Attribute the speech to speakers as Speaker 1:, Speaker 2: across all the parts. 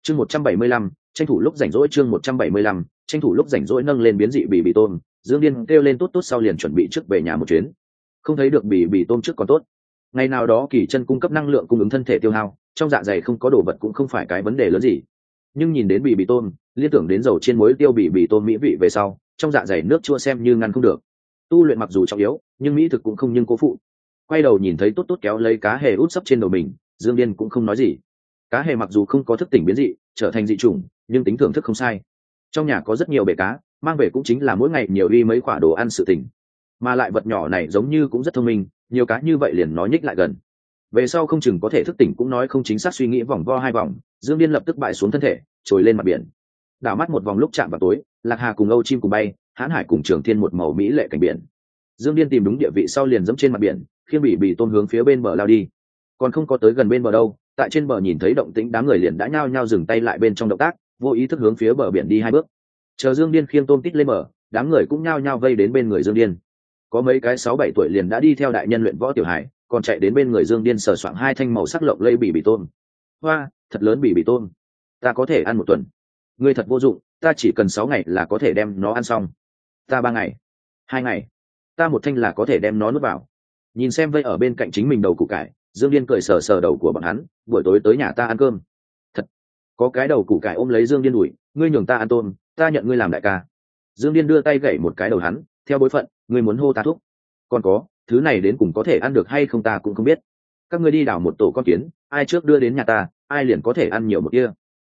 Speaker 1: chương 175, tranh thủ lúc rảnh rỗi. chương 175, tranh thủ lúc rảnh rỗi nâng lên biến dị bì tôm. Dương Điên kêu lên tốt tốt sau liền chuẩn bị trước về nhà một chuyến. Không thấy được bì tôm trước còn tốt. Ngày nào đó Kỳ Chân cung cấp năng lượng cung ứng thân thể tiêu hao, trong dạ dày không có đồ vật cũng không phải cái vấn đề lớn gì. Nhưng nhìn đến bì tôm, liên tưởng đến dầu chiên muối tiêu bì tôm mỹ vị về sau, trong dạ dày nước chua xem như ngăn không được. Tu luyện mặc dù trọng yếu, nhưng mỹ thực cũng không nhưng cố phụ. Quay đầu nhìn thấy tốt tốt kéo lấy cá hề út sấp trên đầu mình, Dương Điên cũng không nói gì. Cá hề mặc dù không có thức tỉnh biến dị, trở thành dị chủng, nhưng tính thưởng thức không sai. Trong nhà có rất nhiều bể cá, mang về cũng chính là mỗi ngày nhiều đi mấy quả đồ ăn sự tỉnh. Mà lại vật nhỏ này giống như cũng rất thông minh, nhiều cá như vậy liền nó nhích lại gần. Về sau không chừng có thể thức tỉnh cũng nói không chính xác. Suy nghĩ vòng vo hai vòng, Dương Điên lập tức bại xuống thân thể, trồi lên mặt biển. Đảo mắt một vòng lúc chạm vào tối, Lạc Hà cùng Âu Chim cùng bay, Hán Hải cùng Trường Thiên một màu mỹ lệ cảnh biển. Dương Điên tìm đúng địa vị sau liền dẫm trên mặt biển, khiêng bì tôm hướng phía bên bờ lao đi. Còn không có tới gần bên bờ đâu, tại trên bờ nhìn thấy động tĩnh đám người liền đã nhao nhao dừng tay lại bên trong động tác, vô ý thức hướng phía bờ biển đi hai bước. Chờ Dương Điên khiêng tôm tít lên bờ, đám người cũng nhao nhao vây đến bên người Dương Điên. Có mấy cái 6-7 tuổi liền đã đi theo đại nhân luyện võ tiểu hải, còn chạy đến bên người Dương Điên sờ soạng hai thanh màu sắc lộng lẫy bì tôm. Hoa, thật lớn bì tôm, ta có thể ăn một tuần. Ngươi thật vô dụng, ta chỉ cần 6 ngày là có thể đem nó ăn xong. Ta 3 ngày, 2 ngày, ta một thanh là có thể đem nó nuốt vào. Nhìn xem vây ở bên cạnh chính mình đầu củ cải, Dương Điên cười sờ sờ đầu của bọn hắn, buổi tối tới nhà ta ăn cơm. Thật, có cái đầu củ cải ôm lấy Dương Điên đuổi, ngươi nhường ta ăn tôm, ta nhận ngươi làm đại ca. Dương Điên đưa tay gẩy một cái đầu hắn, theo bối phận, ngươi muốn hô ta thúc. Còn có, thứ này đến cùng có thể ăn được hay không ta cũng không biết. Các ngươi đi đảo một tổ con kiến, ai trước đưa đến nhà ta, ai liền có thể ăn nhiều một kia.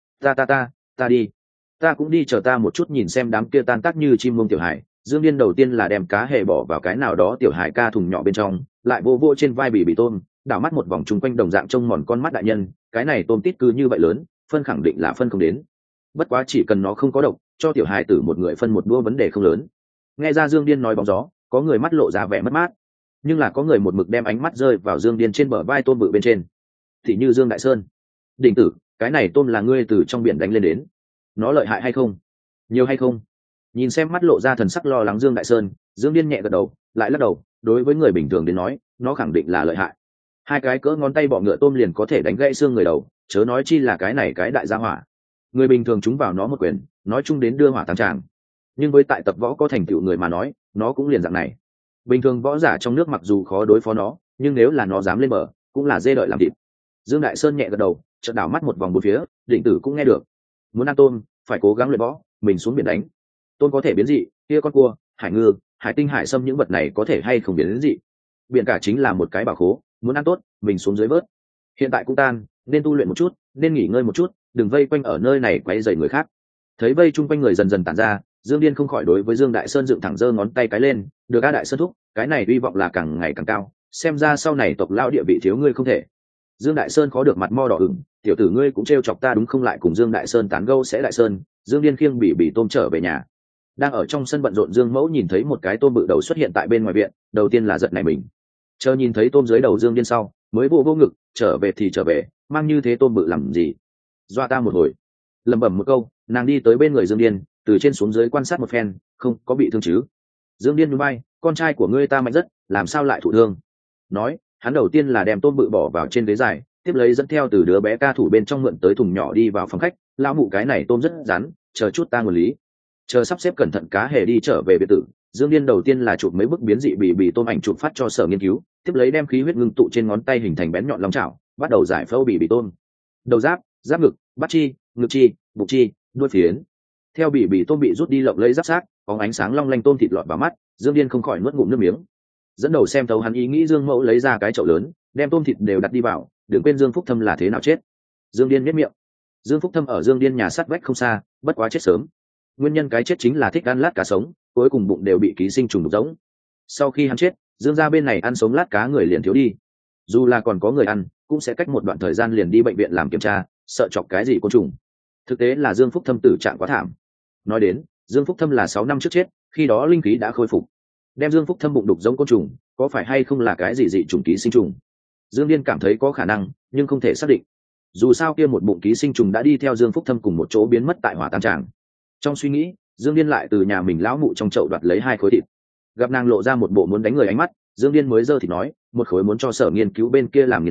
Speaker 1: Ta đi. Ta cũng đi, chờ ta một chút. Nhìn xem đám kia tan tác như chim muông tiểu hải, Dương Điên đầu tiên là đem cá hề bỏ vào cái nào đó tiểu hải ca thùng nhỏ bên trong, lại vô vô trên vai bì tôm, đảo mắt một vòng chung quanh đồng dạng trông mòn con mắt đại nhân, cái này tôm tít cứ như vậy lớn, phân khẳng định là phân không đến. Bất quá chỉ cần nó không có độc, cho tiểu hải tử một người phân một đũa vấn đề không lớn. Nghe ra Dương Điên nói bóng gió, có người mắt lộ ra vẻ mất mát, nhưng là có người một mực đem ánh mắt rơi vào Dương Điên trên bờ vai tôm bự bên trên. Thì như Dương Đại Sơn, đỉnh tử, cái này tôm là ngươi từ trong biển đánh lên đến, nó lợi hại hay không, nhiều hay không? Nhìn xem mắt lộ ra thần sắc lo lắng Dương Đại Sơn, Dương Điên nhẹ gật đầu, lại lắc đầu. Đối với người bình thường đến nói, nó khẳng định là lợi hại. Hai cái cỡ ngón tay bọ ngựa tôm liền có thể đánh gãy xương người đầu, chớ nói chi là cái này cái đại gia hỏa. Người bình thường chúng vào nó một quyền, nói chung đến đưa hỏa tăng tràng. Nhưng với tại tập võ có thành tựu người mà nói, nó cũng liền dạng này. Bình thường võ giả trong nước mặc dù khó đối phó nó, nhưng nếu là nó dám lên bờ, cũng là dê đợi làm thịt. Dương Đại Sơn nhẹ gật đầu, chợt đảo mắt một vòng bốn phía, định tử cũng nghe được. Muốn ăn tôm, phải cố gắng luyện võ, mình xuống biển đánh. Tôm có thể biến dị, kia con cua, hải ngư, hải tinh, hải sâm những vật này có thể hay không biến đến dị. Biển cả chính là một cái bảo khố, muốn ăn tốt, mình xuống dưới vớt. Hiện tại cũng tan, nên tu luyện một chút, nên nghỉ ngơi một chút, đừng vây quanh ở nơi này quấy rầy người khác. Thấy vây chung quanh người dần dần tản ra, Dương Điên không khỏi đối với Dương Đại Sơn dựng thẳng giơ ngón tay cái lên, được a Đại Sơn thúc, cái này hy vọng là càng ngày càng cao, xem ra sau này tộc lão địa vị thiếu ngươi không thể. Dương Đại Sơn khó được mặt mo đỏ ửng, tiểu tử ngươi cũng trêu chọc ta đúng không? Lại cùng Dương Đại Sơn tán gẫu sẽ Đại Sơn, Dương Điên khiêng bỉ tôm trở về nhà. Đang ở trong sân bận rộn Dương Mẫu nhìn thấy một cái tôm bự đầu xuất hiện tại bên ngoài viện, đầu tiên là giật nảy mình. Chờ nhìn thấy tôm dưới đầu Dương Điên sau, mới vô ngực, trở về thì trở về, mang như thế tôm bự làm gì? Dọa ta một hồi. Lẩm bẩm một câu, nàng đi tới bên người Dương Điên, từ trên xuống dưới quan sát một phen, không có bị thương chứ? Dương Điên nhún vai, con trai của ngươi ta mạnh rất, làm sao lại thụ thương? Nói, hắn đầu tiên là đem tôm bự bỏ vào trên ghế dài, tiếp lấy dẫn theo từ đứa bé ca thủ bên trong mượn tới thùng nhỏ đi vào phòng khách. Lão mụ, cái này tôm rất rắn, chờ chút ta nguồn lý. Chờ sắp xếp cẩn thận cá hề đi trở về biệt tử, Dương Điên đầu tiên là chụp mấy bức biến dị bì tôm ảnh chụp phát cho sở nghiên cứu, tiếp lấy đem khí huyết ngưng tụ trên ngón tay hình thành bén nhọn long chảo, bắt đầu giải phẫu bì tôm. Đầu giáp, giáp ngực, bát chi, ngực chi, bụng chi, đuôi phiến. Theo bì tôm bị rút đi lộng lấy giáp xác, có ánh sáng long lanh tôm thịt lọt vào mắt, Dương Điên không khỏi nuốt ngụm nước miếng. Dẫn đầu xem thấu hắn ý nghĩ, Dương Mẫu lấy ra cái chậu lớn, đem tôm thịt đều đặt đi vào, đừng quên Dương Phúc Thâm là thế nào chết. Dương Điên nhếch miệng. Dương Phúc Thâm ở Dương Điên nhà sát vách không xa, bất quá chết sớm. Nguyên nhân cái chết chính là thích ăn lát cá sống, cuối cùng bụng đều bị ký sinh trùng đục giống. Sau khi hắn chết, Dương gia bên này ăn sống lát cá người liền thiếu đi. Dù là còn có người ăn, cũng sẽ cách một đoạn thời gian liền đi bệnh viện làm kiểm tra, sợ chọc cái gì côn trùng. Thực tế là Dương Phúc Thâm tử trạng quá thảm. Nói đến, Dương Phúc Thâm là 6 năm trước chết, khi đó linh khí đã khôi phục. Đem Dương Phúc Thâm bụng đục giống côn trùng, có phải hay không là cái gì dị trùng ký sinh trùng? Dương Điên cảm thấy có khả năng, nhưng không thể xác định. Dù sao kia một bụng ký sinh trùng đã đi theo Dương Phúc Thâm cùng một chỗ biến mất tại hỏa tam tràng. Trong suy nghĩ, Dương Điên lại từ nhà mình lão mụ trong chậu đoạt lấy 2 khối thịt. Gặp nàng lộ ra một bộ muốn đánh người ánh mắt, Dương Điên mới giơ thịt nói, một khối muốn cho sở nghiên cứu bên kia làm nghiên cứu,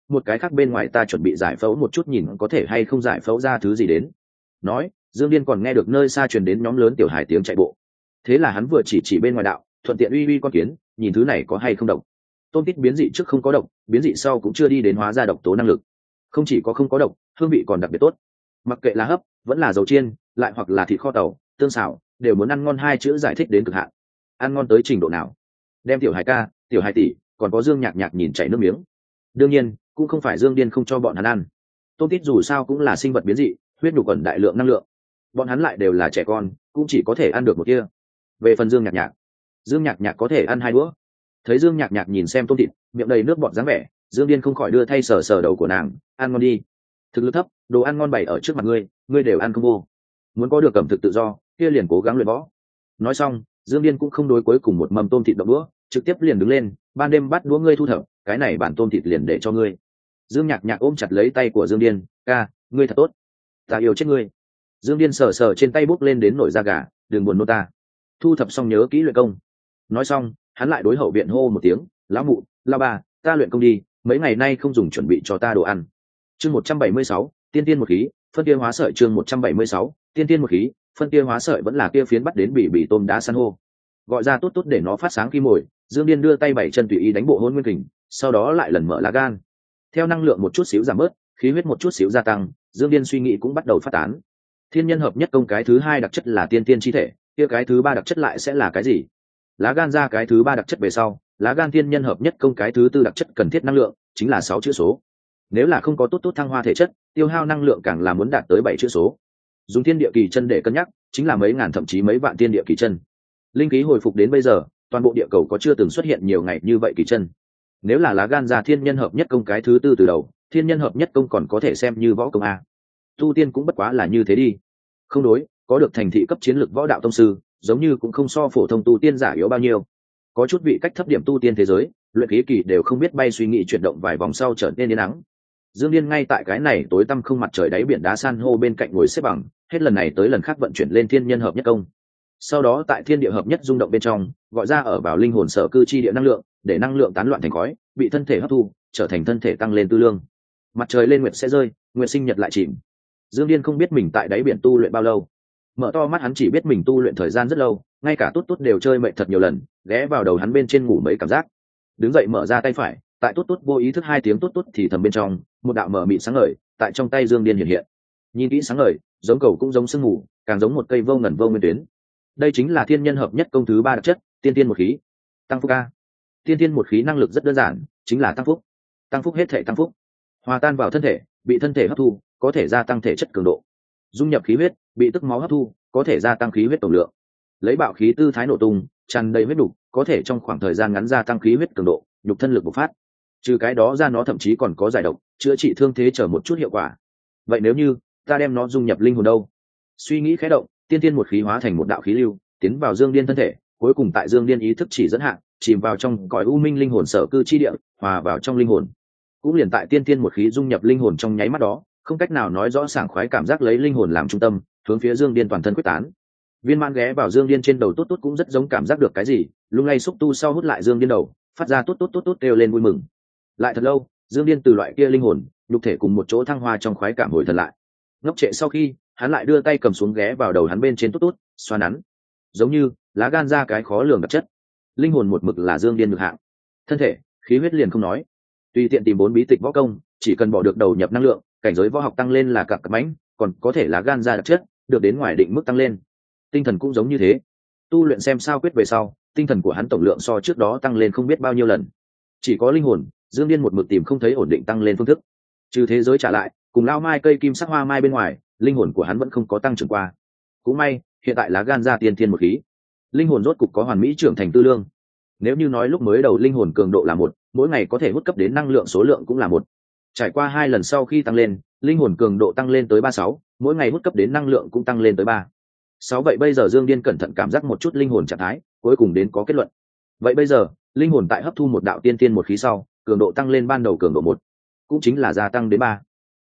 Speaker 1: một cái khác bên ngoài ta chuẩn bị giải phẫu một chút nhìn có thể hay không giải phẫu ra thứ gì đến. Nói, Dương Điên còn nghe được nơi xa truyền đến nhóm lớn tiểu hài tiếng chạy bộ. Thế là hắn vừa chỉ bên ngoài đạo, thuận tiện uy uy con kiến, nhìn thứ này có hay không độc. Tôm tít biến dị trước không có độc, biến dị sau cũng chưa đi đến hóa ra độc tố năng lực. Không chỉ có không có độc, hương vị còn đặc biệt tốt. Mặc kệ là hấp, vẫn là dầu chiên, lại hoặc là thịt kho tàu, tương xào, đều muốn ăn ngon hai chữ giải thích đến cực hạn. Ăn ngon tới trình độ nào? Đem tiểu hài ca, tiểu hài tỷ, còn có Dương Nhạc Nhạc nhìn chảy nước miếng. Đương nhiên, cũng không phải Dương Điên không cho bọn hắn ăn. Tôm tít dù sao cũng là sinh vật biến dị, huyết nhục ẩn đại lượng năng lượng. Bọn hắn lại đều là trẻ con, cũng chỉ có thể ăn được một kia. Về phần Dương Nhạc Nhạc, Dương Nhạc Nhạc có thể ăn hai đũa. Thấy Dương Nhạc Nhạc nhìn xem tôm thịt, miệng đầy nước bọt dáng vẻ, Dương Điên không khỏi đưa thay sờ sờ đầu của nàng, ăn ngon đi. Thực lực thấp, đồ ăn ngon bày ở trước mặt ngươi, ngươi đều ăn không vô. Muốn có được ẩm thực tự do, kia liền cố gắng luyện võ. Nói xong, Dương Điên cũng không đối cuối cùng một mầm tôm thịt động đũa, trực tiếp liền đứng lên, ban đêm bắt đũa ngươi thu thập, cái này bản tôm thịt liền để cho ngươi. Dương Nhạc Nhạc ôm chặt lấy tay của Dương Điên, ca, ngươi thật tốt, ta yêu chết ngươi. Dương Điên sờ sờ trên tay bốc lên đến nổi da gà, đừng buồn nôn ta. Thu thập xong nhớ kỹ luyện công. Nói xong, hắn lại đối hậu viện hô một tiếng, lão mụ, lão bà, ta luyện công đi, mấy ngày nay không dùng chuẩn bị cho ta đồ ăn. Chương 176, tiên tiên một khí, phân tia hóa sợi. Chương 176, tiên tiên một khí, phân tia hóa sợi vẫn là kia phiến bắt đến bị tôm đá san hô. Gọi ra tốt tốt để nó phát sáng khi mồi, Dương Điên đưa tay bảy chân tùy ý đánh bộ hôn nguyên kình, sau đó lại lần mở lá gan. Theo năng lượng một chút xíu giảm bớt, khí huyết một chút xíu gia tăng, Dương Điên suy nghĩ cũng bắt đầu phát tán. Thiên nhân hợp nhất công cái thứ hai đặc chất là tiên tiên chi thể, kia cái thứ ba đặc chất lại sẽ là cái gì? Lá gan ra cái thứ ba đặc chất về sau, lá gan thiên nhân hợp nhất công cái thứ tư đặc chất cần thiết năng lượng chính là 6 chữ số. Nếu là không có tốt thăng hoa thể chất, tiêu hao năng lượng càng là muốn đạt tới 7 chữ số. Dùng thiên địa kỳ chân để cân nhắc, chính là mấy ngàn thậm chí mấy vạn thiên địa kỳ chân. Linh khí hồi phục đến bây giờ, toàn bộ địa cầu có chưa từng xuất hiện nhiều ngày như vậy kỳ chân. Nếu là lá gan ra thiên nhân hợp nhất công cái thứ tư từ đầu, thiên nhân hợp nhất công còn có thể xem như võ công a. Tu tiên cũng bất quá là như thế đi. Không đối, có được thành thị cấp chiến lược võ đạo tông sư, giống như cũng không so phổ thông tu tiên giả yếu bao nhiêu. Có chút vị cách thấp điểm tu tiên thế giới, luyện khí kỳ đều không biết bay suy nghĩ chuyển động vài vòng sau trở nên yên nắng. Dương Điên ngay tại cái này tối tăm không mặt trời đáy biển đá san hô bên cạnh ngồi xếp bằng, hết lần này tới lần khác vận chuyển lên thiên nhân hợp nhất công. Sau đó tại thiên địa hợp nhất rung động bên trong, gọi ra ở vào linh hồn sở cư chi địa năng lượng, để năng lượng tán loạn thành khói, bị thân thể hấp thu, trở thành thân thể tăng lên tư lương. Mặt trời lên nguyệt sẽ rơi, nguyệt sinh nhật lại chìm. Dương Điên không biết mình tại đáy biển tu luyện bao lâu. Mở to mắt hắn chỉ biết mình tu luyện thời gian rất lâu, ngay cả tốt tốt đều chơi mệt thật nhiều lần, ghé vào đầu hắn bên trên ngủ mấy cảm giác. Đứng dậy mở ra tay phải, tại tốt tốt vô ý thức hai tiếng tốt tốt thì thầm bên trong, một đạo mở mịn sáng ngời, tại trong tay Dương Điên hiện hiện. Nhìn kỹ sáng ngời, giống cầu cũng giống sương mù, càng giống một cây vô ngần vô nguyên tuyến. Đây chính là thiên nhân hợp nhất công thứ ba đặc chất, tiên tiên một khí. Tăng phúc a. Tiên tiên một khí năng lực rất đơn giản, chính là tăng phúc. Tăng phúc hết thể tăng phúc. Hòa tan vào thân thể, bị thân thể hấp thu, có thể gia tăng thể chất cường độ. Dung nhập khí huyết, bị tức máu hấp thu, có thể gia tăng khí huyết tổng lượng. Lấy bạo khí tư thái nổ tung, tràn đầy huyết đục, có thể trong khoảng thời gian ngắn gia tăng khí huyết cường độ, nhục thân lực bộc phát. Trừ cái đó ra nó thậm chí còn có giải độc, chữa trị thương thế chờ một chút hiệu quả. Vậy nếu như ta đem nó dung nhập linh hồn đâu? Suy nghĩ khẽ động, tiên tiên một khí hóa thành một đạo khí lưu, tiến vào Dương Điên thân thể, cuối cùng tại Dương Điên ý thức chỉ dẫn hạn, chìm vào trong cõi u minh linh hồn sở cư chi địa, hòa vào trong linh hồn. Cũng liền tại tiên tiên một khí dung nhập linh hồn trong nháy mắt đó, không cách nào nói rõ sảng khoái cảm giác lấy linh hồn làm trung tâm, hướng phía Dương Điên toàn thân quyết tán. Viên Mãn ghé vào Dương Điên trên đầu tốt tốt cũng rất giống cảm giác được cái gì, lung lay xúc tu sau hút lại Dương Điên đầu, phát ra tốt tốt kêu lên vui mừng. Lại thật lâu, Dương Điên từ loại kia linh hồn, nhục thể cùng một chỗ thăng hoa trong khoái cảm hồi thần lại. Ngốc trệ sau khi, hắn lại đưa tay cầm xuống ghé vào đầu hắn bên trên tốt xoa nắn. Giống như lá gan ra cái khó lường đặc chất. Linh hồn một mực là Dương Điên ngược hạng. Thân thể, khí huyết liền không nói. Tùy tiện tìm 4 bí tịch võ công, chỉ cần bỏ được đầu nhập năng lượng, cảnh giới võ học tăng lên là cặp mãnh, còn có thể lá gan ra đặc chất, được đến ngoài định mức tăng lên. Tinh thần cũng giống như thế. Tu luyện xem sao quyết về sau, tinh thần của hắn tổng lượng so trước đó tăng lên không biết bao nhiêu lần. Chỉ có linh hồn, Dương Điên một mực tìm không thấy ổn định tăng lên phương thức. Trừ thế giới trả lại, cùng lao mai cây kim sắc hoa mai bên ngoài, linh hồn của hắn vẫn không có tăng trưởng qua. Cũng may, hiện tại lá gan ra tiên thiên một khí, linh hồn rốt cục có hoàn mỹ trưởng thành tư lương. Nếu như nói lúc mới đầu linh hồn cường độ là 1, mỗi ngày có thể hút cấp đến năng lượng số lượng cũng là 1. Trải qua 2 lần sau khi tăng lên, linh hồn cường độ tăng lên tới 36, mỗi ngày hút cấp đến năng lượng cũng tăng lên tới 3. Vậy bây giờ Dương Điên cẩn thận cảm giác một chút linh hồn trạng thái, cuối cùng đến có kết luận. Vậy bây giờ, linh hồn tại hấp thu một đạo tiên tiên một khí sau, cường độ tăng lên ban đầu cường độ 1, cũng chính là gia tăng đến 3.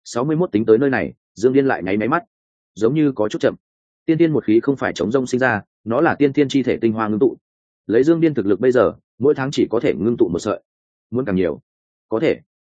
Speaker 1: 61 tính tới nơi này, Dương Điên lại nháy máy mắt, giống như có chút chậm. Tiên tiên một khí không phải chống rông sinh ra, nó là tiên tiên chi thể tinh hoa ngưng tụ. Lấy Dương Điên thực lực bây giờ, mỗi tháng chỉ có thể ngưng tụ một sợi, muốn càng nhiều, có thể.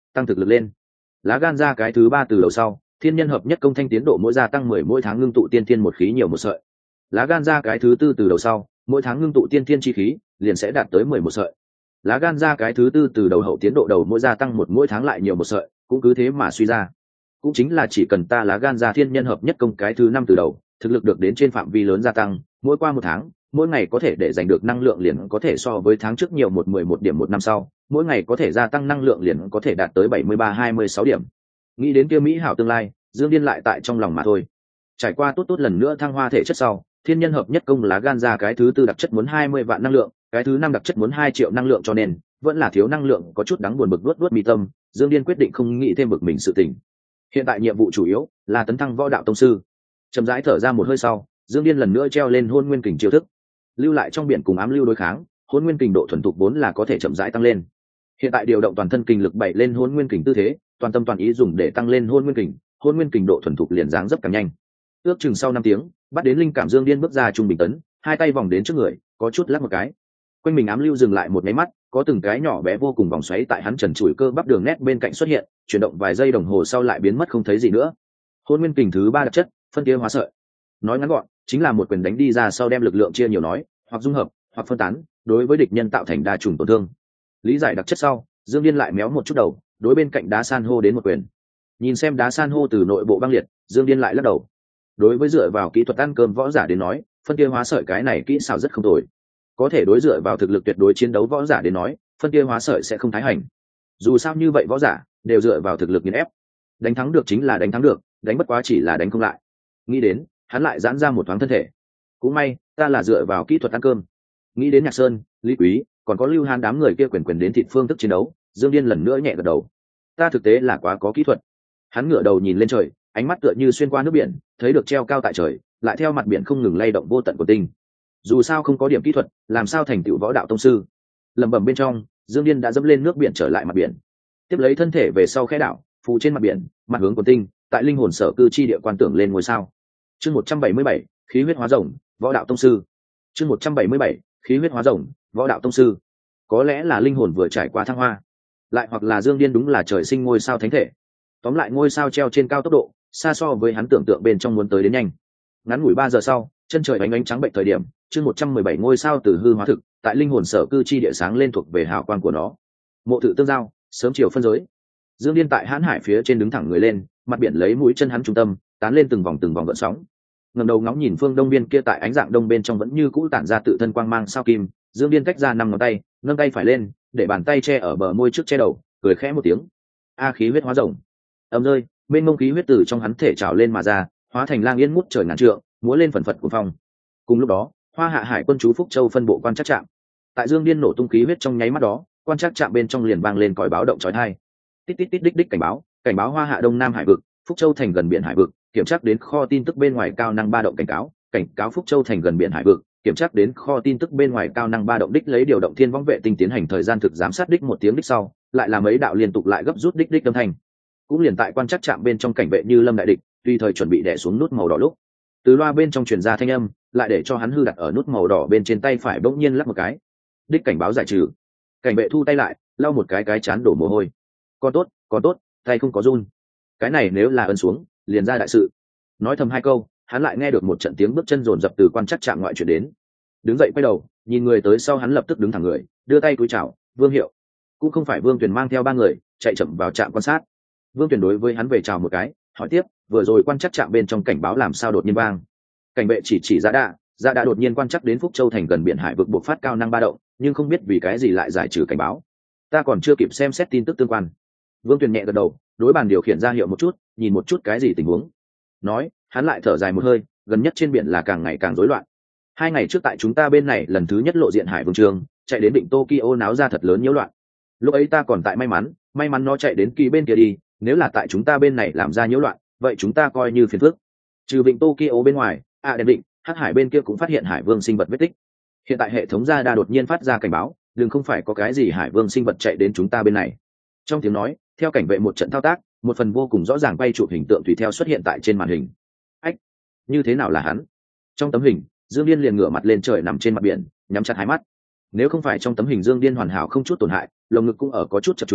Speaker 1: tăng thực lực lên. Lá gan ra cái thứ 3 từ đầu sau, thiên nhân hợp nhất công thanh tiến độ mỗi gia tăng 10, mỗi tháng ngưng tụ tiên thiên một khí nhiều một sợi. Lá gan ra cái thứ 4 từ đầu sau, mỗi tháng ngưng tụ tiên thiên chi khí liền sẽ đạt tới 11 sợi. Lá gan ra cái thứ 4 từ đầu hậu tiến độ đầu mỗi gia tăng một, mỗi tháng lại nhiều một sợi, cũng cứ thế mà suy ra. Cũng chính là chỉ cần ta lá gan ra thiên nhân hợp nhất công cái thứ 5 từ đầu, thực lực được đến trên phạm vi lớn gia tăng, mỗi qua một tháng, mỗi ngày có thể để giành được năng lượng liền có thể so với tháng trước nhiều 11 điểm, một năm sau mỗi ngày có thể gia tăng năng lượng liền có thể đạt tới 73-26 điểm. Nghĩ đến kia mỹ hảo tương lai, Dương Điên lại tại trong lòng mà thôi. Trải qua tốt lần nữa thăng hoa thể chất sau, thiên nhân hợp nhất công lá gan ra cái thứ 4 đặc chất muốn 20 vạn năng lượng, cái thứ 5 đặc chất muốn 2 triệu năng lượng, cho nên vẫn là thiếu năng lượng, có chút đáng buồn bực luốt mi tâm. Dương Điên quyết định không nghĩ thêm bực mình sự tình. Hiện tại nhiệm vụ chủ yếu là tấn thăng võ đạo tông sư. Chậm rãi thở ra một hơi sau, Dương Điên lần nữa treo lên hôn nguyên kình chiêu thức, lưu lại trong biển cùng ám lưu đối kháng. Hôn nguyên kình độ thuần thục vốn là có thể chậm rãi tăng lên, hiện tại điều động toàn thân kình lực bày lên hôn nguyên kình tư thế, toàn tâm toàn ý dùng để tăng lên hôn nguyên kình độ thuần thục liền dáng dấp càng nhanh. Ước chừng sau 5 tiếng, bắt đến linh cảm, Dương Điên bước ra trung bình tấn, hai tay vòng đến trước người, có chút lắc một cái. Quanh mình ám lưu dừng lại một cái mắt, có từng cái nhỏ bé vô cùng vòng xoáy tại hắn trần trụi cơ bắp đường nét bên cạnh xuất hiện, chuyển động vài giây đồng hồ sau lại biến mất không thấy gì nữa. Hôn nguyên kình thứ 3 đặc chất, phân tia hóa sợi. Nói ngắn gọn, chính là một quyền đánh đi ra sau đem lực lượng chia nhiều nói, hoặc dung hợp, hoặc phân tán, đối với địch nhân tạo thành đa trùng tổn thương. Lý giải đặc chất sau, Dương Điên lại méo một chút đầu, đối bên cạnh đá san hô đến một quyền. Nhìn xem đá san hô từ nội bộ băng liệt, Dương Điên lại lắc đầu. Đối với dựa vào kỹ thuật ăn cơm võ giả đến nói, phân tia hóa sợi cái này kỹ xảo rất không tồi. Có thể đối dựa vào thực lực tuyệt đối chiến đấu võ giả đến nói, phân tia hóa sợi sẽ không thái hành. Dù sao như vậy võ giả đều dựa vào thực lực nghiền ép. Đánh thắng được chính là đánh thắng được, đánh bất quá chỉ là đánh không lại. Nghĩ đến, hắn lại giãn ra một thoáng thân thể. Cũng may, ta là dựa vào kỹ thuật ăn cơm. Nghĩ đến Nhạc Sơn, Lý Quý, còn có Lưu Hán đám người kia quyền đến thịt phương thức chiến đấu, Dương Điên lần nữa nhẹ gật đầu. Ta thực tế là quá có kỹ thuật. Hắn ngửa đầu nhìn lên trời, ánh mắt tựa như xuyên qua nước biển, thấy được treo cao tại trời, lại theo mặt biển không ngừng lay động vô tận của tinh. Dù sao không có điểm kỹ thuật, làm sao thành tựu võ đạo tông sư? Lẩm bẩm bên trong, Dương Điên đã dẫm lên nước biển trở lại mặt biển. Tiếp lấy thân thể về sau khẽ đảo, phù trên mặt biển, mặt hướng của tinh, tại linh hồn sở cư chi địa quan tưởng lên ngôi sao. Chương 177, khí huyết hóa rồng, võ đạo tông sư. Chương 177, khí huyết hóa rồng, võ đạo tông sư. Có lẽ là linh hồn vừa trải qua thăng hoa, lại hoặc là Dương Điên đúng là trời sinh ngôi sao thánh thể. Tóm lại ngôi sao treo trên cao tốc độ, xa so với hắn tưởng tượng bên trong muốn tới đến nhanh. Ngắn ngủi 3 giờ sau, chân trời ánh trắng bệnh thời điểm, chương 117 ngôi sao từ hư hóa thực, tại linh hồn sở cư chi địa sáng lên thuộc về hào quang của nó. Mộ thự tương giao, sớm chiều phân giới. Dương Điên tại hãn hải phía trên đứng thẳng người lên, mặt biển lấy mũi chân hắn trung tâm, tán lên từng vòng gợn sóng. Ngẩng đầu ngóng nhìn phương đông biên kia, tại ánh dạng đông bên trong vẫn như cũ tản ra tự thân quang mang sao kim. Dương Điên tách ra 5 ngón tay, nâng tay phải lên, để bàn tay che ở bờ môi trước che đầu, cười khẽ một tiếng. A khí huyết hóa rồng. Âm rơi, bên mông khí huyết từ trong hắn thể trào lên mà ra, hóa thành lang yên ngút trời ngàn trượng, múa lên phần phật của phong. Cùng lúc đó, Hoa Hạ Hải quân chú Phúc Châu phân bộ quan trắc trạm. Tại Dương Điên nổ tung khí huyết trong nháy mắt đó, quan trắc trạm bên trong liền vang lên còi báo động chói tai. Tít tít tít đích đích cảnh báo Hoa Hạ Đông Nam Hải vực, Phúc Châu thành gần biển Hải vực, kiểm tra đến kho tin tức bên ngoài cao năng ba động, cảnh cáo Phúc Châu thành gần biển Hải vực, kiểm tra đến kho tin tức bên ngoài cao năng ba động, đích lấy điều động thiên võng vệ tinh tiến hành thời gian thực giám sát, đích một tiếng đích sau, lại là mấy đạo liên tục lại gấp rút đích âm thanh. Cũng liền tại quan trắc trạm bên trong cảnh vệ như lâm đại địch, tùy thời chuẩn bị đè xuống nút màu đỏ lúc, từ loa bên trong truyền ra thanh âm, lại để cho hắn hư đặt ở nút màu đỏ bên trên tay phải bỗng nhiên lắc một cái. Đích cảnh báo giải trừ. Cảnh vệ thu tay lại, lau một cái chán đổ mồ hôi. Còn tốt, tay không có run. Cái này nếu là ấn xuống, liền ra đại sự. Nói thầm 2 câu, hắn lại nghe được một trận tiếng bước chân rồn rập từ quan trắc trạm ngoại chuyển đến. Đứng dậy quay đầu, nhìn người tới sau, hắn lập tức đứng thẳng người, đưa tay cúi chào, "Vương Hiệu." Cũng không phải Vương Tuyền mang theo 3 người, chạy chậm vào trạm quan sát. Vương Tuyền đối với hắn về chào một cái, hỏi tiếp, "Vừa rồi quan trắc trạm bên trong cảnh báo làm sao đột nhiên vang?" Cảnh vệ chỉ Dạ Đạ đột nhiên quan trắc đến Phúc Châu thành gần biển Hải vực buộc phát cao năng ba động, nhưng không biết vì cái gì lại giải trừ cảnh báo. Ta còn chưa kịp xem xét tin tức tương quan. Vương Tuyền nhẹ gật đầu, đối bàn điều khiển ra hiệu một chút, nhìn một chút cái gì tình huống. Nói, hắn lại thở dài một hơi, gần nhất trên biển là càng ngày càng rối loạn. 2 ngày trước tại chúng ta bên này lần thứ nhất lộ diện Hải Vương Trường, chạy đến định Tokyo náo ra thật lớn nhiễu loạn. Lúc ấy ta còn tại may mắn nó chạy đến kỳ bên kia đi, nếu là tại chúng ta bên này làm ra nhiễu loạn, vậy chúng ta coi như phiền phức. Trừ vịnh Tokyo bên ngoài, đèn định, Hắc Hải bên kia cũng phát hiện Hải Vương sinh vật vết tích. Hiện tại hệ thống radar đột nhiên phát ra cảnh báo, đừng không phải có cái gì Hải Vương sinh vật chạy đến chúng ta bên này. Trong tiếng nói, theo cảnh vệ một trận thao tác, một phần vô cùng rõ ràng quay chụp hình tượng tùy theo xuất hiện tại trên màn hình. Ách, như thế nào là hắn? Trong tấm hình, Dương Điên liền ngửa mặt lên trời nằm trên mặt biển, nhắm chặt hai mắt. Nếu không phải trong tấm hình Dương Điên hoàn hảo không chút tổn hại, lồng ngực cũng ở có chút chập trùng,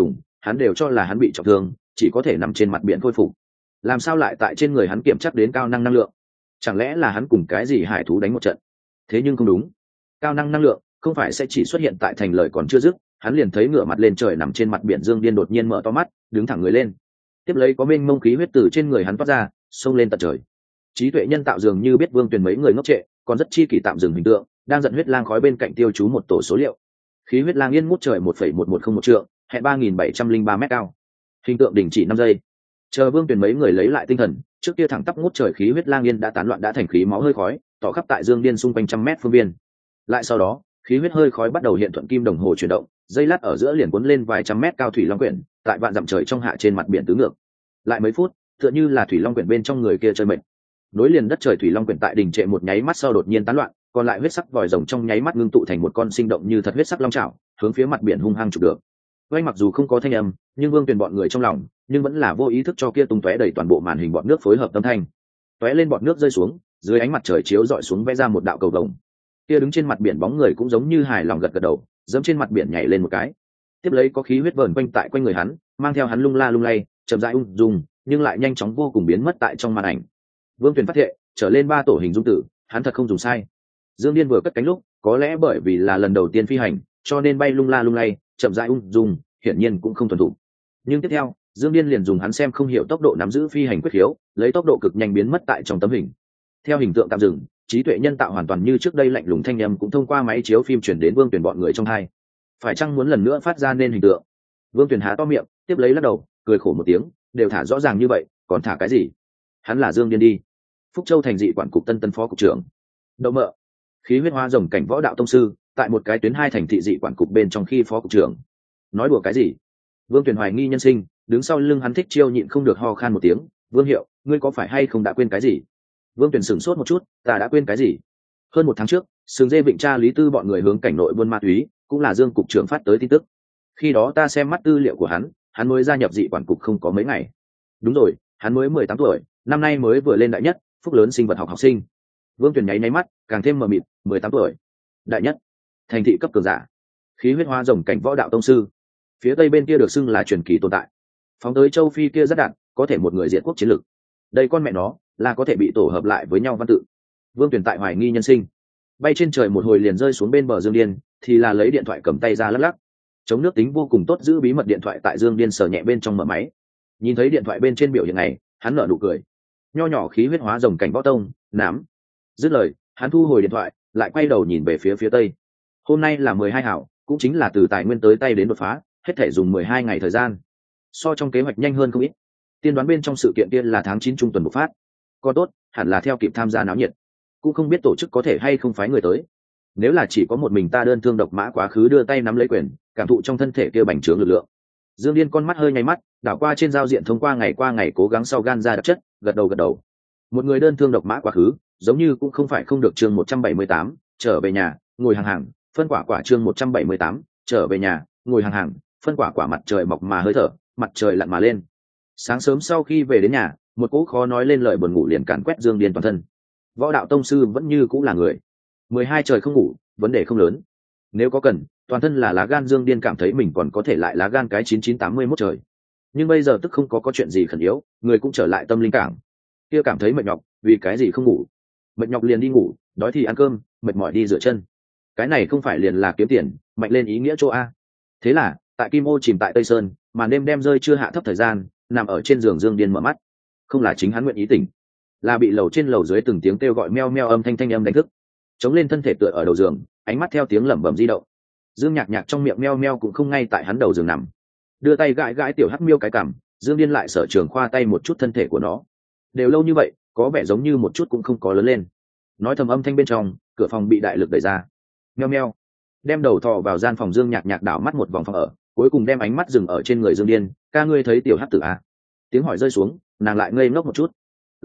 Speaker 1: hắn đều cho là hắn bị trọng thương, chỉ có thể nằm trên mặt biển khôi phục. Làm sao lại tại trên người hắn kiểm chắc đến cao năng lượng? Chẳng lẽ là hắn cùng cái gì hải thú đánh một trận? Thế nhưng không đúng, cao năng lượng không phải sẽ chỉ xuất hiện tại thành lời còn chưa dứt, hắn liền thấy ngửa mặt lên trời nằm trên mặt biển Dương Điên đột nhiên mở to mắt, đứng thẳng người lên. Tiếp lấy có mênh mông khí huyết từ trên người hắn toát ra, xông lên tận trời. Trí tuệ nhân tạo dường như biết Vương Tuyền mấy người ngốc trệ, còn rất chi kỷ tạm dừng hình tượng, đang giận huyết lang khói bên cạnh tiêu chú một tổ số liệu. Khí huyết lang yên ngút trời 1,1101 trượng, hẹn 3.703 mét cao. Hình tượng đình chỉ 5 giây. Chờ Vương Tuyền mấy người lấy lại tinh thần, trước kia thẳng tắp ngút trời khí huyết lang yên đã tán loạn đã thành khí máu hơi khói, tỏ khắp tại Dương Điên xung quanh trăm mét phương viên. Lại sau đó, khí huyết hơi khói bắt đầu hiện thuận kim đồng hồ chuyển động, dây lát ở giữa liền cuốn lên vài trăm mét cao thủy long quyển, tại vạn dặm trời trong hạ trên mặt biển tứ ngược. Lại mấy phút, tựa như là thủy long quyển bên trong người kia chơi mệt. Nối liền đất trời thủy long quyển tại đình trệ một nháy mắt sau đột nhiên tán loạn, còn lại huyết sắc vòi rồng trong nháy mắt ngưng tụ thành một con sinh động như thật huyết sắc long trảo, hướng phía mặt biển hung hăng chụp được. Oanh mặc dù không có thanh âm, nhưng Vương Tuyền bọn người trong lòng, nhưng vẫn là vô ý thức cho kia tung tóe đầy toàn bộ màn hình bọt nước phối hợp âm thanh. Tóe lên bọt nước rơi xuống, dưới ánh mặt trời chiếu rọi xuống vẽ ra một đạo cầu vồng. Kia đứng trên mặt biển bóng người cũng giống như hài lòng gật gật đầu, giẫm trên mặt biển nhảy lên một cái. Tiếp lấy có khí huyết vờn quanh tại quanh người hắn, mang theo hắn lung la lung lay, chậm rãi ung dung, nhưng lại nhanh chóng vô cùng biến mất tại trong màn ảnh. Vương Tuyền phát hiện, trở lên 3 tổ hình dung tử, hắn thật không dùng sai. Dương Điên vừa cất cánh lúc, có lẽ bởi vì là lần đầu tiên phi hành, cho nên bay lung la lung lay, chậm rãi ung dung, hiển nhiên cũng không thuần thục. Nhưng tiếp theo, Dương Điên liền dùng hắn xem không hiểu tốc độ nắm giữ phi hành quyết khiếu, lấy tốc độ cực nhanh biến mất tại trong tấm hình. Theo hình tượng tạm dừng, trí tuệ nhân tạo hoàn toàn như trước đây lạnh lùng thanh âm cũng thông qua máy chiếu phim truyền đến Vương Tuyền bọn người trong hai. Phải chăng muốn lần nữa phát ra nên hình tượng? Vương Tuyền há to miệng, tiếp lấy lắc đầu, cười khổ một tiếng, đều thả rõ ràng như vậy, còn thả cái gì? Hắn là Dương Điên đi. Phúc Châu thành dị quản cục tân phó cục trưởng. Đậu mợ. Khí huyết hoa rồng cảnh võ đạo tông sư, tại một cái tuyến 2 thành thị dị quản cục bên trong khi phó cục trưởng. Nói đùa cái gì? Vương Tuyền hoài nghi nhân sinh, đứng sau lưng hắn Thích Chiêu nhịn không được ho khan một tiếng, "Vương Hiệu, ngươi có phải hay không đã quên cái gì?" Vương Tuyền sửng sốt một chút, "Ta đã quên cái gì?" Hơn 1 tháng trước, Sừng Dê Vịnh Tra Lý Tư bọn người hướng cảnh nội buôn ma túy, cũng là Dương cục trưởng phát tới tin tức. Khi đó ta xem mắt tư liệu của hắn mới gia nhập dị quản cục không có mấy ngày. Đúng rồi, hắn mới 18 tuổi, năm nay mới vừa lên đại nhất, phúc lớn sinh vật học học sinh. Vương Tuyền nháy mắt, càng thêm mờ mịt, 18 tuổi, đại nhất, thành thị cấp cường giả, khí huyết hoa rồng cảnh võ đạo tông sư. Phía tây bên kia được xưng là truyền kỳ tồn tại. Phóng tới châu Phi kia rất đạn, có thể một người diện quốc chiến lực. Đây con mẹ nó, là có thể bị tổ hợp lại với nhau văn tự. Vương Tuyền tại hoài nghi nhân sinh. Bay trên trời một hồi liền rơi xuống bên bờ Dương Điên, thì là lấy điện thoại cầm tay ra lắc lắc. Chống nước tính vô cùng tốt, giữ bí mật điện thoại tại Dương Điên sờ nhẹ bên trong mở máy. Nhìn thấy điện thoại bên trên biểu hiện này, hắn nở nụ cười. Nho nhỏ khí huyết hóa rồng cảnh võ tông, nám. Dứt lời, hắn thu hồi điện thoại, lại quay đầu nhìn về phía tây. Hôm nay là 12 hảo, cũng chính là từ tài nguyên tới tay đến đột phá, hết thể dùng 12 ngày thời gian. So trong kế hoạch nhanh hơn không ít. Tiên đoán bên trong sự kiện kia là tháng 9 trung tuần bộc phát. Còn tốt, hẳn là theo kịp tham gia náo nhiệt. Cũng không biết tổ chức có thể hay không phái người tới. Nếu là chỉ có một mình ta đơn thương độc mã quá khứ đưa tay nắm lấy quyền, cảm thụ trong thân thể kia bành trướng lực lượng. Dương Điên con mắt hơi nháy mắt, đảo qua trên giao diện thông qua ngày cố gắng sau gan ra đặc chất, gật đầu. Một người đơn thương độc mã quá khứ, giống như cũng không phải không được. Chương 178, trở về nhà, ngồi hàng, phân quả chương 178, trở về nhà, ngồi hàng, phân quả mặt trời mọc mà hơi thở, mặt trời lặn mà lên. Sáng sớm sau khi về đến nhà, một cỗ khó nói lên lời buồn ngủ liền càn quét Dương Điên toàn thân. Võ đạo tông sư vẫn như cũng là người. 12 trời không ngủ, vấn đề không lớn. Nếu có cần, toàn thân là lá gan. Dương Điên cảm thấy mình còn có thể lại lá gan cái 9981 trời. Nhưng bây giờ tức không có chuyện gì khẩn yếu, người cũng trở lại tâm linh cảng. Kia cảm thấy mệt nhọc, vì cái gì không ngủ? Mệt nhọc liền đi ngủ, đói thì ăn cơm, mệt mỏi đi rửa chân. Cái này không phải liền là kiếm tiền, mạnh lên ý nghĩa chỗ a. Thế là, tại Kim Ô chìm tại Tây Sơn, màn đêm đem rơi chưa hạ thấp thời gian, nằm ở trên giường Dương Điên mở mắt. Không là chính hắn nguyện ý tỉnh, là bị lầu trên lầu dưới từng tiếng kêu gọi meo meo âm thanh âm đánh thức. Chống lên thân thể tựa ở đầu giường, ánh mắt theo tiếng lẩm bẩm di động. Dương Nhạc Nhạc trong miệng meo meo cũng không ngay tại hắn đầu giường nằm, đưa tay gãi gãi tiểu hắc miêu cái cằm. Dương Điên lại sở trường khoa tay một chút thân thể của nó. Đều lâu như vậy, có vẻ giống như một chút cũng không có lớn lên. Nói thầm âm thanh bên trong, cửa phòng bị đại lực đẩy ra. Meo meo. Đem đầu thò vào gian phòng, Dương Nhạc Nhạc đảo mắt một vòng phòng ở, cuối cùng đem ánh mắt dừng ở trên người Dương Điên. Ca, ngươi thấy tiểu hắc tử à? Tiếng hỏi rơi xuống, nàng lại ngây ngốc một chút.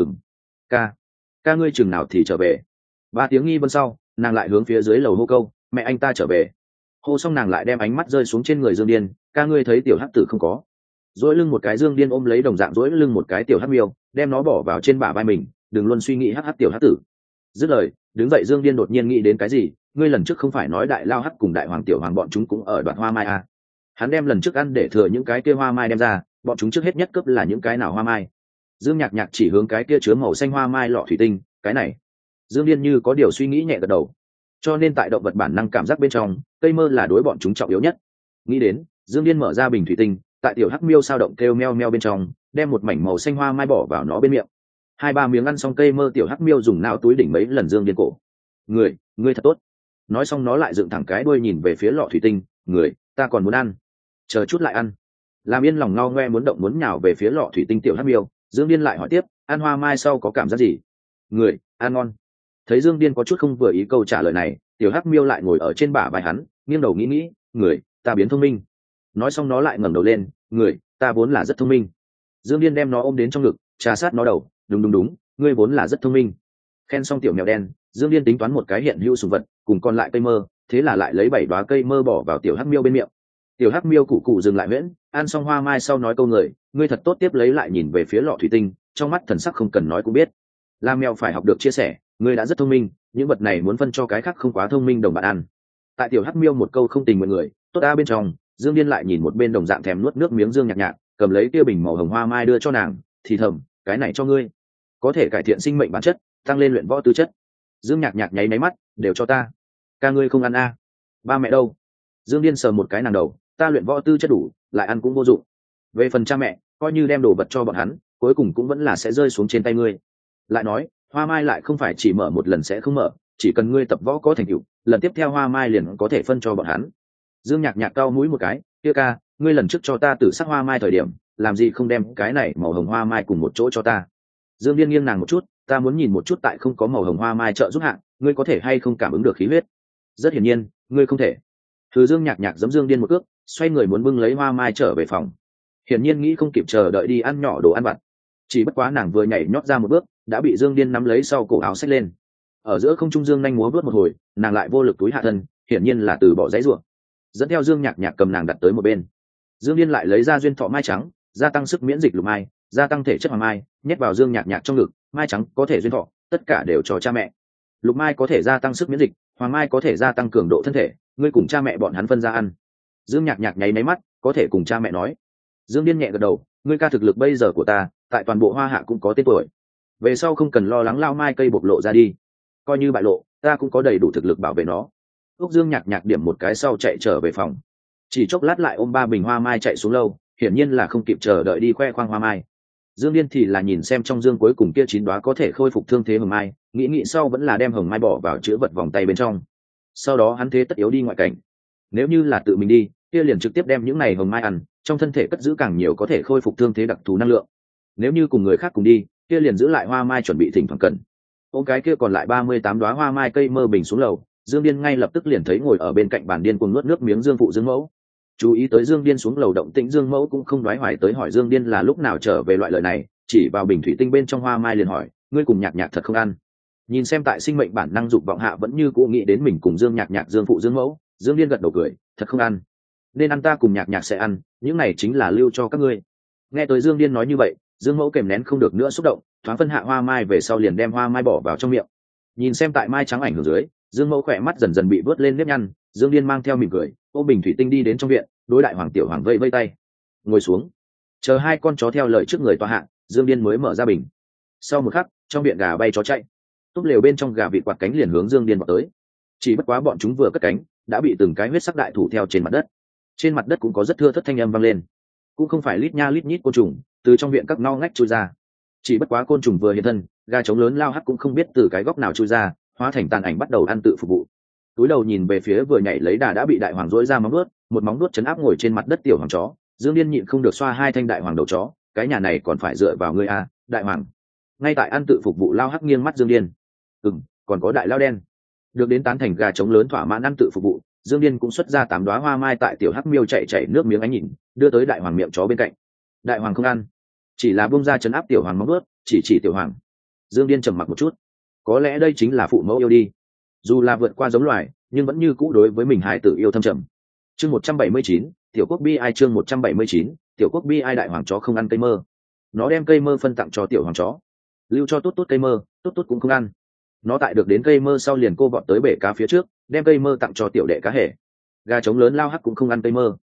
Speaker 1: Ca ngươi chừng nào thì trở về? 3 tiếng nghi vấn sau, nàng lại hướng phía dưới lầu hô câu, mẹ anh ta trở về. Hô xong nàng lại đem ánh mắt rơi xuống trên người Dương Điên. Ca, ngươi thấy tiểu hắc tử không có? Dỗi lưng một cái, Dương Điên ôm lấy đồng dạng dỗi lưng một cái tiểu hắc miêu, đem nó bỏ vào trên bả vai mình, đừng luôn suy nghĩ hắc tiểu hắc tử. Dứt lời, đứng dậy Dương Điên đột nhiên nghĩ đến cái gì, ngươi lần trước không phải nói đại lao hắc cùng đại hoàng tiểu hoàng bọn chúng cũng ở Đoạn Hoa Mai à? Hắn đem lần trước ăn để thừa những cái kia hoa mai đem ra, bọn chúng trước hết nhất cướp là những cái nào hoa mai. Dương Nhạc Nhạc chỉ hướng cái kia chứa màu xanh hoa mai lọ thủy tinh, cái này. Dương Điên như có điều suy nghĩ nhẹ gật đầu. Cho nên tại động vật bản năng cảm giác bên trong, cây mơ là đối bọn chúng trọng yếu nhất. Nghĩ đến, Dương Điên mở ra bình thủy tinh, tại tiểu hắc miêu sao động kêu meo meo bên trong, đem một mảnh màu xanh hoa mai bỏ vào nó bên miệng. 2-3 miếng ăn xong cây mơ, tiểu hắc miêu dùng não túi đỉnh mấy lần Dương Điên cổ. Người thật tốt. Nói xong nó lại dựng thẳng cái đuôi nhìn về phía lọ thủy tinh, ta còn muốn ăn. Chờ chút lại ăn. Làm yên lòng ngao ngoe muốn động muốn nhào về phía lọ thủy tinh tiểu hắc miêu, Dương Điên lại hỏi tiếp, ăn hoa mai sau có cảm giác gì? Ăn ngon. Thấy Dương Điên có chút không vừa ý câu trả lời này, tiểu hắc miêu lại ngồi ở trên bả vai hắn, nghiêng đầu nghĩ, ta biến thông minh. Nói xong nó lại ngẩng đầu lên, ta vốn là rất thông minh. Dương Điên đem nó ôm đến trong ngực, trà sát nó đầu, đúng, ngươi vốn là rất thông minh. Khen xong tiểu mèo đen, Dương Điên tính toán một cái hiện hữu sủng vật cùng còn lại cây mơ, thế là lại lấy 7 đóa cây mơ bỏ vào tiểu hắc miêu bên miệng. Tiểu hắc miêu cụ dừng lại miễn, ăn xong hoa mai sau nói câu ngươi thật tốt, tiếp lấy lại nhìn về phía lọ thủy tinh, trong mắt thần sắc không cần nói cũng biết. Làm mèo phải học được chia sẻ, ngươi đã rất thông minh, những vật này muốn phân cho cái khác không quá thông minh đồng bạn ăn. Tại tiểu hắc miêu một câu không tình nguyện tốt bên trong, Dương Điên lại nhìn một bên đồng dạng thèm nuốt nước miếng Dương Nhạc Nhạc, cầm lấy kia bình màu hồng hoa mai đưa cho nàng, thì thầm, cái này cho ngươi, có thể cải thiện sinh mệnh bản chất, tăng lên luyện võ tư chất. Dương Nhạc Nhạc nháy máy mắt, đều cho ta. Ca ngươi không ăn ba mẹ đâu? Dương Điên sờ một cái nàng đầu, ta luyện võ tư chất đủ, lại ăn cũng vô dụng. Về phần cha mẹ, coi như đem đồ vật cho bọn hắn, cuối cùng cũng vẫn là sẽ rơi xuống trên tay ngươi. Lại nói, hoa mai lại không phải chỉ mở một lần sẽ không mở, chỉ cần ngươi tập võ có thành tựu, lần tiếp theo hoa mai liền có thể phân cho bọn hắn. Dương Nhạc Nhạc cau mũi một cái, kia ca, ngươi lần trước cho ta tử sắc hoa mai thời điểm, làm gì không đem cái này màu hồng hoa mai cùng một chỗ cho ta? Dương Điên nghiêng nàng một chút, ta muốn nhìn một chút tại không có màu hồng hoa mai trợ giúp hạng, ngươi có thể hay không cảm ứng được khí huyết? Rất hiển nhiên, ngươi không thể. Thứ Dương Nhạc Nhạc giẫm Dương Điên một cước, xoay người muốn bưng lấy hoa mai trở về phòng. Hiển nhiên nghĩ không kịp chờ đợi đi ăn nhỏ đồ ăn vặt. Chỉ bất quá nàng vừa nhảy nhót ra một bước, đã bị Dương Điên nắm lấy sau cổ áo xách lên. Ở giữa không trung Dương nhanh múa vớt một hồi, nàng lại vô lực túi hạ thân, hiển nhiên là từ bỏ giấy rủa. Dẫn theo Dương Nhạc Nhạc cầm nàng đặt tới một bên. Dương Điên lại lấy ra duyên thọ mai trắng, gia tăng sức miễn dịch lục mai, gia tăng thể chất hoàng mai, nhét vào Dương Nhạc Nhạc trong ngực. Mai trắng có thể duyên thọ, tất cả đều cho cha mẹ. Lục mai có thể gia tăng sức miễn dịch, hoàng mai có thể gia tăng cường độ thân thể, ngươi cùng cha mẹ bọn hắn phân ra ăn. Dương Nhạc Nhạc nháy máy mắt, có thể cùng cha mẹ nói. Dương Điên nhẹ gật đầu, ngươi ca thực lực bây giờ của ta, tại toàn bộ Hoa Hạ cũng có tên tuổi. Về sau không cần lo lắng lao mai cây bộc lộ ra đi, coi như bại lộ, ta cũng có đầy đủ thực lực bảo vệ nó. Úc Dương Nhạc Nhạc điểm một cái sau chạy trở về phòng. Chỉ chốc lát lại ôm 3 bình hoa mai chạy xuống lâu, hiển nhiên là không kịp chờ đợi đi khoe khoang hoa mai. Dương Điên thì là nhìn xem trong dương cuối cùng kia 9 đóa có thể khôi phục thương thế hồng mai, nghĩ sau vẫn là đem hồng mai bỏ vào chứa vật vòng tay bên trong. Sau đó hắn thế tất yếu đi ngoại cảnh. Nếu như là tự mình đi, kia liền trực tiếp đem những này hồng mai ăn, trong thân thể cất giữ càng nhiều có thể khôi phục thương thế đặc thù năng lượng. Nếu như cùng người khác cùng đi, kia liền giữ lại hoa mai chuẩn bị thỉnh thoảng cần. Ôm cái kia còn lại 38 đóa hoa mai cây mơ bình xuống lầu, Dương Điên ngay lập tức liền thấy ngồi ở bên cạnh bàn điên cuồng nuốt nước miếng Dương phụ Dương mẫu. Chú ý tới Dương Điên xuống lầu động tĩnh, Dương mẫu cũng không đoái hoài tới hỏi Dương Điên là lúc nào trở về loại lời này, chỉ vào bình thủy tinh bên trong hoa mai liền hỏi, ngươi cùng Nhạc Nhạc thật không ăn? Nhìn xem tại sinh mệnh bản năng dục vọng hạ vẫn như cũ nghĩ đến mình cùng Dương Nhạc Nhạc Dương phụ Dương mẫu, Dương Điên gật đầu cười, thật không ăn. Nên ăn ta cùng Nhạc Nhạc sẽ ăn, những này chính là lưu cho các ngươi. Nghe tới Dương Điên nói như vậy, Dương mẫu kèm nén không được nữa xúc động, thoáng phân hạ hoa mai về sau liền đem hoa mai bỏ vào trong miệng. Nhìn xem tại mai trắng ảnh hưởng dưới, Dương mẫu khỏe mắt dần dần bị vớt lên nếp nhăn. Dương Điên mang theo mỉm cười, ôm bình thủy tinh đi đến trong viện, đối đại hoàng tiểu hoàng vây vây tay, ngồi xuống, chờ hai con chó theo lời trước người tòa hạ. Dương Điên mới mở ra bình. Sau một khắc, trong viện gà bay chó chạy, túp lều bên trong gà vịt quạt cánh liền hướng Dương Điên vào tới. Chỉ bất quá bọn chúng vừa cất cánh, đã bị từng cái huyết sắc đại thủ theo trên mặt đất. Trên mặt đất cũng có rất thưa thớt thanh âm vang lên, cũng không phải lít nha lít nhít côn trùng từ trong viện các ngõ ngách chui ra. Chỉ bất quá côn trùng vừa hiện thân, gà trống lớn lao hắc cũng không biết từ cái góc nào chui ra, hóa thành tàn ảnh bắt đầu ăn tự phục vụ. Túi đầu nhìn về phía vừa nhảy lấy đà đã bị đại hoàng dỗi ra móng nuốt, một móng nuốt chấn áp ngồi trên mặt đất tiểu hoàng chó. Dương Điên nhịn không được xoa hai thanh đại hoàng đầu chó, cái nhà này còn phải dựa vào ngươi à, đại hoàng. Ngay tại ăn tự phục vụ lao hắc nghiêng mắt Dương Điên, còn có đại lao đen. Được đến tán thành gà trống lớn thỏa mãn ăn tự phục vụ, Dương Điên cũng xuất ra 8 đóa hoa mai tại tiểu hắc miêu chạy nước miếng ánh nhìn, đưa tới đại hoàng miệng chó bên cạnh. Đại hoàng không ăn, chỉ là bung ra chấn áp tiểu hoàng móng nuốt, chỉ tiểu hoàng. Dương Điên trầm mặc một chút, có lẽ đây chính là phụ mẫu yêu đi, dù là vượt qua giống loài nhưng vẫn như cũ đối với mình hài tử yêu thâm trầm. Chương 179, tiểu quốc bi ai. Chương 179, tiểu quốc bi ai. Đại hoàng chó không ăn cây mơ, nó đem cây mơ phân tặng cho tiểu hoàng chó, lưu cho tốt cây mơ, tốt cũng không ăn. Nó tại được đến cây mơ sau liền cô vọt tới bể cá phía trước, đem cây mơ tặng cho tiểu đệ cá hề. Gà trống lớn lao hắc cũng không ăn cây mơ,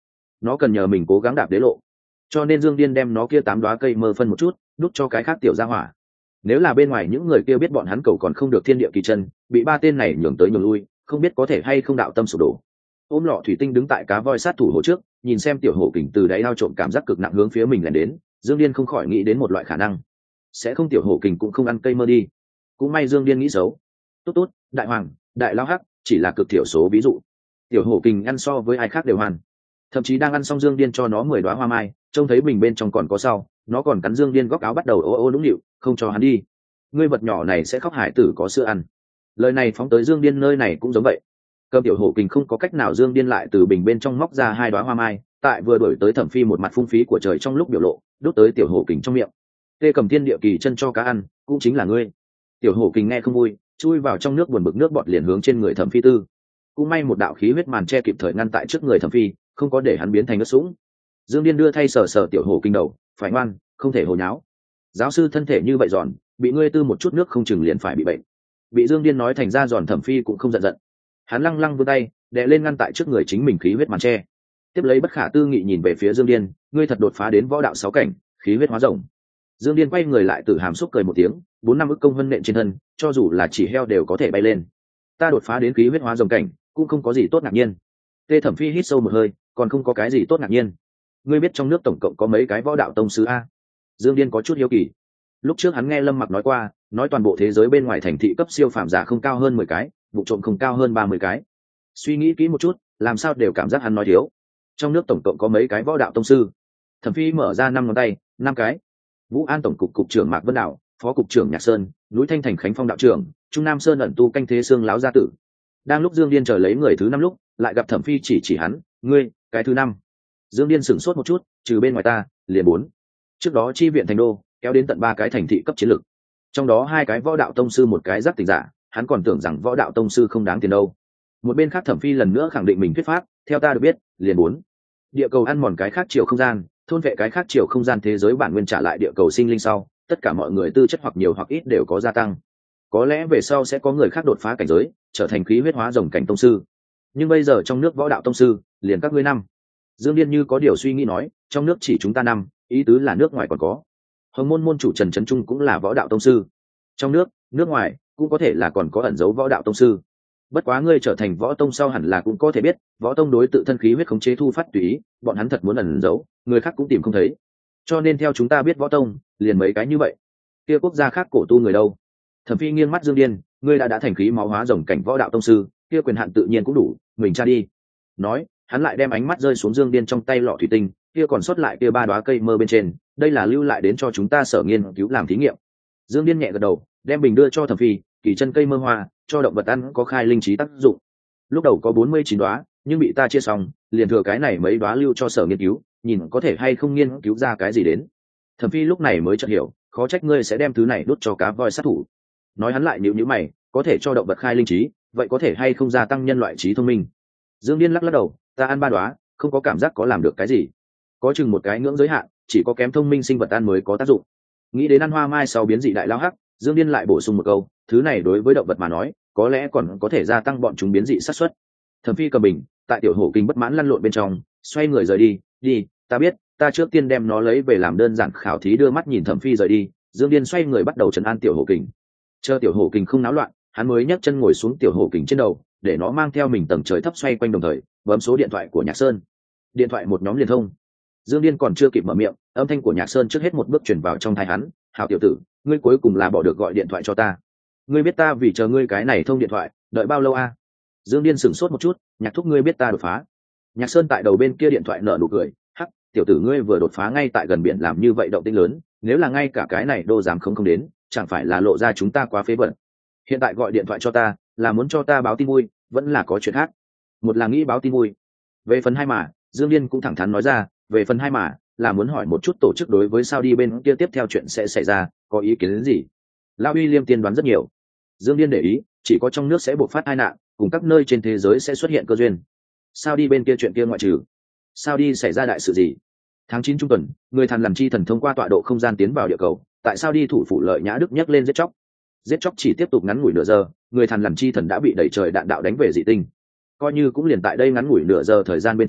Speaker 1: nó cần nhờ mình cố gắng đạp đế lộ. Cho nên Dương Điên đem nó kia 8 đóa cây mơ phân một chút, đút cho cái khác tiểu gia hỏa. Nếu là bên ngoài những người kia biết bọn hắn cầu còn không được thiên địa kỳ chân, bị ba tên này nhường tới nhường lui, không biết có thể hay không đạo tâm sụp đổ. Ôm lọ thủy tinh đứng tại cá voi sát thủ hồ trước, nhìn xem tiểu hổ kình từ đáy ao trộm cảm giác cực nặng hướng phía mình lẻn đến, Dương Điên không khỏi nghĩ đến một loại khả năng. Sẽ không tiểu hổ kình cũng không ăn cây mơ đi. Cũng may Dương Điên nghĩ xấu. Tốt tốt, đại hoàng, đại lao hắc, chỉ là cực thiểu số ví dụ. Tiểu hổ kình ăn so với ai khác đều hoàn. Thậm chí đang ăn xong Dương Điên cho nó 10 đóa hoa mai, trông thấy bình bên trong còn có sau, nó còn cắn Dương Điên góc áo bắt đầu ô ô nũng nịu, không cho hắn đi. Ngươi vật nhỏ này sẽ khóc hải tử có sữa ăn. Lời này phóng tới Dương Điên nơi này cũng giống vậy. Cơm tiểu hổ kình không có cách nào, Dương Điên lại từ bình bên trong móc ra 2 đóa hoa mai, tại vừa đổi tới Thẩm Phi một mặt phung phí của trời trong lúc biểu lộ, đốt tới tiểu hổ kình trong miệng. Tê cầm thiên địa kỳ chân cho cá ăn, cũng chính là ngươi. Tiểu hổ kình nghe không vui, chui vào trong nước buồn bực nước bọt liền hướng trên người Thẩm Phi tư. Cũng may một đạo khí huyết màn che kịp thời ngăn tại trước người Thẩm Phi, không có để hắn biến thành ướt sũng. Dương Điên đưa thay sờ sờ tiểu hổ kình đầu, phải ngoan, không thể hồ nháo. Giáo sư thân thể như vậy giòn, bị ngươi tư một chút nước không chừng liền phải bị bệnh. Bị Dương Điên nói thành ra giòn, Thẩm Phi cũng không giận giận. Hắn lăng lăng vươn tay, đè lên ngăn tại trước người chính mình khí huyết màn che. Tiếp lấy bất khả tư nghị nhìn về phía Dương Điên, ngươi thật đột phá đến võ đạo 6 cảnh, khí huyết hóa rồng. Dương Điên quay người lại tự hàm xúc cười một tiếng, 4 năm ức công vân nện trên thân, cho dù là chỉ heo đều có thể bay lên. Ta đột phá đến khí huyết hóa rồng cảnh, cũng không có gì tốt ngạc nhiên. Tê Thẩm Phi hít sâu một hơi, còn không có cái gì tốt ngạc nhiên. Ngươi biết trong nước tổng cộng có mấy cái võ đạo tông sư a? Dương Điên có chút hiếu kỳ. Lúc trước hắn nghe Lâm Mặc nói qua, nói toàn bộ thế giới bên ngoài thành thị cấp siêu phàm giả không cao hơn 10 cái, vụ trộm không cao hơn 30 cái. Suy nghĩ kỹ một chút, làm sao đều cảm giác hắn nói thiếu. Trong nước tổng cộng có mấy cái võ đạo tông sư? Thẩm Phi mở ra 5 ngón tay, 5 cái. Vũ An tổng cục cục trưởng Mạc Vân Đạo, phó cục trưởng Nhạc Sơn, núi Thanh Thành Khánh Phong đạo trưởng, Trung Nam Sơn ẩn tu canh thế xương láo gia tử. Đang lúc Dương Điên chờ lấy người thứ 5 lúc, lại gặp Thẩm Phi chỉ hắn, ngươi, cái thứ 5. Dương Điên sửng sốt một chút, trừ bên ngoài ta, liền 4. Trước đó chi viện thành đô, kéo đến tận 3 cái thành thị cấp chiến lược. Trong đó 2 cái võ đạo tông sư, một cái giác tỉnh giả, hắn còn tưởng rằng võ đạo tông sư không đáng tiền đâu. Một bên khác Thẩm Phi lần nữa khẳng định mình thuyết pháp, theo ta được biết, liền 4. Địa cầu ăn mòn cái khác chiều không gian, thôn vệ cái khác chiều không gian thế giới bản nguyên trả lại địa cầu sinh linh sau, tất cả mọi người tư chất hoặc nhiều hoặc ít đều có gia tăng. Có lẽ về sau sẽ có người khác đột phá cảnh giới, trở thành khí huyết hóa rồng cảnh tông sư. Nhưng bây giờ trong nước võ đạo tông sư, liền các ngươi 5. Dương Điên như có điều suy nghĩ nói, trong nước chỉ chúng ta 5, ý tứ là nước ngoài còn có. Hồng môn môn chủ Trần Trấn Trung cũng là võ đạo tông sư. Trong nước, nước ngoài cũng có thể là còn có ẩn dấu võ đạo tông sư. Bất quá ngươi trở thành võ tông sau hẳn là cũng có thể biết, võ tông đối tự thân khí huyết khống chế thu phát tùy ý, bọn hắn thật muốn ẩn giấu, người khác cũng tìm không thấy. Cho nên theo chúng ta biết võ tông, liền mấy cái như vậy. Kia quốc gia khác cổ tu người đâu? Thẩm Phi nghiêng mắt Dương Điên, ngươi đã thành khí máu hóa rồng cảnh võ đạo tông sư, kia quyền hạn tự nhiên cũng đủ, mình tra đi. Nói, hắn lại đem ánh mắt rơi xuống Dương Điên trong tay lọ thủy tinh, kia còn sót lại kia 3 đóa cây mơ bên trên, đây là lưu lại đến cho chúng ta sở nghiên cứu làm thí nghiệm. Dương Điên nhẹ gật đầu, đem bình đưa cho Thẩm Phi, kỳ chân cây mơ hoa, cho động vật ăn có khai linh trí tác dụng. Lúc đầu có 49 đóa, nhưng bị ta chia xong, liền thừa cái này mấy đóa lưu cho sở nghiên cứu, nhìn có thể hay không nghiên cứu ra cái gì đến. Thẩm Phi lúc này mới chợt hiểu, khó trách ngươi sẽ đem thứ này đút cho cá voi sát thủ. Nói hắn lại nhíu mày, có thể cho động vật khai linh trí, vậy có thể hay không gia tăng nhân loại trí thông minh? Dương Điên lắc đầu, ta ăn 3 đóa, không có cảm giác có làm được cái gì. Có chừng một cái ngưỡng giới hạn, chỉ có kém thông minh sinh vật ăn mới có tác dụng. Nghĩ đến ăn hoa mai sau biến dị đại lao hắc, Dương Điên lại bổ sung một câu, thứ này đối với động vật mà nói, có lẽ còn có thể gia tăng bọn chúng biến dị xác suất. Thẩm Phi cầm bình, tại tiểu hổ kinh bất mãn lăn lộn bên trong, xoay người rời đi, đi, ta biết, ta trước tiên đem nó lấy về làm đơn giản khảo thí. Đưa mắt nhìn Thẩm Phi rời đi, Dương Điên xoay người bắt đầu trấn an tiểu hổ kình. Chờ tiểu hổ kình không náo loạn, hắn mới nhấc chân ngồi xuống tiểu hổ kình trên đầu, để nó mang theo mình tầng trời thấp xoay quanh, đồng thời bấm số điện thoại của Nhạc Sơn. Điện thoại một nhóm liền thông. Dương Điên còn chưa kịp mở miệng, âm thanh của Nhạc Sơn trước hết một bước truyền vào trong tai hắn, "Hảo tiểu tử, ngươi cuối cùng là bỏ được gọi điện thoại cho ta. Ngươi biết ta vì chờ ngươi cái này thông điện thoại, đợi bao lâu a?" Dương Điên sửng sốt một chút, "Nhạc thúc ngươi biết ta đột phá?" Nhạc Sơn tại đầu bên kia điện thoại nở nụ cười, "Hắc, tiểu tử ngươi vừa đột phá ngay tại gần biển làm như vậy động tĩnh lớn, nếu là ngay cả cái này đô giảm không đến, chẳng phải là lộ ra chúng ta quá phế bẩn. Hiện tại gọi điện thoại cho ta, là muốn cho ta báo tin vui, vẫn là có chuyện khác?" Một là nghĩ báo tin vui. Về phần hai mà, Dương Điên cũng thẳng thắn nói ra, về phần hai mà, là muốn hỏi một chút tổ chức đối với Saudi bên kia tiếp theo chuyện sẽ xảy ra, có ý kiến đến gì. Lao Uy Liêm tiên đoán rất nhiều. Dương Điên để ý, chỉ có trong nước sẽ bộc phát tai nạn, cùng các nơi trên thế giới sẽ xuất hiện cơ duyên. Saudi bên kia chuyện kia ngoại trừ. Saudi xảy ra đại sự gì? Tháng 9 trung tuần, người Thằn Lằn Chi Thần thông qua tọa độ không gian tiến vào địa cầu, tại Saudi thủ phủ Lợi Nhã Đức nhắc lên giết chóc. Giết chóc chỉ tiếp tục ngắn ngủi nửa giờ, người Thằn Lằn Chi Thần đã bị đẩy trời đạn đạo đánh về dị tinh. Coi như cũng liền tại đây ngắn ngủi nửa giờ thời gian bên trong,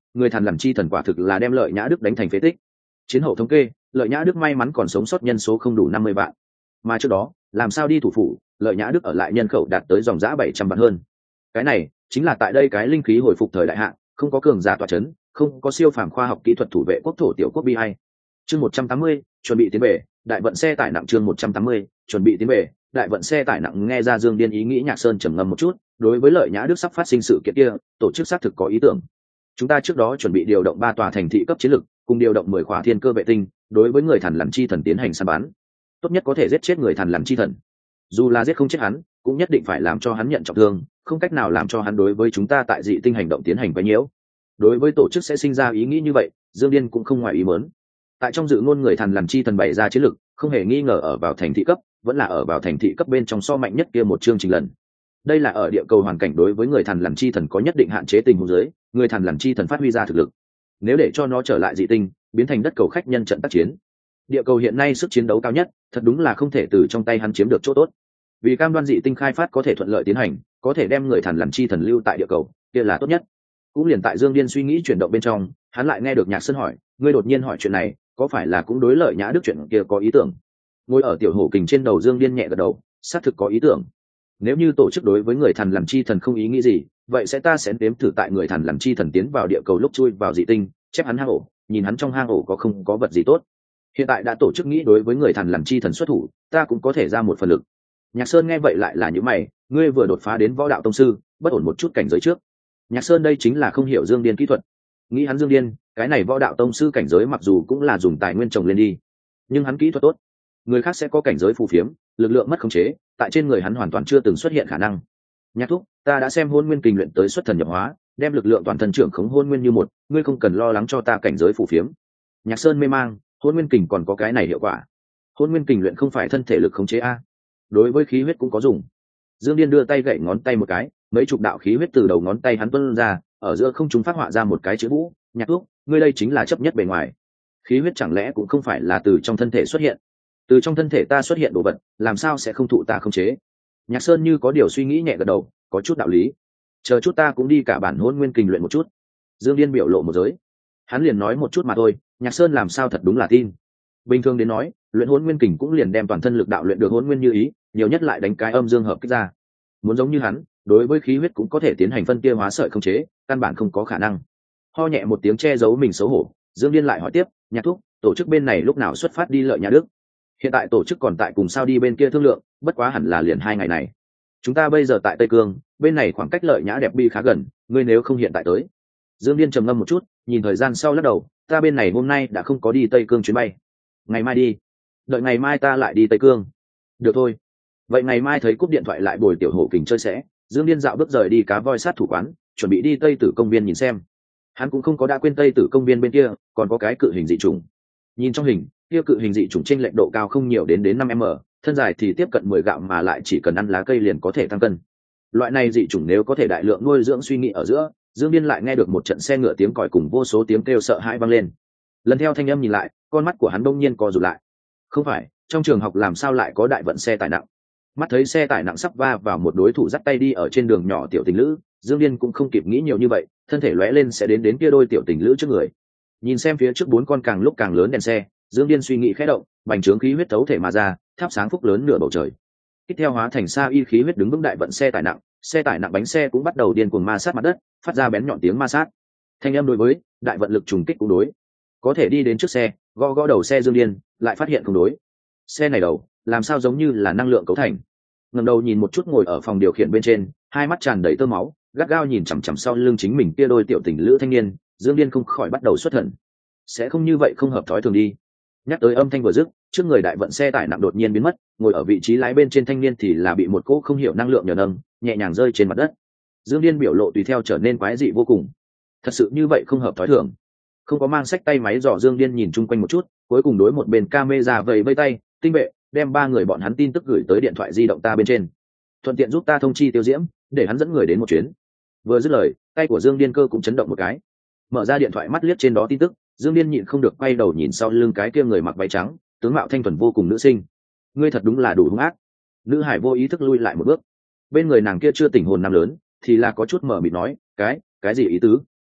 Speaker 1: người thằn lằn chi thần quả thực là đem Lợi Nhã Đức đánh thành phế tích. Chiến hậu thống kê, Lợi Nhã Đức may mắn còn sống sót nhân số không đủ 50 vạn. Mà trước đó, làm sao đi thủ phủ, Lợi Nhã Đức ở lại nhân khẩu đạt tới dòng dã 700 vạn hơn. Cái này chính là tại đây cái linh khí hồi phục thời đại hạ, không có cường giả tọa chấn, không có siêu phàm khoa học kỹ thuật thủ vệ quốc thổ tiểu quốc bi hay. Chương 180, chuẩn bị tiến về, đại vận xe tải nặng chương 180, chuẩn bị tiến về, đại vận xe tải nặng. Nghe ra Dương Điên ý nghĩ, Nhạc Sơn trầm ngâm một chút, đối với Lợi Nhã Đức sắp phát sinh sự kiện kia, tổ chức xác thực có ý tưởng. Chúng ta trước đó chuẩn bị điều động 3 tòa thành thị cấp chiến lực, cùng điều động 10 khỏa thiên cơ vệ tinh, đối với người thằn lằn chi thần tiến hành săn bắn. Tốt nhất có thể giết chết người thằn lằn chi thần. Dù là giết không chết hắn, cũng nhất định phải làm cho hắn nhận trọng thương, không cách nào làm cho hắn đối với chúng ta tại dị tinh hành động tiến hành quấy nhiễu. Đối với tổ chức sẽ sinh ra ý nghĩ như vậy, Dương Điên cũng không ngoài ý muốn. Tại trong dự ngôn người thằn lằn chi thần bày ra chiến lực, không hề nghi ngờ ở vào thành thị cấp, vẫn là ở vào thành thị cấp bên trong so mạnh nhất kia một chương trình lần. Đây là ở địa cầu hoàn cảnh đối với người thằn lằn chi thần có nhất định hạn chế tình huống dưới, người thằn lằn chi thần phát huy ra thực lực. Nếu để cho nó trở lại dị tinh, biến thành đất cầu khách nhân trận tác chiến, địa cầu hiện nay sức chiến đấu cao nhất, thật đúng là không thể từ trong tay hắn chiếm được chỗ tốt. Vì cam đoan dị tinh khai phát có thể thuận lợi tiến hành, có thể đem người thằn lằn chi thần lưu tại địa cầu, kia là tốt nhất. Cũng liền tại Dương Điên suy nghĩ chuyển động bên trong, hắn lại nghe được Nhạc Sơn hỏi, ngươi đột nhiên hỏi chuyện này, có phải là cũng đối Lợi Nhã Đức chuyện kia có ý tưởng? Ngồi ở tiểu hổ kình trên đầu Dương Điên nhẹ gật đầu, xác thực có ý tưởng. Nếu như tổ chức đối với người thằn lằn chi thần không ý nghĩ gì, vậy ta sẽ đếm thử tại người thằn lằn chi thần tiến vào địa cầu lúc chui vào dị tinh, chép hắn hang ổ, nhìn hắn trong hang ổ có không có vật gì tốt. Hiện tại đã tổ chức nghĩ đối với người thằn lằn chi thần xuất thủ, ta cũng có thể ra một phần lực. Nhạc Sơn nghe vậy lại là những mày, ngươi vừa đột phá đến võ đạo tông sư, bất ổn một chút cảnh giới trước. Nhạc Sơn đây chính là không hiểu Dương Điên kỹ thuật. Nghĩ hắn Dương Điên, cái này võ đạo tông sư cảnh giới mặc dù cũng là dùng tài nguyên trồng lên đi, nhưng hắn kỹ thuật tốt. Người khác sẽ có cảnh giới phù phiếm, lực lượng mất khống chế, tại trên người hắn hoàn toàn chưa từng xuất hiện khả năng. Nhạc thúc, ta đã xem Hôn Nguyên Kình luyện tới xuất thần nhập hóa, đem lực lượng toàn thân trưởng khống hôn nguyên như một, ngươi không cần lo lắng cho ta cảnh giới phù phiếm. Nhạc Sơn mê mang, Hôn Nguyên Kình còn có cái này hiệu quả? Hôn Nguyên Kình luyện không phải thân thể lực khống chế a? Đối với khí huyết cũng có dùng. Dương Điên đưa tay gậy ngón tay một cái, mấy chục đạo khí huyết từ đầu ngón tay hắn tuôn ra, ở giữa không trung phát họa ra một cái chữ vũ. Nhạc thúc, ngươi đây chính là chấp nhất bề ngoài. Khí huyết chẳng lẽ cũng không phải là từ trong thân thể xuất hiện? Từ trong thân thể ta xuất hiện đồ vật, làm sao sẽ không thụ ta khống chế? Nhạc Sơn như có điều suy nghĩ nhẹ gật đầu, có chút đạo lý. Chờ chút ta cũng đi cả bản Hôn Nguyên Kình luyện một chút. Dương Điên biểu lộ một giới. Hắn liền nói một chút mà thôi, Nhạc Sơn làm sao thật đúng là tin. Bình thường đến nói, luyện Hôn Nguyên Kình cũng liền đem toàn thân lực đạo luyện được hôn nguyên như ý, nhiều nhất lại đánh cái âm dương hợp kích ra. Muốn giống như hắn, đối với khí huyết cũng có thể tiến hành phân tia hóa sợi khống chế, căn bản không có khả năng. Ho nhẹ một tiếng che giấu mình xấu hổ, Dương Điên lại hỏi tiếp, Nhạc thúc, tổ chức bên này lúc nào xuất phát đi Lợi Nhã Đức? Hiện tại tổ chức còn tại cùng sao đi bên kia thương lượng, bất quá hẳn là liền 2 ngày này. Chúng ta bây giờ tại Tây Cương, bên này khoảng cách Lợi Nhã đẹp bi khá gần, ngươi nếu không hiện tại tới. Dương Điên trầm ngâm một chút, nhìn thời gian sau lắc đầu, ta bên này hôm nay đã không có đi Tây Cương chuyến bay. Ngày mai đi. Đợi ngày mai ta lại đi Tây Cương. Được thôi. Vậy ngày mai thấy cúp điện thoại lại bồi tiểu hổ kình chơi sẽ. Dương Điên dạo bước rời đi cá voi sát thủ quán, chuẩn bị đi Tây Tử công viên nhìn xem. Hắn cũng không có đã quên Tây Tử công viên bên kia còn có cái cự hình dị trùng. Nhìn trong hình, kia cự hình dị trùng chênh lệch độ cao không nhiều đến 5m, thân dài thì tiếp cận 10 gạo mà lại chỉ cần ăn lá cây liền có thể tăng cân. Loại này dị chủng nếu có thể đại lượng nuôi dưỡng, suy nghĩ ở giữa, Dương Điên lại nghe được một trận xe ngựa tiếng còi cùng vô số tiếng kêu sợ hãi vang lên. Lần theo thanh âm nhìn lại, con mắt của hắn đông nhiên co rụt lại. Không phải, trong trường học làm sao lại có đại vận xe tải nặng? Mắt thấy xe tải nặng sắp va vào một đối thủ dắt tay đi ở trên đường nhỏ tiểu tình lữ, Dương Điên cũng không kịp nghĩ nhiều như vậy, thân thể lóe lên sẽ đến kia đôi tiểu tình lữ trước người. Nhìn xem phía trước 4 con càng lúc càng lớn đèn xe, Dương Điên suy nghĩ khẽ động, bành trướng khí huyết thấu thể mà ra, thắp sáng phúc lớn nửa bầu trời. Tiếp theo hóa thành sa y khí huyết đứng vững đại vận xe tải nặng bánh xe cũng bắt đầu điên cuồng ma sát mặt đất, phát ra bén nhọn tiếng ma sát. Thanh âm đối với đại vận lực trùng kích cũng đối. Có thể đi đến trước xe, gõ gõ đầu xe Dương Điên, lại phát hiện không đối. Xe này đầu, làm sao giống như là năng lượng cấu thành. Ngẩng đầu nhìn một chút ngồi ở phòng điều khiển bên trên, hai mắt tràn đầy tơ máu, gắt gao nhìn chằm chằm sau lưng chính mình kia đôi tiểu tình lữ thanh niên, Dương Điên không khỏi bắt đầu xuất thần. Sẽ không như vậy không hợp thói thường đi. Nhắc tới âm thanh vừa dứt, trước người đại vận xe tải nặng đột nhiên biến mất, ngồi ở vị trí lái bên trên thanh niên thì là bị một cỗ không hiểu năng lượng nhờ nâng, nhẹ nhàng rơi trên mặt đất. Dương Điên biểu lộ tùy theo trở nên quái dị vô cùng. Thật sự như vậy không hợp thói thường. Không có mang sách tay máy dò, Dương Điên nhìn chung quanh một chút, cuối cùng đối một bên camera vẫy vây tay, tinh vệ, đem 3 người bọn hắn tin tức gửi tới điện thoại di động ta bên trên. Thuận tiện giúp ta thông chi Tiêu Diễm, để hắn dẫn người đến một chuyến. Vừa dứt lời, tay của Dương Điên cơ cũng chấn động một cái. Mở ra điện thoại mắt liếc trên đó tin tức, Dương Điên nhịn không được quay đầu nhìn sau lưng cái kia người mặc váy trắng, tướng mạo thanh thuần vô cùng nữ sinh. Ngươi thật đúng là đủ hung ác. Nữ hải vô ý thức lui lại một bước. Bên người nàng kia chưa tỉnh hồn năm lớn, thì là có chút mở mịt nói, cái gì ý tứ?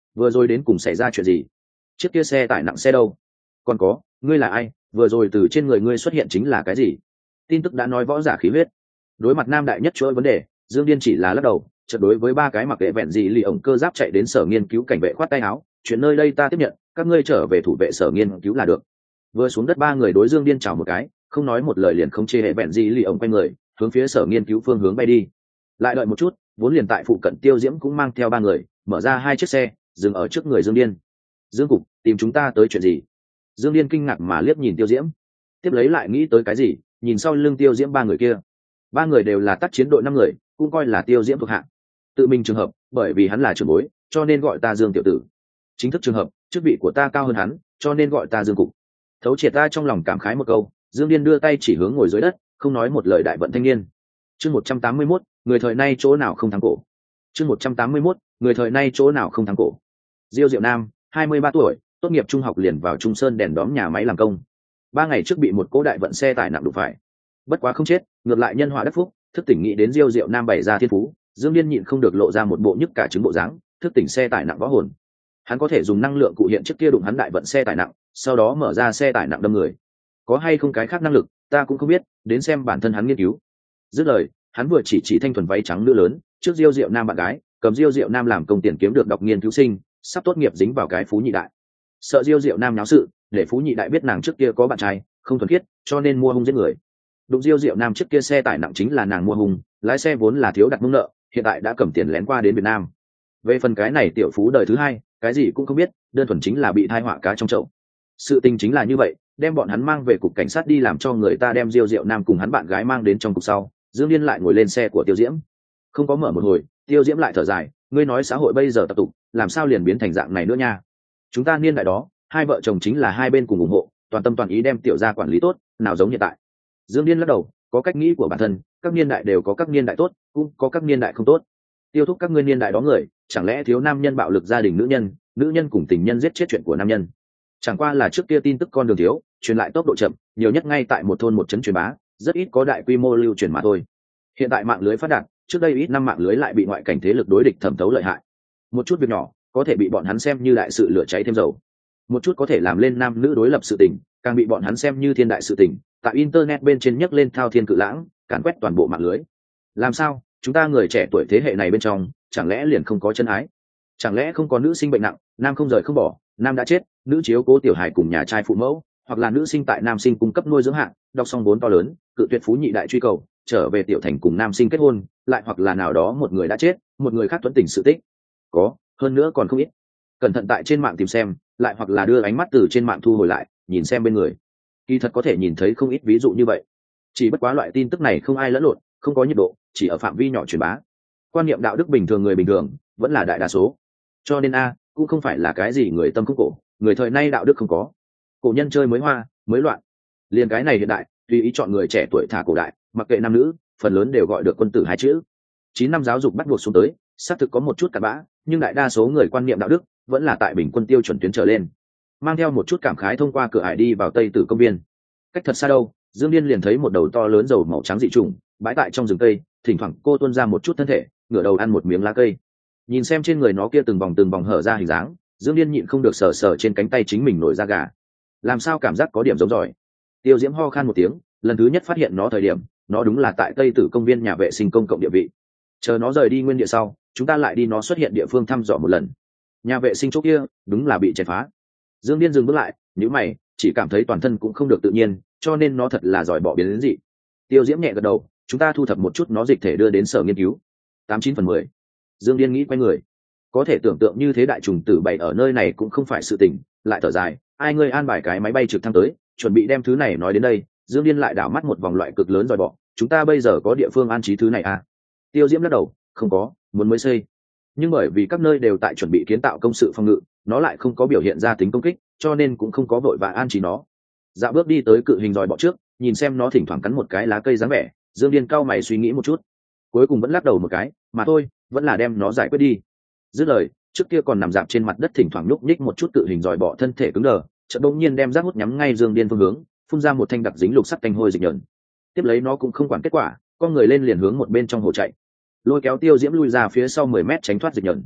Speaker 1: vừa rồi đến cùng xảy ra chuyện gì? Chiếc kia xe tải nặng xe đâu? Còn có, ngươi là ai? Vừa rồi từ trên người ngươi xuất hiện chính là cái gì? Tin tức đã nói võ giả khí huyết. Đối mặt nam đại nhất chuỗi vấn đề, Dương Điên chỉ là lắc đầu, chợt đối với ba cái mặc kệ vẹn gì lì ổng cơ giáp chạy đến sở nghiên cứu cảnh vệ khoát tay áo, chuyện nơi đây ta tiếp nhận, các ngươi trở về thủ vệ sở nghiên cứu là được. Vừa xuống đất ba người đối Dương Điên chào một cái, không nói một lời liền không chê hệ vẹn gì lì ổng quay người, hướng phía sở nghiên cứu phương hướng bay đi. Lại đợi một chút, vốn liền tại phụ cận Tiêu Diễm cũng mang theo ba người, mở ra hai chiếc xe, dừng ở trước người Dương Điên. Dương cục, tìm chúng ta tới chuyện gì? Dương Điên kinh ngạc mà liếc nhìn Tiêu Diễm, tiếp lấy lại nghĩ tới cái gì, nhìn sau lưng Tiêu Diễm ba người kia. Ba người đều là tác chiến đội 5 người, cũng coi là Tiêu Diễm thuộc hạng. Tự mình trường hợp, bởi vì hắn là trưởng bối, cho nên gọi ta Dương tiểu tử. Chính thức trường hợp, chức vị của ta cao hơn hắn, cho nên gọi ta Dương cục. Thấu triệt ta trong lòng cảm khái một câu, Dương Điên đưa tay chỉ hướng ngồi dưới đất, không nói một lời đại vận thanh niên. Chương 181, người thời nay chỗ nào không thắng cổ. Chương 181, người thời nay chỗ nào không thắng cổ. Diêu Diệu Nam, 23 tuổi, tốt nghiệp trung học liền vào Trung Sơn đèn đóm nhà máy làm công. 3 ngày trước bị một cỗ đại vận xe tải nặng đụng phải. Bất quá không chết, ngược lại nhân họa đắc phúc, thức tỉnh nghĩ đến Diêu Diệu Nam bày ra thiên phú, Dương Điên nhịn không được lộ ra một bộ nhức cả trứng bộ dáng, thức tỉnh xe tải nặng võ hồn. Hắn có thể dùng năng lượng cụ hiện trước kia đụng hắn đại vận xe tải nặng, sau đó mở ra xe tải nặng đâm người. Có hay không cái khác năng lực, ta cũng không biết, đến xem bản thân hắn nghiên cứu. Dứt lời, hắn vừa chỉ thanh thuần váy trắng nữ lớn, trước Diêu Diệu Nam bạn gái, cầm Diêu Diệu Nam làm công tiền kiếm được đọc nghiên cứu sinh, sắp tốt nghiệp dính vào cái Phú Nhị Đại. Sợ Diêu Diệu Nam náo sự, để Phú Nhị Đại biết nàng trước kia có bạn trai, không thuần khiết, cho nên mua hung giết người. Đụng Diêu Diệu Nam trước kia xe tải nặng chính là nàng mua hung, lái xe vốn là thiếu đặt mông nợ, hiện tại đã cầm tiền lén qua đến Việt Nam. Về phần cái này tiểu phú đời thứ hai, cái gì cũng không biết, đơn thuần chính là bị thai họa cá trong chậu. Sự tình chính là như vậy, đem bọn hắn mang về cục cảnh sát đi làm cho người ta đem Diêu Diệu Nam cùng hắn bạn gái mang đến trong cục sau, Dương Điên lại ngồi lên xe của Tiêu Diễm. Không có mở một hồi, Tiêu Diễm lại thở dài, ngươi nói xã hội bây giờ tập tục, làm sao liền biến thành dạng này nữa nha? Chúng ta niên đại đó, hai vợ chồng chính là hai bên cùng ủng hộ, toàn tâm toàn ý đem tiểu gia quản lý tốt, nào giống hiện tại. Dương Điên lắc đầu, có cách nghĩ của bản thân, các niên đại đều có các niên đại tốt, cũng có các niên đại không tốt. Tiêu thúc các ngươi niên đại đó người, chẳng lẽ thiếu nam nhân bạo lực gia đình nữ nhân cùng tình nhân giết chết chuyện của nam nhân? Chẳng qua là trước kia tin tức con đường thiếu, truyền lại tốc độ chậm, nhiều nhất ngay tại một thôn một trấn truyền bá, rất ít có đại quy mô lưu truyền mà thôi. Hiện tại mạng lưới phát đạt, trước đây ít năm mạng lưới lại bị ngoại cảnh thế lực đối địch thẩm thấu lợi hại. Một chút việc nhỏ, có thể bị bọn hắn xem như đại sự lửa cháy thêm dầu. Một chút có thể làm lên nam nữ đối lập sự tình, càng bị bọn hắn xem như thiên đại sự tình, tại internet bên trên nhấc lên thao thiên cự lãng, càn quét toàn bộ mạng lưới. Làm sao, chúng ta người trẻ tuổi thế hệ này bên trong, chẳng lẽ liền không có chân ái? Chẳng lẽ không có nữ sinh bệnh nặng, nam không rời không bỏ, nam đã chết, nữ chiếu cố tiểu hài cùng nhà trai phụ mẫu, hoặc là nữ sinh tại nam sinh cung cấp nuôi dưỡng hạng, đọc xong vốn to lớn, cự tuyệt Phú Nhị Đại truy cầu, trở về tiểu thành cùng nam sinh kết hôn, lại hoặc là nào đó một người đã chết, một người khác tuấn tình sự tích. Có, hơn nữa còn không ít. Cẩn thận tại trên mạng tìm xem, lại hoặc là đưa ánh mắt từ trên mạng thu hồi lại, nhìn xem bên người. Kỳ thật có thể nhìn thấy không ít ví dụ như vậy. Chỉ bất quá loại tin tức này không ai lẫn lộn, không có nhiệt độ, chỉ ở phạm vi nhỏ truyền bá. Quan niệm đạo đức bình thường người bình thường vẫn là đại đa số. Cho nên cũng không phải là cái gì người tâm không cổ, người thời nay đạo đức không có. Cổ nhân chơi mới hoa, mới loạn. Liền cái này hiện đại, tùy ý chọn người trẻ tuổi thả cổ đại, mặc kệ nam nữ, phần lớn đều gọi được quân tử hai chữ. 9 năm giáo dục bắt buộc xuống tới, xác thực có một chút cặn bã, nhưng đại đa số người quan niệm đạo đức vẫn là tại bình quân tiêu chuẩn tuyến trở lên. Mang theo một chút cảm khái thông qua cửa ải đi vào Tây Tử công viên. Cách thật xa đâu, Dương Điên liền thấy một đầu to lớn dầu màu trắng dị trùng bãi tại trong rừng cây, thỉnh thoảng cô tuôn ra một chút thân thể, ngửa đầu ăn một miếng lá cây. Nhìn xem trên người nó kia từng vòng hở ra hình dáng, Dương Điên nhịn không được sờ sờ trên cánh tay chính mình nổi da gà. Làm sao cảm giác có điểm giống giỏi? Tiêu Diễm ho khan một tiếng, lần thứ nhất phát hiện nó thời điểm, nó đúng là tại Tây Tử công viên nhà vệ sinh công cộng địa vị. Chờ nó rời đi nguyên địa sau, chúng ta lại đi nó xuất hiện địa phương thăm dò một lần. Nhà vệ sinh chỗ kia đúng là bị chèn phá. Dương Điên dừng bước lại, nhíu mày, chỉ cảm thấy toàn thân cũng không được tự nhiên, cho nên nó thật là giỏi bỏ biến đến dị. Tiêu Diễm nhẹ gật đầu, chúng ta thu thập một chút nó dịch thể đưa đến sở nghiên cứu. 89/10. Dương Điên nghĩ quay người, có thể tưởng tượng như thế đại trùng tử bày ở nơi này cũng không phải sự tình, lại thở dài, ai ngươi an bài cái máy bay trực thăng tới, chuẩn bị đem thứ này nói đến đây. Dương Điên lại đảo mắt một vòng loại cực lớn rồi bỏ, chúng ta bây giờ có địa phương an trí thứ này Tiêu Diễm lắc đầu, không có, muốn mới xây. Nhưng bởi vì các nơi đều tại chuẩn bị kiến tạo công sự phòng ngự, nó lại không có biểu hiện ra tính công kích, cho nên cũng không có vội vã an trí nó. Dạo bước đi tới cự hình dòi bọ trước, nhìn xem nó thỉnh thoảng cắn một cái lá cây dáng vẻ, Dương Điên cau mày suy nghĩ một chút, cuối cùng vẫn lắc đầu một cái, mà thôi, vẫn là đem nó giải quyết đi. Dứt lời, trước kia còn nằm dạp trên mặt đất thỉnh thoảng nhúc nhích một chút cự hình dòi bọ thân thể cứng đờ, chợt bỗng nhiên đem rác hút nhắm ngay Dương Điên phương hướng, phun ra một thanh đặc dính lục sắt tanh hôi dịch nhờn. Tiếp lấy nó cũng không quản kết quả, con người lên liền hướng một bên trong hồ chạy, lôi kéo Tiêu Diễm lui ra phía sau 10 mét tránh thoát dịch nhờn.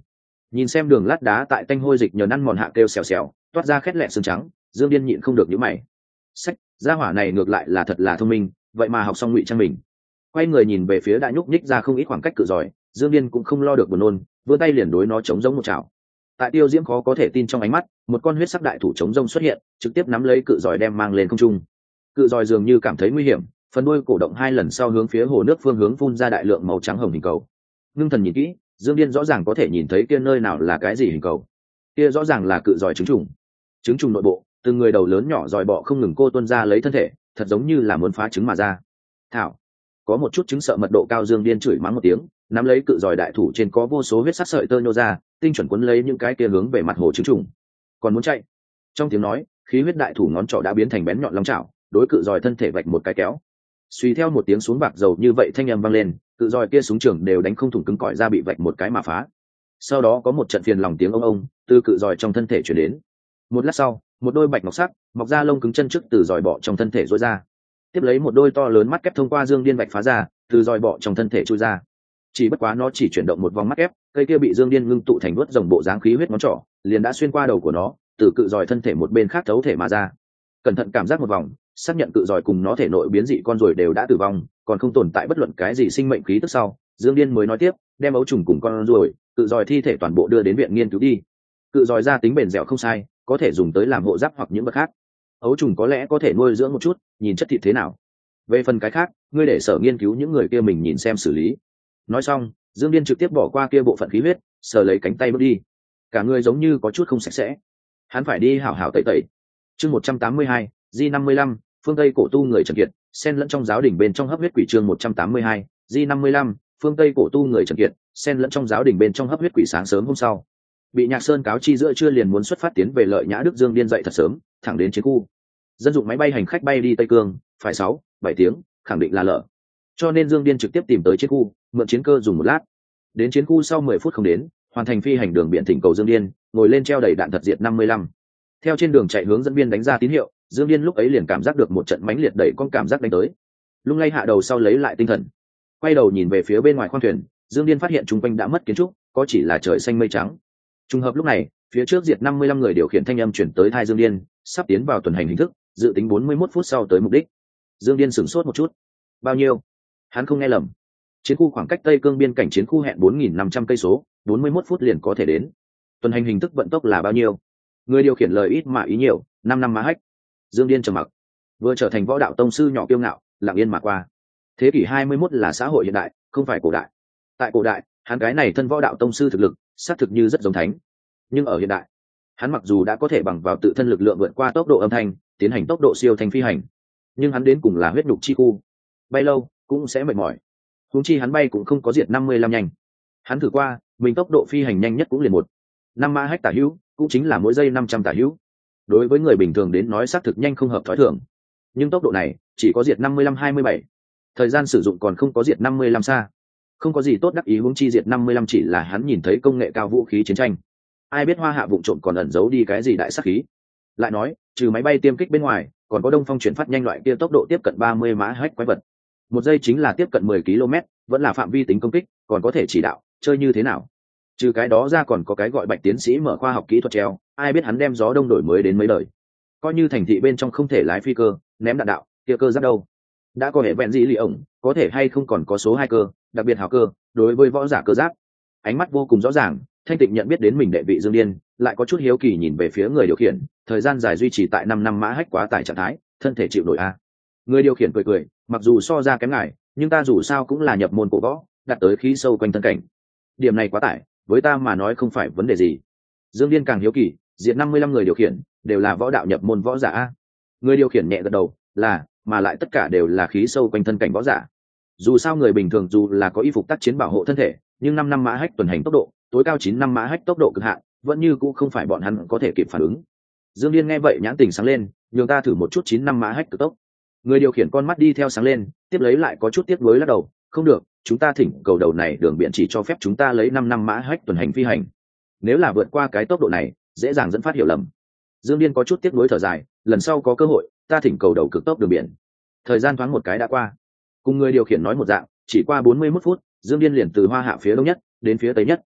Speaker 1: Nhìn xem đường lát đá tại tanh hôi dịch nhờn ăn mòn hạ kêu xèo xèo toát ra khét lẹn xương trắng, Dương Điên nhịn không được nhíu mày. Sách, gia hỏa này ngược lại là thật là thông minh, vậy mà học xong ngụy trang mình. Quay người nhìn về phía đã nhúc nhích ra không ít khoảng cách cự giỏi, Dương Điên cũng không lo được buồn nôn, vươn tay liền đối nó chống giống một chảo. Tại Tiêu Diễm khó có thể tin trong ánh mắt, một con huyết sắc đại thủ chống rông xuất hiện, trực tiếp nắm lấy cự giỏi đem mang lên không trung. Cự giỏi dường như cảm thấy nguy hiểm, phần đuôi cổ động 2 lần sau hướng phía hồ nước phương hướng phun ra đại lượng màu trắng hồng hình cầu. Ngưng thần nhìn kỹ, Dương Điên rõ ràng có thể nhìn thấy kia nơi nào là cái gì hình cầu. Kia rõ ràng là cự giỏi trứng trùng. Trứng trùng nội bộ, từng người đầu lớn nhỏ giỏi bọ không ngừng cô tuôn ra lấy thân thể, thật giống như là muốn phá trứng mà ra. Thảo, có một chút trứng sợ mật độ cao, Dương Điên chửi mắng một tiếng, nắm lấy cự giỏi đại thủ trên có vô số huyết sắc sợi tơ nhô ra, tinh chuẩn quấn lấy những cái kia hướng về mặt hồ trứng trùng. Còn muốn chạy? Trong tiếng nói, khí huyết đại thủ ngón trỏ đã biến thành bén nhọn long chảo, đối cự giỏi thân thể vạch một cái kéo. Suy theo một tiếng xuống bạc dầu như vậy thanh âm vang lên, cự giỏi kia súng trường đều đánh không thủng cứng cỏi ra bị vạch một cái mà phá. Sau đó có một trận phiền lòng tiếng ông từ cự giỏi trong thân thể truyền đến. Một lát sau, một đôi bạch ngọc sắc mọc ra lông cứng chân trước từ giỏi bọ trong thân thể rối ra, tiếp lấy một đôi to lớn mắt kép thông qua Dương Điên vạch phá ra, từ giỏi bọ trong thân thể chui ra. Chỉ bất quá nó chỉ chuyển động một vòng mắt kép, cây kia bị Dương Điên ngưng tụ thành vớt rồng bộ dáng khí huyết ngón trỏ liền đã xuyên qua đầu của nó, từ cự giỏi thân thể một bên khác thấu thể mà ra. Cẩn thận cảm giác một vòng, xác nhận cự giỏi cùng nó thể nội biến dị con ruồi đều đã tử vong, còn không tồn tại bất luận cái gì sinh mệnh khí tức sau, Dương Điên mới nói tiếp, đem ấu trùng cùng con ruồi, cự giỏi thi thể toàn bộ đưa đến viện nghiên cứu đi. Cự giỏi ra tính bền dẻo không sai, có thể dùng tới làm hộ giáp hoặc những vật khác. Ấu trùng có lẽ có thể nuôi dưỡng một chút, nhìn chất thịt thế nào. Về phần cái khác, ngươi để sở nghiên cứu những người kia mình nhìn xem xử lý. Nói xong, Dương Điên trực tiếp bỏ qua kia bộ phận khí huyết, sờ lấy cánh tay bước đi. Cả người giống như có chút không sạch sẽ. Hắn phải đi hảo hảo tẩy tẩy. Chương 182, G55, phương Tây cổ tu người Trần Kiệt, xen lẫn trong giáo đình bên trong hấp huyết quỷ. Chương 182, G55, phương Tây cổ tu người Trần Kiệt, xen lẫn trong giáo đình bên trong hấp huyết quỷ. Sáng sớm hôm sau, bị Nhạc Sơn cáo chi giữa trưa liền muốn xuất phát tiến về Lợi Nhã Đức, Dương Điên dậy thật sớm, thẳng đến chiến khu. Dân dụng máy bay hành khách bay đi Tây Cương, phải 6-7 tiếng, khẳng định là lỡ. Cho nên Dương Điên trực tiếp tìm tới chiến khu, mượn chiến cơ dùng một lát. Đến chiến khu sau 10 phút không đến, hoàn thành phi hành đường biển thỉnh cầu Dương Điên, ngồi lên treo đầy đạn thật diệt 55. Theo trên đường chạy hướng dẫn viên đánh ra tín hiệu, Dương Điên lúc ấy liền cảm giác được một trận mãnh liệt đẩy con cảm giác đánh tới. Lung lay hạ đầu sau lấy lại tinh thần, quay đầu nhìn về phía bên ngoài khoang thuyền, Dương Điên phát hiện chung quanh đã mất kiến trúc, có chỉ là trời xanh mây trắng. Trùng hợp lúc này, phía trước diệt 55 người điều khiển thanh âm chuyển tới tai Dương Điên, sắp tiến vào tuần hành hình thức, dự tính 41 phút sau tới mục đích. Dương Điên sửng sốt một chút. Bao nhiêu? Hắn không nghe lầm. Chiến khu khoảng cách Tây Cương biên cảnh chiến khu hẹn 4.500 cây số, 41 phút liền có thể đến. Tuần hành hình thức vận tốc là bao nhiêu? Người điều khiển lời ít mà ý nhiều, 5 năm mã hách. Dương Điên trầm mặc. Vừa trở thành võ đạo tông sư nhỏ kiêu ngạo, lặng yên mà qua. Thế kỷ 21 là xã hội hiện đại, không phải cổ đại. Tại cổ đại, hắn cái này thân võ đạo tông sư thực lực, xác thực như rất giống thánh. Nhưng ở hiện đại, hắn mặc dù đã có thể bằng vào tự thân lực lượng vượt qua tốc độ âm thanh, tiến hành tốc độ siêu thanh phi hành, nhưng hắn đến cùng là huyết nhục chi khu, bay lâu cũng sẽ mệt mỏi. Huống chi hắn bay cũng không có diệt 55 nhanh. Hắn thử qua, mình tốc độ phi hành nhanh nhất cũng liền 1.5 mã hách tả hữu, cũng chính là mỗi giây 500 tả hữu. Đối với người bình thường đến nói xác thực nhanh không hợp thói thường, nhưng tốc độ này chỉ có diệt 55-27, thời gian sử dụng còn không có diệt 55 xa. Không có gì tốt đắc ý, huống chi diệt 55 chỉ là hắn nhìn thấy công nghệ cao vũ khí chiến tranh. Ai biết Hoa Hạ vụng trộm còn ẩn giấu đi cái gì đại sát khí. Lại nói, trừ máy bay tiêm kích bên ngoài, còn có Đông Phong chuyển phát nhanh loại kia tốc độ tiếp cận 30 mã hách quái vật. Một giây chính là tiếp cận 10 km, vẫn là phạm vi tính công kích, còn có thể chỉ đạo chơi như thế nào. Trừ cái đó ra còn có cái gọi Bạch tiến sĩ mở khoa học kỹ thuật treo, ai biết hắn đem gió đông đổi mới đến mấy đời. Coi như thành thị bên trong không thể lái phi cơ, ném đạn đạo, kia cơ giáp đâu? Đã có hệ vẹn gì lì ổng, có thể hay không còn có số 2 cơ, đặc biệt hào cơ, đối với võ giả cơ giáp. Ánh mắt vô cùng rõ ràng, Thanh Tịnh nhận biết đến mình đệ vị Dương Điên, lại có chút hiếu kỳ nhìn về phía người điều khiển, thời gian dài duy trì tại 5 năm mã hách quá tải trạng thái, thân thể chịu nổi a. Người điều khiển cười cười, mặc dù so ra kém ngài, nhưng ta dù sao cũng là nhập môn cổ võ, đạt tới khí sâu quanh thân cảnh. Điểm này quá tải, với ta mà nói không phải vấn đề gì. Dương Điên càng hiếu kỳ, diệt 55 người điều khiển, đều là võ đạo nhập môn võ giả a. Người điều khiển nhẹ gật đầu, là, mà lại tất cả đều là khí sâu quanh thân cảnh võ giả. Dù sao người bình thường dù là có y phục tác chiến bảo hộ thân thể, nhưng 5 năm mã hách tuần hành tốc độ, tối cao 9 năm mã hách tốc độ cực hạn, vẫn như cũ không phải bọn hắn có thể kịp phản ứng. Dương Điên nghe vậy nhãn tình sáng lên, nhường ta thử một chút 9 năm mã hách cực tốc. Người điều khiển con mắt đi theo sáng lên, tiếp lấy lại có chút tiếc nuối lắc đầu, không được, chúng ta thỉnh cầu đầu này đường biển chỉ cho phép chúng ta lấy 5 năm mã hách tuần hành phi hành. Nếu là vượt qua cái tốc độ này, dễ dàng dẫn phát hiểu lầm. Dương Điên có chút tiếc nuối thở dài, lần sau có cơ hội, ta thỉnh cầu đầu cực tốc đường biển. Thời gian thoáng một cái đã qua. Cùng người điều khiển nói một dạng, chỉ qua 41 phút, Dương Điên liền từ Hoa Hạ phía đông nhất đến phía tây nhất.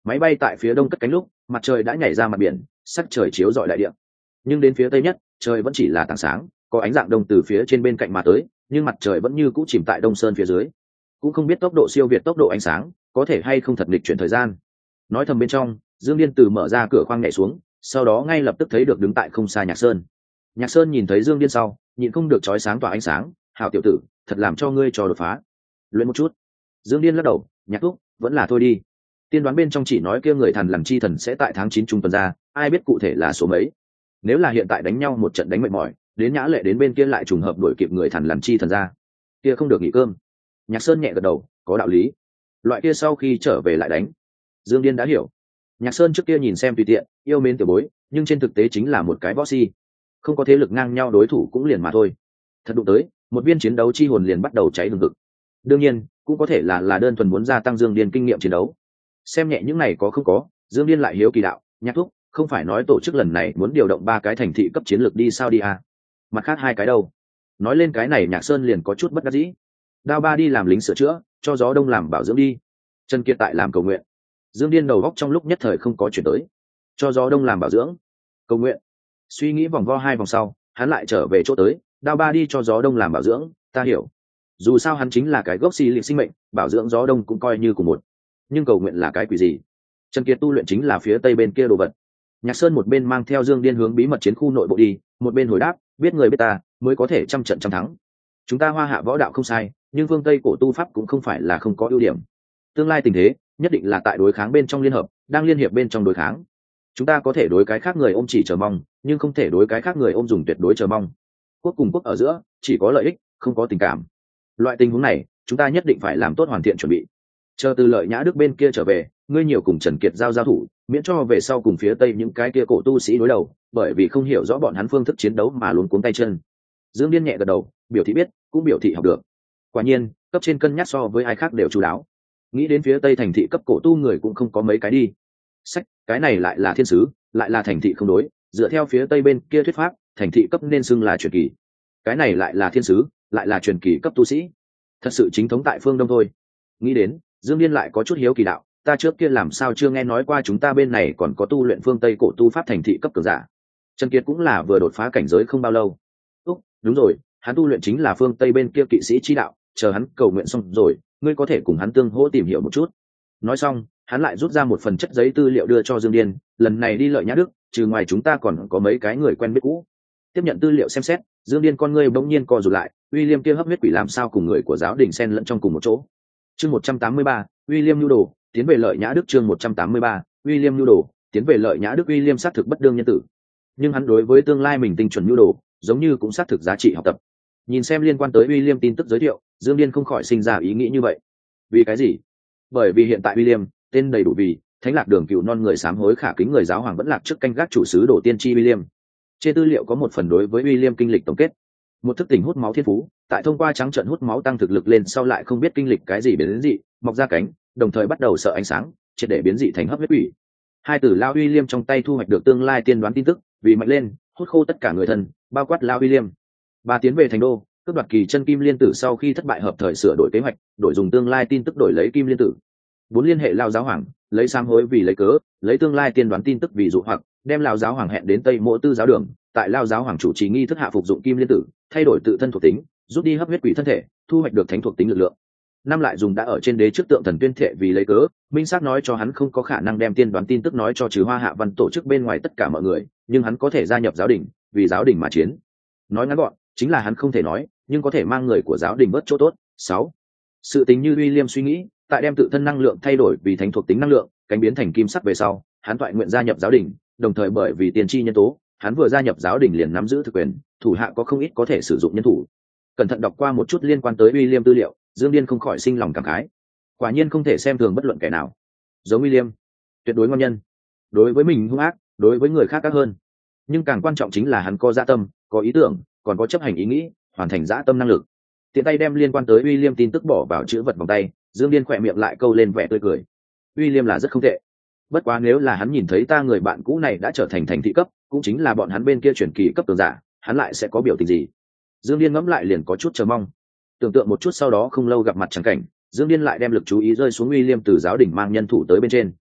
Speaker 1: Máy bay tại phía đông cất cánh lúc mặt trời đã nhảy ra mặt biển, sắc trời chiếu rọi đại địa. Nhưng đến phía tây nhất, trời vẫn chỉ là tảng sáng, có ánh dạng đông từ phía trên bên cạnh mà tới, nhưng mặt trời vẫn như cũ chìm tại đông sơn phía dưới. Cũng không biết tốc độ siêu việt tốc độ ánh sáng có thể hay không thật nghịch chuyển thời gian. Nói thầm bên trong, Dương Điên từ mở ra cửa khoang nhảy xuống, sau đó ngay lập tức thấy được đứng tại không xa Nhạc Sơn. Nhạc Sơn nhìn thấy Dương Điên sau, nhịn không được chói sáng tỏa ánh sáng. Hảo tiểu tử, thật làm cho ngươi trò đột phá. Luyện một chút. Dương Điên lắc đầu, Nhạc thúc, vẫn là thôi đi. Tiên đoán bên trong chỉ nói kia người thần làm chi thần sẽ tại tháng 9 trung tuần ra, ai biết cụ thể là số mấy. Nếu là hiện tại đánh nhau một trận đánh mệt mỏi, đến Nhã Lệ đến bên kia lại trùng hợp đuổi kịp người thần làm chi thần ra, kia không được nghỉ cơm. Nhạc Sơn nhẹ gật đầu, có đạo lý. Loại kia sau khi trở về lại đánh. Dương Điên đã hiểu. Nhạc Sơn trước kia nhìn xem tùy tiện, yêu mến tiểu bối, nhưng trên thực tế chính là một cái võ si, không có thế lực ngang nhau đối thủ cũng liền mà thôi. Thật đụng tới, một viên chiến đấu chi hồn liền bắt đầu cháy hừng hực. Đương nhiên, cũng có thể là đơn thuần muốn gia tăng Dương Điên kinh nghiệm chiến đấu. Xem nhẹ những này có không có, Dương Điên lại hiếu kỳ đạo, Nhạc thúc, không phải nói tổ chức lần này muốn điều động 3 cái thành thị cấp chiến lược đi sao đi à? Mặt khác 2 cái đâu? Nói lên cái này Nhạc Sơn liền có chút bất đắc dĩ. Đao Ba đi làm lính sửa chữa, cho Gió Đông làm bảo dưỡng đi. Trần Kiệt tại làm cầu nguyện. Dương Điên đầu góc trong lúc nhất thời không có chuyển tới. Cho Gió Đông làm bảo dưỡng, cầu nguyện. Suy nghĩ vòng vo 2 vòng sau, hắn lại trở về chỗ tới. Đao Ba đi cho Gió Đông làm bảo dưỡng, ta hiểu. Dù sao hắn chính là cái gốc xi liệt sinh mệnh, bảo dưỡng Gió Đông cũng coi như cùng một. Nhưng cầu nguyện là cái quỷ gì? Trần Kiệt tu luyện chính là phía tây bên kia đồ vật. Nhạc Sơn một bên mang theo Dương Điên hướng bí mật chiến khu nội bộ đi, một bên hồi đáp, biết người biết ta, mới có thể trăm trận trăm thắng. Chúng ta Hoa Hạ võ đạo không sai, nhưng phương Tây cổ tu pháp cũng không phải là không có ưu điểm. Tương lai tình thế nhất định là tại đối kháng bên trong liên hợp, đang liên hiệp bên trong đối kháng. Chúng ta có thể đối cái khác người ôm chỉ chờ mong, nhưng không thể đối cái khác người ôm dùng tuyệt đối chờ mong. Quốc cùng quốc ở giữa chỉ có lợi ích, không có tình cảm. Loại tình huống này, chúng ta nhất định phải làm tốt hoàn thiện chuẩn bị. Chờ Từ Lợi Nhã Đức bên kia trở về, ngươi nhiều cùng Trần Kiệt giao thủ, miễn cho về sau cùng phía Tây những cái kia cổ tu sĩ đối đầu, bởi vì không hiểu rõ bọn hắn phương thức chiến đấu mà luống cuống tay chân. Dương Điên nhẹ gật đầu, biểu thị biết, cũng biểu thị học được. Quả nhiên, cấp trên cân nhắc so với ai khác đều chú đáo. Nghĩ đến phía Tây thành thị cấp cổ tu người cũng không có mấy cái đi. Sách, cái này lại là thiên sứ, lại là thành thị không đối, dựa theo phía Tây bên kia thuyết pháp, thành thị cấp nên xưng là truyền kỳ. Cái này lại là thiên sứ, lại là truyền kỳ cấp tu sĩ. Thật sự chính thống tại phương Đông thôi. Nghĩ đến, Dương Điên lại có chút hiếu kỳ đạo, ta trước kia làm sao chưa nghe nói qua chúng ta bên này còn có tu luyện phương Tây cổ tu pháp thành thị cấp cường giả. Trần Kiệt cũng là vừa đột phá cảnh giới không bao lâu. Đúng rồi, hắn tu luyện chính là phương Tây bên kia kỵ sĩ chi đạo, chờ hắn cầu nguyện xong rồi, ngươi có thể cùng hắn tương hỗ tìm hiểu một chút. Nói xong, hắn lại rút ra một phần chất giấy tư liệu đưa cho Dương Điên, lần này đi Lợi Nhã Đức, trừ ngoài chúng ta còn có mấy cái người quen biết cũ. Tiếp nhận tư liệu xem xét, Dương Điên con ngươi bỗng nhiên co rụt lại, William kia hấp huyết quỷ làm sao cùng người của giáo đình xen lẫn trong cùng một chỗ. Chương 183, William nhu đồ, tiến về Lợi Nhã Đức. Chương 183, William nhu đồ, tiến về Lợi Nhã Đức. William xác thực bất đương nhân tử, nhưng hắn đối với tương lai mình tinh chuẩn nhu đồ, giống như cũng xác thực giá trị học tập. Nhìn xem liên quan tới William tin tức giới thiệu, Dương Điên không khỏi sinh ra ý nghĩ như vậy. Vì cái gì? Bởi vì hiện tại William, tên đầy đủ vì Thánh Lạc Đường cựu non người sám hối khả kính người giáo hoàng vẫn lạc trước canh gác chủ sứ đồ tiên tri William. Trên tư liệu có một phần đối với William kinh lịch tổng kết. Một thức tỉnh hút máu thiên phú, tại thông qua trắng trợn hút máu tăng thực lực lên sau lại không biết kinh lịch cái gì biến dị, mọc ra cánh, đồng thời bắt đầu sợ ánh sáng, triệt để biến dị thành hấp huyết quỷ. Hai tử lao William trong tay thu hoạch được tương lai tiên đoán tin tức, vì mạnh lên, hút khô tất cả người thân, bao quát lao William. Bà tiến về thành đô, cướp đoạt kỳ chân kim liên tử sau khi thất bại hợp thời sửa đổi kế hoạch, đổi dùng tương lai tin tức đổi lấy kim liên tử. 4 liên hệ lao giáo hoàng, lấy sám hối vì lấy cớ, lấy tương lai tiên đoán tin tức vì dụ hoặc, đem lao giáo hoàng hẹn đến Tây Mộ Tư giáo đường, tại lao giáo hoàng chủ trì nghi thức hạ phục dụng kim liên tử, thay đổi tự thân thuộc tính, rút đi hấp huyết quỷ thân thể, thu hoạch được thánh thuộc tính lực lượng. Năm lại dùng đã ở trên đế trước tượng thần tuyên thệ vì lấy cớ, minh xác nói cho hắn không có khả năng đem tiên đoán tin tức nói cho trừ Hoa Hạ Văn tổ chức bên ngoài tất cả mọi người, nhưng hắn có thể gia nhập giáo đình, vì giáo đình mà chiến. Nói ngắn gọn, chính là hắn không thể nói, nhưng có thể mang người của giáo đình bớt chỗ tốt. 6. Sự tính như William suy nghĩ, tại đem tự thân năng lượng thay đổi vì thánh thuộc tính năng lượng, cánh biến thành kim sắc về sau, hắn toại nguyện gia nhập giáo đình, đồng thời bởi vì tiền tri nhân tố, hắn vừa gia nhập giáo đình liền nắm giữ thực quyền, thủ hạ có không ít có thể sử dụng nhân thủ. Cẩn thận đọc qua một chút liên quan tới William tư liệu, Dương Điên không khỏi sinh lòng cảm khái. Quả nhiên không thể xem thường bất luận kẻ nào. Giống William, tuyệt đối ngon nhân. Đối với mình hung ác, đối với người khác ác hơn. Nhưng càng quan trọng chính là hắn có dạ tâm, có ý tưởng, còn có chấp hành ý nghĩ, hoàn thành dạ tâm năng lực. Tiện tay đem liên quan tới William tin tức bỏ vào chữ vật vòng tay, Dương Điên khỏe miệng lại câu lên vẻ tươi cười. William là rất không tệ. Bất quá nếu là hắn nhìn thấy ta người bạn cũ này đã trở thành thành thị cấp, cũng chính là bọn hắn bên kia truyền kỳ cấp tường giả, hắn lại sẽ có biểu tình gì? Dương Điên ngẫm lại liền có chút chờ mong. Tưởng tượng một chút sau đó không lâu gặp mặt chẳng cảnh, Dương Điên lại đem lực chú ý rơi xuống William từ giáo đình mang nhân thủ tới bên trên.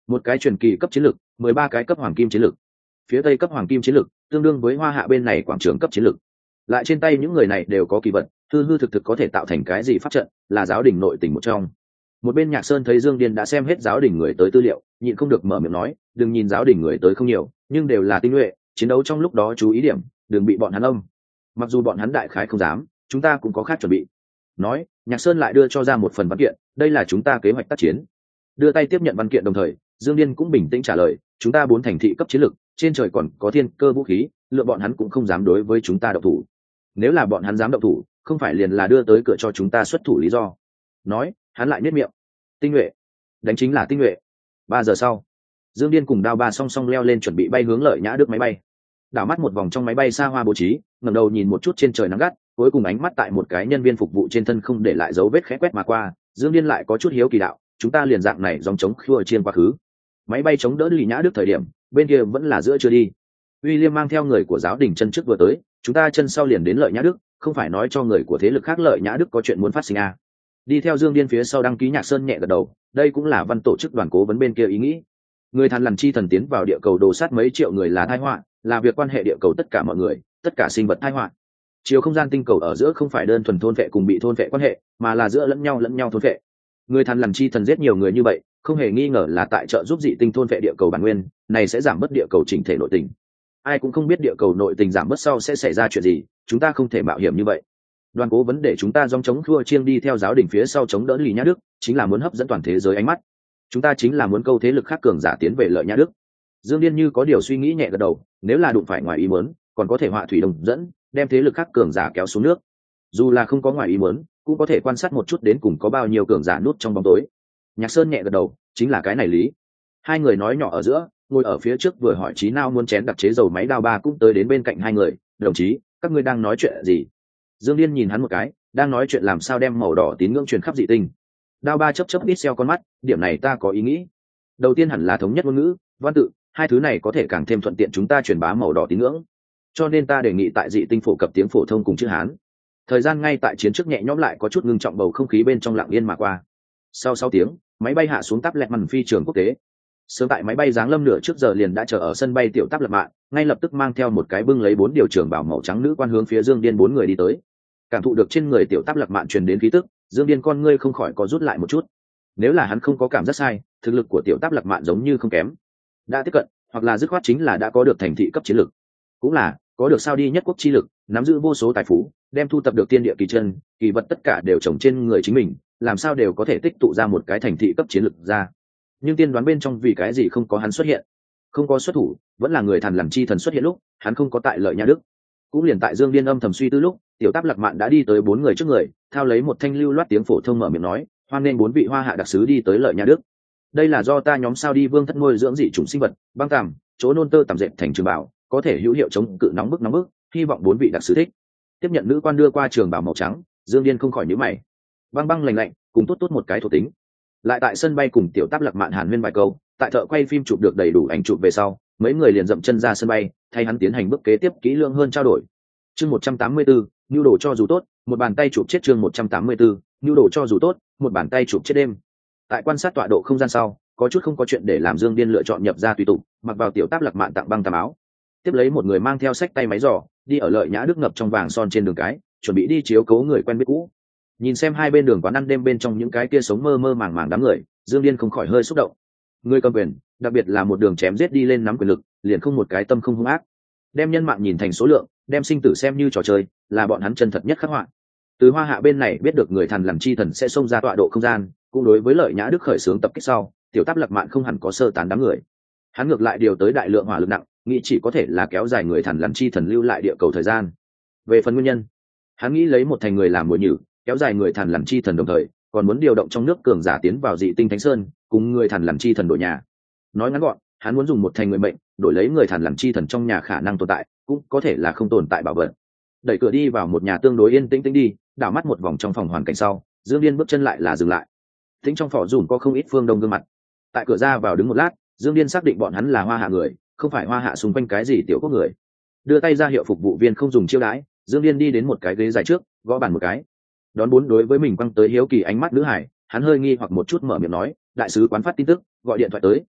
Speaker 1: một cái truyền kỳ cấp chiến lực, 13 cái cấp hoàng kim chiến lực. Phía tây cấp hoàng kim chiến lực tương đương với hoa hạ bên này quảng trường cấp chiến lực. Lại trên tay những người này đều có kỳ vật, hư hư thực thực có thể tạo thành cái gì pháp trận, là giáo đình nội tình một trong. Một bên Nhạc Sơn thấy Dương Điên đã xem hết giáo đình người tới tư liệu, nhịn không được mở miệng nói, đừng nhìn giáo đình người tới không nhiều, nhưng đều là tinh nhuệ, chiến đấu trong lúc đó chú ý điểm, đừng bị bọn hắn âm. Mặc dù bọn hắn đại khái không dám, chúng ta cũng có khác chuẩn bị. Nói, Nhạc Sơn lại đưa cho ra một phần văn kiện, đây là chúng ta kế hoạch tác chiến. Đưa tay tiếp nhận văn kiện đồng thời, Dương Điên cũng bình tĩnh trả lời, chúng ta 4 thành thị cấp chiến lực, trên trời còn có thiên cơ vũ khí, lựa bọn hắn cũng không dám đối với chúng ta động thủ. Nếu là bọn hắn dám động thủ, không phải liền là đưa tới cửa cho chúng ta xuất thủ lý do. Nói, hắn lại nhếch miệng. Tinh nhuệ, đánh chính là tinh nhuệ. 3 giờ sau, Dương Điên cùng Đao Ba song song leo lên chuẩn bị bay hướng Lợi Nhã Đức máy bay. Đảo mắt một vòng trong máy bay xa hoa bố trí, ngẩng đầu nhìn một chút trên trời nắng gắt, cuối cùng ánh mắt tại một cái nhân viên phục vụ trên thân không để lại dấu vết khẽ quét mà qua. Dương Điên lại có chút hiếu kỳ đạo, chúng ta liền dạng này dòng chống khua chiên quá khứ. Máy bay chống đỡ Lý Nhã Đức thời điểm, bên kia vẫn là giữa chưa đi. William mang theo người của giáo đình chân trước vừa tới, chúng ta chân sau liền đến Lợi Nhã Đức, không phải nói cho người của thế lực khác Lợi Nhã Đức có chuyện muốn phát sinh à. Đi theo Dương Điên phía sau đăng ký Nhạc Sơn nhẹ gật đầu, đây cũng là văn tổ chức đoàn cố vấn bên kia ý nghĩ. Người Thằn Lằn chi thần tiến vào địa cầu đồ sát mấy triệu người là tai họa, là việc quan hệ địa cầu tất cả mọi người, tất cả sinh vật tai họa. Chiều không gian tinh cầu ở giữa không phải đơn thuần thôn vệ cùng bị thôn vệ quan hệ, mà là giữa lẫn nhau thôn vệ. Người Thằn Lằn chi thần giết nhiều người như vậy, không hề nghi ngờ là tại trợ giúp dị tinh thôn vệ địa cầu bản nguyên, này sẽ giảm bớt địa cầu chỉnh thể nội tình. Ai cũng không biết địa cầu nội tình giảm bớt sau sẽ xảy ra chuyện gì, chúng ta không thể mạo hiểm như vậy. Đoàn cố vấn để chúng ta dòng chống khua chiêng đi theo giáo đình phía sau chống đỡ Lý Nhã Đức, chính là muốn hấp dẫn toàn thế giới ánh mắt. Chúng ta chính là muốn câu thế lực khác cường giả tiến về Lợi Nhã Đức. Dương Điên như có điều suy nghĩ nhẹ gật đầu, nếu là đụng phải ngoài ý muốn, còn có thể họa thủy đồng dẫn, đem thế lực khác cường giả kéo xuống nước. Dù là không có ngoài ý muốn, cũng có thể quan sát một chút đến cùng có bao nhiêu cường giả núp trong bóng tối. Nhạc Sơn nhẹ gật đầu, chính là cái này lý. Hai người nói nhỏ ở giữa, ngồi ở phía trước vừa hỏi Chí Nao muốn chén đặc chế dầu máy Đao Ba cũng tới đến bên cạnh hai người, đồng chí, các ngươi đang nói chuyện gì? Dương Điên nhìn hắn một cái, đang nói chuyện làm sao đem màu đỏ tín ngưỡng truyền khắp dị tinh. Đao Ba chớp ít xeo con mắt, điểm này ta có ý nghĩ. Đầu tiên hẳn là thống nhất ngôn ngữ, văn tự, hai thứ này có thể càng thêm thuận tiện chúng ta truyền bá màu đỏ tín ngưỡng. Cho nên ta đề nghị tại dị tinh phổ cập tiếng phổ thông cùng chữ Hán. Thời gian ngay tại chiến trước nhẹ nhõm lại có chút ngưng trọng, bầu không khí bên trong lặng yên mà qua. Sau 6 tiếng, máy bay hạ xuống Táp Lẹt Mằn phi trường quốc tế. Sớm tại máy bay giáng lâm nửa trước giờ liền đã chờ ở sân bay tiểu Táp Lẹt Mạn, ngay lập tức mang theo một cái bưng lấy 4 điều trưởng bảo màu trắng nữ quan hướng phía Dương Điên 4 người đi tới. Cảm thụ được trên người tiểu Táp Lẹt Mạn truyền đến khí tức, Dương Điên con ngươi không khỏi có rút lại một chút. Nếu là hắn không có cảm giác sai, thực lực của tiểu Táp Lẹt Mạn giống như không kém. Đã tiếp cận, hoặc là dứt khoát chính là đã có được thành thị cấp chiến lực. Cũng là có được sao đi nhất quốc chi lực, nắm giữ vô số tài phú, đem thu tập được tiên địa kỳ chân, kỳ vật tất cả đều trồng trên người chính mình, làm sao đều có thể tích tụ ra một cái thành thị cấp chiến lực ra. Nhưng tiên đoán bên trong vì cái gì không có hắn xuất hiện, không có xuất thủ, vẫn là người Thằn Lằn chi thần xuất hiện lúc hắn không có tại Lợi Nhã Đức. Cũng liền tại Dương Điên âm thầm suy tư lúc, tiểu Táp Lạc Mạn đã đi tới 4 người trước người, thao lấy một thanh lưu loát tiếng phổ thông mở miệng nói, hoan nên 4 vị hoa hạ đặc sứ đi tới Lợi Nhã Đức. Đây là do ta nhóm sao đi vương thất nuôi dưỡng dị chủng sinh vật, băng tằm, chỗ nôn tơ tằm dệt thành trường bảo, có thể hữu hiệu chống cự nóng bức, hy vọng 4 vị đặc sứ thích. Tiếp nhận nữ quan đưa qua trường bảo màu trắng, Dương Điên không khỏi nhíu mày. Băng lạnh lạnh, cùng tốt một cái thuộc tính. Lại tại sân bay cùng tiểu Táp Lạc Mạn hàn huyên vài câu, tại thợ quay phim chụp được đầy đủ ảnh chụp về sau, mấy người liền dậm chân ra sân bay, thay hắn tiến hành bước kế tiếp kỹ lưỡng hơn trao đổi. Chương 184, nhu đồ cho dù tốt, một bàn tay chụp chết. Chương 184, nhu đồ cho dù tốt, một bàn tay chụp chết đêm. Tại quan sát tọa độ không gian sau, có chút không có chuyện để làm Dương Điên lựa chọn nhập ra tùy tục, mặc vào tiểu Táp Lạc Mạn tặng băng tàm áo. Tiếp lấy một người mang theo sách tay máy giỏ, đi ở Lợi Nhã Đức ngập trong vàng son trên đường cái, chuẩn bị đi chiếu cố người quen biết cũ. Nhìn xem hai bên đường quán ăn đêm bên trong những cái kia sống mơ màng đám người, Dương Điên không khỏi hơi xúc động. Người cầm quyền, đặc biệt là một đường chém giết đi lên nắm quyền lực, liền không một cái tâm không hung ác. Đem nhân mạng nhìn thành số lượng, đem sinh tử xem như trò chơi, là bọn hắn chân thật nhất khắc họa. Từ Hoa Hạ bên này biết được người Thằn Lằn chi thần sẽ xông ra tọa độ không gian, cũng đối với Lợi Nhã Đức khởi xướng tập kích sau, tiểu Táp Lạc Mạn không hẳn có sơ tán đám người. Hắn ngược lại điều tới đại lượng hỏa lực nặng, nghĩ chỉ có thể là kéo dài người Thằn Lằn chi thần lưu lại địa cầu thời gian. Về phần nguyên nhân, hắn nghĩ lấy một thành người làm mồi nhử, kéo dài người Thằn Lằn chi thần đồng thời, còn muốn điều động trong nước cường giả tiến vào dị tinh Thánh Sơn, cùng người Thằn Lằn chi thần đổi nhà. Nói ngắn gọn, hắn muốn dùng một thành người mệnh đổi lấy người Thằn Lằn chi thần trong nhà khả năng tồn tại, cũng có thể là không tồn tại bảo vật. Đẩy cửa đi vào một nhà tương đối yên tĩnh đi, đảo mắt một vòng trong phòng hoàn cảnh sau, Dương Điên bước chân lại là dừng lại. Tính trong phỏ dùn có không ít phương đông gương mặt. Tại cửa ra vào đứng một lát, Dương Điên xác định bọn hắn là Hoa Hạ người, không phải Hoa Hạ xung quanh cái gì tiểu quốc người. Đưa tay ra hiệu phục vụ viên không dùng chiêu đãi, Dương Điên đi đến một cái ghế dài trước, gõ bàn một cái. Đón 4 đối với mình quăng tới hiếu kỳ ánh mắt nữ hải, hắn hơi nghi hoặc một chút mở miệng nói, đại sứ quán phát tin tức, gọi điện thoại tới,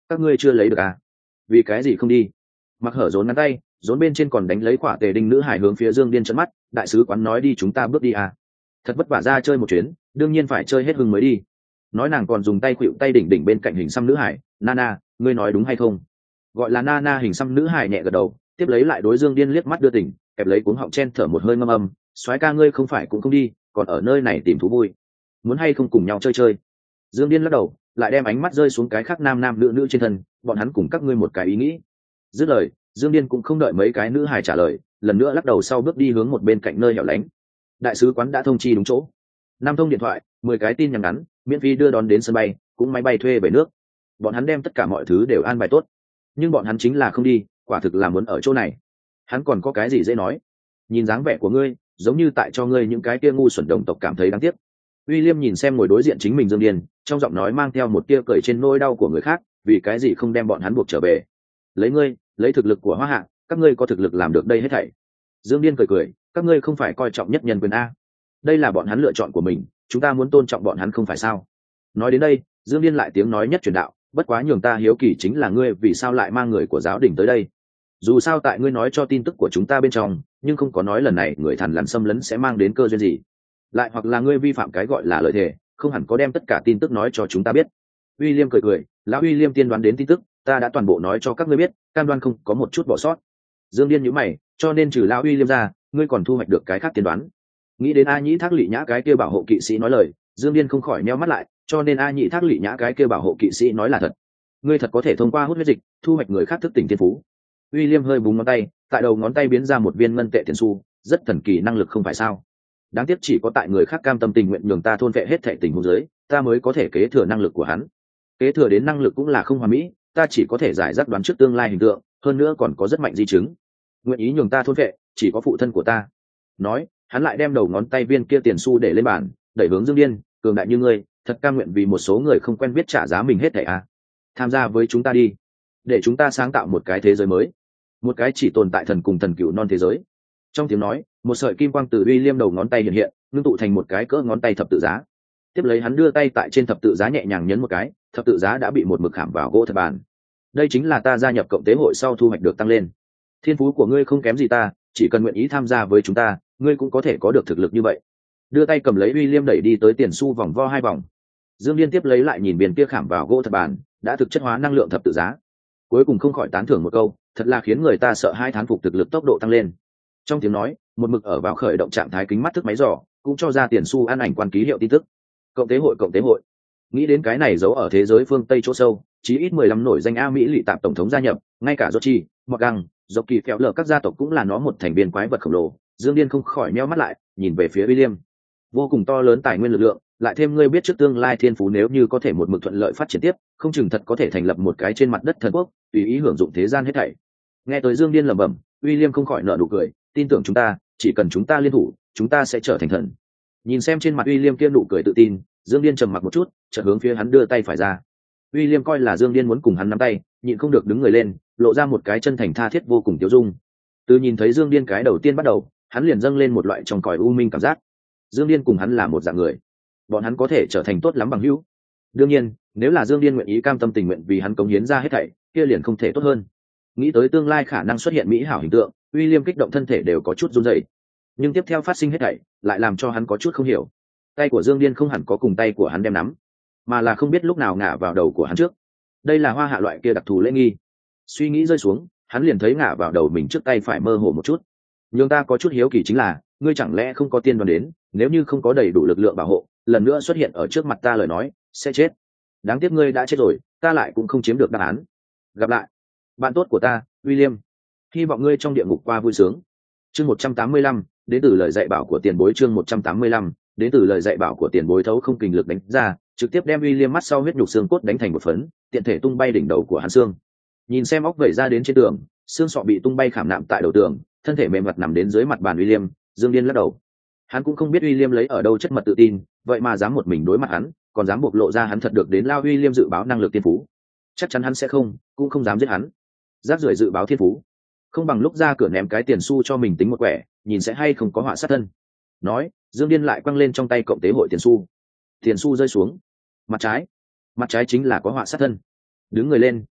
Speaker 1: các ngươi chưa lấy được à? Vì cái gì không đi? Mặc Hở rốn ngắn tay, rốn bên trên còn đánh lấy quả tề đinh nữ hải hướng phía Dương Điên trợn mắt, đại sứ quán nói đi chúng ta bước đi à? Thật vất vả ra chơi một chuyến, đương nhiên phải chơi hết hưng mới đi. Nói nàng còn dùng tay khuỵu tay đỉnh đỉnh bên cạnh hình xăm nữ hải, Nana, ngươi nói đúng hay không? Gọi là Nana hình xăm nữ hải nhẹ gật đầu, tiếp lấy lại đối Dương Điên liếc mắt đưa tỉnh, kẹp lấy cuống họng chen thở một hơi ngâm âm, soái ca ngươi không phải cũng không đi, còn ở nơi này tìm thú vui, muốn hay không cùng nhau chơi chơi? Dương Điên lắc đầu, lại đem ánh mắt rơi xuống cái khác nam nam nữ nữ trên thân, bọn hắn cùng các ngươi một cái ý nghĩ. Dứt lời, Dương Điên cũng không đợi mấy cái nữ hài trả lời, lần nữa lắc đầu sau bước đi hướng một bên cạnh nơi hẻo lánh. Đại sứ quán đã thông chi đúng chỗ, 5 thông điện thoại, 10 cái tin nhắn ngắn, miễn phí đưa đón đến sân bay, cũng máy bay thuê về nước. Bọn hắn đem tất cả mọi thứ đều an bài tốt, nhưng bọn hắn chính là không đi, quả thực là muốn ở chỗ này. Hắn còn có cái gì dễ nói? Nhìn dáng vẻ của ngươi, giống như tại cho ngươi những cái kia ngu xuẩn đồng tộc cảm thấy đáng tiếc. William nhìn xem ngồi đối diện chính mình Dương Điên, trong giọng nói mang theo một tia cười trên nỗi đau của người khác, vì cái gì không đem bọn hắn buộc trở về? Lấy ngươi, lấy thực lực của Hoa Hạ, các ngươi có thực lực làm được đây hết thảy. Dương Điên cười cười, các ngươi không phải coi trọng nhất nhân quyền a? Đây là bọn hắn lựa chọn của mình, chúng ta muốn tôn trọng bọn hắn không phải sao? Nói đến đây, Dương Điên lại tiếng nói nhất truyền đạo, bất quá nhường ta hiếu kỳ chính là ngươi vì sao lại mang người của giáo đình tới đây? Dù sao tại ngươi nói cho tin tức của chúng ta bên trong, nhưng không có nói lần này người Thằn Lằn xâm lấn sẽ mang đến cơ duyên gì. Lại hoặc là ngươi vi phạm cái gọi là lời thề, không hẳn có đem tất cả tin tức nói cho chúng ta biết. William cười cười, lão William tiên đoán đến tin tức, ta đã toàn bộ nói cho các ngươi biết, cam đoan không có một chút bỏ sót. Dương Điên nhíu mày, cho nên trừ lão William ra, ngươi còn thu hoạch được cái khác tiên đoán. Nghĩ đến A Nhĩ Thác Lị Nhã cái kia bảo hộ kỵ sĩ nói lời, Dương Điên không khỏi nheo mắt lại, cho nên A Nhĩ Thác Lị Nhã cái kia bảo hộ kỵ sĩ nói là thật. Ngươi thật có thể thông qua hút huyết dịch, thu hoạch người khác thức tỉnh thiên phú. William hơi búng ngón tay, tại đầu ngón tay biến ra một viên ngân tệ tiền xu, rất thần kỳ năng lực không phải sao? Đáng tiếc chỉ có tại người khác cam tâm tình nguyện nhường ta thôn vệ hết thệ tình huống giới, ta mới có thể kế thừa năng lực của hắn. Kế thừa đến năng lực cũng là không hoàn mỹ, ta chỉ có thể giải rác đoán trước tương lai hình tượng, hơn nữa còn có rất mạnh di chứng. Nguyện ý nhường ta thôn vệ, chỉ có phụ thân của ta. Nói, hắn lại đem đầu ngón tay viên kia tiền xu để lên bàn, đẩy hướng Dương Điên, cường đại như ngươi, thật cam nguyện vì một số người không quen biết trả giá mình hết thảy à? Tham gia với chúng ta đi, để chúng ta sáng tạo một cái thế giới mới, một cái chỉ tồn tại thần cùng thần cửu non thế giới. Trong tiếng nói, một sợi kim quang từ William đầu ngón tay hiện hiện, ngưng tụ thành một cái cỡ ngón tay thập tự giá. Tiếp lấy hắn đưa tay tại trên thập tự giá nhẹ nhàng nhấn một cái, thập tự giá đã bị một mực khảm vào gỗ thật bàn. Đây chính là ta gia nhập cộng tế hội sau thu hoạch được tăng lên. Thiên phú của ngươi không kém gì ta, chỉ cần nguyện ý tham gia với chúng ta, ngươi cũng có thể có được thực lực như vậy. Đưa tay cầm lấy William đẩy đi tới tiền xu vòng vo 2 vòng. Dương Liên tiếp lấy lại nhìn biển kia khảm vào gỗ thật bàn, đã thực chất hóa năng lượng thập tự giá. Cuối cùng không khỏi tán thưởng một câu, thật là khiến người ta sợ hai thán phục thực lực tốc độ tăng lên. Trong tiếng nói, một mực ở vào khởi động trạng thái kính mắt thức máy dò, cũng cho ra tiền xu an ảnh quan ký hiệu tin tức. Cộng tế hội. Nghĩ đến cái này giấu ở thế giới phương Tây chỗ sâu, chí ít 15 nổi danh A Mỹ lị tạp tổng thống gia nhập, ngay cả George, Morgan, dọc kỳ phèo lờ các gia tộc cũng là nó một thành viên quái vật khổng lồ. Dương Điên không khỏi nheo mắt lại, nhìn về phía William. Vô cùng to lớn tài nguyên lực lượng, lại thêm ngươi biết trước tương lai thiên phú nếu như có thể một mực thuận lợi phát triển tiếp, không chừng thật có thể thành lập một cái trên mặt đất thần quốc, tùy ý hưởng dụng thế gian hết thảy. Nghe tới Dương Điên lẩm bẩm, William không khỏi nở nụ cười, tin tưởng chúng ta, chỉ cần chúng ta liên thủ, chúng ta sẽ trở thành thần. Nhìn xem trên mặt William kia nụ cười tự tin, Dương Điên trầm mặc một chút, chợt hướng phía hắn đưa tay phải ra. William coi là Dương Điên muốn cùng hắn nắm tay, nhịn không được đứng người lên, lộ ra một cái chân thành tha thiết vô cùng tiêu dung. Từ nhìn thấy Dương Điên cái đầu tiên bắt đầu, hắn liền dâng lên một loại trong cõi u minh cảm giác. Dương Điên cùng hắn là một dạng người, bọn hắn có thể trở thành tốt lắm bằng hữu. Đương nhiên, nếu là Dương Điên nguyện ý cam tâm tình nguyện vì hắn cống hiến ra hết thảy, kia liền không thể tốt hơn. Nghĩ tới tương lai khả năng xuất hiện mỹ hảo hình tượng, William kích động thân thể đều có chút run rẩy. Nhưng tiếp theo phát sinh hết thảy, lại làm cho hắn có chút không hiểu. Tay của Dương Điên không hẳn có cùng tay của hắn đem nắm, mà là không biết lúc nào ngả vào đầu của hắn trước. Đây là Hoa Hạ loại kia đặc thù lễ nghi. Suy nghĩ rơi xuống, hắn liền thấy ngả vào đầu mình trước tay phải mơ hồ một chút. Nhưng ta có chút hiếu kỳ chính là, ngươi chẳng lẽ không có tiên đoán đến, nếu như không có đầy đủ lực lượng bảo hộ, lần nữa xuất hiện ở trước mặt ta lời nói, sẽ chết. Đáng tiếc ngươi đã chết rồi, ta lại cũng không chiếm được đáp án. Gặp lại, bạn tốt của ta, William. Hy vọng ngươi trong địa ngục qua vui sướng. Chương 185, đến từ lời dạy bảo của tiền bối. Chương 185, đến từ lời dạy bảo của tiền bối. Thấu không kình lực đánh ra, trực tiếp đem William mắt sau huyết nhục xương cốt đánh thành một phấn, tiện thể tung bay đỉnh đầu của hắn xương. Nhìn xem óc vẩy ra đến trên tường, xương sọ bị tung bay khảm nạm tại đầu tường, thân thể mềm mặt nằm đến dưới mặt bàn William, Dương Điên lắc đầu. Hắn cũng không biết William lấy ở đâu chất mật tự tin, vậy mà dám một mình đối mặt hắn, còn dám bộc lộ ra hắn thật được đến lao William dự báo năng lực tiên phú. Chắc chắn hắn sẽ không, cũng không dám giết hắn. Rác rưởi dự báo thiên phú, không bằng lúc ra cửa ném cái tiền xu cho mình tính một quẻ, nhìn sẽ hay không có họa sát thân. Nói, Dương Điên lại quăng lên trong tay cộng tế hội tiền xu. Tiền xu rơi xuống, mặt trái chính là có họa sát thân. Đứng người lên,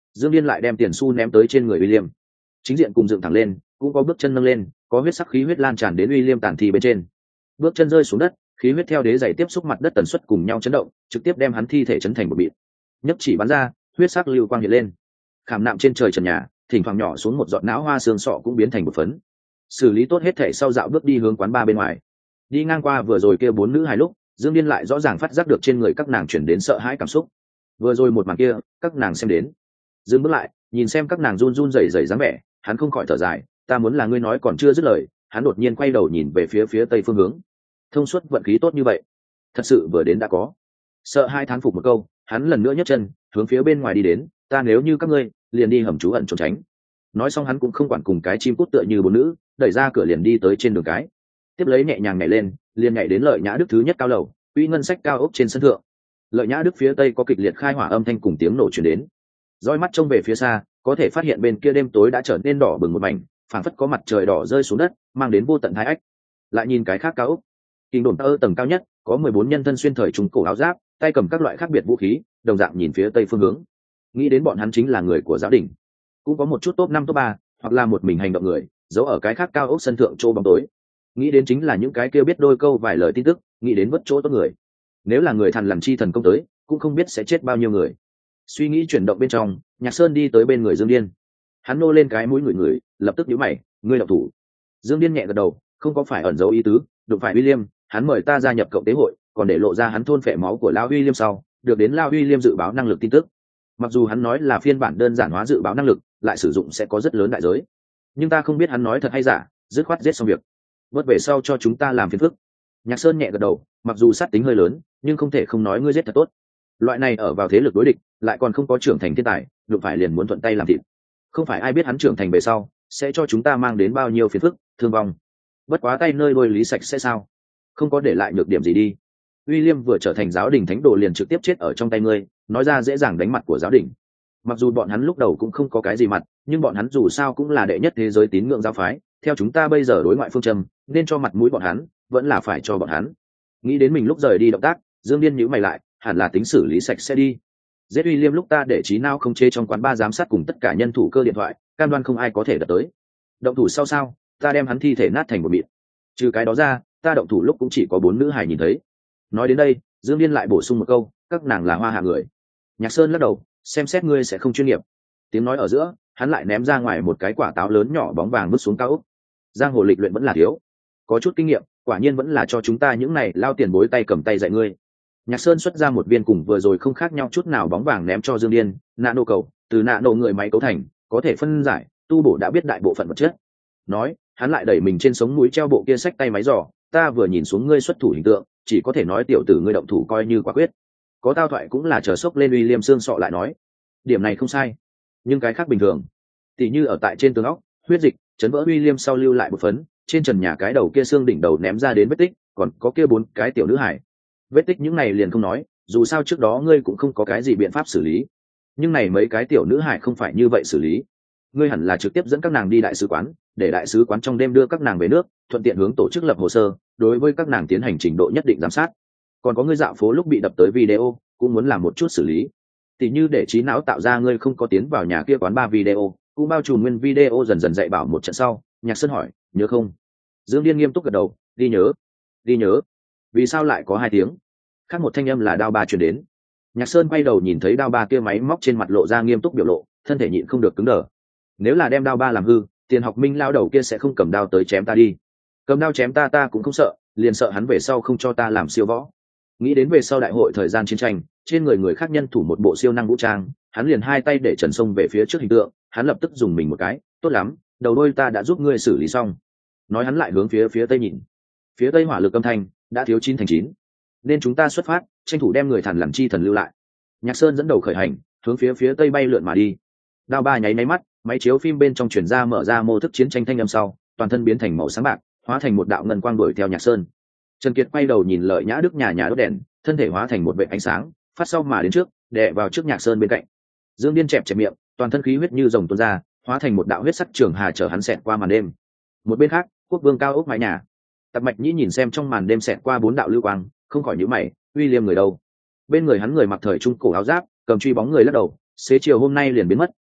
Speaker 1: Dương Điên lại đem tiền xu ném tới trên người William. Chính diện cùng dựng thẳng lên, cũng có bước chân nâng lên, có huyết sắc khí huyết lan tràn đến William tàn thi bên trên. Bước chân rơi xuống đất, khí huyết theo đế giày tiếp xúc mặt đất tần suất cùng nhau chấn động, trực tiếp đem hắn thi thể chấn thành một bịt. Nhấc chỉ bắn ra, huyết sắc lưu quang hiện lên. Khảm nạm trên trời trần nhà, thỉnh thoảng nhỏ xuống một giọt não hoa xương sọ cũng biến thành một phấn. Xử lý tốt hết thể sau dạo bước đi hướng quán bar bên ngoài. Đi ngang qua vừa rồi kia 4 nữ hài lúc, Dương Điên lại rõ ràng phát giác được trên người các nàng chuyển đến sợ hãi cảm xúc. Vừa rồi một màn kia, các nàng xem đến, dừng bước lại, nhìn xem các nàng run run rẩy rẩy dáng vẻ, hắn không khỏi thở dài, ta muốn là ngươi nói còn chưa dứt lời, hắn đột nhiên quay đầu nhìn về phía tây phương hướng. Thông suốt vận khí tốt như vậy, thật sự vừa đến đã có. Sợ hai thán phục một câu, hắn lần nữa nhấc chân, hướng phía bên ngoài đi đến, ta nếu như các ngươi, liền đi hầm trú ẩn trốn tránh. Nói xong hắn cũng không quản cùng cái chim cút tựa như bốn nữ, đẩy ra cửa liền đi tới trên đường cái. Tiếp lấy nhẹ nhàng nhảy lên, liền nhảy đến Lợi Nhã Đức thứ nhất cao lầu, uy ngân sách cao ốc trên sân thượng. Lợi Nhã Đức phía tây có kịch liệt khai hỏa âm thanh cùng tiếng nổ truyền đến. Dõi mắt trông về phía xa, có thể phát hiện bên kia đêm tối đã trở nên đỏ bừng một mảnh, phảng phất có mặt trời đỏ rơi xuống đất, mang đến vô tận thái ách. Lại nhìn cái khác cao ốc, kinh đồn tơ tầng cao nhất, có 14 nhân thân xuyên thời trung cổ áo giáp, tay cầm các loại khác biệt vũ khí, đồng dạng nhìn phía tây phương hướng. Nghĩ đến bọn hắn chính là người của giáo đình. Cũng có một chút top 5 top 3, hoặc là một mình hành động người, giấu ở cái khác cao ốc sân thượng chỗ bóng tối. Nghĩ đến chính là những cái kia biết đôi câu vài lời tin tức, nghĩ đến vất chỗ tốt người. Nếu là người thần làm chi thần công tới, cũng không biết sẽ chết bao nhiêu người. Suy nghĩ chuyển động bên trong, Nhạc Sơn đi tới bên người Dương Điên. Hắn nô lên cái mũi người, lập tức nhíu mày, ngươi động thủ. Dương Điên nhẹ gật đầu, không có phải ẩn giấu ý tứ, đụng phải William, hắn mời ta gia nhập cộng tế hội, còn để lộ ra hắn thôn phệ máu của Lao William sau, được đến Lao William dự báo năng lực tin tức. Mặc dù hắn nói là phiên bản đơn giản hóa dự báo năng lực, lại sử dụng sẽ có rất lớn đại giới. Nhưng ta không biết hắn nói thật hay giả, dứt khoát giết xong việc. Vớt về sau cho chúng ta làm phiền phức. Nhạc Sơn nhẹ gật đầu, mặc dù sát tính hơi lớn, nhưng không thể không nói ngươi giết thật tốt. Loại này ở vào thế lực đối địch, lại còn không có trưởng thành thiên tài, đụng phải liền muốn thuận tay làm thịt. Không phải ai biết hắn trưởng thành về sau, sẽ cho chúng ta mang đến bao nhiêu phiền phức, thương vong. Bất quá tay nơi đôi lý sạch sẽ sao? Không có để lại nhược điểm gì đi. William vừa trở thành giáo đình thánh đồ liền trực tiếp chết ở trong tay ngươi, nói ra dễ dàng đánh mặt của giáo đình. Mặc dù bọn hắn lúc đầu cũng không có cái gì mặt, nhưng bọn hắn dù sao cũng là đệ nhất thế giới tín ngưỡng giáo phái, theo chúng ta bây giờ đối ngoại phương châm, nên cho mặt mũi bọn hắn, vẫn là phải cho bọn hắn. Nghĩ đến mình lúc rời đi động tác, Dương Điên nhíu mày lại, hẳn là tính xử lý sạch sẽ đi. Giết William lúc ta để trí não không chế trong quán bar giám sát cùng tất cả nhân thủ cơ điện thoại, cam đoan không ai có thể đập tới. Động thủ sau sao, ta đem hắn thi thể nát thành một mịn. Trừ cái đó ra, ta động thủ lúc cũng chỉ có 4 nữ hài nhìn thấy. Nói đến đây, Dương Điên lại bổ sung một câu, các nàng là hoa hạ người. Nhạc Sơn lắc đầu, xem xét ngươi sẽ không chuyên nghiệp. Tiếng nói ở giữa, hắn lại ném ra ngoài một cái quả táo lớn nhỏ bóng vàng vứt xuống cao ốc. Giang hồ lịch luyện vẫn là thiếu, có chút kinh nghiệm, quả nhiên vẫn là cho chúng ta những này lao tiền bối tay cầm tay dạy ngươi. Nhạc Sơn xuất ra một viên cùng vừa rồi không khác nhau chút nào bóng vàng ném cho Dương Điên, nano cầu, từ nano người máy cấu thành, có thể phân giải, tu bổ đã biết đại bộ phận vật chất. Nói, hắn lại đẩy mình trên sống mũi treo bộ kia sách tay máy giỏ, ta vừa nhìn xuống ngươi xuất thủ hình tượng, chỉ có thể nói tiểu tử ngươi động thủ coi như quả quyết. Có tao thoại cũng là chờ sốc lên William xương sọ lại nói, điểm này không sai, nhưng cái khác bình thường, tỉ như ở tại trên tường óc, huyết dịch chấn vỡ William sau lưu lại một phấn, trên trần nhà cái đầu kia xương đỉnh đầu ném ra đến vết tích, còn có kia 4 cái tiểu nữ hải. Vết tích những này liền không nói, dù sao trước đó ngươi cũng không có cái gì biện pháp xử lý, nhưng này mấy cái tiểu nữ hải không phải như vậy xử lý. Ngươi hẳn là trực tiếp dẫn các nàng đi đại sứ quán, để đại sứ quán trong đêm đưa các nàng về nước, thuận tiện hướng tổ chức lập hồ sơ, đối với các nàng tiến hành trình độ nhất định giám sát. Còn có ngươi dạo phố lúc bị đập tới video, cũng muốn làm một chút xử lý, tỉ như để trí não tạo ra ngươi không có tiến vào nhà kia quán bar video, cũng bao trùm nguyên video dần dần dạy bảo một trận sau. Nhạc Sơn hỏi, nhớ không? Dương Điên nghiêm túc gật đầu, ghi nhớ, ghi nhớ. Vì sao lại có 2 tiếng? Khác một thanh âm là đao ba truyền đến. Nhạc Sơn quay đầu nhìn thấy đao ba kia máy móc trên mặt lộ ra nghiêm túc biểu lộ, thân thể nhịn không được cứng đờ. Nếu là đem đao ba làm hư, Tiền Học Minh lao đầu kia sẽ không cầm đao tới chém ta đi. Cầm đao chém ta cũng không sợ, liền sợ hắn về sau không cho ta làm siêu võ. Nghĩ đến về sau đại hội thời gian chiến tranh, trên người khác nhân thủ một bộ siêu năng vũ trang, hắn liền 2 tay để trần sông về phía trước hình tượng, hắn lập tức dùng mình một cái, tốt lắm, đầu đôi ta đã giúp ngươi xử lý xong. Nói hắn lại hướng phía tây nhìn. Phía tây hỏa lực âm thanh đã thiếu 9 thành 9, nên chúng ta xuất phát, tranh thủ đem người thần làm chi thần lưu lại. Nhạc Sơn dẫn đầu khởi hành, hướng phía tây bay lượn mà đi. Đao ba nháy mắt, máy chiếu phim bên trong truyền ra mở ra mô thức chiến tranh thanh âm sau, toàn thân biến thành màu sáng bạc, hóa thành một đạo ngân quang đuổi theo Nhạc Sơn. Trần Kiệt quay đầu nhìn Lợi Nhã Đức nhà đốt đèn, thân thể hóa thành một vệt ánh sáng, phát sau mà đến trước, đè vào trước Nhạc Sơn bên cạnh. Dương Điên chẹp miệng, toàn thân khí huyết như rồng tuôn ra, hóa thành một đạo huyết sắc trường hà chở hắn xẹt qua màn đêm. Một bên khác, Quốc Vương cao ốc mái nhà, Tạp Mạch Nhĩ nhìn xem trong màn đêm xẹt qua 4 đạo lưu quang, không khỏi nhíu mày, William người đâu? Bên người hắn người mặc thời trung cổ áo giáp, cầm truy bóng người lắc đầu, xế chiều hôm nay liền biến mất,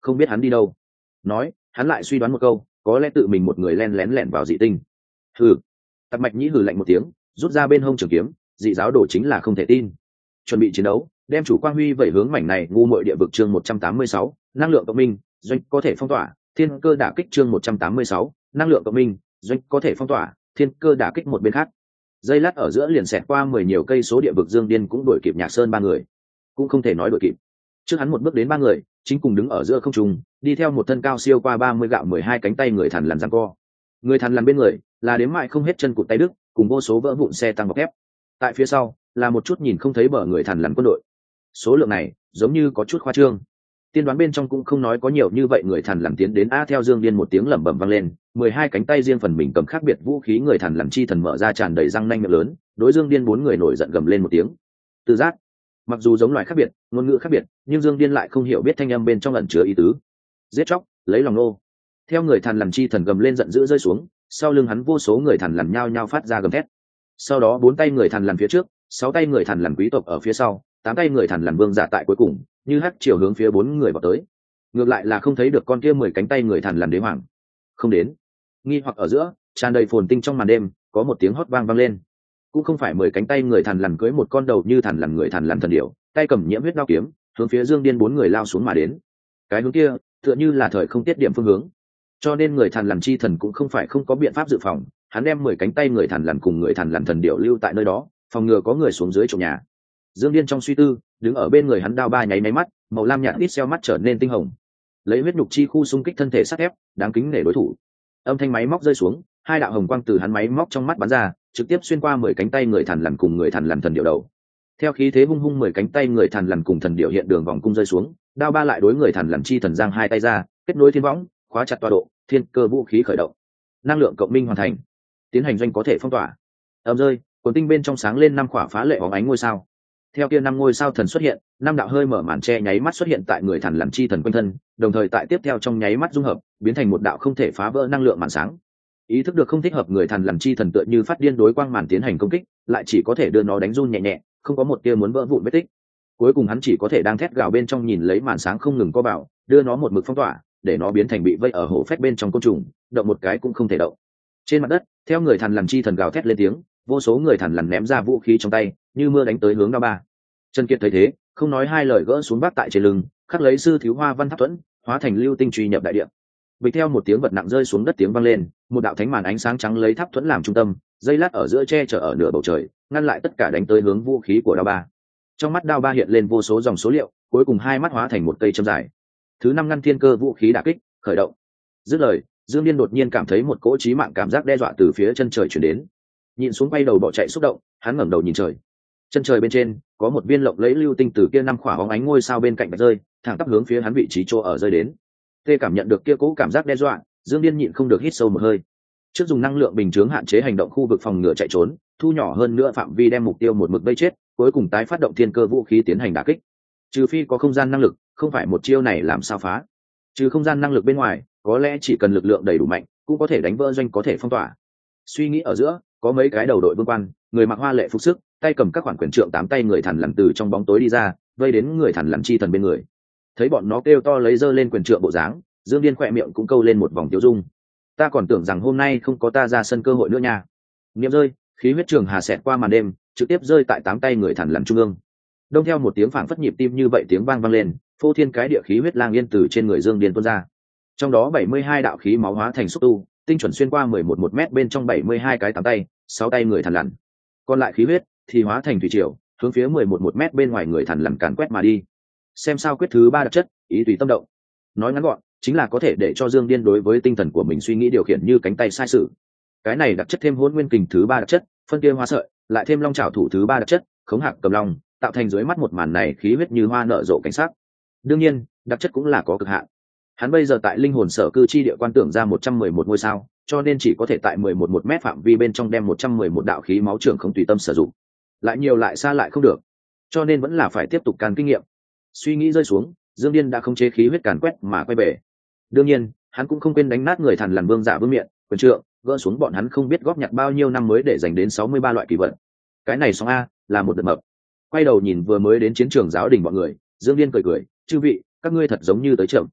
Speaker 1: không biết hắn đi đâu. Nói hắn lại suy đoán một câu, có lẽ tự mình một người len lén lẻn vào dị tinh. Hừ. Tạp Mạch Nhĩ hừ lạnh một tiếng, rút ra bên hông trường kiếm, dị giáo đồ chính là không thể tin. Chuẩn bị chiến đấu, đem chủ quang huy vẩy hướng mảnh này ngu muội địa vực. Chương 186, năng lượng cộng minh, doanh có thể phong tỏa, thiên cơ đả kích. Chương 186, năng lượng cộng minh, doanh có thể phong tỏa, thiên cơ đả kích. Một bên khác, giây lát ở giữa liền xẹt qua 10 nhiều cây số địa vực, Dương Điên cũng đuổi kịp Nhạc Sơn ba người, cũng không thể nói đuổi kịp. Trước hắn một bước đến ba người, chính cùng đứng ở giữa không trung, đi theo một thân cao siêu qua 30 gạo 12 cánh tay người thằn lằn giằng co. Người thằn lằn bên người là đếm mại không hết chân cụt tay đứt, cùng vô số vỡ vụn xe tăng bọc thép. Tại phía sau là một chút nhìn không thấy bờ người thằn lằn quân đội. Số lượng này giống như có chút khoa trương. Tiên đoán bên trong cũng không nói có nhiều như vậy người thằn lằn tiến đến. Theo Dương Điên một tiếng lẩm bẩm vang lên, 12 cánh tay riêng phần mình cầm khác biệt vũ khí, người thằn lằn chi thần mở ra tràn đầy răng nanh miệng lớn, đối Dương Điên bốn người nổi giận gầm lên một tiếng. Tự giác, mặc dù giống loài khác biệt, ngôn ngữ khác biệt, nhưng Dương Điên lại không hiểu biết thanh âm bên trong ẩn chứa ý tứ. Giết chóc, lấy lòng nô. Theo người thằn lằn chi thần gầm lên giận dữ rơi xuống, sau lưng hắn vô số người thằn lằn nhao nhao phát ra gầm thét. Sau đó 4 tay người thằn lằn phía trước, 6 tay người thằn lằn quý tộc ở phía sau, 8 tay người thằn lằn vương giả tại cuối cùng, như hắc chiều hướng phía 4 người vào tới. Ngược lại là không thấy được con kia 10 cánh tay người thằn lằn đế hoàng. Không đến. Nghi hoặc ở giữa, tràn đầy phồn tinh trong màn đêm, có một tiếng hót vang lên. Cũng không phải 10 cánh tay người thằn lằn cưỡi một con đầu như thằn lằn người thằn lằn thần điểu, tay cầm nhiễm huyết đao kiếm, hướng phía Dương Điên 4 người lao xuống mà đến. Cái hướng kia, tựa như là thời không tiết điểm phương hướng. Cho nên người thằn lằn chi thần cũng không phải không có biện pháp dự phòng, hắn đem 10 cánh tay người thằn lằn cùng người thằn lằn thần điểu lưu tại nơi đó, phòng ngừa có người xuống dưới trộm nhà. Dương Điên trong suy tư, đứng ở bên người hắn, đao ba nháy máy mắt, màu lam nhạt ít xeo mắt trở nên tinh hồng. Lấy huyết nhục chi khu xung kích thân thể sắt thép, đáng kính nể đối thủ. Âm thanh máy móc rơi xuống, 2 đạo hồng quang từ hắn máy móc trong mắt bắn ra, trực tiếp xuyên qua 10 cánh tay người thằn lằn cùng người thằn lằn thần điểu đầu. Theo khí thế hung hung, 10 cánh tay người thằn lằn cùng thần điểu hiện đường vòng cung rơi xuống, đao ba lại đối người thằn lằn chi thần giang 2 tay ra, kết nối thiên võng, khóa chặt tọa độ, thiên cơ vũ khí khởi động, năng lượng cộng minh hoàn thành, tiến hành doanh có thể phong tỏa. Âm rơi, quần tinh bên trong sáng lên 5 khỏa phá lệ bóng ánh ngôi sao. Theo kia 5 ngôi sao thần xuất hiện, 5 đạo hơi mở màn che nháy mắt xuất hiện tại người thằn lằn chi thần quanh thân, đồng thời tại tiếp theo trong nháy mắt dung hợp, biến thành một đạo không thể phá vỡ năng lượng màn sáng. Ý thức được không thích hợp, người thằn lằn chi thần tựa như phát điên đối quang màn tiến hành công kích, lại chỉ có thể đưa nó đánh run nhẹ nhẹ, không có một tia muốn vỡ vụn vết tích. Cuối cùng hắn chỉ có thể đang thét gào bên trong nhìn lấy màn sáng không ngừng co bảo, đưa nó một mực phong tỏa, để nó biến thành bị vây ở hổ phách bên trong côn trùng, động một cái cũng không thể động. Trên mặt đất, theo người thằn lằn chi thần gào thét lên tiếng, vô số người thằn lằn ném ra vũ khí trong tay, như mưa đánh tới hướng đao ba. Trần Kiệt thấy thế, không nói hai lời gỡ xuống vác tại trên lưng, khắc lấy sư thiếu hoa văn tháp thuẫn, hóa thành lưu tinh truy nhập đại địa. Bịch theo một tiếng vật nặng rơi xuống đất tiếng vang lên, một đạo thánh màn ánh sáng trắng lấy tháp thuẫn làm trung tâm, dây lát ở giữa che chở ở nửa bầu trời, ngăn lại tất cả đánh tới hướng vũ khí của đao ba. Trong mắt đao ba hiện lên vô số dòng số liệu, cuối cùng 2 mắt hóa thành một cây châm dài. Thứ 5 ngăn thiên cơ vũ khí đả kích, khởi động. Dứt lời, Dương Điên đột nhiên cảm thấy một cỗ chí mạng cảm giác đe dọa từ phía chân trời truyền đến. Nhìn xuống quay đầu bỏ chạy xúc động, hắn ngẩng đầu nhìn trời. Chân trời bên trên có một viên lộng lẫy lưu tinh từ kia 5 khỏa bóng ánh ngôi sao bên cạnh bạch rơi, thẳng tắp hướng phía hắn vị trí chỗ ở rơi đến. Tê cảm nhận được kia cỗ cảm giác đe dọa, Dương Điên nhịn không được hít sâu một hơi. Trước dùng năng lượng bình chướng hạn chế hành động khu vực phòng ngừa chạy trốn, thu nhỏ hơn nữa phạm vi đem mục tiêu một mực vây chết, cuối cùng tái phát động thiên cơ vũ khí tiến hành đả kích. Trừ phi có không gian năng lực, không phải một chiêu này làm sao phá. Trừ không gian năng lực bên ngoài, có lẽ chỉ cần lực lượng đầy đủ mạnh, cũng có thể đánh vỡ doanh có thể phong tỏa. Suy nghĩ ở giữa, có mấy cái đầu đội vương quan, người mặc hoa lệ phục sức, tay cầm các khoản quyền trượng 8 tay người thằn lằn từ trong bóng tối đi ra, vây đến người thằn lằn chi thần bên người. Thấy bọn nó kêu to lấy giơ lên quyền trượng bộ dáng, Dương Điên khỏe miệng cũng câu lên một vòng tiêu dung. Ta còn tưởng rằng hôm nay không có ta ra sân cơ hội nữa nha. Niệm rơi, khí huyết trường hà xẹt qua màn đêm, trực tiếp rơi tại 8 tay người thằn lằn trung ương. Đông theo một tiếng phảng phất nhịp tim như vậy tiếng vang lên, phô thiên cái địa khí huyết lang yên từ trên người Dương Điên tuôn ra. Trong đó 72 đạo khí máu hóa thành xúc tu, tinh chuẩn xuyên qua 11 mét bên trong 72 cái 8 tay, 6 tay người thằn lằn. Còn lại khí huyết thì hóa thành thủy triều, hướng phía 11 mét bên ngoài người thằn lằn càn quét mà đi. Xem sao quyết thứ 3 đặc chất, ý tùy tâm động. Nói ngắn gọn, chính là có thể để cho Dương Điên đối với tinh thần của mình suy nghĩ điều khiển như cánh tay sai sự. Cái này đặc chất thêm Hỗn Nguyên Kình thứ 3 đặc chất, phân kia hóa sợi, lại thêm Long Trảo thủ thứ 3 đặc chất, khống hạc cầm long, tạo thành dưới mắt một màn này khí huyết như hoa nở rộ cảnh sắc. Đương nhiên, đặc chất cũng là có cực hạn. Hắn bây giờ tại linh hồn sở cư chi địa quan tưởng ra 111 ngôi sao, cho nên chỉ có thể tại 11 mét phạm vi bên trong đem 111 đạo khí máu trưởng không tùy tâm sử dụng. Lại nhiều lại xa lại không được, cho nên vẫn là phải tiếp tục càn kinh nghiệm. Suy nghĩ rơi xuống, Dương Điên đã không chế khí huyết càn quét mà quay về. Đương nhiên, hắn cũng không quên đánh nát người thằn lằn vương giả vương miện, quyền trượng, gỡ xuống bọn hắn không biết góp nhặt bao nhiêu năm mới để dành đến 63 loại kỳ vật. Cái này xong a, là một đợt mập. Quay đầu nhìn vừa mới đến chiến trường giáo đình bọn người, Dương Điên cười cười, chư vị, các ngươi thật giống như tới chậm.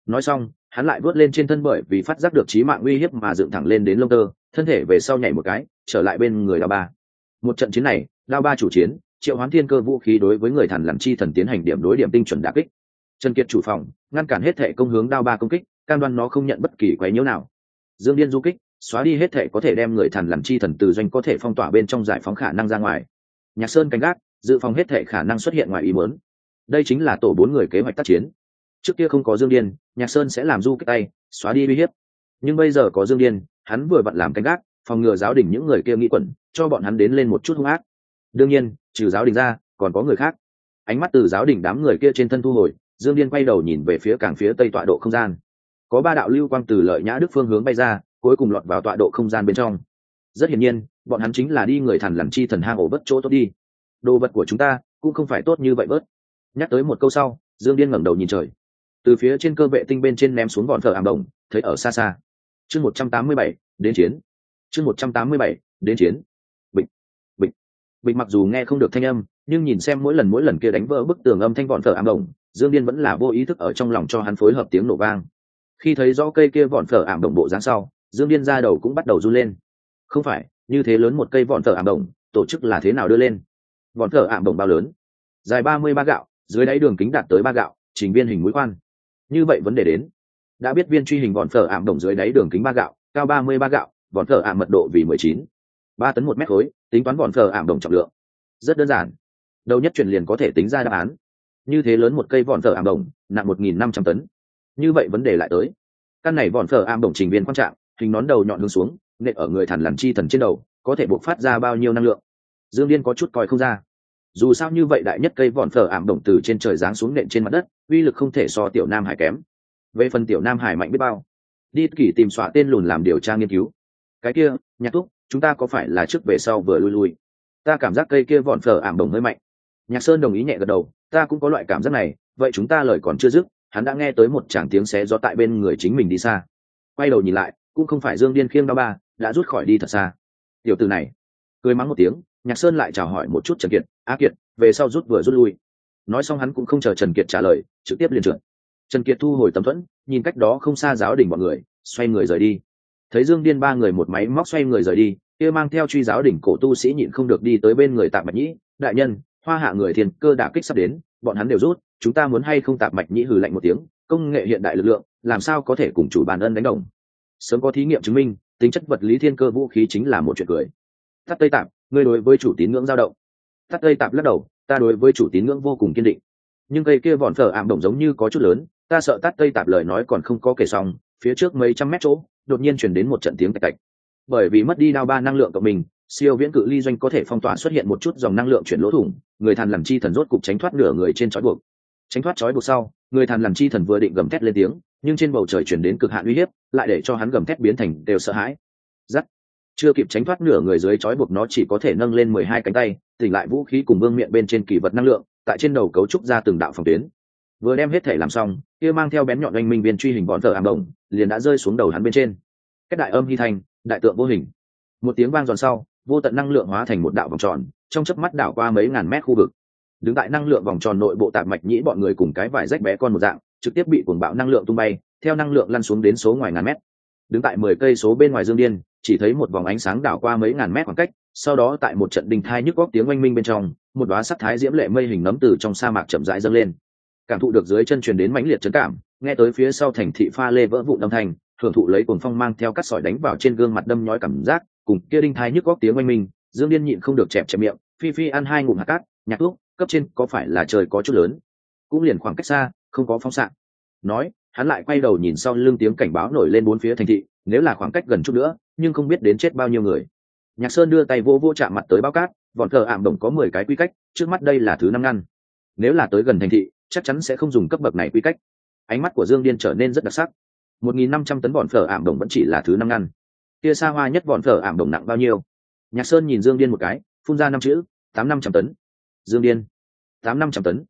Speaker 1: nói xong hắn lại vớt lên trên thân bởi vì phát giác được chí mạng uy hiếp mà dựng thẳng lên đến lông tơ, thân thể về sau nhảy một cái trở lại bên người đao ba. Một trận chiến này đao ba chủ chiến, triệu hoán thiên cơ vũ khí đối với người thằn lằn chi thần tiến hành điểm đối điểm tinh chuẩn đả kích. Trần Kiệt chủ phòng ngăn cản hết thể công hướng đao ba công kích, cam đoan nó không nhận bất kỳ quấy nhiễu nào. Dương Điên du kích xóa đi hết thể có thể đem người thằn lằn chi thần từ doanh có thể phong tỏa bên trong, giải phóng khả năng ra ngoài. Nhạc Sơn canh gác dự phòng hết thể khả năng xuất hiện ngoài ý muốn. Đây chính là tổ 4 người kế hoạch tác chiến. Trước kia không có Dương Điên, Nhạc Sơn sẽ làm du kích tay xóa đi uy hiếp, nhưng bây giờ có Dương Điên, hắn vừa vặn làm canh gác phòng ngừa giáo đình những người kia nghĩ quẩn, cho bọn hắn đến lên một chút hung ác. Đương nhiên trừ giáo đình ra còn có người khác. Ánh mắt từ giáo đình đám người kia trên thân thu hồi, Dương Điên quay đầu nhìn về phía càng phía tây tọa độ không gian. Có 3 đạo lưu quang từ Lợi Nhã Đức phương hướng bay ra, cuối cùng lọt vào tọa độ không gian bên trong. Rất hiển nhiên bọn hắn chính là đi người thằn lằn chi thần hang ổ bất chỗ tốt đi. Đồ vật của chúng ta cũng không phải tốt như vậy bớt. Nhắc tới một câu sau, Dương Điên ngẩng đầu nhìn trời. Từ phía trên cơ vệ tinh bên trên ném xuống vòn thờ ảm đồng, thấy ở xa xa. Chương 187, đến chiến. Chương 187, đến chiến. Bịch, bịch, bịch. Mặc dù nghe không được thanh âm, nhưng nhìn xem mỗi lần kia đánh vỡ bức tường âm thanh vòn thờ ảm đồng, Dương Điên vẫn là vô ý thức ở trong lòng cho hắn phối hợp tiếng nổ vang. Khi thấy rõ cây kia vòn thờ ảm đồng bộ dáng sau, Dương Điên ra đầu cũng bắt đầu run lên. Không phải, như thế lớn một cây vòn thờ ảm đồng, tổ chức là thế nào đưa lên? Vòn thờ ảm đồng bao lớn? Dài 33 gạo, dưới đáy đường kính đạt tới 3 gạo, trình viên hình mũi khoan. Như vậy vấn đề đến, đã biết viên truy hình vòn phở ảm đồng dưới đáy đường kính 3 gạo, cao 33 gạo, vòn phở ảm mật độ vì 19, 3 tấn 1 mét khối, tính toán vòn phở ảm đồng trọng lượng. Rất đơn giản, đầu nhất chuyển liền có thể tính ra đáp án. Như thế lớn một cây vòn phở ảm đồng, nặng 1.500 tấn. Như vậy vấn đề lại tới, căn này vòn phở ảm đồng trình viên quan trạng, hình nón đầu nhọn hướng xuống, nện ở người thằn lằn chi thần trên đầu, có thể bộc phát ra bao nhiêu năng lượng? Dương Điên có chút coi không ra. Dù sao như vậy đại nhất cây vòn phở ảm đồng từ trên trời giáng xuống nện trên mặt đất, uy lực không thể so tiểu Nam Hải kém. Về phần tiểu Nam Hải mạnh biết bao, đi kỷ tìm xóa tên lùn làm điều tra nghiên cứu. Cái kia Nhạc Thúc, chúng ta có phải là trước về sau vừa lui? Ta cảm giác cây kia vòn phở ảm đồng hơi mạnh. Nhạc Sơn đồng ý nhẹ gật đầu, ta cũng có loại cảm giác này. Vậy chúng ta lời còn chưa dứt, hắn đã nghe tới một tràng tiếng xé gió tại bên người chính mình đi xa. Quay đầu nhìn lại, cũng không phải Dương Điên khiêng đao ba, đã rút khỏi đi thật xa. Tiểu tử này cười mắng một tiếng, Nhạc Sơn lại chào hỏi một chút Trần Kiệt, Á Kiệt, về sau rút lui. Nói xong hắn cũng không chờ Trần Kiệt trả lời, trực tiếp liền trượt. Trần Kiệt thu hồi tấm thuẫn, nhìn cách đó không xa giáo đình bọn người, xoay người rời đi. Thấy Dương Điên 3 người một máy móc xoay người rời đi, kia mang theo truy giáo đỉnh cổ tu sĩ nhịn không được đi tới bên người Tạp Mạch Nhĩ, đại nhân, Hoa Hạ người thiên cơ đả kích sắp đến, bọn hắn đều rút, chúng ta muốn hay không? Tạp Mạch Nhĩ hừ lạnh một tiếng, công nghệ hiện đại lực lượng, làm sao có thể cùng chủ bàn ân đánh đồng? Sớm có thí nghiệm chứng minh, tính chất vật lý thiên cơ vũ khí chính là một chuyện cười. Tắt Tây Tạp, ngươi đối với chủ tín ngưỡng dao động. Tắt Tây Tạp lắc đầu, ta đối với chủ tín ngưỡng vô cùng kiên định. Nhưng cây kia vòn phở ảm đồng giống như có chút lớn, ta sợ Tắt Tây Tạp lời nói còn không có kể xong, phía trước mấy trăm mét chỗ, đột nhiên truyền đến một trận tiếng tạch tạch. Bởi vì mất đi đao ba năng lượng của mình, siêu viễn cự ly doanh có thể phong tỏa xuất hiện một chút dòng năng lượng chuyển lỗ thủng, người thằn lằn chi thần rốt cục tránh thoát nửa người trên trói buộc. Tránh thoát trói buộc sau, người thằn lằn chi thần vừa định gầm thét lên tiếng, nhưng trên bầu trời chuyển đến cực hạn uy hiếp, lại để cho hắn gầm thét biến thành đều sợ hãi. Dắt. Chưa kịp tránh thoát nửa người dưới trói buộc, nó chỉ có thể nâng lên 12 cánh tay, tỉnh lại vũ khí cùng vương miện bên trên kỳ vật năng lượng, tại trên đầu cấu trúc ra từng đạo phòng tuyến. Vừa đem hết thể làm xong, kia mang theo bén nhọn oanh minh viên truy hình bọn thờ ảm đồng liền đã rơi xuống đầu hắn bên trên. Cái đại âm hy thành, đại tượng vô hình. Một tiếng vang giòn sau, vô tận năng lượng hóa thành một đạo vòng tròn, trong chớp mắt đảo qua mấy ngàn mét khu vực. Đứng tại năng lượng vòng tròn nội bộ Tạp Mạch Nhĩ bọn người cùng cái vải rách bé con một dạng, trực tiếp bị cuồng bạo năng lượng tung bay, theo năng lượng lăn xuống đến số ngoài ngàn mét. Đứng tại 10 cây số bên ngoài Dương Điên, chỉ thấy một vòng ánh sáng đảo qua mấy ngàn mét khoảng cách, sau đó tại một trận đình thai nhức góc tiếng oanh minh bên trong, một đóa sắc thái diễm lệ mây hình nấm từ trong sa mạc chậm rãi dâng lên. Cảm thụ được dưới chân truyền đến mãnh liệt chấn cảm, nghe tới phía sau thành thị pha lê vỡ vụn âm thanh, hưởng thụ lấy cuồng phong mang theo cát sỏi đánh vào trên gương mặt đâm nhói cảm giác, cùng kia đinh thai nhức góc tiếng oanh minh, Dương Điên nhịn không được chẹp chẹp miệng, phi phi ăn 2 ngụm hạt cát, Nhạc Thuốc, cấp trên có phải là trời có chút lớn? Cũng liền khoảng cách xa, không có phóng xạ. Nói, hắn lại quay đầu nhìn sau lưng tiếng cảnh báo nổi lên bốn phía thành thị, nếu là khoảng cách gần chút nữa, nhưng không biết đến chết bao nhiêu người. Nhạc Sơn đưa tay vô chạm mặt tới báo cát, vòn cờ ảm đồng có 10 cái quy cách, trước mắt đây là thứ 5 ngăn. Nếu là tới gần thành thị, chắc chắn sẽ không dùng cấp bậc này quy cách. Ánh mắt của Dương Điên trở nên rất đặc sắc. 1.500 tấn vòn phở ảm đồng vẫn chỉ là thứ 5 ngăn. Kia xa hoa nhất vòn phở ảm đồng nặng bao nhiêu? Nhạc Sơn nhìn Dương Điên một cái, phun ra 5 chữ, 8500 tấn. Dương Điên, 8500 tấn.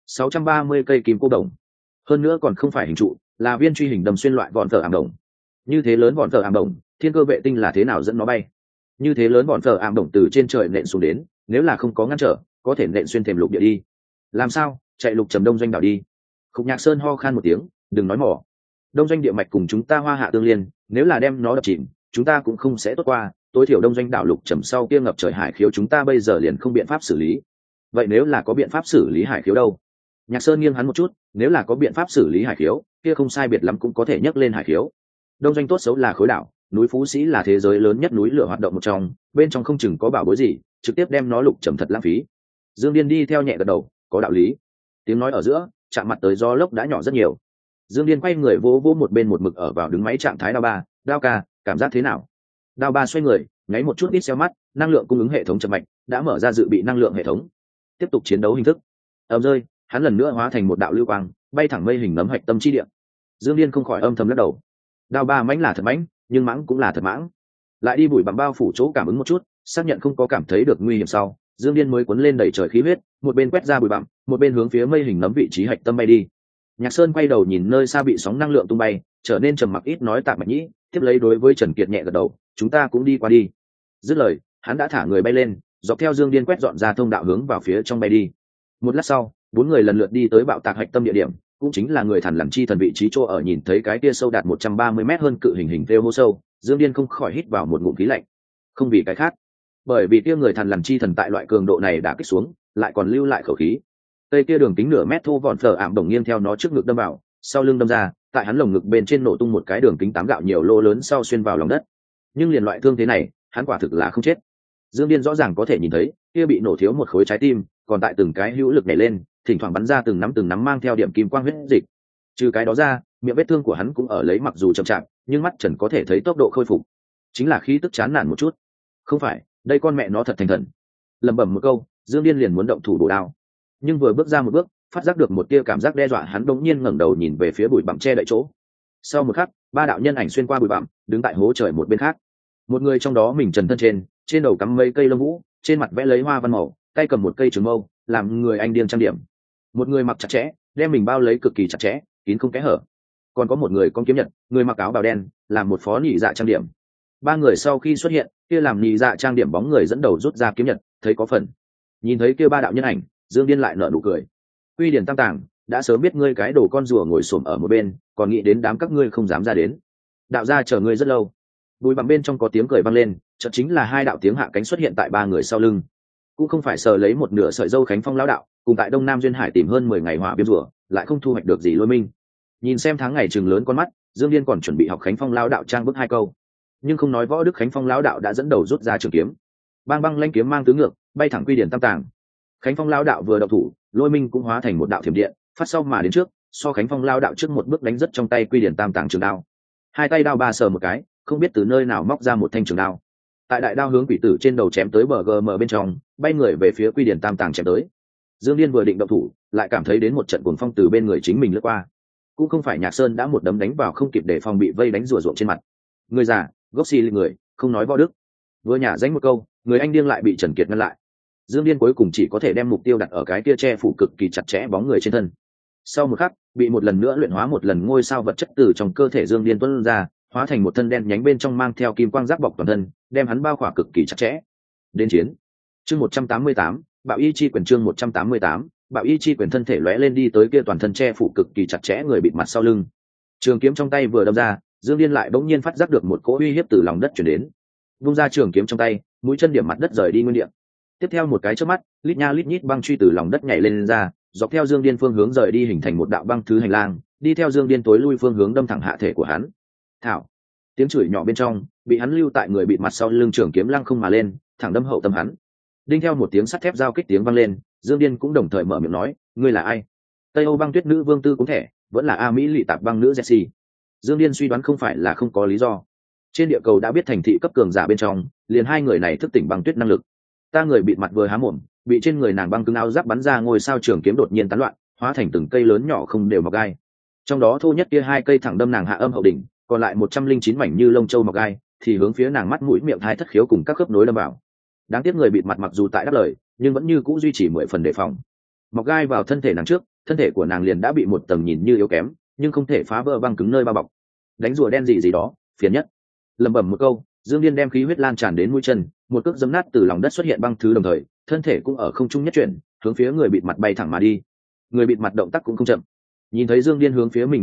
Speaker 1: 630 cây kim cô đồng. Hơn nữa còn không phải hình trụ, là viên truy hình đâm xuyên loại vòn phở ảm đồng. Như thế lớn vòn phở ảm đồng, thiên cơ vệ tinh là thế nào dẫn nó bay? Như thế lớn vòn phở ảm đồng từ trên trời nện xuống đến, nếu là không có ngăn trở, có thể nện xuyên thềm lục địa đi. Làm sao? Chạy lục trầm đông doanh đảo đi. Khúc Nhạc Sơn ho khan một tiếng, đừng nói mỏ. đông doanh địa mạch cùng chúng ta hoa hạ tương liên, nếu là đem nó đập chìm chúng ta cũng không sẽ tốt qua, tối thiểu đông doanh đảo lục trầm sau kia ngập trời hải khiếu chúng ta bây giờ liền không biện pháp xử lý. Vậy nếu là có biện pháp xử lý hải khiếu đâu? Nhạc Sơn nghiêng hắn một chút, nếu là có biện pháp xử lý hải khiếu kia không sai biệt lắm cũng có thể nhấc lên hải khiếu. Đông doanh tốt xấu là khối đảo, núi Phú Sĩ là thế giới lớn nhất núi lửa hoạt động một trong, bên trong không chừng có bảo bối gì, trực tiếp đem nó lục trầm thật lãng phí. Dương Điên đi theo nhẹ gật đầu, có đạo lý. Tiếng nói ở giữa, chạm mặt tới gió lốc đã nhỏ rất nhiều. Dương Điên quay người vỗ vỗ một bên một mực ở vào đứng máy trạng thái Đao Ba, Đao ca, cảm giác thế nào? Đao Ba xoay người, nháy một chút ít xéo mắt, năng lượng cung ứng hệ thống chậm mạch đã mở ra dự bị năng lượng hệ thống. Tiếp tục chiến đấu hình thức. Ầm rơi, hắn lần nữa hóa thành một đạo lưu quang, bay thẳng mây hình nấm hạch tâm chi địa. Dương Điên không khỏi âm thầm lắc đầu. Đao Ba mãnh là thật mãnh, nhưng mãng cũng là thật mãng. Lại đi bụi bặm bao phủ chỗ cảm ứng một chút, xác nhận không có cảm thấy được nguy hiểm sau, Dương Điên mới cuốn lên đẩy trời khí huyết, một bên quét ra bụi bặm, một bên hướng phía mây hình nấm vị trí hạch tâm bay đi. Nhạc Sơn quay đầu nhìn nơi xa bị sóng năng lượng tung bay, trở nên trầm mặc ít nói tạm Bạch Nhĩ, tiếp lấy đối với Trần Kiệt nhẹ gật đầu, chúng ta cũng đi qua đi. Dứt lời, hắn đã thả người bay lên, dọc theo Dương Điên quét dọn ra thông đạo hướng vào phía trong bay đi. Một lát sau, bốn người lần lượt đi tới bạo tạc hạch tâm địa điểm, cũng chính là người thần làm chi thần vị trí chỗ ở. Nhìn thấy cái kia sâu đạt 130 mét hơn cự hình vêu hô sâu, Dương Điên không khỏi hít vào một ngụm khí lạnh. Không vì cái khác, bởi vì kia người thần làm chi thần tại loại cường độ này đã kích xuống, lại còn lưu lại khẩu khí. Cây kia đường kính nửa mét thô vòn phở ảm đồng nghiêng theo nó trước ngực đâm vào, sau lưng đâm ra, tại hắn lồng ngực bên trên nổ tung một cái đường kính 8 gạo nhiều lỗ lớn sau xuyên vào lòng đất. Nhưng liền loại thương thế này, hắn quả thực là không chết. Dương Điên rõ ràng có thể nhìn thấy, kia bị nổ thiếu một khối trái tim, còn tại từng cái hữu lực nhảy lên, thỉnh thoảng bắn ra từng nắm mang theo điểm kim quang huyết dịch. Trừ cái đó ra, miệng vết thương của hắn cũng ở lấy mặc dù chậm chạp, nhưng mắt Trần có thể thấy tốc độ khôi phục. Chính là khí tức chán nản một chút. Không phải, đây con mẹ nó thật thành thần. Lẩm bẩm một câu, Dương Điên liền muốn động thủ bổ đao. Nhưng vừa bước ra một bước, phát giác được một tia cảm giác đe dọa, hắn đột nhiên ngẩng đầu nhìn về phía bụi bặm che đậy chỗ. Sau một khắc, ba đạo nhân ảnh xuyên qua bụi bặm, đứng tại hố trời một bên khác. Một người trong đó mình trần thân trên đầu cắm mấy cây lông vũ, trên mặt vẽ lấy hoa văn màu, tay cầm một cây trường mâu, làm người anh điên trang điểm. Một người mặc chặt chẽ, đem mình bao lấy cực kỳ chặt chẽ, kín không kẽ hở. Còn có một người con kiếm nhật, người mặc áo bào đen, làm một phó nhị dạ trang điểm. Ba người sau khi xuất hiện, kia làm nhị dạ trang điểm bóng người dẫn đầu rút ra kiếm nhật, thấy có phần. Nhìn thấy kia ba đạo nhân ảnh, Dương Điên lại nở nụ cười. Quy Điển Tam Tàng, đã sớm biết ngươi cái đồ con rùa ngồi xổm ở một bên, còn nghĩ đến đám các ngươi không dám ra đến. Đạo gia chờ ngươi rất lâu. Bùi bằng bên trong có tiếng cười vang lên, chợt chính là hai đạo tiếng hạ cánh xuất hiện tại ba người sau lưng. Cũng không phải sờ lấy một nửa sợi dâu Khánh Phong lão đạo, cùng tại Đông Nam duyên hải tìm hơn 10 ngày hỏa viêm rùa, lại không thu hoạch được gì lôi minh. Nhìn xem tháng ngày chừng lớn con mắt, Dương Điên còn chuẩn bị học Khánh Phong lão đạo trang bức hai câu, nhưng không nói võ đức Khánh Phong lão đạo đã dẫn đầu rút ra trường kiếm, bang bang lanh kiếm mang tứ ngược, bay thẳng Quy Điển Tam Tàng. Khánh Phong lão đạo vừa động thủ, lôi minh cũng hóa thành một đạo thiểm điện, phát sau mà đến trước, so Khánh Phong lão đạo trước một bước đánh rất trong tay Quy Điển Tam Tàng trường đao. Hai tay đao ba sờ một cái, không biết từ nơi nào móc ra một thanh trường đao. Tại đại đao hướng quỷ tử trên đầu chém tới bờ gm bên trong, bay người về phía Quy Điển Tam Tàng chém tới. Dương Điên vừa định động thủ, lại cảm thấy đến một trận cuồng phong từ bên người chính mình lướt qua. Cũng không phải Nhạc Sơn đã một đấm đánh vào không kịp để phòng bị vây đánh rùa ruộng trên mặt. Người già, gốc xì người, không nói võ đức. Vừa nhả danh một câu, người anh điên lại bị Trần Kiệt ngăn lại. Dương Điên cuối cùng chỉ có thể đem mục tiêu đặt ở cái kia che phủ cực kỳ chặt chẽ bóng người trên thân. Sau một khắc, bị một lần nữa luyện hóa một lần ngôi sao vật chất từ trong cơ thể Dương Điên tuôn ra, hóa thành một thân đen nhánh bên trong mang theo kim quang giáp bọc toàn thân, đem hắn bao khỏa cực kỳ chặt chẽ. Đến chiến. Chương 188, Bạo Y chi quyền chương 188, Bạo Y chi quyền thân thể lóe lên đi tới kia toàn thân che phủ cực kỳ chặt chẽ người bịt mặt sau lưng. Trường kiếm trong tay vừa đâm ra, Dương Điên lại bỗng nhiên phát giác được một cỗ uy hiếp từ lòng đất truyền đến. Vung ra trường kiếm trong tay, mũi chân điểm mặt đất rời đi nguyên địa. Tiếp theo một cái chớp mắt, lít nha lít nhít băng truy từ lòng đất nhảy lên ra, dọc theo Dương Điên phương hướng rời đi hình thành một đạo băng thứ hành lang, đi theo Dương Điên tối lui phương hướng đâm thẳng hạ thể của hắn. Thảo. Tiếng chửi nhỏ bên trong, bị hắn lưu tại người bịt mặt sau lưng trường kiếm lăng không mà lên, thẳng đâm hậu tâm hắn. Đinh theo một tiếng sắt thép giao kích tiếng vang lên, Dương Điên cũng đồng thời mở miệng nói, ngươi là ai? Tây Âu băng tuyết nữ vương tư cũng thể, vẫn là A Mỹ lị tạp băng nữ Jessie. Dương Điên suy đoán không phải là không có lý do. Trên địa cầu đã biết thành thị cấp cường giả bên trong, liền hai người này thức tỉnh băng tuyết năng lực. Ta người bịt mặt vừa há mồm, bị trên người nàng băng cứng áo giáp bắn ra ngôi sao trường kiếm đột nhiên tán loạn, hóa thành từng cây lớn nhỏ không đều mọc gai. Trong đó thô nhất kia hai cây thẳng đâm nàng hạ âm hậu đỉnh, còn lại 109 mảnh như lông châu mọc gai thì hướng phía nàng mắt mũi miệng thai thất khiếu cùng các khớp nối đâm vào. Đáng tiếc người bịt mặt mặc dù tại đáp lời, nhưng vẫn như cũ duy trì 10 phần đề phòng. Mọc gai vào thân thể nàng trước, thân thể của nàng liền đã bị một tầng nhìn như yếu kém, nhưng không thể phá vỡ băng cứng nơi bao bọc. Đánh rùa đen gì đó, phiền nhất. Lẩm bẩm một câu, Dương Điên đem khí huyết lan tràn đến mũi chân, một cước giẫm nát từ lòng đất xuất hiện băng thứ đồng thời, thân thể cũng ở không trung nhất chuyển, hướng phía người bịt mặt bay thẳng mà đi. Người bịt mặt động tác cũng không chậm. Nhìn thấy Dương Điên hướng phía mình đánh tới,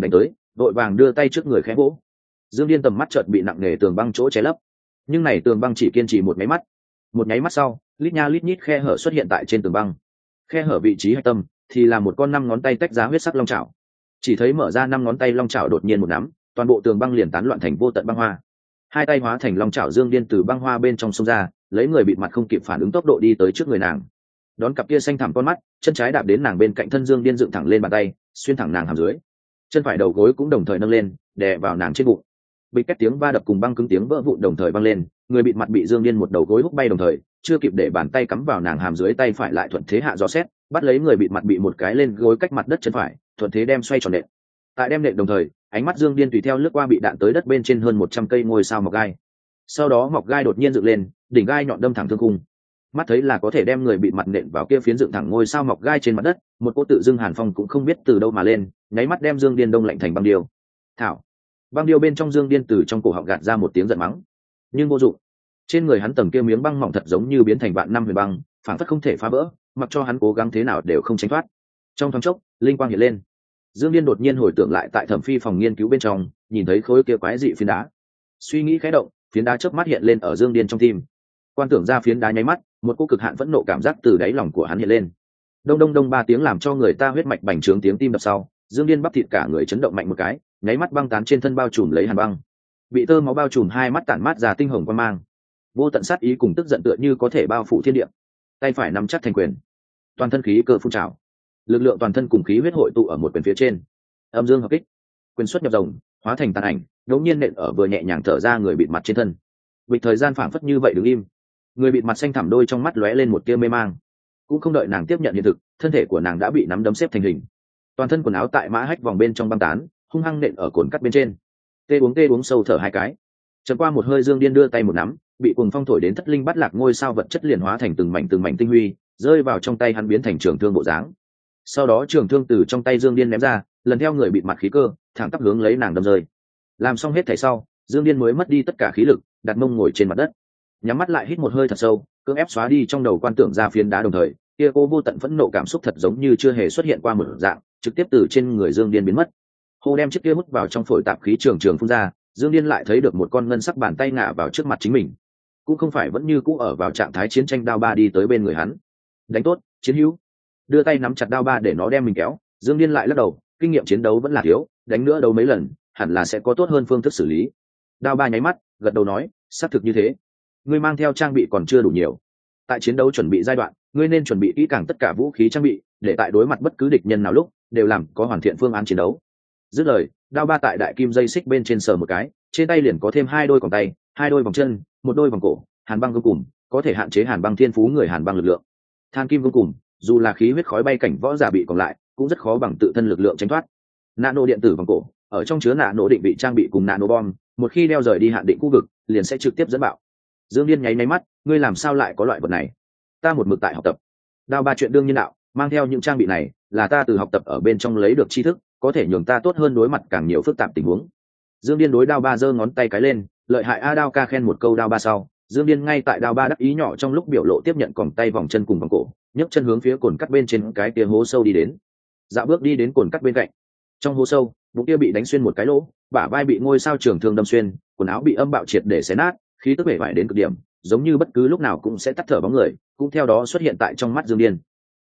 Speaker 1: vội vàng đưa tay trước người khẽ vỗ. Dương Điên tầm mắt chợt bị nặng nề tường băng chỗ che lấp, nhưng này tường băng chỉ kiên trì một nháy mắt sau, lít nha lít nhít khe hở xuất hiện tại trên tường băng. Khe hở vị trí hạch tâm thì là một con 5 ngón tay tách ra huyết sắc long chảo. Chỉ thấy mở ra 5 ngón tay long chảo đột nhiên một nắm, toàn bộ tường băng liền tán loạn thành vô tận băng hoa. Hai tay hóa thành long chảo Dương Điên từ băng hoa bên trong xông ra, lấy người bịt mặt không kịp phản ứng tốc độ đi tới trước người nàng. Đón cặp kia xanh thẳm con mắt, chân trái đạp đến nàng bên cạnh thân Dương Điên dựng thẳng lên bàn tay, xuyên thẳng nàng hàm dưới. Chân phải đầu gối cũng đồng thời nâng lên, đè vào nàng trên bụng. Bịch két tiếng va đập cùng băng cứng tiếng vỡ vụn đồng thời vang lên, người bịt mặt bị Dương Điên một đầu gối húc bay đồng thời, chưa kịp để bàn tay cắm vào nàng hàm dưới, tay phải lại thuận thế hạ gió xét, bắt lấy người bịt mặt bị một cái lên gối cách mặt đất chân phải, thuận thế đem xoay tròn nện. Tại đem nện đồng thời, ánh mắt Dương Điên tùy theo lướt qua bị đạn tới đất bên trên hơn 100 cây ngôi sao mọc gai. Sau đó mọc gai đột nhiên dựng lên, đỉnh gai nhọn đâm thẳng thương khung. Mắt thấy là có thể đem người bị mặt nện vào kia phiến dựng thẳng ngôi sao mọc gai trên mặt đất, một cỗ tự dưng hàn phong cũng không biết từ đâu mà lên, nháy mắt đem Dương Điên đông lạnh thành băng điêu. Thảo. Băng điêu bên trong Dương Điên từ trong cổ họng gạt ra một tiếng giận mắng, nhưng vô dụng. Trên người hắn tầng kia miếng băng mỏng thật giống như biến thành vạn năm huyền băng, phản phất không thể phá vỡ, mặc cho hắn cố gắng thế nào đều không tránh thoát. Trong thoáng chốc, linh quang hiện lên. Dương Điên đột nhiên hồi tưởng lại tại Thẩm Phi phòng nghiên cứu bên trong, nhìn thấy khối kia quái dị phiến đá. Suy nghĩ khẽ động, phiến đá chớp mắt hiện lên ở Dương Điên trong tim. Quan tưởng ra phiến đá nháy mắt, một cô cực hạn phẫn nộ cảm giác từ đáy lòng của hắn hiện lên. Đông đông đông 3 tiếng làm cho người ta huyết mạch bành trướng tiếng tim đập sau, Dương Điên bắp thịt cả người chấn động mạnh một cái, nháy mắt băng tán trên thân bao trùm lấy hàn băng. Bị tơ máu bao trùm hai mắt tản mát ra tinh hồng quang mang. Vô tận sát ý cùng tức giận tựa như có thể bao phủ thiên địa. Tay phải nắm chắc thành quyền, toàn thân khí cơ phun trào. Lực lượng toàn thân cùng khí huyết hội tụ ở một quyền phía trên. Âm dương hợp kích, quyền xuất nhập rồng, hóa thành tàn ảnh, đột nhiên nện ở vừa nhẹ nhàng thở ra người bịt mặt trên thân. Bịch thời gian phảng phất như vậy đứng im. Người bịt mặt xanh thẳm đôi trong mắt lóe lên một tia mê mang. Cũng không đợi nàng tiếp nhận hiện thực, thân thể của nàng đã bị nắm đấm xếp thành hình. Toàn thân quần áo tại mã hách vòng bên trong băng tán, hung hăng nện ở cồn cắt bên trên. Tê uống sâu thở 2 cái. Chợt qua một hơi Dương Điên đưa tay một nắm, bị cuồng phong thổi đến thất linh bắt lạc ngôi sao vật chất liền hóa thành từng mảnh tinh huy, rơi vào trong tay hắn biến thành trường thương bộ dáng. Sau đó trường thương từ trong tay Dương Điên ném ra, lần theo người bịt mặt khí cơ, thẳng tắp hướng lấy nàng đâm rơi. Làm xong hết thảy sau, Dương Điên mới mất đi tất cả khí lực, đặt mông ngồi trên mặt đất, nhắm mắt lại hít một hơi thật sâu, cưỡng ép xóa đi trong đầu quan tưởng ra phiến đá đồng thời, kia cô vô tận phẫn nộ cảm xúc thật giống như chưa hề xuất hiện qua một dạng, trực tiếp từ trên người Dương Điên biến mất. Hô đem chiếc kia hút vào trong phổi tạp khí trường phun ra, Dương Điên lại thấy được một con ngân sắc bàn tay ngã vào trước mặt chính mình, cũng không phải vẫn như cũ ở vào trạng thái chiến tranh đao ba đi tới bên người hắn. Đánh tốt, chiến hữu. Đưa tay nắm chặt đao ba để nó đem mình kéo, Dương Điên lại lắc đầu, kinh nghiệm chiến đấu vẫn là thiếu, đánh nữa đấu mấy lần, hẳn là sẽ có tốt hơn phương thức xử lý. Đao ba nháy mắt, gật đầu nói, xác thực như thế. Ngươi mang theo trang bị còn chưa đủ nhiều. Tại chiến đấu chuẩn bị giai đoạn, ngươi nên chuẩn bị kỹ càng tất cả vũ khí trang bị, để tại đối mặt bất cứ địch nhân nào lúc đều làm có hoàn thiện phương án chiến đấu. Dứt lời, đao ba tại đại kim dây xích bên trên sờ một cái, trên tay liền có thêm 2 đôi còng tay, 2 đôi vòng chân, 1 đôi vòng cổ, hàn băng gông cùm, có thể hạn chế hàn băng thiên phú người hàn băng lực lượng. Than kim gông cùm, dù là khí huyết khói bay cảnh võ giả bị còn lại, cũng rất khó bằng tự thân lực lượng tránh thoát. Nano điện tử vòng cổ, ở trong chứa nano định vị trang bị cùng nano bom, một khi đeo rời đi hạn định khu vực, liền sẽ trực tiếp dẫn bạo. Dương Điên nháy mắt, ngươi làm sao lại có loại vật này? Ta một mực tại học tập. Đao ba chuyện đương nhiên đạo, mang theo những trang bị này, là ta từ học tập ở bên trong lấy được tri thức, có thể nhường ta tốt hơn đối mặt càng nhiều phức tạp tình huống. Dương Điên đối đao ba giơ ngón tay cái lên, lợi hại a đao ca khen một câu đao ba sau, Dương Điên ngay tại đao ba đắc ý nhỏ trong lúc biểu lộ tiếp nhận còng tay vòng chân cùng vòng cổ, nhấc chân hướng phía cồn cắt bên trên cái kia hố sâu đi đến. Dạo bước đi đến cồn cắt bên cạnh. Trong hố sâu, bụng kia bị đánh xuyên một cái lỗ, bả vai bị ngôi sao trường thương đâm xuyên, quần áo bị âm bạo triệt để xé nát, khí tức bể bại đến cực điểm, giống như bất cứ lúc nào cũng sẽ tắt thở bóng người, cũng theo đó xuất hiện tại trong mắt Dương Điên.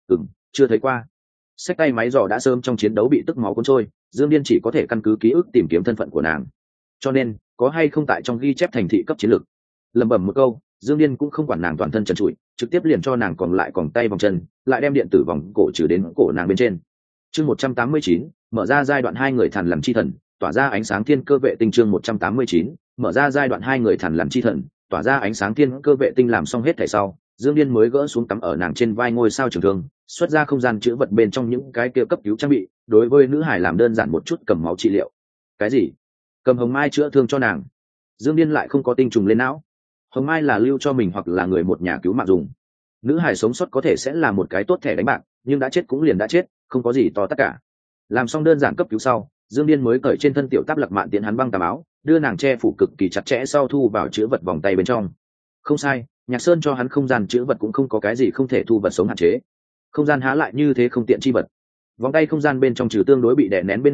Speaker 1: Chưa thấy qua. Xách tay máy dò đã sớm trong chiến đấu bị tức máu cuốn trôi, Dương Điên chỉ có thể căn cứ ký ức tìm kiếm thân phận của nàng. Cho nên, có hay không tại trong ghi chép thành thị cấp chiến lược. Lẩm bẩm một câu, Dương Điên cũng không quản nàng toàn thân trần trụi, trực tiếp liền cho nàng còn lại còng tay vòng chân, lại đem điện tử vòng cổ trừ đến cổ nàng bên trên. Chương 189, mở ra giai đoạn 2 người thần làm chi thần, tỏa ra ánh sáng thiên cơ vệ tinh. Chương 189, mở ra giai đoạn 2 người thần làm chi thần, tỏa ra ánh sáng thiên cơ vệ tinh. Làm xong hết thảy sau, Dương Điên mới gỡ xuống cắm ở nàng trên vai ngôi sao trường thương, xuất ra không gian chứa vật bên trong những cái kia cấp cứu trang bị, đối với nữ hải làm đơn giản một chút cầm máu trị liệu. Cái gì? Cầm hồng mai chữa thương cho nàng? Dương Điên lại không có tinh trùng lên não. Hồng mai là lưu cho mình hoặc là người một nhà cứu mạng dùng. Nữ hải sống sót có thể sẽ là một cái tốt thẻ đánh bạc, nhưng đã chết cũng liền đã chết, không có gì to tất cả. Làm xong đơn giản cấp cứu sau, Dương Điên mới cởi trên thân tiểu táp Lạc Mạn tiễn hắn băng tà áo, đưa nàng che phủ cực kỳ chặt chẽ sau thu vào chứa vật vòng tay bên trong. Không sai, Nhạc Sơn cho hắn không gian chứa vật cũng không có cái gì không thể thu vật sống hạn chế. Không gian há lại như thế không tiện chi vật. Vòng tay không gian bên trong trừ tương đối bị đè nén bên ngoài,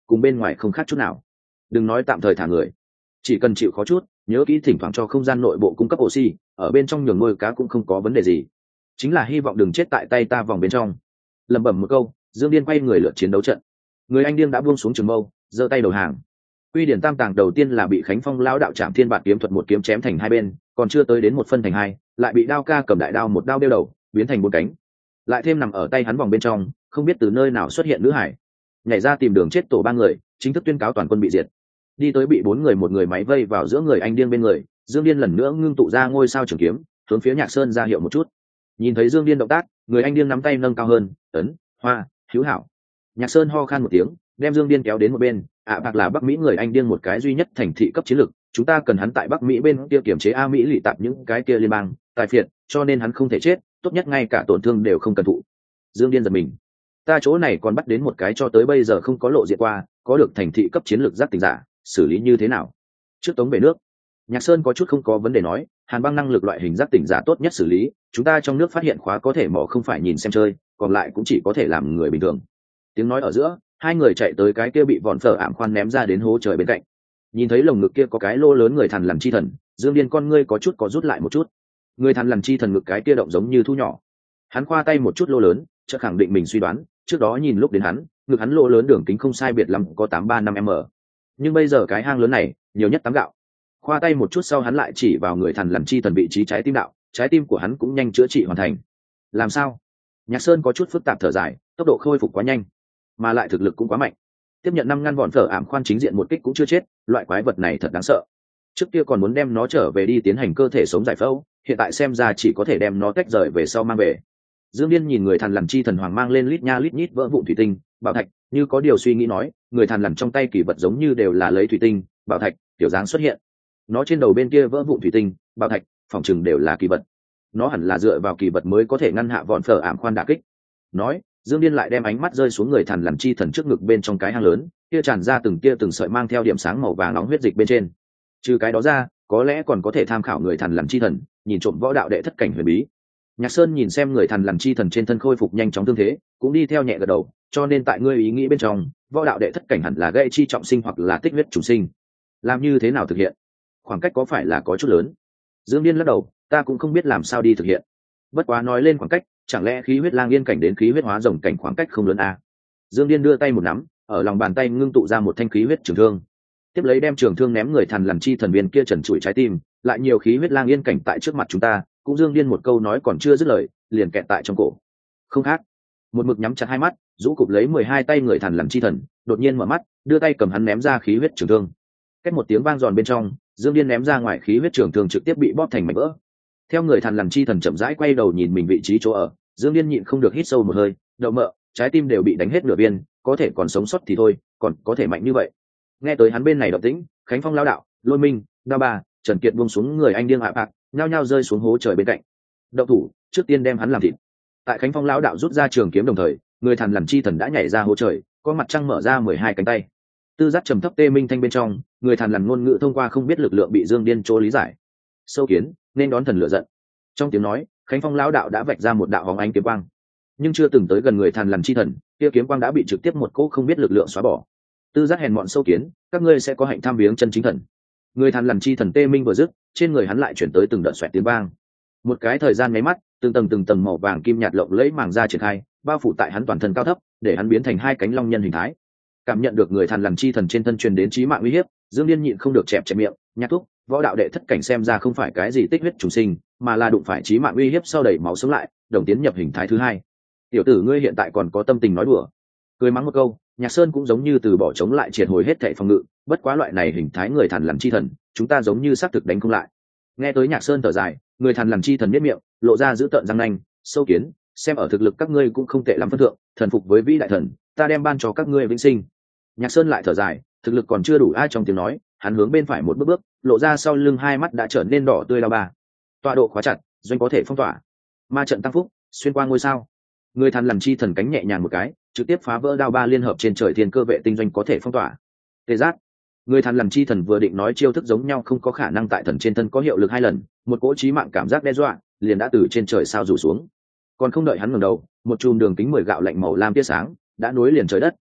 Speaker 1: cùng bên ngoài không khác chút nào. Đừng nói tạm thời thả người, chỉ cần chịu khó chút, nhớ kỹ thỉnh thoảng cho không gian nội bộ cung cấp oxy, ở bên trong nhường nuôi cá cũng không có vấn đề gì. Chính là hy vọng đừng chết tại tay ta vòng bên trong. Lẩm bẩm một câu, Dương Điên quay người lượt chiến đấu trận. Người anh điên đã buông xuống trường mâu, giơ tay đầu hàng. Uy điển tam tàng đầu tiên là bị Khánh Phong lão đạo Trảm Thiên Bản kiếm thuật một kiếm chém thành hai bên, còn chưa tới đến một phân thành hai, lại bị Đao Ca cầm đại đao một đao đeo đầu, biến thành bốn cánh. Lại thêm nằm ở tay hắn vòng bên trong, không biết từ nơi nào xuất hiện nữ hải, nhảy ra tìm đường chết tổ ba người, chính thức tuyên cáo toàn quân bị diệt. Đi tới bị bốn người một người máy vây vào giữa người anh điên bên người, Dương Điên lần nữa ngưng tụ ra ngôi sao trường kiếm, hướng phía Nhạc Sơn ra hiệu một chút. Nhìn thấy Dương Điên động tác, người anh điên nắm tay nâng cao hơn, ấn, hoa, hữu hảo. Nhạc Sơn ho khan một tiếng, đem Dương Điên kéo đến một bên, bạc là Bắc Mỹ người anh điên một cái duy nhất thành thị cấp chiến lược, chúng ta cần hắn tại Bắc Mỹ bên kia kiểm chế A Mỹ lì tạp những cái kia liên bang, tài phiệt, cho nên hắn không thể chết, tốt nhất ngay cả tổn thương đều không cần thụ. Dương Điên giật mình, ta chỗ này còn bắt đến một cái cho tới bây giờ không có lộ diện qua, có được thành thị cấp chiến lược giác tỉnh giả, xử lý như thế nào? Trước tống về nước. Nhạc Sơn có chút không có vấn đề nói, Hàn Băng năng lực loại hình giác tỉnh giả tốt nhất xử lý, chúng ta trong nước phát hiện khóa có thể mỏ không phải nhìn xem chơi, còn lại cũng chỉ có thể làm người bình thường. Tiếng nói ở giữa, hai người chạy tới cái kia bị vòn phở ảm khoan ném ra đến hố trời bên cạnh. Nhìn thấy lồng ngực kia có cái lô lớn người thằn lằn chi thần, Dương Điên con ngươi có chút có rút lại một chút. Người thằn lằn chi thần ngực cái kia động giống như thu nhỏ. Hắn khoa tay một chút lô lớn, chợt khẳng định mình suy đoán, trước đó nhìn lúc đến hắn, ngực hắn lô lớn đường kính không sai biệt lắm có 835 m. Nhưng bây giờ cái hang lớn này, nhiều nhất 8 gạo. Khoa tay một chút sau hắn lại chỉ vào người thằn lằn chi thần vị trí trái tim đạo, trái tim của hắn cũng nhanh chữa trị hoàn thành. Làm sao? Nhạc Sơn có chút phức tạp thở dài, tốc độ khôi phục quá nhanh, mà lại thực lực cũng quá mạnh. Tiếp nhận 5 ngăn vòn phở ảm khoan chính diện một kích cũng chưa chết, loại quái vật này thật đáng sợ. Trước kia còn muốn đem nó trở về đi tiến hành cơ thể sống giải phẫu, hiện tại xem ra chỉ có thể đem nó tách rời về sau mang về. Dương Điên nhìn người thằn lằn chi thần hoàng mang lên lít nha lít nhít vỡ vụn thủy tinh, bảo thạch, như có điều suy nghĩ nói, người thằn lằn trong tay kỳ vật giống như đều là lấy thủy tinh, bảo thạch, tiểu dáng xuất hiện. Nó trên đầu bên kia vỡ vụn thủy tinh, bảo thạch, phòng chừng đều là kỳ vật. Nó hẳn là dựa vào kỳ vật mới có thể ngăn hạ vòn phở ảm khoan đả kích. Nói, Dương Điên lại đem ánh mắt rơi xuống người thằn lằn chi thần trước ngực bên trong cái hang lớn, kia tràn ra từng tia từng sợi mang theo điểm sáng màu vàng nóng huyết dịch bên trên. Trừ cái đó ra, có lẽ còn có thể tham khảo người thằn lằn chi thần, nhìn trộm võ đạo đệ thất cảnh huyền bí. Nhạc Sơn nhìn xem người thằn lằn chi thần trên thân khôi phục nhanh chóng tương thế, cũng đi theo nhẹ gật đầu, cho nên tại ngươi ý nghĩ bên trong, võ đạo đệ thất cảnh hẳn là gây chi trọng sinh hoặc là tích huyết trùng sinh. Làm như thế nào thực hiện? Khoảng cách có phải là có chút lớn? Dương Điên lắc đầu, ta cũng không biết làm sao đi thực hiện. Bất quá nói lên khoảng cách, chẳng lẽ khí huyết lang yên cảnh đến khí huyết hóa rồng cảnh khoảng cách không lớn à? Dương Điên đưa tay một nắm, ở lòng bàn tay ngưng tụ ra một thanh khí huyết trường thương, tiếp lấy đem trường thương ném người thằn lằn chi thần viên kia trần trụi trái tim, lại nhiều khí huyết lang yên cảnh tại trước mặt chúng ta, cũng Dương Điên một câu nói còn chưa dứt lời, liền kẹt tại trong cổ. Không khác, một mực nhắm chặt hai mắt, rũ cụp lấy 12 tay người thằn lằn chi thần, đột nhiên mở mắt, đưa tay cầm hắn ném ra khí huyết trường thương. Cách một tiếng vang giòn bên trong, Dương Điên ném ra ngoài khí huyết trường thương trực tiếp bị bóp thành mảnh vỡ. Theo người thằn lằn chi thần chậm rãi quay đầu nhìn mình vị trí chỗ ở, Dương Điên nhịn không được hít sâu một hơi, đậu mợ, trái tim đều bị đánh hết nửa viên, có thể còn sống sót thì thôi, còn có thể mạnh như vậy. Nghe tới hắn bên này động tĩnh, Khánh Phong lão đạo, Lôi Minh, Đa Ba, Trần Kiệt buông xuống người anh điên hạ bạc, nhao nhao rơi xuống hố trời bên cạnh. Động thủ, trước tiên đem hắn làm thịt. Tại Khánh Phong lão đạo rút ra trường kiếm đồng thời, người thằn lằn chi thần đã nhảy ra hố trời, có mặt trăng mở ra 12 cánh tay. Tư giác trầm thấp tê minh thanh bên trong, người thằn lằn ngôn ngữ thông qua không biết lực lượng bị Dương Điên chỗ lý giải. Sâu kiến, nên đón thần lửa giận. Trong tiếng nói, Khánh Phong lão đạo đã vạch ra một đạo hóng ánh kiếm quang, nhưng chưa từng tới gần người thằn lằn chi thần, kia kiếm quang đã bị trực tiếp một cỗ không biết lực lượng xóa bỏ. Tư giác hèn mọn sâu kiến, các ngươi sẽ có hạnh tham viếng chân chính thần. Người thằn lằn chi thần tê minh vừa dứt, trên người hắn lại chuyển tới từng đợt xoẹt tiếng vang. Một cái thời gian nháy mắt, từng tầng màu vàng kim nhạt lộng lẫy màng da triển khai, bao phủ tại hắn toàn thân cao thấp, để hắn biến thành hai cánh long nhân hình thái. Cảm nhận được người thằn lằn chi thần trên thân truyền đến chí mạng uy hiếp, Dương Điên nhịn không được chẹp chẹp miệng, nhát thúc, võ đạo đệ thất cảnh xem ra không phải cái gì tích huyết trùng sinh, mà là đụng phải chí mạng uy hiếp sau đẩy máu sống lại, đồng tiến nhập hình thái thứ hai. Tiểu tử ngươi hiện tại còn có tâm tình nói đùa? Cười mắng một câu, Nhạc Sơn cũng giống như từ bỏ chống lại triệt hồi hết thảy phòng ngự, bất quá loại này hình thái người thằn lằn chi thần, chúng ta giống như xác thực đánh không lại. Nghe tới Nhạc Sơn thở dài, người thằn lằn chi thần biết miệng, lộ ra giữ tợn răng nanh, sâu kiến, xem ở thực lực các ngươi cũng không tệ lắm phân thượng, thần phục với vĩ đại thần, ta đem ban cho các ngươi vĩnh sinh. Nhạc Sơn lại thở dài, thực lực còn chưa đủ ai trong tiếng nói, hắn hướng bên phải một bước, lộ ra sau lưng hai mắt đã trở nên đỏ tươi lao ba. Tọa độ khóa chặt, doanh có thể phong tỏa. Ma trận tăng phúc, xuyên qua ngôi sao. Người thằn lằn chi thần cánh nhẹ nhàng một cái, trực tiếp phá vỡ đao ba liên hợp trên trời thiên cơ vệ tinh doanh có thể phong tỏa. Tê giác. Người thằn lằn chi thần vừa định nói chiêu thức giống nhau không có khả năng tại thần trên thân có hiệu lực 2 lần, một cỗ chí mạng cảm giác đe dọa liền đã từ trên trời sao rủ xuống. Còn không đợi hắn ngẩng đầu, một chùm đường kính 10 gạo lạnh màu lam tia sáng đã nối liền trời đất,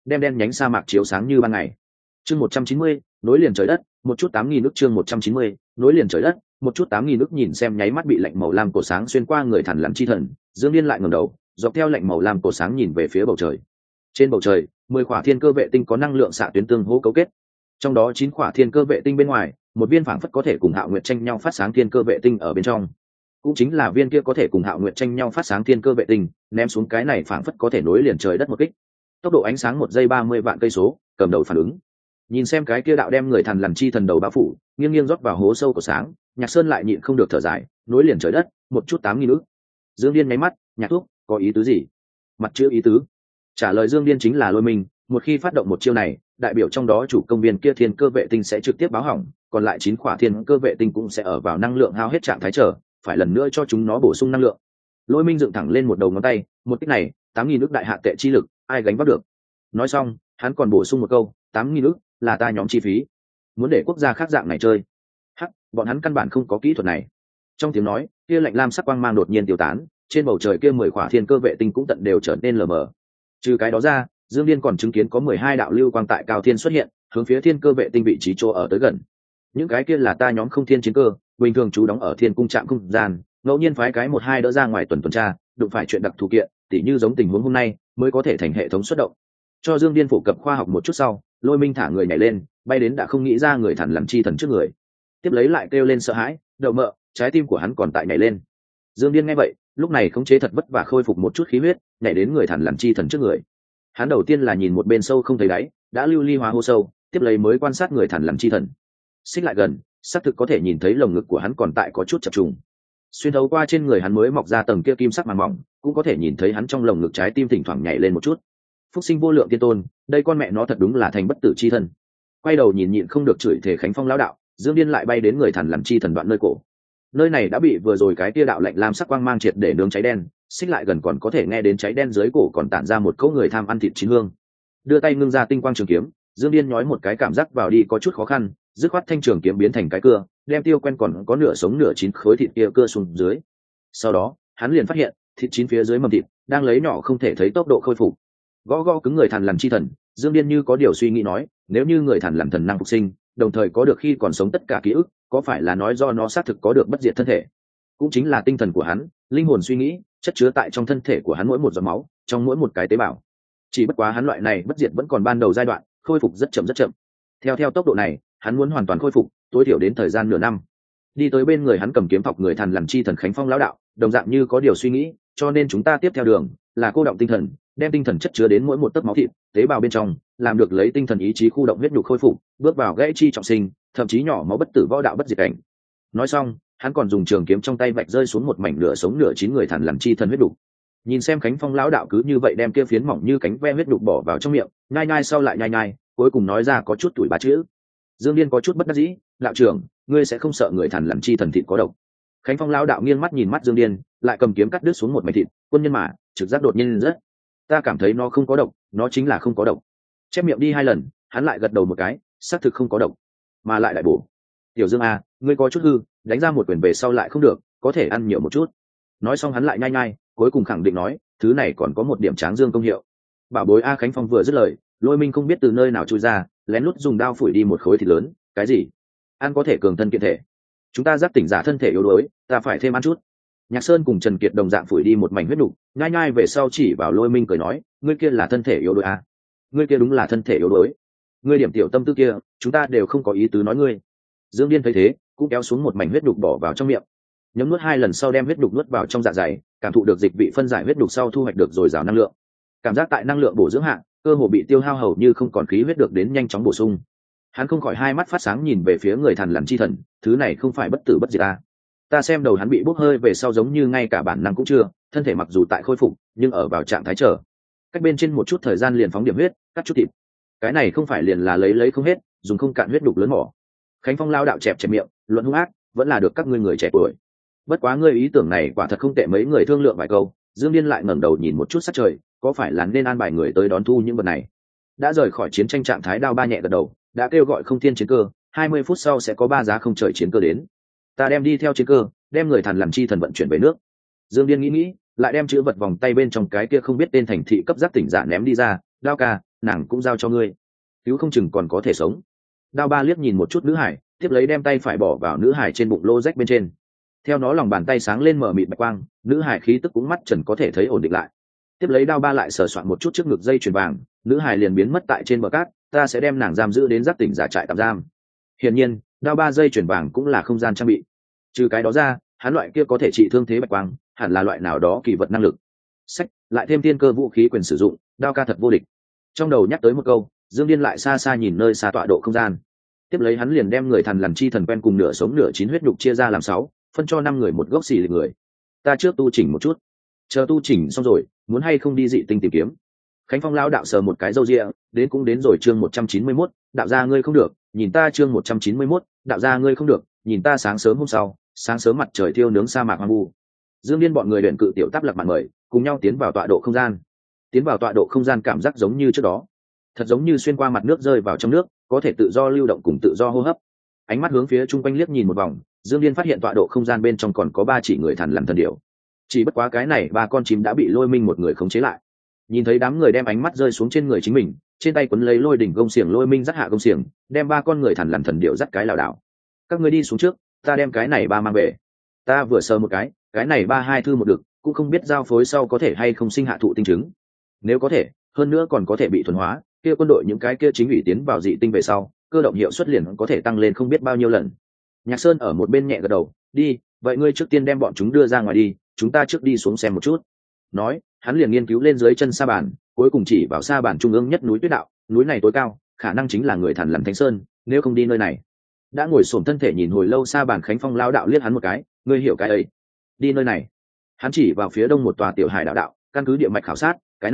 Speaker 1: đem đen nhánh sa mạc chiếu sáng như ban ngày. Chương 190, nối liền trời đất, một chút 8.000 nước. Chương 190, nối liền trời đất, một chút 8.000 nước. Nhìn xem nháy mắt bị lạnh màu lam cổ sáng xuyên qua người Thằn Lằn chi thần, Dương Điên lại ngẩng đầu, dọc theo lạnh màu lam cổ sáng nhìn về phía bầu trời. Trên bầu trời, 10 khỏa thiên cơ vệ tinh có năng lượng xạ tuyến tương hỗ cấu kết. Trong đó 9 khỏa thiên cơ vệ tinh bên ngoài, một viên phảng phất có thể cùng Hạo Nguyệt tranh nhau phát sáng thiên cơ vệ tinh ở bên trong. Cũng chính là viên kia có thể cùng Hạo Nguyệt tranh nhau phát sáng thiên cơ vệ tinh, ném xuống cái này phảng phất có thể nối liền trời đất một kích. Tốc độ ánh sáng 1 giây 30 vạn cây số, cầm đầu phản ứng. Nhìn xem cái kia đạo đem người Thằn Lằn chi thần đầu bao phủ, nghiêng nghiêng rót vào hố sâu của sáng, Nhạc Sơn lại nhịn không được thở dài, nối liền trời đất, một chút 8.000 ức. Dương Điên nháy mắt, Nhạc Thúc, có ý tứ gì? Mặt chữ ý tứ. Trả lời Dương Điên chính là Lôi Minh, một khi phát động một chiêu này, đại biểu trong đó chủ công viên kia thiên cơ vệ tinh sẽ trực tiếp báo hỏng, còn lại 9 khỏa thiên cơ vệ tinh cũng sẽ ở vào năng lượng hao hết trạng thái trở, phải lần nữa cho chúng nó bổ sung năng lượng. Lôi Minh dựng thẳng lên một đầu ngón tay, một kích này, 8.000 ức đại hạ tệ chi lực, ai gánh vác được? Nói xong, hắn còn bổ sung một câu, 8.000 ức là ta nhóm chi phí. Muốn để quốc gia khác dạng này chơi, hắc, bọn hắn căn bản không có kỹ thuật này. Trong tiếng nói, kia lạnh lam sắc quang mang đột nhiên tiêu tán, trên bầu trời kia 10 khỏa thiên cơ vệ tinh cũng tận đều trở nên lờ mờ. Trừ cái đó ra, Dương Điên còn chứng kiến có 12 đạo lưu quang tại cao thiên xuất hiện, hướng phía thiên cơ vệ tinh vị trí chỗ ở tới gần. Những cái kia là ta nhóm không thiên chiến cơ, bình thường chú đóng ở thiên cung trạm không gian, ngẫu nhiên phái cái 1-2 đỡ ra ngoài tuần tra, đụng phải chuyện đặc thù kiện, tỉ như giống tình huống hôm nay, mới có thể thành hệ thống xuất động. Cho Dương Điên phổ cập khoa học một chút sau, Lôi Minh thả người nhảy lên, bay đến đã không nghĩ ra người Thằn Lằn chi thần trước người. Tiếp lấy lại kêu lên sợ hãi, đậu mợ, trái tim của hắn còn tại nhảy lên. Dương Điên nghe vậy, lúc này khống chế thật vất vả khôi phục một chút khí huyết, nhảy đến người Thằn Lằn chi thần trước người. Hắn đầu tiên là nhìn một bên sâu không thấy đáy, đã lưu ly hóa hô sâu, tiếp lấy mới quan sát người Thằn Lằn chi thần. Xích lại gần, xác thực có thể nhìn thấy lồng ngực của hắn còn tại có chút chập trùng. Xuyên thấu qua trên người hắn mới mọc ra tầng kia kim sắc màng mỏng, cũng có thể nhìn thấy hắn trong lồng ngực trái tim thỉnh thoảng nhảy lên một chút. Phúc sinh vô lượng tiên tôn, đây con mẹ nó thật đúng là thành bất tử chi thân. Quay đầu nhìn nhịn không được chửi thề Khánh Phong lão đạo, Dương Điên lại bay đến người Thằn Lằn chi thần đoạn nơi cổ. Nơi này đã bị vừa rồi cái tia đạo lạnh lam sắc quang mang triệt để nướng cháy đen, xích lại gần còn có thể nghe đến cháy đen dưới cổ còn tản ra một cỗ người tham ăn thịt chín hương. Đưa tay ngưng ra tinh quang trường kiếm, Dương Điên nhói một cái cảm giác vào đi có chút khó khăn, dứt khoát thanh trường kiếm biến thành cái cưa, đem tiêu quen còn có nửa sống nửa chín khối thịt kia cưa xuống dưới. Sau đó, hắn liền phát hiện, thịt chín phía dưới mầm thịt đang lấy nhỏ không thể thấy tốc độ khôi phục. Gõ gõ cứng người Thằn Lằn chi thần, Dương Điên như có điều suy nghĩ nói, nếu như người Thằn Lằn thần năng phục sinh, đồng thời có được khi còn sống tất cả ký ức, có phải là nói do nó xác thực có được bất diệt thân thể? Cũng chính là tinh thần của hắn, linh hồn suy nghĩ, chất chứa tại trong thân thể của hắn mỗi một giọt máu, trong mỗi một cái tế bào. Chỉ bất quá hắn loại này bất diệt vẫn còn ban đầu giai đoạn, khôi phục rất chậm rất chậm. Theo tốc độ này, hắn muốn hoàn toàn khôi phục, tối thiểu đến thời gian nửa năm. Đi tới bên người hắn cầm kiếm thọc người Thằn Lằn chi thần Khánh Phong lão đạo, đồng dạng như có điều suy nghĩ, cho nên chúng ta tiếp theo đường là cô động tinh thần, đem tinh thần chất chứa đến mỗi một tấc máu thịt, tế bào bên trong, làm được lấy tinh thần ý chí khu động huyết nhục khôi phục, bước vào gãy chi trọng sinh, thậm chí nhỏ máu bất tử võ đạo bất diệt cảnh. Nói xong, hắn còn dùng trường kiếm trong tay vạch rơi xuống một mảnh nửa sống nửa chín người Thằn Lằn chi thần huyết nhục. Nhìn xem Khánh Phong lão đạo cứ như vậy đem kia phiến mỏng như cánh ve huyết nhục bỏ vào trong miệng, nhai nhai sau lại nhai nhai, cuối cùng nói ra có chút tuổi ba chữ. Dương Điên có chút bất đắc dĩ, đạo trưởng, ngươi sẽ không sợ người Thằn Lằn chi thần thịt có độc? Khánh Phong lão đạo nghiêng mắt nhìn mắt Dương Điên, lại cầm kiếm cắt đứt xuống một mảnh thịt, quân nhân mà, trực giác đột nhiên rất. Ta cảm thấy nó không có độc, nó chính là không có độc. Chép miệng đi 2 lần, hắn lại gật đầu một cái, xác thực không có độc, mà lại đại bổ. Tiểu Dương a, ngươi có chút hư, đánh ra một quyền về sau lại không được, có thể ăn nhiều một chút. Nói xong hắn lại nhai nhai, cuối cùng khẳng định nói, thứ này còn có một điểm tráng dương công hiệu. Bảo bối a. Khánh Phong vừa dứt lời, Lôi Minh không biết từ nơi nào chui ra, lén lút dùng đao phủi đi một khối thịt lớn. Cái gì? Ăn có thể cường thân kiện thể? Chúng ta giác tỉnh giả thân thể yếu đuối, ta phải thêm ăn chút. Nhạc Sơn cùng Trần Kiệt đồng dạng phủi đi một mảnh huyết nục, nhai nhai về sau chỉ vào Lôi Minh cười nói, ngươi kia là thân thể yếu đuối à? Ngươi kia đúng là thân thể yếu đuối. Ngươi điểm tiểu tâm tư kia, chúng ta đều không có ý tứ nói ngươi. Dương Điên thấy thế, cũng kéo xuống một mảnh huyết nục bỏ vào trong miệng, nhấm nuốt 2 lần sau đem huyết nục nuốt vào trong dạ dày, cảm thụ được dịch vị phân giải huyết nục sau thu hoạch được dồi dào năng lượng. Cảm giác tại năng lượng bổ dưỡng hạ, cơ hồ bị tiêu hao hầu như không còn khí huyết được đến nhanh chóng bổ sung. Hắn không khỏi hai mắt phát sáng nhìn về phía người Thằn Lằn chi thần, thứ này không phải bất tử bất diệt à? Ta xem đầu hắn bị bốc hơi về sau giống như ngay cả bản năng cũng chưa, thân thể mặc dù tại khôi phục nhưng ở vào trạng thái chờ cách bên trên một chút thời gian liền phóng điểm huyết, cắt chút thịt. Cái này không phải liền là lấy không hết, dùng không cạn huyết đục lớn mỏ. Khánh Phong lao đạo chẹp chẹp miệng, luận hung ác, vẫn là được các ngươi người trẻ tuổi. Bất quá ngươi ý tưởng này quả thật không tệ, mấy người thương lượng vài câu, Dương Điên lại ngẩng đầu nhìn một chút sắc trời, có phải là nên an bài người tới đón thu những vật này? Đã rời khỏi chiến tranh trạng thái đao ba nhẹ gật đầu, đã kêu gọi không thiên chiến cơ, 20 phút sau sẽ có 3 giá không trời chiến cơ đến. Ta đem đi theo chiến cơ, đem người Thằn Lằn chi thần vận chuyển về nước. Dương Điên nghĩ, lại đem chữ vật vòng tay bên trong cái kia không biết tên thành thị cấp giác tỉnh giả ném đi ra, đao ca, nàng cũng giao cho ngươi, cứu không chừng còn có thể sống. Đao ba liếc nhìn một chút nữ hải, tiếp lấy đem tay phải bỏ vào nữ hải trên bụng lô rách bên trên. Theo nó lòng bàn tay sáng lên mở mịt bạch quang, nữ hải khí tức cũng mắt trần có thể thấy ổn định lại. Tiếp lấy đao ba lại sờ soạn một chút trước ngực dây chuyền vàng, nữ hải liền biến mất tại trên bờ cát. Ta sẽ đem nàng giam giữ đến giác tỉnh giả trại tạm giam. Hiển nhiên đao ba dây chuyền vàng cũng là không gian trang bị. Trừ cái đó ra, hắn loại kia có thể trị thương thế bạch quang hẳn là loại nào đó kỳ vật năng lực. Sách lại thêm tiên cơ vũ khí quyền sử dụng, đao ca thật vô địch. Trong đầu nhắc tới một câu, Dương Điên lại xa xa nhìn nơi xa tọa độ không gian. Tiếp lấy hắn liền đem người thần lằn chi thần quen cùng nửa sống nửa chín huyết nhục chia ra làm 6, phân cho 5 người một gốc xì lịch người. Ta trước tu chỉnh một chút, chờ tu chỉnh xong rồi muốn hay không đi dị tinh tìm kiếm. Khánh Phong lão đạo sờ một cái râu ria, đến cũng đến rồi chương 191, đạo gia ngươi không được, nhìn ta chương 191, đạo gia ngươi không được, nhìn ta. Sáng sớm hôm sau, sáng sớm mặt trời thiêu nướng sa mạc hoang vu. Dương Điên bọn người luyện cự tiểu táp lạc mạn mời, cùng nhau tiến vào tọa độ không gian. Tiến vào tọa độ không gian cảm giác giống như trước đó, thật giống như xuyên qua mặt nước rơi vào trong nước, có thể tự do lưu động cùng tự do hô hấp. Ánh mắt hướng phía chung quanh liếc nhìn một vòng, Dương Điên phát hiện tọa độ không gian bên trong còn có 3 chỉ người thần làm thần điểu. Chỉ bất quá cái này 3 con chim đã bị Lôi Minh một người khống chế lại. Nhìn thấy đám người đem ánh mắt rơi xuống trên người chính mình, trên tay quấn lấy lôi đỉnh gông xiềng, Lôi Minh dắt hạ gông xiềng, đem 3 con người thần làm thần điểu dắt cái lảo đảo. Các ngươi đi xuống trước, ta đem cái này 3 mang về. Ta vừa sờ một cái này 3 2 thư một được, cũng không biết giao phối sau có thể hay không sinh hạ thụ tinh trứng. Nếu có thể, hơn nữa còn có thể bị thuần hóa, kia quân đội những cái kia chính ủy tiến vào dị tinh về sau, cơ động hiệu suất liền có thể tăng lên không biết bao nhiêu lần. Nhạc Sơn ở một bên nhẹ gật đầu, đi, vậy ngươi trước tiên đem bọn chúng đưa ra ngoài đi, chúng ta trước đi xuống xem một chút. Nói, hắn liền nghiên cứu lên dưới chân sa bàn, cuối cùng chỉ vào sa bàn trung ương nhất núi Tuyết Đạo, núi này tối cao, khả năng chính là người thần làm Thánh Sơn, nếu không đi nơi này. Đã ngồi xổm thân thể nhìn hồi lâu sa bàn Khánh Phong lão đạo liếc hắn một cái, ngươi hiểu cái ấy? Đi nơi này. Hắn chỉ vào phía đông một tòa tiểu hải đạo, căn cứ địa mạch khảo sát, cái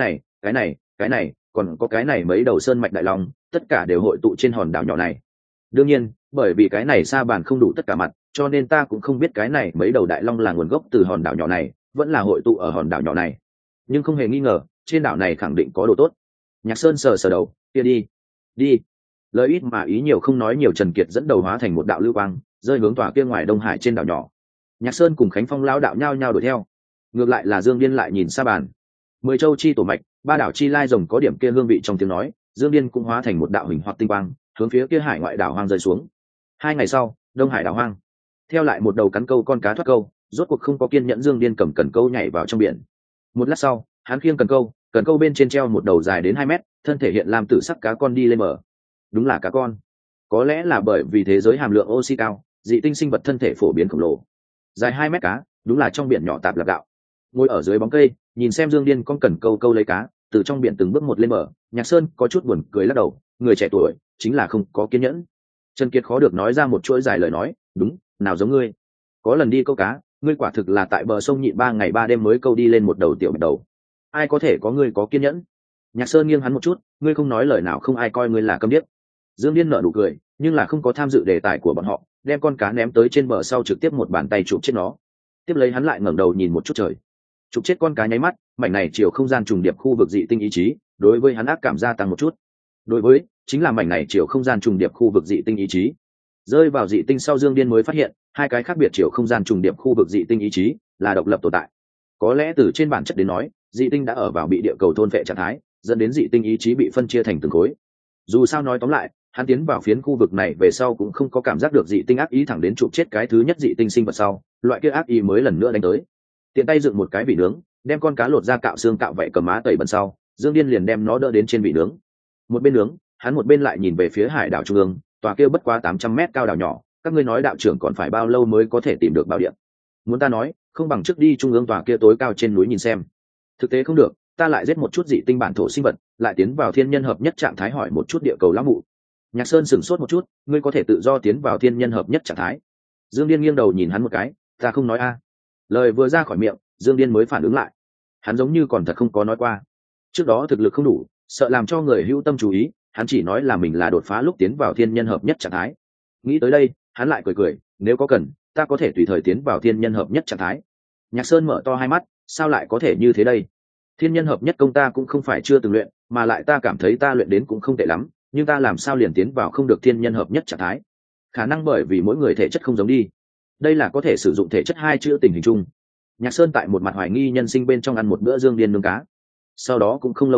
Speaker 1: này, còn có cái này mấy đầu sơn mạch đại long, tất cả đều hội tụ trên hòn đảo nhỏ này. Đương nhiên, bởi vì cái này sa bàn không đủ tất cả mặt, cho nên ta cũng không biết cái này mấy đầu đại long là nguồn gốc từ hòn đảo nhỏ này, vẫn là hội tụ ở hòn đảo nhỏ này. Nhưng không hề nghi ngờ, trên đảo này khẳng định có đồ tốt. Nhạc Sơn sờ sờ đầu, kia đi. Lời ít mà ý nhiều không nói nhiều, Trần Kiệt dẫn đầu hóa thành một đạo lưu quang, rơi hướng tòa kia ngoài Đông Hải trên đảo nhỏ. Nhạc Sơn cùng Khánh Phong lão đạo nhao nhao đuổi theo. Ngược lại là Dương Điên lại nhìn sa bàn. 10 châu chi tổ mạch, 3 đảo chi lai rồng có điểm kia hương vị trong tiếng nói, Dương Điên cũng hóa thành một đạo hình hoặc tinh quang, hướng phía kia hải ngoại đảo hoang rơi xuống. 2 ngày sau, Đông Hải đảo hoang. Theo lại một đầu cắn câu con cá thoát câu, rốt cuộc không có kiên nhẫn, Dương Điên cầm cần câu nhảy vào trong biển. Một lát sau, hắn khiêng cần câu bên trên treo một đầu dài đến 2 mét, thân thể hiện làm tử sắc cá con đi lên mở. Đúng là cá con. Có lẽ là bởi vì thế giới hàm lượng oxy cao, dị tinh sinh vật thân thể phổ biến khổng lồ. Dài 2 mét cá, đúng là trong biển nhỏ tạp lạc gạo. Ngồi ở dưới bóng cây, nhìn xem Dương Điên con cần câu lấy cá, từ trong biển từng bước một lên mở. Nhạc Sơn có chút buồn cười lắc đầu, người trẻ tuổi chính là không có kiên nhẫn. Trần Kiệt khó được nói ra một chuỗi dài lời nói, đúng, nào giống ngươi. Có lần đi câu cá, ngươi quả thực là tại bờ sông nhịn 3 ngày 3 đêm mới câu đi lên một đầu tiểu bạch đầu. Ai có thể có ngươi có kiên nhẫn? Nhạc Sơn nghiêng hắn một chút, ngươi không nói lời nào không ai coi ngươi là câm điếc. Dương Điên nở nụ cười, nhưng là không có tham dự đề tài của bọn họ, đem con cá ném tới trên bờ sau trực tiếp một bàn tay chụp chết nó. Tiếp lấy hắn lại ngẩng đầu nhìn một chút trời, chụp chết con cá nháy mắt, mảnh này chiều không gian trùng điệp khu vực dị tinh ý chí, đối với hắn ác cảm gia tăng một chút. Đối với, chính là mảnh này chiều không gian trùng điệp khu vực dị tinh ý chí. Rơi vào dị tinh sau, Dương Điên mới phát hiện, 2 cái khác biệt chiều không gian trùng điệp khu vực dị tinh ý chí là độc lập tồn tại. Có lẽ từ trên bản chất đến nói, dị tinh đã ở vào bị địa cầu thôn phệ trạng thái, dẫn đến dị tinh ý chí bị phân chia thành từng khối. Dù sao nói tóm lại, hắn tiến vào phiến khu vực này về sau cũng không có cảm giác được dị tinh ác ý thẳng đến chụp chết cái thứ nhất dị tinh sinh vật sau, loại kia ác ý mới lần nữa đánh tới. Tiện tay dựng một cái vỉ nướng, đem con cá lột ra cạo xương cạo vảy cầm má tẩy bẩn sau, Dương Điên liền đem nó đỡ đến trên vỉ nướng. Một bên nướng, hắn một bên lại nhìn về phía hải đảo trung ương, tòa kia bất quá 800 mét cao đảo nhỏ, các ngươi nói đạo trưởng còn phải bao lâu mới có thể tìm được bảo địa? Muốn ta nói, không bằng trước đi trung ương tòa kia tối cao trên núi nhìn xem. Thực tế không được, ta lại giết một chút dị tinh bản thổ sinh vật, lại tiến vào thiên nhân hợp nhất trạng thái, hỏi một chút địa cầu lão mụ. Nhạc Sơn sửng sốt một chút, ngươi có thể tự do tiến vào thiên nhân hợp nhất trạng thái? Dương Điên nghiêng đầu nhìn hắn một cái, ta không nói a. Lời vừa ra khỏi miệng, Dương Điên mới phản ứng lại, hắn giống như còn thật không có nói qua. Trước đó thực lực không đủ, sợ làm cho người hữu tâm chú ý, hắn chỉ nói là mình là đột phá lúc tiến vào thiên nhân hợp nhất trạng thái. Nghĩ tới đây, hắn lại cười, nếu có cần, ta có thể tùy thời tiến vào thiên nhân hợp nhất trạng thái. Nhạc Sơn mở to hai mắt, sao lại có thể như thế đây? Thiên nhân hợp nhất công ta cũng không phải chưa từng luyện, mà lại ta cảm thấy ta luyện đến cũng không tệ lắm, nhưng ta làm sao liền tiến vào không được thiên nhân hợp nhất trạng thái? Khả năng bởi vì mỗi người thể chất không giống đi. Đây là có thể sử dụng thể chất 2 chữ tình hình chung. Nhạc Sơn tại một mặt hoài nghi nhân sinh bên trong ăn một bữa Dương Điên nướng cá. Sau đó cũng không lâu lắm,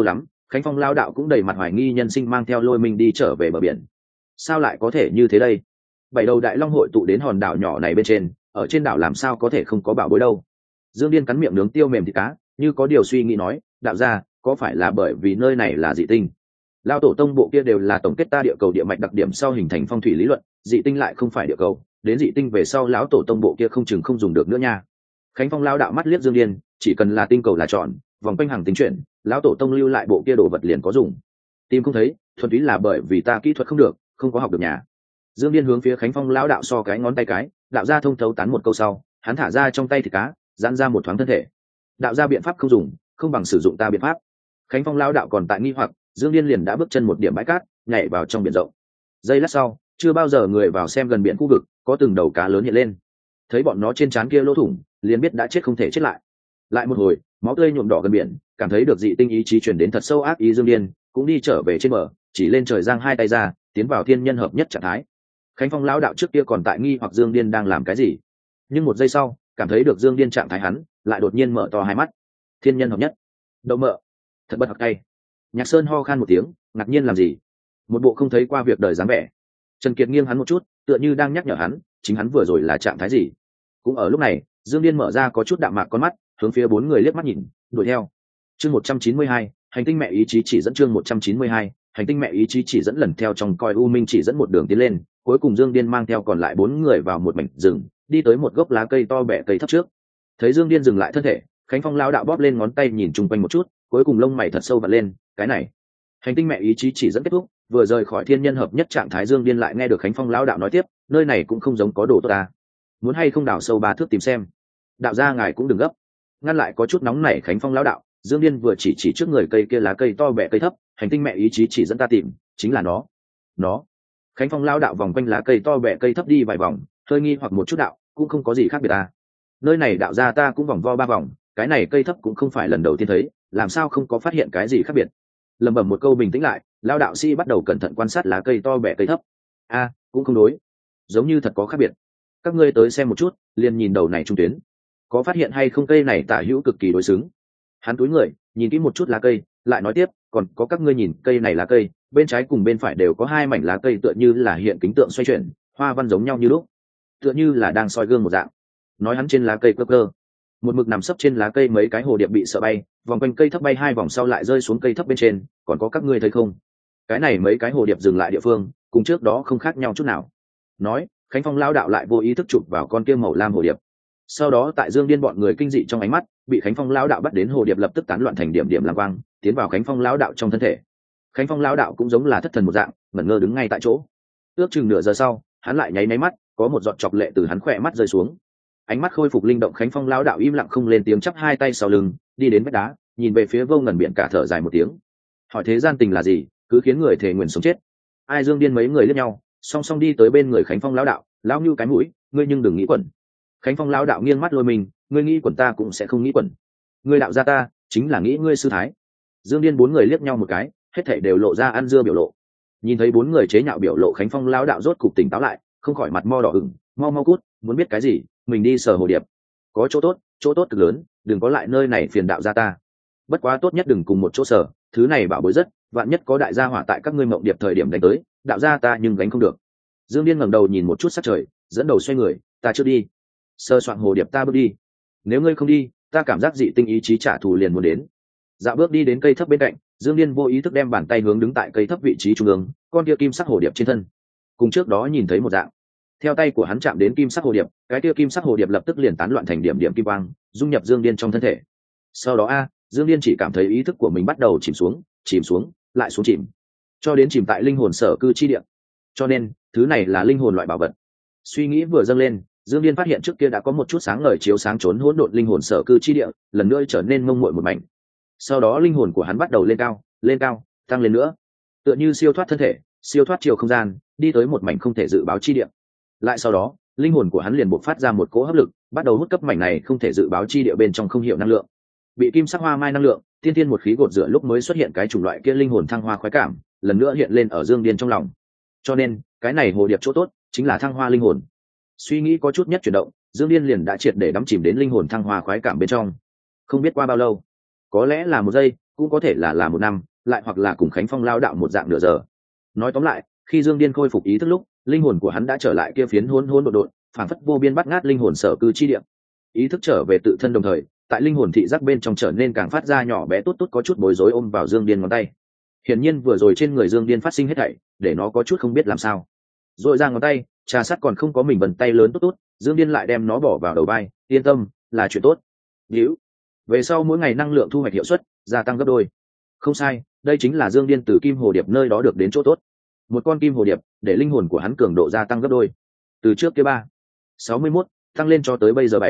Speaker 1: Khánh Phong lao đạo cũng đầy mặt hoài nghi nhân sinh mang theo Lôi Minh đi trở về bờ biển. Sao lại có thể như thế đây? Bảy đầu đại long hội tụ đến hòn đảo nhỏ này bên trên, ở trên đảo làm sao có thể không có bảo bối đâu? Dương Điên cắn miệng nướng tiêu mềm thịt cá, như có điều suy nghĩ nói, đạo gia, có phải là bởi vì nơi này là dị tinh? Lao tổ tông bộ kia đều là tổng kết ta địa cầu địa mạch đặc điểm sau hình thành phong thủy lý luận, dị tinh lại không phải địa cầu, đến dị tinh về sau lão tổ tông bộ kia không chừng không dùng được nữa nha. Khánh Phong lao đạo mắt liếc Dương Điên, chỉ cần là tinh cầu là chọn, vòng quanh hàng tính chuyển, lão tổ tông lưu lại bộ kia đồ vật liền có dùng. Tìm không thấy, thuần túy là bởi vì ta kỹ thuật không được, không có học được nhà. Dương Điên hướng phía Khánh Phong lão đạo so cái ngón tay cái, đạo gia thông thấu tán một câu sau, hắn thả ra trong tay thịt cá, giãn ra một thoáng thân thể. Đạo gia biện pháp không dùng, không bằng sử dụng ta biện pháp. Khánh Phong lão đạo còn tại nghi hoặc, Dương Điên liền đã bước chân một điểm bãi cát, nhảy vào trong biển rộng. Giây lát sau, chưa bao giờ người vào xem gần biển khu vực, có từng đầu cá lớn hiện lên. Thấy bọn nó trên trán kia lỗ thủng, liền biết đã chết không thể chết lại. Lại một hồi, máu tươi nhuộm đỏ gần biển, cảm thấy được dị tinh ý chí truyền đến thật sâu ác ý. Dương Điên cũng đi trở về trên bờ, chỉ lên trời giang hai tay ra, tiến vào thiên nhân hợp nhất trạng thái. Khánh Phong lão đạo trước kia còn tại nghi hoặc Dương Điên đang làm cái gì, nhưng một giây sau, cảm thấy được Dương Điên trạng thái hắn, lại đột nhiên mở to hai mắt. Thiên nhân hợp nhất, đậu mợ, thật bất học tay. Nhạc Sơn ho khan một tiếng, ngạc nhiên làm gì? Một bộ không thấy qua việc đời dáng vẻ. Trần Kiệt nghiêng hắn một chút, tựa như đang nhắc nhở hắn, chính hắn vừa rồi là trạng thái gì. Cũng ở lúc này, Dương Điên mở ra có chút đạm mạc con mắt, hướng phía bốn người liếc mắt nhìn, đuổi theo. Chương 192, hành tinh mẹ ý chí chỉ dẫn. Chương 192, hành tinh mẹ ý chí chỉ dẫn. Lần theo trong coi u minh chỉ dẫn một đường tiến lên, cuối cùng Dương Điên mang theo còn lại bốn người vào một mảnh rừng, đi tới một gốc lá cây to bẹ cây thấp trước. Thấy Dương Điên dừng lại thân thể, Khánh Phong lao đạo bóp lên ngón tay nhìn chung quanh một chút, cuối cùng lông mày thật sâu vặn lên, cái này, hành tinh mẹ ý chí chỉ dẫn kết thúc, vừa rời khỏi thiên nhân hợp nhất trạng thái. Dương Điên lại nghe được Khánh Phong lao đạo nói tiếp, nơi này cũng không giống có đồ tốt ta, muốn hay không đào sâu 3 thước tìm xem. Đạo gia ngài cũng đừng gấp. Ngăn lại có chút nóng nảy Khánh Phong lao đạo, Dương Điên vừa chỉ trước người cây kia lá cây to bẹ cây thấp, hành tinh mẹ ý chí chỉ dẫn ta tìm, chính là nó. Khánh Phong lao đạo vòng quanh lá cây to bẹ cây thấp đi vài vòng, hơi nghi hoặc một chút đạo, cũng không có gì khác biệt ta. Nơi này đạo gia ta cũng vòng vo 3 vòng, cái này cây thấp cũng không phải lần đầu tiên thấy, làm sao không có phát hiện cái gì khác biệt. Lẩm bẩm một câu bình tĩnh lại, lao đạo sĩ bắt đầu cẩn thận quan sát lá cây to bẹ cây thấp. Cũng không đối, giống như thật có khác biệt. Các ngươi tới xem một chút, liền nhìn đầu này trung tuyến, có phát hiện hay không cây này tả hữu cực kỳ đối xứng. Hắn túi người nhìn kỹ một chút lá cây, lại nói tiếp, còn có các ngươi nhìn cây này lá cây, bên trái cùng bên phải đều có 2 mảnh lá cây tựa như là hiện kính tượng xoay chuyển, hoa văn giống nhau như lúc, tựa như là đang soi gương một dạng. Nói hắn trên lá cây cơ một mực nằm sấp trên lá cây mấy cái hồ điệp bị sợ bay, vòng quanh cây thấp bay 2 vòng sau lại rơi xuống cây thấp bên trên. Còn có các ngươi thấy không, cái này mấy cái hồ điệp dừng lại địa phương cùng trước đó không khác nhau chút nào. Nói, Khánh Phong lao đạo lại vô ý thức chụp vào con kia màu lam hồ điệp. Sau đó tại Dương Điên bọn người kinh dị trong ánh mắt, bị Khánh Phong lao đạo bắt đến hồ điệp lập tức tán loạn thành điểm điểm lam quang, tiến vào Khánh Phong lao đạo trong thân thể. Khánh Phong lao đạo cũng giống là thất thần một dạng, ngẩn ngơ đứng ngay tại chỗ. Ước chừng nửa giờ sau, hắn lại nháy mắt, có một giọt chọc lệ từ hắn khỏe mắt rơi xuống. Ánh mắt khôi phục linh động, Khánh Phong lao đạo im lặng không lên tiếng, chắp 2 tay sau lưng, đi đến vách đá, nhìn về phía vô ngần biển cả, thở dài một tiếng. Hỏi thế gian tình là gì, cứ khiến người thề nguyện sống chết. Ai? Dương Điên mấy người liếc nhau, song song đi tới bên người Khánh Phong lao đạo, lão như cái mũi, ngươi nhưng đừng nghĩ quẩn. Khánh Phong lao đạo nghiêng mắt Lôi mình, ngươi nghĩ quẩn ta cũng sẽ không nghĩ quẩn. Ngươi đạo gia ta chính là nghĩ ngươi sư thái. Dương Điên bốn người liếc nhau một cái, hết thảy đều lộ ra ăn dưa biểu lộ. Nhìn thấy bốn người chế nhạo biểu lộ, Khánh Phong lao đạo rốt cục tỉnh táo lại, không khỏi mặt mo đỏ ửng, mau cút, muốn biết cái gì, mình đi sờ hồ điệp. Có chỗ tốt cực lớn, đừng có lại nơi này phiền đạo gia ta. Bất quá tốt nhất đừng cùng một chỗ sở, thứ này bảo bối rất, vạn nhất có đại gia hỏa tại các ngươi mộng điệp thời điểm đánh tới, đạo gia ta nhưng gánh không được. Dương Điên ngẩng đầu nhìn một chút sắc trời, dẫn đầu xoay người, ta chưa đi. Sơ soạn hồ điệp ta bước đi. Nếu ngươi không đi, ta cảm giác dị tinh ý chí trả thù liền muốn đến. Dạo bước đi đến cây thấp bên cạnh, Dương Điên vô ý thức đem bàn tay hướng đứng tại cây thấp vị trí trung ương, con kia kim sắc hồ điệp trên thân. Cùng trước đó nhìn thấy một dạng. Theo tay của hắn chạm đến kim sắc hồ điệp, cái kia kim sắc hồ điệp lập tức liền tán loạn thành điểm điểm kim quang, dung nhập Dương Điên trong thân thể. Sau đó Dương Điên chỉ cảm thấy ý thức của mình bắt đầu chìm xuống, lại xuống chìm, cho đến chìm tại linh hồn sở cư chi địa. Cho nên, thứ này là linh hồn loại bảo vật. Suy nghĩ vừa dâng lên, Dương Điên phát hiện trước kia đã có một chút sáng ngời chiếu sáng trốn hỗn độn linh hồn sở cư chi địa, lần nữa trở nên mông muội một mảnh. Sau đó linh hồn của hắn bắt đầu lên cao, tăng lên nữa, tựa như siêu thoát thân thể, siêu thoát chiều không gian, đi tới một mảnh không thể dự báo chi địa. Lại sau đó, linh hồn của hắn liền bộc phát ra một cỗ hấp lực, bắt đầu hút cấp mảnh này không thể dự báo chi địa bên trong không hiểu năng lượng. Bị kim sắc hoa mai năng lượng, tiên tiên một khí gột rửa lúc mới xuất hiện cái chủng loại kia linh hồn thăng hoa khoái cảm, lần nữa hiện lên ở Dương Điên trong lòng. Cho nên, cái này hồ điệp chỗ tốt chính là thăng hoa linh hồn. Suy nghĩ có chút nhất chuyển động, Dương Điên liền đã triệt để đắm chìm đến linh hồn thăng hoa khoái cảm bên trong. Không biết qua bao lâu, có lẽ là 1 giây, cũng có thể là 1 năm, lại hoặc là cùng Khánh Phong lao đạo một dạng nửa giờ. Nói tóm lại, khi Dương Điên khôi phục ý thức lúc, linh hồn của hắn đã trở lại kia phiến hỗn hỗn độn độn, phảng phất vô biên bắt ngát linh hồn sở cư chi địa. Ý thức trở về tự thân đồng thời, tại linh hồn thị giác bên trong trở nên càng phát ra nhỏ bé tốt tốt có chút bối rối ôm vào Dương Điên ngón tay. Hiển nhiên vừa rồi trên người Dương Điên phát sinh hết thảy, để nó có chút không biết làm sao. Rồi ra ngón tay, trà sát còn không có mình vần tay lớn tốt tốt, Dương Điên lại đem nó bỏ vào đầu vai, yên tâm, là chuyện tốt. Điếu. Về sau mỗi ngày năng lượng thu hoạch hiệu suất gia tăng gấp đôi. Không sai, đây chính là Dương Điên từ kim hồ điệp nơi đó được đến chỗ tốt. Một con kim hồ điệp để linh hồn của hắn cường độ gia tăng gấp đôi. Từ trước kia 61 tăng lên cho tới bây giờ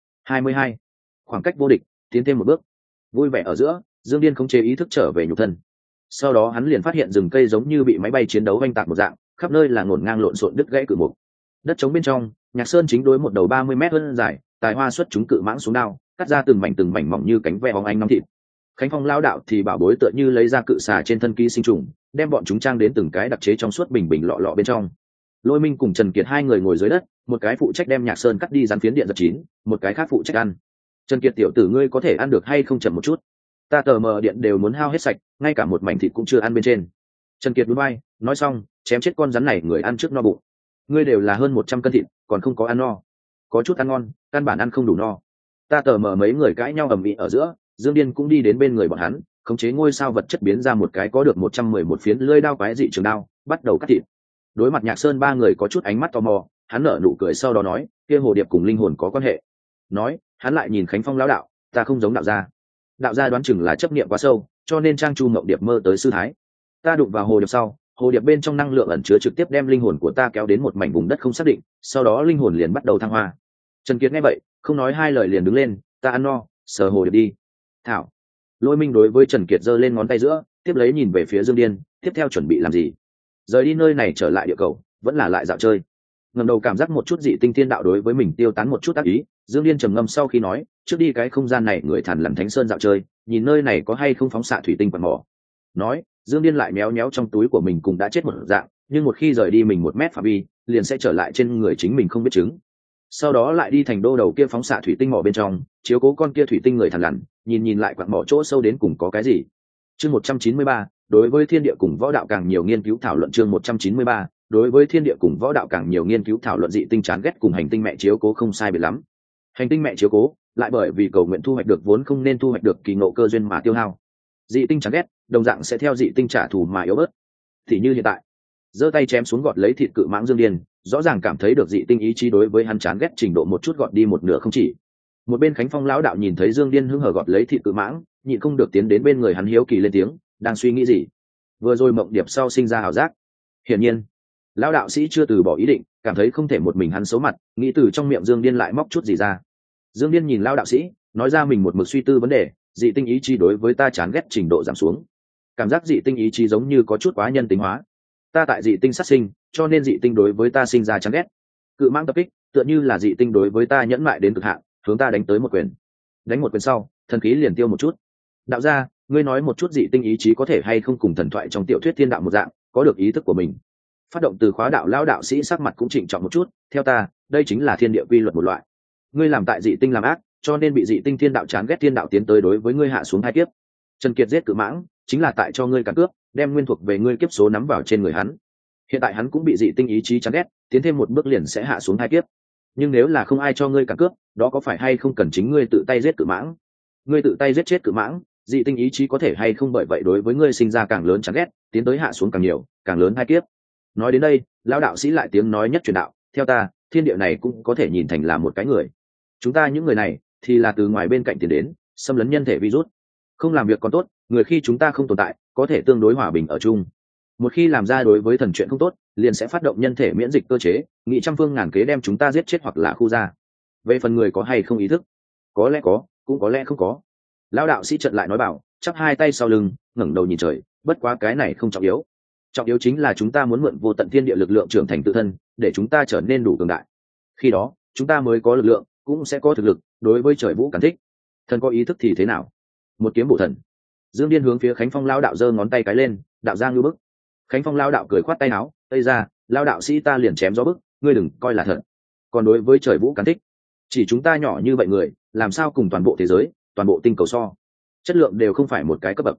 Speaker 1: 22. Khoảng cách vô địch, tiến thêm một bước. Vui vẻ ở giữa, Dương Điên khống chế ý thức trở về nhục thân. Sau đó hắn liền phát hiện rừng cây giống như bị máy bay chiến đấu oanh tạc một dạng, khắp nơi là ngổn ngang lộn xộn đứt gãy cự mục. Đất trống bên trong, Nhạc Sơn chính đối một đầu 30 mét hơn dài, tài hoa xuất chúng cự mãng xuống đao, cắt ra từng mảnh mỏng như cánh ve bóng ánh nóng thịt. Khánh Phong lao đạo thì bảo bối tựa như lấy ra cự xà trên thân ký sinh trùng, đem bọn chúng trang đến từng cái đặc chế trong suốt bình lọ lọ bên trong. Lôi Minh cùng Trần Kiệt hai người ngồi dưới đất, một cái phụ trách đem Nhạc Sơn cắt đi rắn phiến điện giật chín, một cái khác phụ trách ăn. Trần Kiệt tiểu tử ngươi có thể ăn được hay không chậm một chút? Ta tờ mờ điện đều muốn hao hết sạch, ngay cả một mảnh thịt cũng chưa ăn bên trên. Trần Kiệt nhún vai, nói xong, chém chết con rắn này người ăn trước no bụng. Ngươi đều là hơn 100 cân thịt, còn không có ăn no. Có chút ăn ngon, căn bản ăn không đủ no. Ta tờ mờ mấy người cãi nhau ầm ĩ ở giữa, Dương Điên cũng đi đến bên người bọn hắn, khống chế ngôi sao vật chất biến ra một cái có được 111 phiến lưỡi đao quái dị trường đao, bắt đầu cắt thịt. Đối mặt Nhạc Sơn ba người có chút ánh mắt tò mò, hắn nở nụ cười sau đó nói, kia hồ điệp cùng linh hồn có quan hệ. Nói, hắn lại nhìn Khánh Phong lão đạo, ta không giống đạo gia. Đạo gia đoán chừng là chấp niệm quá sâu, cho nên trang chu mộng điệp mơ tới sư thái. Ta đụng vào hồ điệp sau, hồ điệp bên trong năng lượng ẩn chứa trực tiếp đem linh hồn của ta kéo đến một mảnh vùng đất không xác định, sau đó linh hồn liền bắt đầu thăng hoa. Trần Kiệt nghe vậy, không nói hai lời liền đứng lên, ta ăn no, sờ hồ điệp đi. Thảo. Lôi Minh đối với Trần Kiệt giơ lên ngón tay giữa, tiếp lấy nhìn về phía Dương Điên, tiếp theo chuẩn bị làm gì? Rời đi nơi này trở lại địa cầu, vẫn là lại dạo chơi. Ngẩng đầu cảm giác một chút dị tinh thiên đạo đối với mình tiêu tán một chút ác ý, Dương Điên trầm ngâm sau khi nói, trước đi cái không gian này người thằn lằn Thánh Sơn dạo chơi, nhìn nơi này có hay không phóng xạ thủy tinh quần mỏ. Nói, Dương Điên lại méo méo trong túi của mình cùng đã chết một dạng, nhưng một khi rời đi mình 1 mét phạm vi, liền sẽ trở lại trên người chính mình không biết chứng. Sau đó lại đi thành đô đầu kia phóng xạ thủy tinh mỏ bên trong, chiếu cố con kia thủy tinh người thằn lằn, nhìn lại quặng mỏ chỗ sâu đến cùng có cái gì. Chương 193, đối với thiên địa cùng võ đạo càng nhiều nghiên cứu thảo luận. Chương 193, đối với thiên địa cùng võ đạo càng nhiều nghiên cứu thảo luận. Dị tinh chán ghét cùng hành tinh mẹ chiếu cố không sai biệt lắm. Hành tinh mẹ chiếu cố lại bởi vì cầu nguyện thu hoạch được vốn không nên thu hoạch được kỳ ngộ cơ duyên mà tiêu hao. Dị tinh chán ghét đồng dạng sẽ theo dị tinh trả thù mà yếu bớt. Thì như hiện tại, giơ tay chém xuống gọt lấy thịt cự mãng Dương Điên, rõ ràng cảm thấy được dị tinh ý chí đối với hắn chán ghét trình độ một chút gọt đi một nửa không chỉ. Một bên Khánh Phong lão đạo nhìn thấy Dương Điên hưng hở gọt lấy thịt cự mãng, nhịn không được tiến đến bên người hắn hiếu kỳ lên tiếng, đang suy nghĩ gì? Vừa rồi mộng điệp sau sinh ra hào giác. Hiển nhiên, lão đạo sĩ chưa từ bỏ ý định, cảm thấy không thể một mình hắn xấu mặt, nghĩ từ trong miệng Dương Điên lại móc chút gì ra. Dương Điên nhìn lão đạo sĩ, nói ra mình một mực suy tư vấn đề, dị tinh ý chí đối với ta chán ghét trình độ giảm xuống. Cảm giác dị tinh ý chí giống như có chút quá nhân tính hóa. Ta tại dị tinh sát sinh, cho nên dị tinh đối với ta sinh ra chán ghét. Cự mãng tập kích, tựa như là dị tinh đối với ta nhẫn mại đến cực hạn, hướng ta đánh tới một quyền. Đánh một quyền sau, thần khí liền tiêu một chút. Đạo gia, ngươi nói một chút dị tinh ý chí có thể hay không cùng thần thoại trong tiểu thuyết thiên đạo một dạng, có được ý thức của mình. Phát động từ khóa đạo lão đạo sĩ sắc mặt cũng trịnh trọng một chút, theo ta, đây chính là thiên địa quy luật một loại. Ngươi làm tại dị tinh làm ác, cho nên bị dị tinh thiên đạo chán ghét, thiên đạo tiến tới đối với ngươi hạ xuống hai kiếp. Trần Kiệt giết cự mãng, chính là tại cho ngươi cản cướp, đem nguyên thuộc về ngươi kiếp số nắm vào trên người hắn. Hiện tại hắn cũng bị dị tinh ý chí chán ghét, tiến thêm một bước liền sẽ hạ xuống hai kiếp. Nhưng nếu là không ai cho ngươi cản cướp, đó có phải hay không cần chính ngươi tự tay giết cự mãng? Ngươi tự tay giết chết cự mãng, dị tinh ý chí có thể hay không bởi vậy đối với ngươi sinh ra càng lớn chán ghét, tiến tới hạ xuống càng nhiều, càng lớn hai kiếp. Nói đến đây, lão đạo sĩ lại tiếng nói nhất truyền đạo, theo ta, thiên địa này cũng có thể nhìn thành là một cái người. Chúng ta những người này thì là từ ngoài bên cạnh tiến đến, xâm lấn nhân thể virus. Không làm việc còn tốt, người khi chúng ta không tồn tại, có thể tương đối hòa bình ở chung. Một khi làm ra đối với thần chuyện không tốt, liền sẽ phát động nhân thể miễn dịch cơ chế, nghị trăm phương ngàn kế đem chúng ta giết chết hoặc là khu ra. Về phần người có hay không ý thức, có lẽ có, cũng có lẽ không có. Lão đạo sĩ trận lại nói bảo, chắp hai tay sau lưng, ngẩng đầu nhìn trời, bất quá cái này không trọng yếu. Trọng yếu chính là chúng ta muốn mượn vô tận thiên địa lực lượng trưởng thành tự thân, để chúng ta trở nên đủ cường đại. Khi đó, chúng ta mới có lực lượng, cũng sẽ có thực lực, đối với trời vũ cản thích. Thần có ý thức thì thế nào? Một kiếm bổ thần. Dương Điên hướng phía Khánh Phong lão đạo giơ ngón tay cái lên, đạo ra ngư bức. Khánh Phong lão đạo cười khoát tay áo, tây ra, lão đạo sĩ ta liền chém gió bức, ngươi đừng coi là thật. Còn đối với trời vũ cản thích, chỉ chúng ta nhỏ như vậy người, làm sao cùng toàn bộ thế giới, toàn bộ tinh cầu so? Chất lượng đều không phải một cái cấp bậc.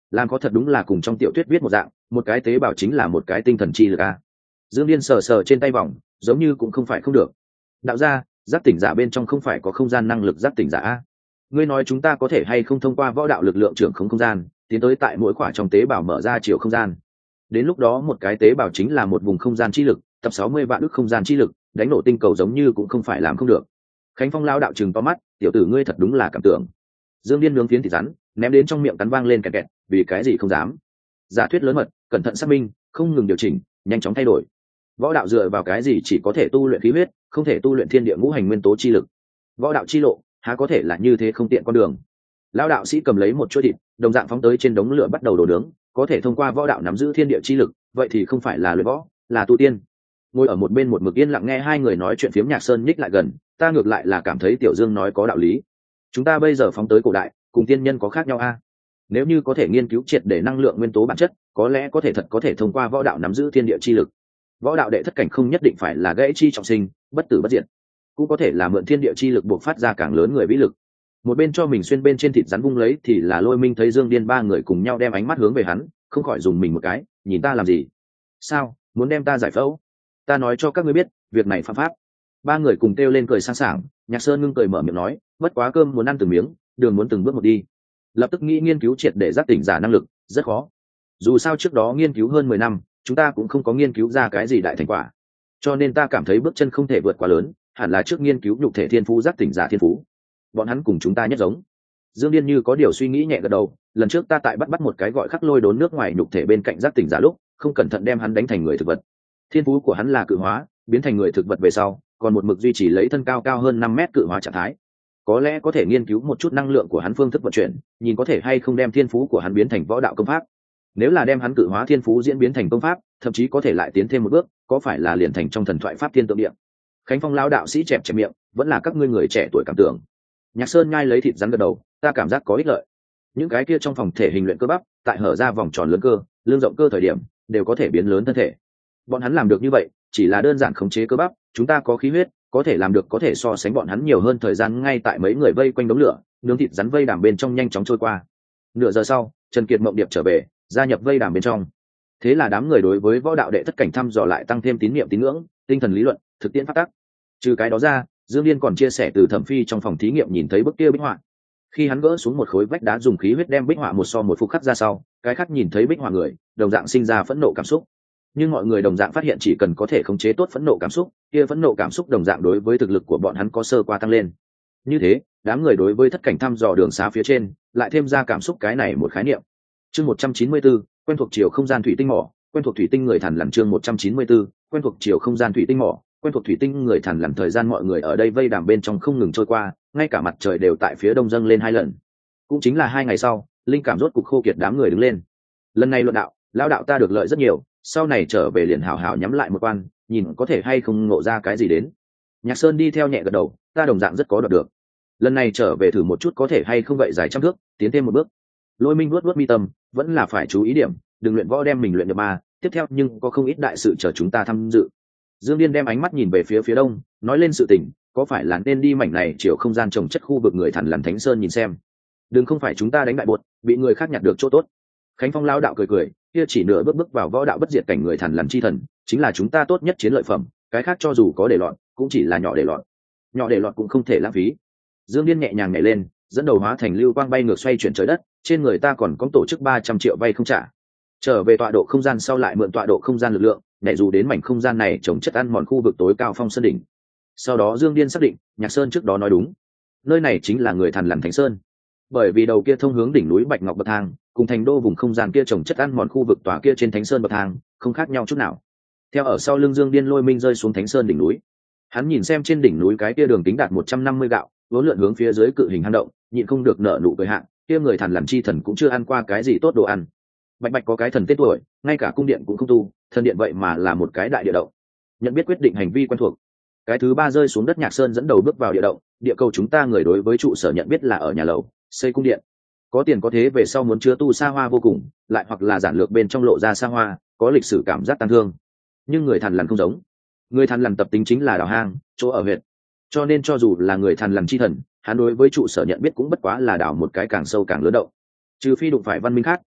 Speaker 1: làm có thật đúng là cùng trong tiểu thuyết viết một dạng, một cái tế bào chính là một cái tinh thần chi lực a. Dương Điên sờ sờ trên tay vòng, giống như cũng không phải không được. Đạo gia, giác tỉnh giả bên trong không phải có không gian năng lực giác tỉnh giả a? Ngươi nói chúng ta có thể hay không thông qua võ đạo lực lượng trưởng khống không gian, tiến tới tại mỗi khỏa trong tế bào mở ra chiều không gian. Đến lúc đó một cái tế bào chính là một vùng không gian chi lực, tập 60 vạn ức không gian chi lực, đánh nổ tinh cầu giống như cũng không phải làm không được. Khánh Phong lao đạo trừng to mắt, tiểu tử ngươi thật đúng là cảm tưởng. Dương Điên nướng phiến thịt rắn, ném đến trong miệng cắn vang lên kẹt kẹt, vì cái gì không dám. Giả thuyết lớn mật, cẩn thận xác minh, không ngừng điều chỉnh, nhanh chóng thay đổi. Võ đạo dựa vào cái gì chỉ có thể tu luyện khí huyết, không thể tu luyện thiên địa ngũ hành nguyên tố chi lực. Võ đạo chi lộ, há có thể là như thế không tiện con đường. Lão đạo sĩ cầm lấy một chuỗi thịt, đồng dạng phóng tới trên đống lửa bắt đầu đổ nướng, có thể thông qua võ đạo nắm giữ thiên địa chi lực, vậy thì không phải là luyện võ, là tu tiên. Ngồi ở một bên một mực yên lặng nghe hai người nói chuyện phiếm, Nhạc Sơn nhích lại gần, ta ngược lại là cảm thấy Tiểu Dương nói có đạo lý. Chúng ta bây giờ phóng tới cổ đại, cùng tiên nhân có khác nhau a? Nếu như có thể nghiên cứu triệt để năng lượng nguyên tố bản chất, có lẽ có thể thật có thể thông qua võ đạo nắm giữ thiên địa chi lực. Võ đạo đệ thất cảnh không nhất định phải là gãy chi trọng sinh, bất tử bất diệt, cũng có thể là mượn thiên địa chi lực buộc phát ra càng lớn người vĩ lực. Một bên cho mình xuyên bên trên thịt rắn vung lấy thì là Lôi Minh thấy Dương Điên ba người cùng nhau đem ánh mắt hướng về hắn, không khỏi dùng mình một cái, nhìn ta làm gì? Sao, muốn đem ta giải phẫu? Ta nói cho các ngươi biết, việc này phạm pháp. Ba người cùng kêu lên cười sang sảng. Nhạc Sơn ngưng cười mở miệng nói, bất quá cơm muốn ăn từng miếng, đường muốn từng bước một đi. Lập tức nghĩ nghiên cứu triệt để giác tỉnh giả năng lực, rất khó. Dù sao trước đó nghiên cứu hơn 10 năm, chúng ta cũng không có nghiên cứu ra cái gì đại thành quả. Cho nên ta cảm thấy bước chân không thể vượt quá lớn, hẳn là trước nghiên cứu nhục thể thiên phú giác tỉnh giả thiên phú. Bọn hắn cùng chúng ta nhất giống. Dương Điên như có điều suy nghĩ nhẹ gật đầu, lần trước ta tại bắt một cái gọi Khắc Lôi đốn nước ngoài nhục thể bên cạnh giác tỉnh giả lúc, không cẩn thận đem hắn đánh thành người thực vật. Thiên phú của hắn là cự hóa, biến thành người thực vật về sau, còn một mực duy trì lấy thân cao cao hơn 5 mét cự hóa trạng thái. Có lẽ có thể nghiên cứu một chút năng lượng của hắn phương thức vận chuyển, nhìn có thể hay không đem thiên phú của hắn biến thành võ đạo công pháp. Nếu là đem hắn cự hóa thiên phú diễn biến thành công pháp, thậm chí có thể lại tiến thêm một bước, có phải là liền thành trong thần thoại pháp thiên tượng địa. Khánh Phong lão đạo sĩ chẹp chẹp miệng, vẫn là các ngươi người trẻ tuổi cảm tưởng. Nhạc Sơn nhai lấy thịt rắn gật đầu, ta cảm giác có ích lợi. Những cái kia trong phòng thể hình luyện cơ bắp, tại hở ra vòng tròn lớn cơ, lưng rộng cơ thời điểm, đều có thể biến lớn thân thể. Bọn hắn làm được như vậy, chỉ là đơn giản khống chế cơ bắp, chúng ta có khí huyết, có thể làm được, có thể so sánh bọn hắn nhiều hơn thời gian. Ngay tại mấy người vây quanh đống lửa, nướng thịt rắn vây đàm bên trong nhanh chóng trôi qua. Nửa giờ sau, Trần Kiệt Mộng Điệp trở về, gia nhập vây đàm bên trong. Thế là đám người đối với võ đạo đệ thất cảnh thăm dò lại tăng thêm tín niệm tín ngưỡng, tinh thần lý luận, thực tiễn phát tác. Trừ cái đó ra, Dương Điên còn chia sẻ từ Thẩm Phi trong phòng thí nghiệm nhìn thấy bức kia bích họa. Khi hắn gỡ xuống một khối vách đá dùng khí huyết đem bích họa một so một phục khắc ra sau, cái khác nhìn thấy bích họa người, đồng dạng sinh ra phẫn nộ cảm xúc. Nhưng mọi người đồng dạng phát hiện chỉ cần có thể khống chế tốt phẫn nộ cảm xúc, kia phẫn nộ cảm xúc đồng dạng đối với thực lực của bọn hắn có sơ qua tăng lên. Như thế, đám người đối với thất cảnh thăm dò đường xá phía trên, lại thêm ra cảm xúc cái này một khái niệm. Chương 194, quen thuộc chiều không gian thủy tinh mỏ, quen thuộc thủy tinh người thằn lằn. Chương 194, quen thuộc chiều không gian thủy tinh mỏ, quen thuộc thủy tinh người thằn lằn. Thời gian mọi người ở đây vây đàm bên trong không ngừng trôi qua, ngay cả mặt trời đều tại phía đông dâng lên 2 lần. Cũng chính là 2 ngày sau, linh cảm rốt cục khô kiệt, đám người đứng lên. Lần này luận đạo, lão đạo ta được lợi rất nhiều, sau này trở về liền hảo hảo nhắm lại một quan, nhìn có thể hay không ngộ ra cái gì đến. Nhạc Sơn đi theo nhẹ gật đầu, ta đồng dạng rất có đoạt được. Lần này trở về thử một chút có thể hay không vậy dài trăm thước, tiến thêm một bước. Lôi Minh vuốt mi tâm, vẫn là phải chú ý điểm, đừng luyện võ đem mình luyện nhập ma. Tiếp theo nhưng có không ít đại sự chờ chúng ta tham dự. Dương Điên đem ánh mắt nhìn về phía đông, nói lên sự tình, có phải là nên đi mảnh này chiều không gian trồng chất khu vực người thằn lằn Thánh Sơn nhìn xem. Đừng không phải chúng ta đánh bại bột, bị người khác nhặt được chỗ tốt. Khánh Phong lão đạo cười cười, kia chỉ nửa bước vào võ đạo bất diệt cảnh người thằn lằn chi thần, chính là chúng ta tốt nhất chiến lợi phẩm, cái khác cho dù có để lọt, cũng chỉ là nhỏ để lọt. Nhỏ để lọt cũng không thể lãng phí. Dương Điên nhẹ nhàng nhảy lên, dẫn đầu hóa thành lưu quang bay ngược xoay chuyển trời đất, trên người ta còn có tổ chức 300 triệu vay không trả. Trở về tọa độ không gian sau lại mượn tọa độ không gian lực lượng, nhảy dù đến mảnh không gian này trồng chất ăn mòn khu vực tối cao phong sơn đỉnh. Sau đó Dương Điên xác định, Nhạc Sơn trước đó nói đúng, nơi này chính là người thằn lằn Thánh Sơn. Bởi vì đầu kia thông hướng đỉnh núi Bạch Ngọc bậc thang, cùng thành đô vùng không gian kia trồng chất ăn mòn khu vực tòa kia trên Thánh Sơn bậc thang, không khác nhau chút nào. Theo ở sau lưng Dương Điên, Lôi Minh rơi xuống Thánh Sơn đỉnh núi. Hắn nhìn xem trên đỉnh núi cái kia đường kính đạt 150 gạo, vốn lượn hướng phía dưới cự hình hang động, nhịn không được nở nụ cười hạng, kia người thằn lằn chi thần cũng chưa ăn qua cái gì tốt đồ ăn. Bạch Bạch có cái thần tên tuổi, ngay cả cung điện cũng không tu, thần điện vậy mà là một cái đại địa động. Nhận biết quyết định hành vi quen thuộc. Cái thứ ba rơi xuống đất, Nhạc Sơn dẫn đầu bước vào địa động. Địa cầu chúng ta người đối với trụ sở nhận biết là ở nhà lầu, xây cung điện. Có tiền có thế về sau muốn chứa tu xa hoa vô cùng, lại hoặc là giản lược bên trong lộ ra xa hoa, có lịch sử cảm giác tăng thương. Nhưng người thằn lằn không giống. Người thằn lằn tập tính chính là đào hang, chỗ ở huyệt. Cho nên cho dù là người thằn lằn chi thần, hắn đối với trụ sở nhận biết cũng bất quá là đào một cái càng sâu càng lớn động. Trừ phi đụng phải văn minh khác,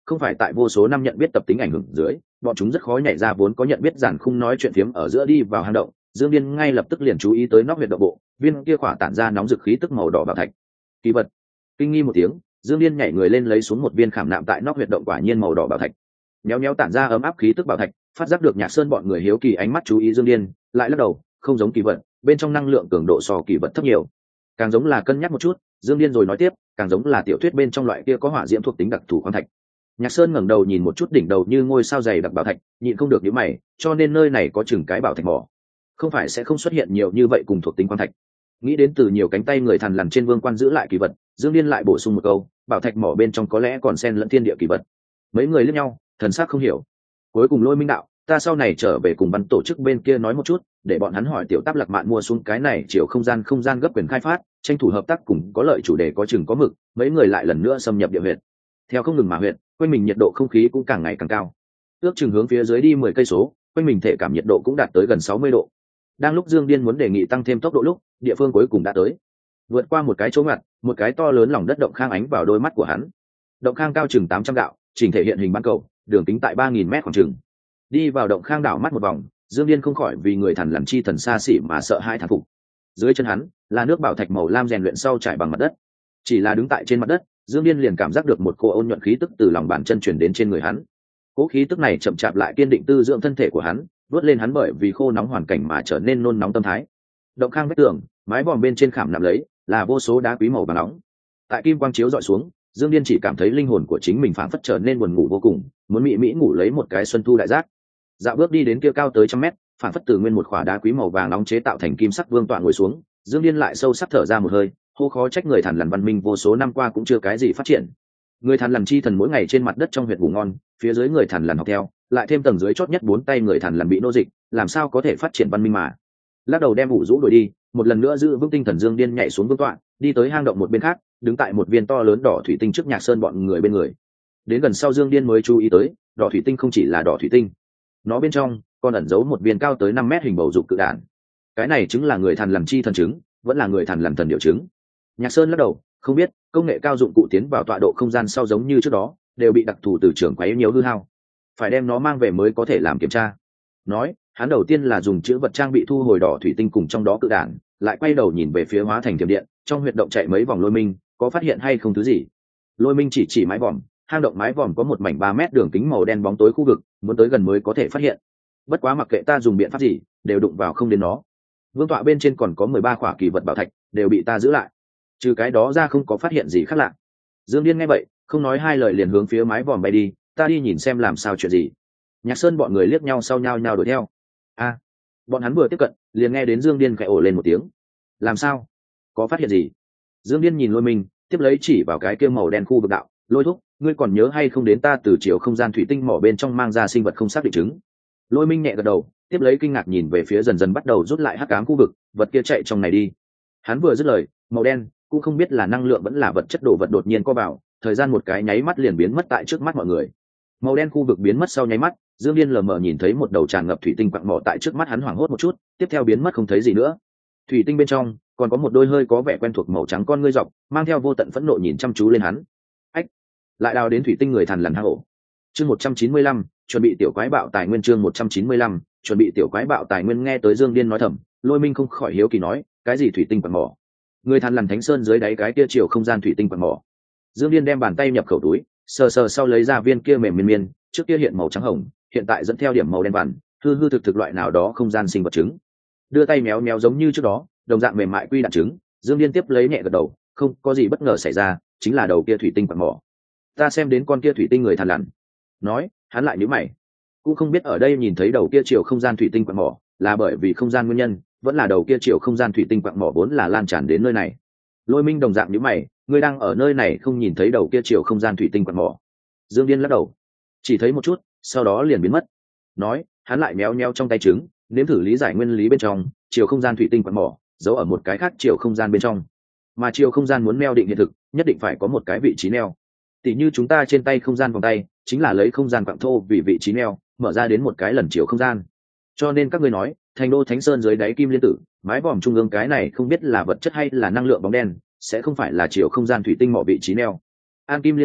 Speaker 1: không phải tại vô số năm nhận biết tập tính ảnh hưởng dưới, bọn chúng rất khó nhảy ra vốn có nhận biết giản khung nói chuyện phiếm ở giữa đi vào hang động. Dương Điên ngay lập tức liền chú ý tới nóc huyệt động bộ, viên kia khỏa tản ra nóng dực khí tức màu đỏ bảo thạch. Kỳ vật. Kinh nghi một tiếng, Dương Điên nhảy người lên lấy xuống một viên khảm nạm tại nóc huyệt động quả nhiên màu đỏ bảo thạch. Nhéo nhéo tản ra ấm áp khí tức bảo thạch, phát giác được Nhạc Sơn bọn người hiếu kỳ ánh mắt chú ý Dương Điên, lại lắc đầu, không giống kỳ vật, bên trong năng lượng cường độ so kỳ vật thấp nhiều. Càng giống là cân nhắc một chút, Dương Điên rồi nói tiếp, càng giống là tiểu thuyết bên trong loại kia có hỏa diễm thuộc tính đặc thù khoáng thạch. Nhạc Sơn ngẩng đầu nhìn một chút đỉnh đầu như ngôi sao dày đặc bảo thạch, nhịn không được nhíu mày, cho nên nơi này có chừng cái bảo thạch mỏ, không phải sẽ không xuất hiện nhiều như vậy cùng thuộc tính khoáng thạch. Nghĩ đến từ nhiều cánh tay người thằn lằn trên vương quan giữ lại kỳ vật, Dương Điên lại bổ sung một câu, bảo thạch mỏ bên trong có lẽ còn xen lẫn thiên địa kỳ vật. Mấy người liếc nhau, thần sắc không hiểu. Cuối cùng Lôi Minh đạo, ta sau này trở về cùng ban tổ chức bên kia nói một chút, để bọn hắn hỏi tiểu Táp Lạc Mạn mua xuống cái này chiều không gian gấp quyền khai phát, tranh thủ hợp tác cùng có lợi chủ đề có chừng có mực. Mấy người lại lần nữa xâm nhập địa huyệt. Theo không ngừng mà huyệt, quanh mình nhiệt độ không khí cũng càng ngày càng cao. Ước chừng hướng phía dưới đi 10 cây số, quanh mình thể cảm nhiệt độ cũng đạt tới gần 60 độ. Đang lúc Dương Điên muốn đề nghị tăng thêm tốc độ lúc, địa phương cuối cùng đã tới. Vượt qua một cái chỗ ngặt, một cái to lớn lòng đất động khang ánh vào đôi mắt của hắn. Động khang cao chừng 800 gạo, chỉnh thể hiện hình bán cầu, đường kính tại 3000 mét khoảng chừng. Đi vào động khang đảo mắt một vòng, Dương Điên không khỏi vì người thằn lằn chi thần xa xỉ mà sợ hãi thán phục. Dưới chân hắn là nước bảo thạch màu lam rèn luyện sau trải bằng mặt đất. Chỉ là đứng tại trên mặt đất, Dương Điên liền cảm giác được một cỗ ôn nhuận khí tức từ lòng bàn chân truyền đến trên người hắn. Cỗ khí tức này chậm chạp lại kiên định tư dưỡng thân thể của hắn, đốt lên hắn bởi vì khô nóng hoàn cảnh mà trở nên nôn nóng tâm thái. Động khang vách tường, mái vòm bên trên khảm nạm lấy là vô số đá quý màu vàng nóng. Tại kim quang chiếu dọi xuống, Dương Điên chỉ cảm thấy linh hồn của chính mình phảng phất trở nên buồn ngủ vô cùng, muốn mị mị ngủ lấy một cái xuân thu đại giác. Dạo bước đi đến kia cao tới 100 mét, phảng phất từ nguyên một khỏa đá quý màu vàng nóng chế tạo thành kim sắc vương tọa ngồi xuống, Dương Điên lại sâu sắc thở ra một hơi, hô khó trách người thằn lằn văn minh vô số năm qua cũng chưa cái gì phát triển. Người thằn lằn chi thần mỗi ngày trên mặt đất trong huyệt ngủ ngon, phía dưới người thằn lằn học theo, lại thêm tầng dưới chót nhất 4 tay người thằn lằn bị nô dịch, làm sao có thể phát triển văn minh mà. Lắc đầu đem ủ rũ đuổi đi, một lần nữa giữ vững tinh thần Dương Điên nhảy xuống vương tọa, đi tới hang động một bên khác, đứng tại một viên to lớn đỏ thủy tinh trước Nhạc Sơn bọn người bên người. Đến gần sau Dương Điên mới chú ý tới, đỏ thủy tinh không chỉ là đỏ thủy tinh, nó bên trong còn ẩn giấu một viên cao tới 5 mét hình bầu dục cự đản. Cái này chứng là người thằn lằn chi thần trứng, vẫn là người thằn lằn thần điệu trứng. Nhạc Sơn lắc đầu, không biết, công nghệ cao dụng cụ tiến vào tọa độ không gian sau giống như trước đó, đều bị đặc thù từ trường quấy nhiều hư hao. Phải đem nó mang về mới có thể làm kiểm tra. Nói, hắn đầu tiên là dùng chữ vật trang bị thu hồi đỏ thủy tinh cùng trong đó cự đản, lại quay đầu nhìn về phía hóa thành thiểm điện, trong huyệt động chạy mấy vòng Lôi Minh, có phát hiện hay không thứ gì. Lôi Minh chỉ mái vòm, hang động mái vòm có một mảnh 3 mét đường kính màu đen bóng tối khu vực, muốn tới gần mới có thể phát hiện. Bất quá mặc kệ ta dùng biện pháp gì, đều đụng vào không đến nó. Vương tọa bên trên còn có 13 khỏa kỳ vật bảo thạch, đều bị ta giữ lại. Trừ cái đó ra không có phát hiện gì khác lạ. Dương Điên nghe vậy, không nói hai lời liền hướng phía mái vòm bay đi, ta đi nhìn xem làm sao chuyện gì. Nhạc Sơn bọn người liếc nhau sau nhau đuổi theo. A, bọn hắn vừa tiếp cận, liền nghe đến Dương Điên khẽ ồ lên một tiếng. Làm sao? Có phát hiện gì? Dương Điên nhìn Lôi Minh, tiếp lấy chỉ vào cái kia màu đen khu vực đạo, Lôi thúc, ngươi còn nhớ hay không đến ta từ chiều không gian thủy tinh mỏ bên trong mang ra sinh vật không xác định chứng? Lôi Minh nhẹ gật đầu, tiếp lấy kinh ngạc nhìn về phía dần dần bắt đầu rút lại hắc ám khu vực, vật kia chạy trong này đi. Hắn vừa dứt lời, màu đen cũng không biết là năng lượng vẫn là vật chất đồ vật đột nhiên co vào, thời gian một cái nháy mắt liền biến mất tại trước mắt mọi người. Màu đen khu vực biến mất sau nháy mắt, Dương Điên lờ mờ nhìn thấy một đầu tràn ngập thủy tinh quặng mỏ tại trước mắt hắn, hoảng hốt một chút, tiếp theo biến mất không thấy gì nữa. Thủy tinh bên trong còn có một đôi hơi có vẻ quen thuộc màu trắng con ngươi dọc, mang theo vô tận phẫn nộ nhìn chăm chú lên hắn. Ách, lại đào đến thủy tinh người thằn lằn hang ổ. Chương 195, chuẩn bị tiểu quái bạo tài nguyên. Chương 195, chuẩn bị tiểu quái bạo tài nguyên. Nghe tới Dương Điên nói thầm, Lôi Minh không khỏi hiếu kỳ nói, cái gì thủy tinh quặng mỏ? Người thằn lằn Thánh Sơn dưới đáy cái kia chiều không gian thủy tinh quặng mỏ. Dương Điên đem bàn tay nhập khẩu túi, sờ sờ sau lấy ra viên kia mềm miên miên, trước kia hiện màu trắng hồng, hiện tại dẫn theo điểm màu đen vằn, hư thực loại nào đó không gian sinh vật trứng. Đưa tay méo méo giống như trước đó, đồng dạng mềm mại quy đạn trứng. Dương Điên tiếp lấy nhẹ gật đầu, không có gì bất ngờ xảy ra, chính là đầu kia thủy tinh quặng mỏ. Ta xem đến con kia thủy tinh người thằn lằn. Nói, hắn lại nhíu mày, cũng không biết ở đây nhìn thấy đầu kia chiều không gian thủy tinh quặng mỏ, là bởi vì không gian nguyên nhân, vẫn là đầu kia chiều không gian thủy tinh quặng mỏ vốn là lan tràn đến nơi này. Lôi Minh đồng dạng nhíu mày, ngươi đang ở nơi này không nhìn thấy đầu kia chiều không gian thủy tinh quặng mỏ? Dương Điên lắc đầu, chỉ thấy một chút, sau đó liền biến mất. Nói, hắn lại méo méo trong tay trứng, nếm thử lý giải nguyên lý bên trong, chiều không gian thủy tinh quặng mỏ giấu ở một cái khác chiều không gian bên trong, mà chiều không gian muốn neo định hiện thực, nhất định phải có một cái vị trí neo. Tỷ như chúng ta trên tay không gian vòng tay, chính là lấy không gian quặng thô vì vị trí neo, mở ra đến một cái lần chiều không gian. Cho nên các ngươi nói, thành đô Thánh Sơn dưới đáy kim liên tử, mái vòm trung ương cái này không biết là vật chất hay là năng lượng bóng đen, sẽ không phải là chiều không gian thủy tinh mỏ vị trí neo. An kim liên tử,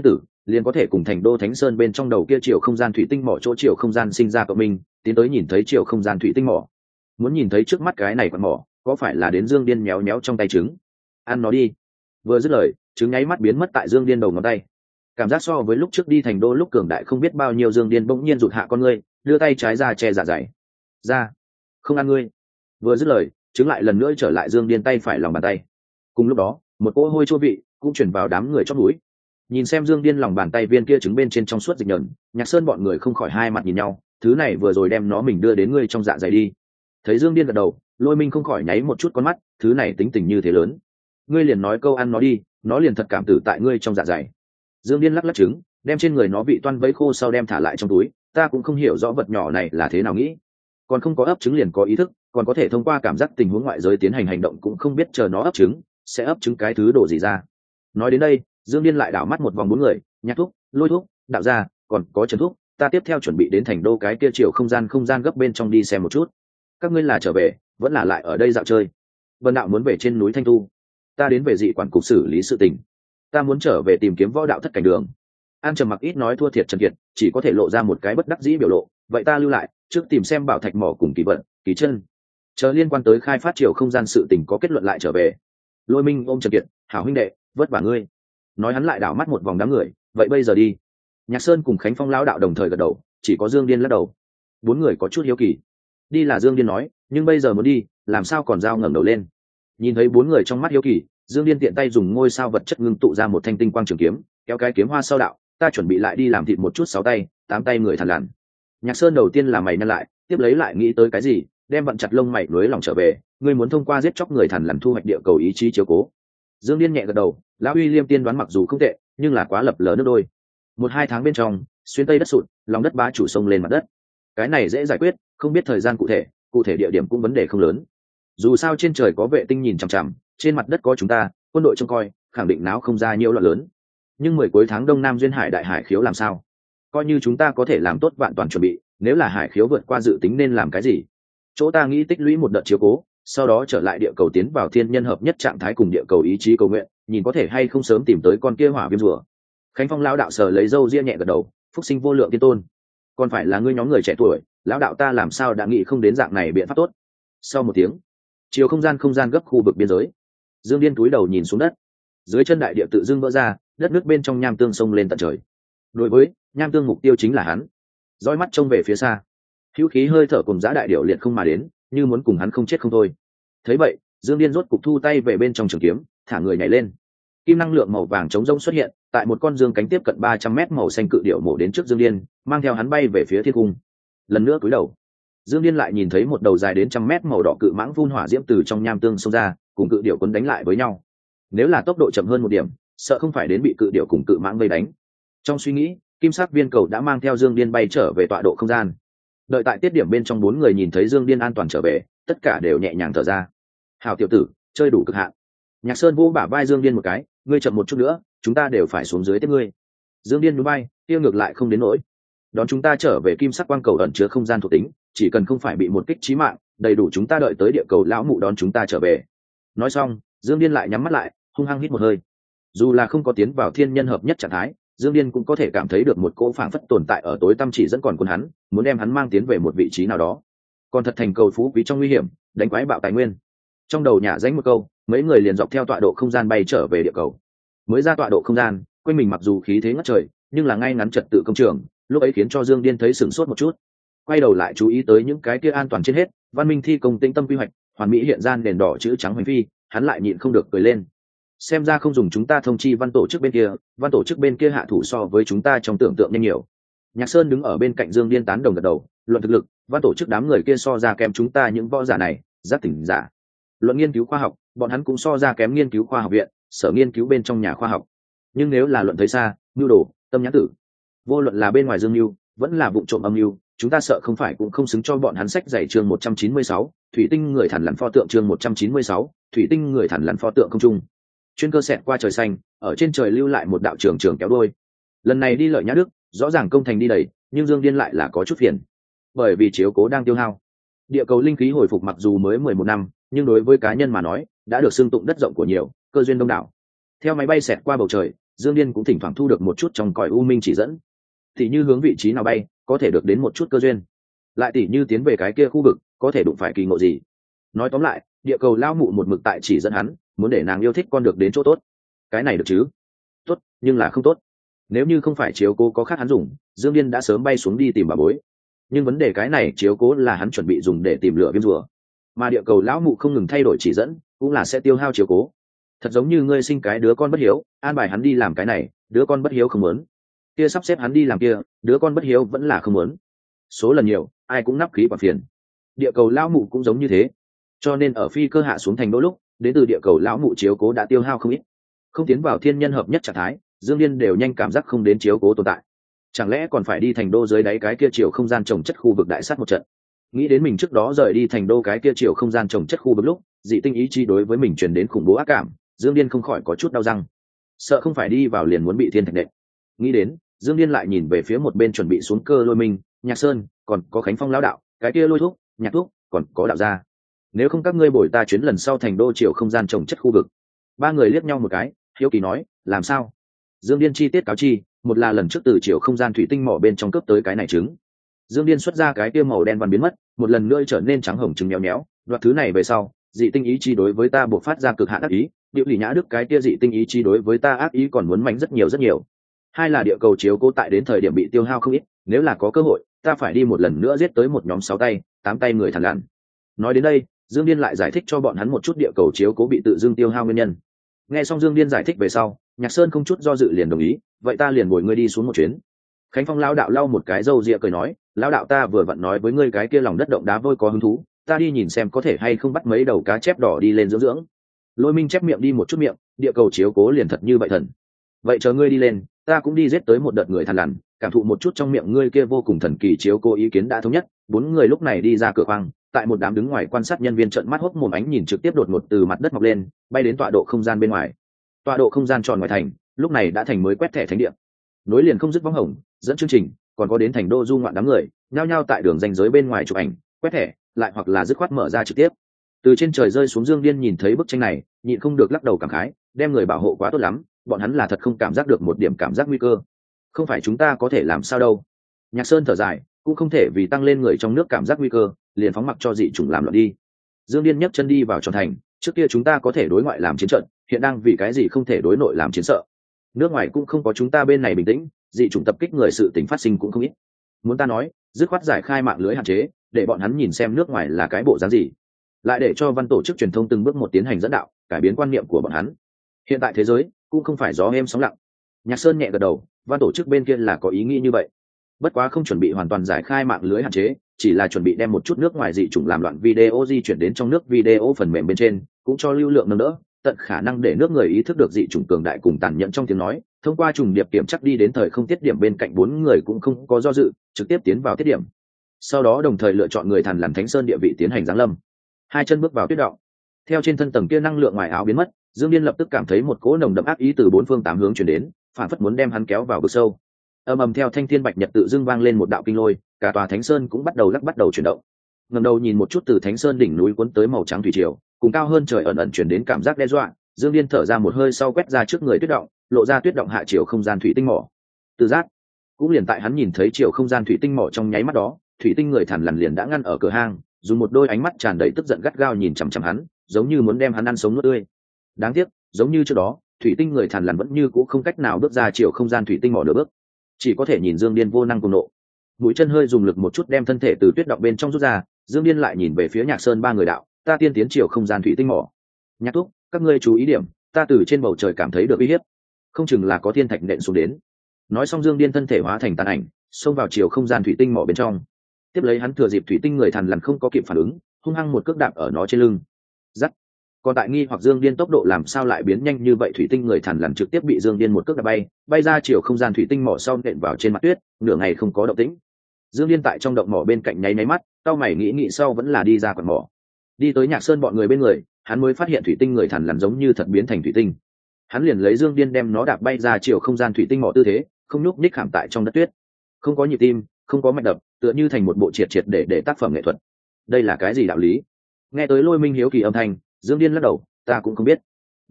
Speaker 1: liền có thể cùng thành đô thánh sơn bên trong đầu kia chiều không gian thủy tinh mỏ chỗ chiều không gian sinh ra cộng minh, tiến tới nhìn thấy chiều không gian thủy tinh mỏ. Muốn nhìn thấy trước mắt cái này quặng mỏ, có phải là đến Dương Điên méo méo trong tay trứng. Ăn nó đi. Vừa dứt lời, trứng nháy mắt biến mất tại Dương Điên đầu ngón tay. Cảm giác so với lúc trước đi thành đô lúc cường đại không biết bao nhiêu, Dương Điên bỗng nhiên rụt hạ con ngươi, đưa tay trái ra che dạ dày. Ra, không ăn ngươi. Vừa dứt lời, trứng lại lần nữa trở lại Dương Điên tay phải lòng bàn tay. Cùng lúc đó, một cỗ hôi chua vị cũng chuyển vào đám người trong núi. Nhìn xem Dương Điên lòng bàn tay viên kia trứng bên trên trong suốt dịch nhờn, Nhạc Sơn bọn người không khỏi hai mặt nhìn nhau, thứ này vừa rồi đem nó mình đưa đến ngươi trong dạ dày đi. Thấy Dương Điên gật đầu, Lôi Minh không khỏi nháy một chút con mắt, thứ này tính tình như thế lớn, ngươi liền nói câu ăn nó đi, nó liền thật cảm tử tại ngươi trong dạ dày. Dương Điên lắc lắc trứng, đem trên người nó vị toan vấy khô sau đem thả lại trong túi. Ta cũng không hiểu rõ vật nhỏ này là thế nào nghĩ, còn không có ấp trứng liền có ý thức, còn có thể thông qua cảm giác tình huống ngoại giới tiến hành hành động, cũng không biết chờ nó ấp trứng sẽ ấp trứng cái thứ đồ gì ra. Nói đến đây, Dương Điên lại đảo mắt một vòng bốn người, Nhạc Thúc, Lôi Thúc, Đạo Gia, còn có Trần Thúc, ta tiếp theo chuẩn bị đến thành đô cái kia chiều không gian gấp bên trong đi xem một chút. Các ngươi là trở về vẫn là lại ở đây dạo chơi? Vân Đạo muốn về trên núi Thanh Tu, ta đến về dị quản cục xử lý sự tình, ta muốn trở về tìm kiếm võ đạo thất cảnh đường. An Trầm Mặc ít nói thua thiệt Trần Kiệt, chỉ có thể lộ ra một cái bất đắc dĩ biểu lộ. Vậy ta lưu lại trước tìm xem bảo thạch mỏ cùng kỳ vận, kỳ chân, chờ liên quan tới khai phát chiều không gian sự tình có kết luận lại trở về. Lôi Minh ôm Trần Kiệt, hảo huynh đệ, vất vả ngươi. Nói hắn lại đảo mắt một vòng đám người, vậy bây giờ đi. Nhạc Sơn cùng Khánh Phong lão đạo đồng thời gật đầu, chỉ có Dương Điên lắc đầu. Bốn người có chút hiếu kỳ. Đi là Dương Điên nói, nhưng bây giờ muốn đi, làm sao còn dao ngẩng đầu lên. Nhìn thấy bốn người trong mắt hiếu kỳ, Dương Điên tiện tay dùng ngôi sao vật chất ngưng tụ ra một thanh tinh quang trường kiếm, kéo cái kiếm hoa sau đạo, ta chuẩn bị lại đi làm thịt một chút 6 tay 8 tay người thằn lằn. Nhạc Sơn đầu tiên là mày nhăn lại, tiếp lấy lại nghĩ tới cái gì, đem vặn chặt lông mày nối lòng trở về, ngươi muốn thông qua giết chóc người thằn lằn thu hoạch địa cầu ý chí chiếu cố. Dương Điên nhẹ gật đầu, lão uy liêm tiên đoán mặc dù không tệ, nhưng là quá lập lờ nước đôi. 1-2 tháng bên trong, xuyên tây đất sụt, lòng đất bá chủ sông lên mặt đất. Cái này dễ giải quyết, không biết thời gian cụ thể địa điểm cũng vấn đề không lớn. Dù sao trên trời có vệ tinh nhìn chằm chằm, trên mặt đất có chúng ta, quân đội trông coi, khẳng định náo không ra nhiều loạn lớn. Nhưng 10 cuối tháng Đông Nam duyên hải đại hải khiếu làm sao? Coi như chúng ta có thể làm tốt vạn toàn chuẩn bị, nếu là hải khiếu vượt qua dự tính nên làm cái gì? Chỗ ta nghĩ tích lũy một đợt chiếu cố, sau đó trở lại địa cầu tiến vào thiên nhân hợp nhất trạng thái cùng địa cầu ý chí cầu nguyện, nhìn có thể hay không sớm tìm tới con kia hỏa viêm rùa. Khánh Phong lão đạo sờ lấy râu ria nhẹ gật đầu, phúc sinh vô lượng tiên tôn, còn phải là ngươi nhóm người trẻ tuổi, lão đạo ta làm sao đã nghĩ không đến dạng này biện pháp tốt. Sau một tiếng, chiều không gian gấp khu vực biên giới, Dương Điên túi đầu nhìn xuống đất, dưới chân đại địa tự dưng vỡ ra, đất nước bên trong nham tương sông lên tận trời. Đối với nham tương mục tiêu chính là hắn, dõi mắt trông về phía xa, hữu khí hơi thở cùng giã đại điệu liệt không mà đến, như muốn cùng hắn không chết không thôi. Thấy vậy, Dương Điên rốt cục thu tay về bên trong trường kiếm, thả người nhảy lên. Kim năng lượng màu vàng trống rỗng xuất hiện, tại một con dương cánh tiếp cận 300 mét màu xanh cự điệu mổ đến trước Dương Điên, mang theo hắn bay về phía thiên cung. Lần nữa cúi đầu, Dương Điên lại nhìn thấy một đầu dài đến 100 mét màu đỏ cự mãng phun hỏa diễm từ trong nham tương xông ra, cùng cự điệu cuốn đánh lại với nhau. Nếu là tốc độ chậm hơn một điểm, sợ không phải đến bị cự điệu cùng cự mãng vây đánh. Trong suy nghĩ, kim sắc viên cầu đã mang theo Dương Điên bay trở về tọa độ không gian. Đợi tại tiết điểm bên trong, 4 người nhìn thấy Dương Điên an toàn trở về, tất cả đều nhẹ nhàng thở ra. Hảo tiểu tử, chơi đủ cực hạn. Nhạc Sơn vỗ bả vai Dương Điên một cái, ngươi chậm một chút nữa, chúng ta đều phải xuống dưới tiếp ngươi. Dương Điên núi bay, kia ngược lại không đến nỗi. Đón chúng ta trở về kim sắc quang cầu ẩn chứa không gian thuộc tính, chỉ cần không phải bị một kích chí mạng, đầy đủ chúng ta đợi tới địa cầu lão mụ đón chúng ta trở về. Nói xong, Dương Điên lại nhắm mắt lại, hung hăng hít một hơi. Dù là không có tiến vào thiên nhân hợp nhất trạng thái, Dương Điên cũng có thể cảm thấy được một cỗ phảng phất tồn tại ở tối tâm chỉ dẫn còn quân hắn, muốn đem hắn mang tiến về một vị trí nào đó. Còn thật thành cầu phú quý trong nguy hiểm, đánh quái bạo tài nguyên. Trong đầu nhả danh một câu, mấy người liền dọc theo tọa độ không gian bay trở về địa cầu. Mới ra tọa độ không gian, quanh mình mặc dù khí thế ngất trời, nhưng là ngay ngắn trật tự công trường, lúc ấy khiến cho Dương Điên thấy sửng sốt một chút. Quay đầu lại chú ý tới những cái kia an toàn trên hết, văn minh thi công tĩnh tâm quy hoạch, hoàn mỹ hiện gian đèn đỏ chữ trắng hoành phi, hắn lại nhịn không được cười lên. Xem ra không dùng chúng ta thông chi văn tổ chức bên kia, văn tổ chức bên kia hạ thủ so với chúng ta trong tưởng tượng nhanh nhiều. Nhạc Sơn đứng ở bên cạnh Dương Điên tán đồng gật đầu, luận thực lực, văn tổ chức đám người kia so ra kém chúng ta những võ giả này, giác tỉnh giả. Luận nghiên cứu khoa học, bọn hắn cũng so ra kém nghiên cứu khoa học viện, sở nghiên cứu bên trong nhà khoa học. Nhưng nếu là luận thấy xa, nhu đồ, tâm nhãn tử, vô luận là bên ngoài dương nhu, vẫn là vụ trộm âm nhu, chúng ta sợ không phải cũng không xứng cho bọn hắn sách dạy. Chương 196, thủy tinh người thản lằn pho tượng. Chương 196, thủy tinh người thản lằn pho tượng không trung. Chuyên cơ xẹt qua trời xanh, ở trên trời lưu lại một đạo trường trường kéo đuôi. Lần này đi Lợi Nhã Đức, rõ ràng công thành đi đầy, nhưng Dương Điên lại là có chút phiền, bởi vì chiếu cố đang tiêu hao. Địa cầu linh khí hồi phục mặc dù mới 11 năm, nhưng đối với cá nhân mà nói, đã được xưng tụng đất rộng của nhiều, cơ duyên đông đảo. Theo máy bay xẹt qua bầu trời, Dương Điên cũng thỉnh thoảng thu được một chút trong cõi u minh chỉ dẫn, thì như hướng vị trí nào bay có thể được đến một chút cơ duyên, lại tỉ như tiến về cái kia khu vực có thể đụng phải kỳ ngộ gì. Nói tóm lại, địa cầu lao mụ một mực tại chỉ dẫn hắn, muốn để nàng yêu thích con được đến chỗ tốt. Cái này được chứ? Tốt, nhưng là không tốt. Nếu như không phải chiếu cố có khác hắn dùng, Dương Điên đã sớm bay xuống đi tìm bà bối. Nhưng vấn đề cái này chiếu cố là hắn chuẩn bị dùng để tìm lửa viêm rùa, mà địa cầu lão mụ không ngừng thay đổi chỉ dẫn, cũng là sẽ tiêu hao chiếu cố. Thật giống như ngươi sinh cái đứa con bất hiếu, an bài hắn đi làm cái này, đứa con bất hiếu không muốn, kia sắp xếp hắn đi làm kia, đứa con bất hiếu vẫn là không muốn. Số lần nhiều, ai cũng nắp khí quả phiền. Địa cầu lão mụ cũng giống như thế, cho nên ở phi cơ hạ xuống thành đô lúc, đến từ địa cầu lão mụ chiếu cố đã tiêu hao không ít. Không tiến vào thiên nhân hợp nhất trạng thái, Dương Điên đều nhanh cảm giác không đến chiếu cố tồn tại. Chẳng lẽ còn phải đi thành đô dưới đáy cái kia chiều không gian trồng chất khu vực đại sát một trận? Nghĩ đến mình trước đó rời đi thành đô cái kia chiều không gian trồng chất khu vực lúc, dị tinh ý chí đối với mình truyền đến khủng bố ác cảm, Dương Điên không khỏi có chút đau răng, sợ không phải đi vào liền muốn bị thiên thạch nện. Nghĩ đến, Dương Điên lại nhìn về phía một bên chuẩn bị xuống cơ Lôi Minh, Nhạc Sơn, còn có Khánh Phong lão đạo, cái kia Lôi Thúc, Nhạc Thúc, còn có đạo gia. Nếu không các ngươi bồi ta chuyến lần sau thành đô chiều không gian trồng chất khu vực. Ba người liếc nhau một cái, hiếu kỳ nói, làm sao? Dương Điên chi tiết cáo chi, một là lần trước từ chiều không gian thủy tinh mỏ bên trong cướp tới cái này trứng. Dương Điên xuất ra cái kia màu đen văn biến mất, một lần nữa trở nên trắng hồng trứng méo méo, đoạt thứ này về sau, dị tinh ý chi đối với ta buộc phát ra cực hạn ác ý, điệu lì nhã đức cái kia dị tinh ý chi đối với ta ác ý còn muốn mạnh rất nhiều rất nhiều. Hai là địa cầu chiếu cố tại đến thời điểm bị tiêu hao không ít, nếu là có cơ hội, ta phải đi một lần nữa giết tới một nhóm 6 tay, 8 tay người thằn lằn. Nói đến đây, Dương Điên lại giải thích cho bọn hắn một chút địa cầu chiếu cố bị tự dưng tiêu hao nguyên nhân. Nghe xong Dương Điên giải thích về sau, Nhạc Sơn không chút do dự liền đồng ý, vậy ta liền bồi ngươi đi xuống một chuyến. Khánh Phong lão đạo lau một cái râu ria cười nói, lão đạo ta vừa vặn nói với ngươi cái kia lòng đất động đá vôi có hứng thú, ta đi nhìn xem có thể hay không bắt mấy đầu cá chép đỏ đi lên dưỡng dưỡng. Lôi Minh chép miệng đi một chút miệng, địa cầu chiếu cố liền thật như vậy thần. Vậy chờ ngươi đi lên, ta cũng đi giết tới một đợt người thằn lằn, cảm thụ một chút trong miệng ngươi kia vô cùng thần kỳ chiếu cố ý kiến đã thống nhất. Bốn người lúc này đi ra cửa khoang, tại một đám đứng ngoài quan sát nhân viên trợn mắt hốc mồm ánh nhìn trực tiếp đột ngột từ mặt đất mọc lên, bay đến tọa độ không gian bên ngoài. Tọa độ không gian tròn ngoài thành, lúc này đã thành mới quét thẻ thánh địa. Nối liền không dứt võng hồng, dẫn chương trình, còn có đến thành đô du ngoạn đám người, nhao nhao tại đường ranh giới bên ngoài chụp ảnh, quét thẻ, lại hoặc là dứt khoát mở ra trực tiếp. Từ trên trời rơi xuống Dương Điên nhìn thấy bức tranh này, nhịn không được lắc đầu cảm khái, đem người bảo hộ quá tốt lắm, bọn hắn là thật không cảm giác được một điểm cảm giác nguy cơ. Không phải chúng ta có thể làm sao đâu. Nhạc Sơn thở dài, cũng không thể vì tăng lên người trong nước cảm giác nguy cơ, liền phóng mặc cho dị chủng làm loạn đi. Dương Điên nhấc chân đi vào tròn thành, trước kia chúng ta có thể đối ngoại làm chiến trận, hiện đang vì cái gì không thể đối nội làm chiến sợ? Nước ngoài cũng không có chúng ta bên này bình tĩnh, dị chủng tập kích người sự tình phát sinh cũng không ít. Muốn ta nói, dứt khoát giải khai mạng lưới hạn chế, để bọn hắn nhìn xem nước ngoài là cái bộ dáng gì, lại để cho văn tổ chức truyền thông từng bước một tiến hành dẫn đạo, cải biến quan niệm của bọn hắn. Hiện tại thế giới cũng không phải gió êm sóng lặng. Nhạc Sơn nhẹ gật đầu, văn tổ chức bên kia là có ý nghĩ như vậy, bất quá không chuẩn bị hoàn toàn giải khai mạng lưới hạn chế, chỉ là chuẩn bị đem một chút nước ngoài dị chủng làm loạn video di chuyển đến trong nước video phần mềm bên trên, cũng cho lưu lượng nâng đỡ, tận khả năng để nước người ý thức được dị chủng cường đại cùng tàn nhẫn trong tiếng nói, thông qua trùng điệp kiểm chắc đi đến thời không tiết điểm bên cạnh bốn người cũng không có do dự, trực tiếp tiến vào tiết điểm. Sau đó đồng thời lựa chọn người thằn lằn Thánh Sơn địa vị tiến hành giáng lâm. Hai chân bước vào tuyết động. Theo trên thân tầng kia năng lượng ngoài áo biến mất, Dương Điên lập tức cảm thấy một cỗ nồng đậm ác ý từ bốn phương tám hướng truyền đến, phản phất muốn đem hắn kéo vào vực sâu. Ầm ầm theo thanh thiên bạch nhật tự dưng vang lên một đạo kinh lôi, cả tòa Thánh Sơn cũng bắt đầu lắc bắt đầu chuyển động. Ngẩng đầu nhìn một chút từ Thánh Sơn đỉnh núi cuốn tới màu trắng thủy triều, cùng cao hơn trời ẩn ẩn truyền đến cảm giác đe dọa, Dương Điên thở ra một hơi sau quét ra trước người tuyết động, lộ ra tuyết động hạ chiều không gian thủy tinh mỏ. Từ giác, cũng liền tại hắn nhìn thấy chiều không gian thủy tinh mỏ trong nháy mắt đó, thủy tinh người thằn lằn liền đã ngăn ở cửa hang, dùng một đôi ánh mắt tràn đầy tức giận gắt gao nhìn chằm chằm hắn, giống như muốn đem hắn ăn sống nuốt tươi. Đáng tiếc, giống như trước đó, thủy tinh người thằn lằn vẫn như cũ không cách nào bước ra chiều không gian thủy tinh mỏ nửa bước, chỉ có thể nhìn Dương Điên vô năng cùng nộ. Mũi chân hơi dùng lực một chút đem thân thể từ tuyết động bên trong rút ra, Dương Điên lại nhìn về phía Nhạc Sơn ba người đạo, ta tiên tiến chiều không gian thủy tinh mỏ. Nhạc thúc, các ngươi chú ý điểm, ta từ trên bầu trời cảm thấy được uy hiếp, không chừng là có thiên thạch nện xuống đến. Nói xong Dương Điên thân thể hóa thành tàn ảnh, xông vào chiều không gian thủy tinh mỏ bên trong. Tiếp lấy hắn thừa dịp thủy tinh người thằn lằn không có kịp phản ứng, hung hăng một cước đạp ở nó trên lưng. Rắc. Còn tại nghi hoặc Dương Điên tốc độ làm sao lại biến nhanh như vậy, thủy tinh người thằn lằn trực tiếp bị Dương Điên một cước đạp bay ra chiều không gian thủy tinh mỏ sau nện vào trên mặt tuyết, nửa ngày không có động tĩnh. Dương Điên tại trong động mỏ bên cạnh nháy mắt, cau mày nghĩ sau vẫn là đi ra quần mỏ. Đi tới Nhạc Sơn bọn người bên người, hắn mới phát hiện thủy tinh người thằn lằn giống như thật biến thành thủy tinh. Hắn liền lấy Dương Điên đem nó đạp bay ra chiều không gian thủy tinh mỏ tư thế, không nhúc nhích khảm tại trong đất tuyết, không có nhịp tim, không có mạch đập, tựa như thành một bộ triệt để tác phẩm nghệ thuật. Đây là cái gì đạo lý? Nghe tới Lôi Minh hiếu kỳ âm thanh, Dương Điên lắc đầu, ta cũng không biết.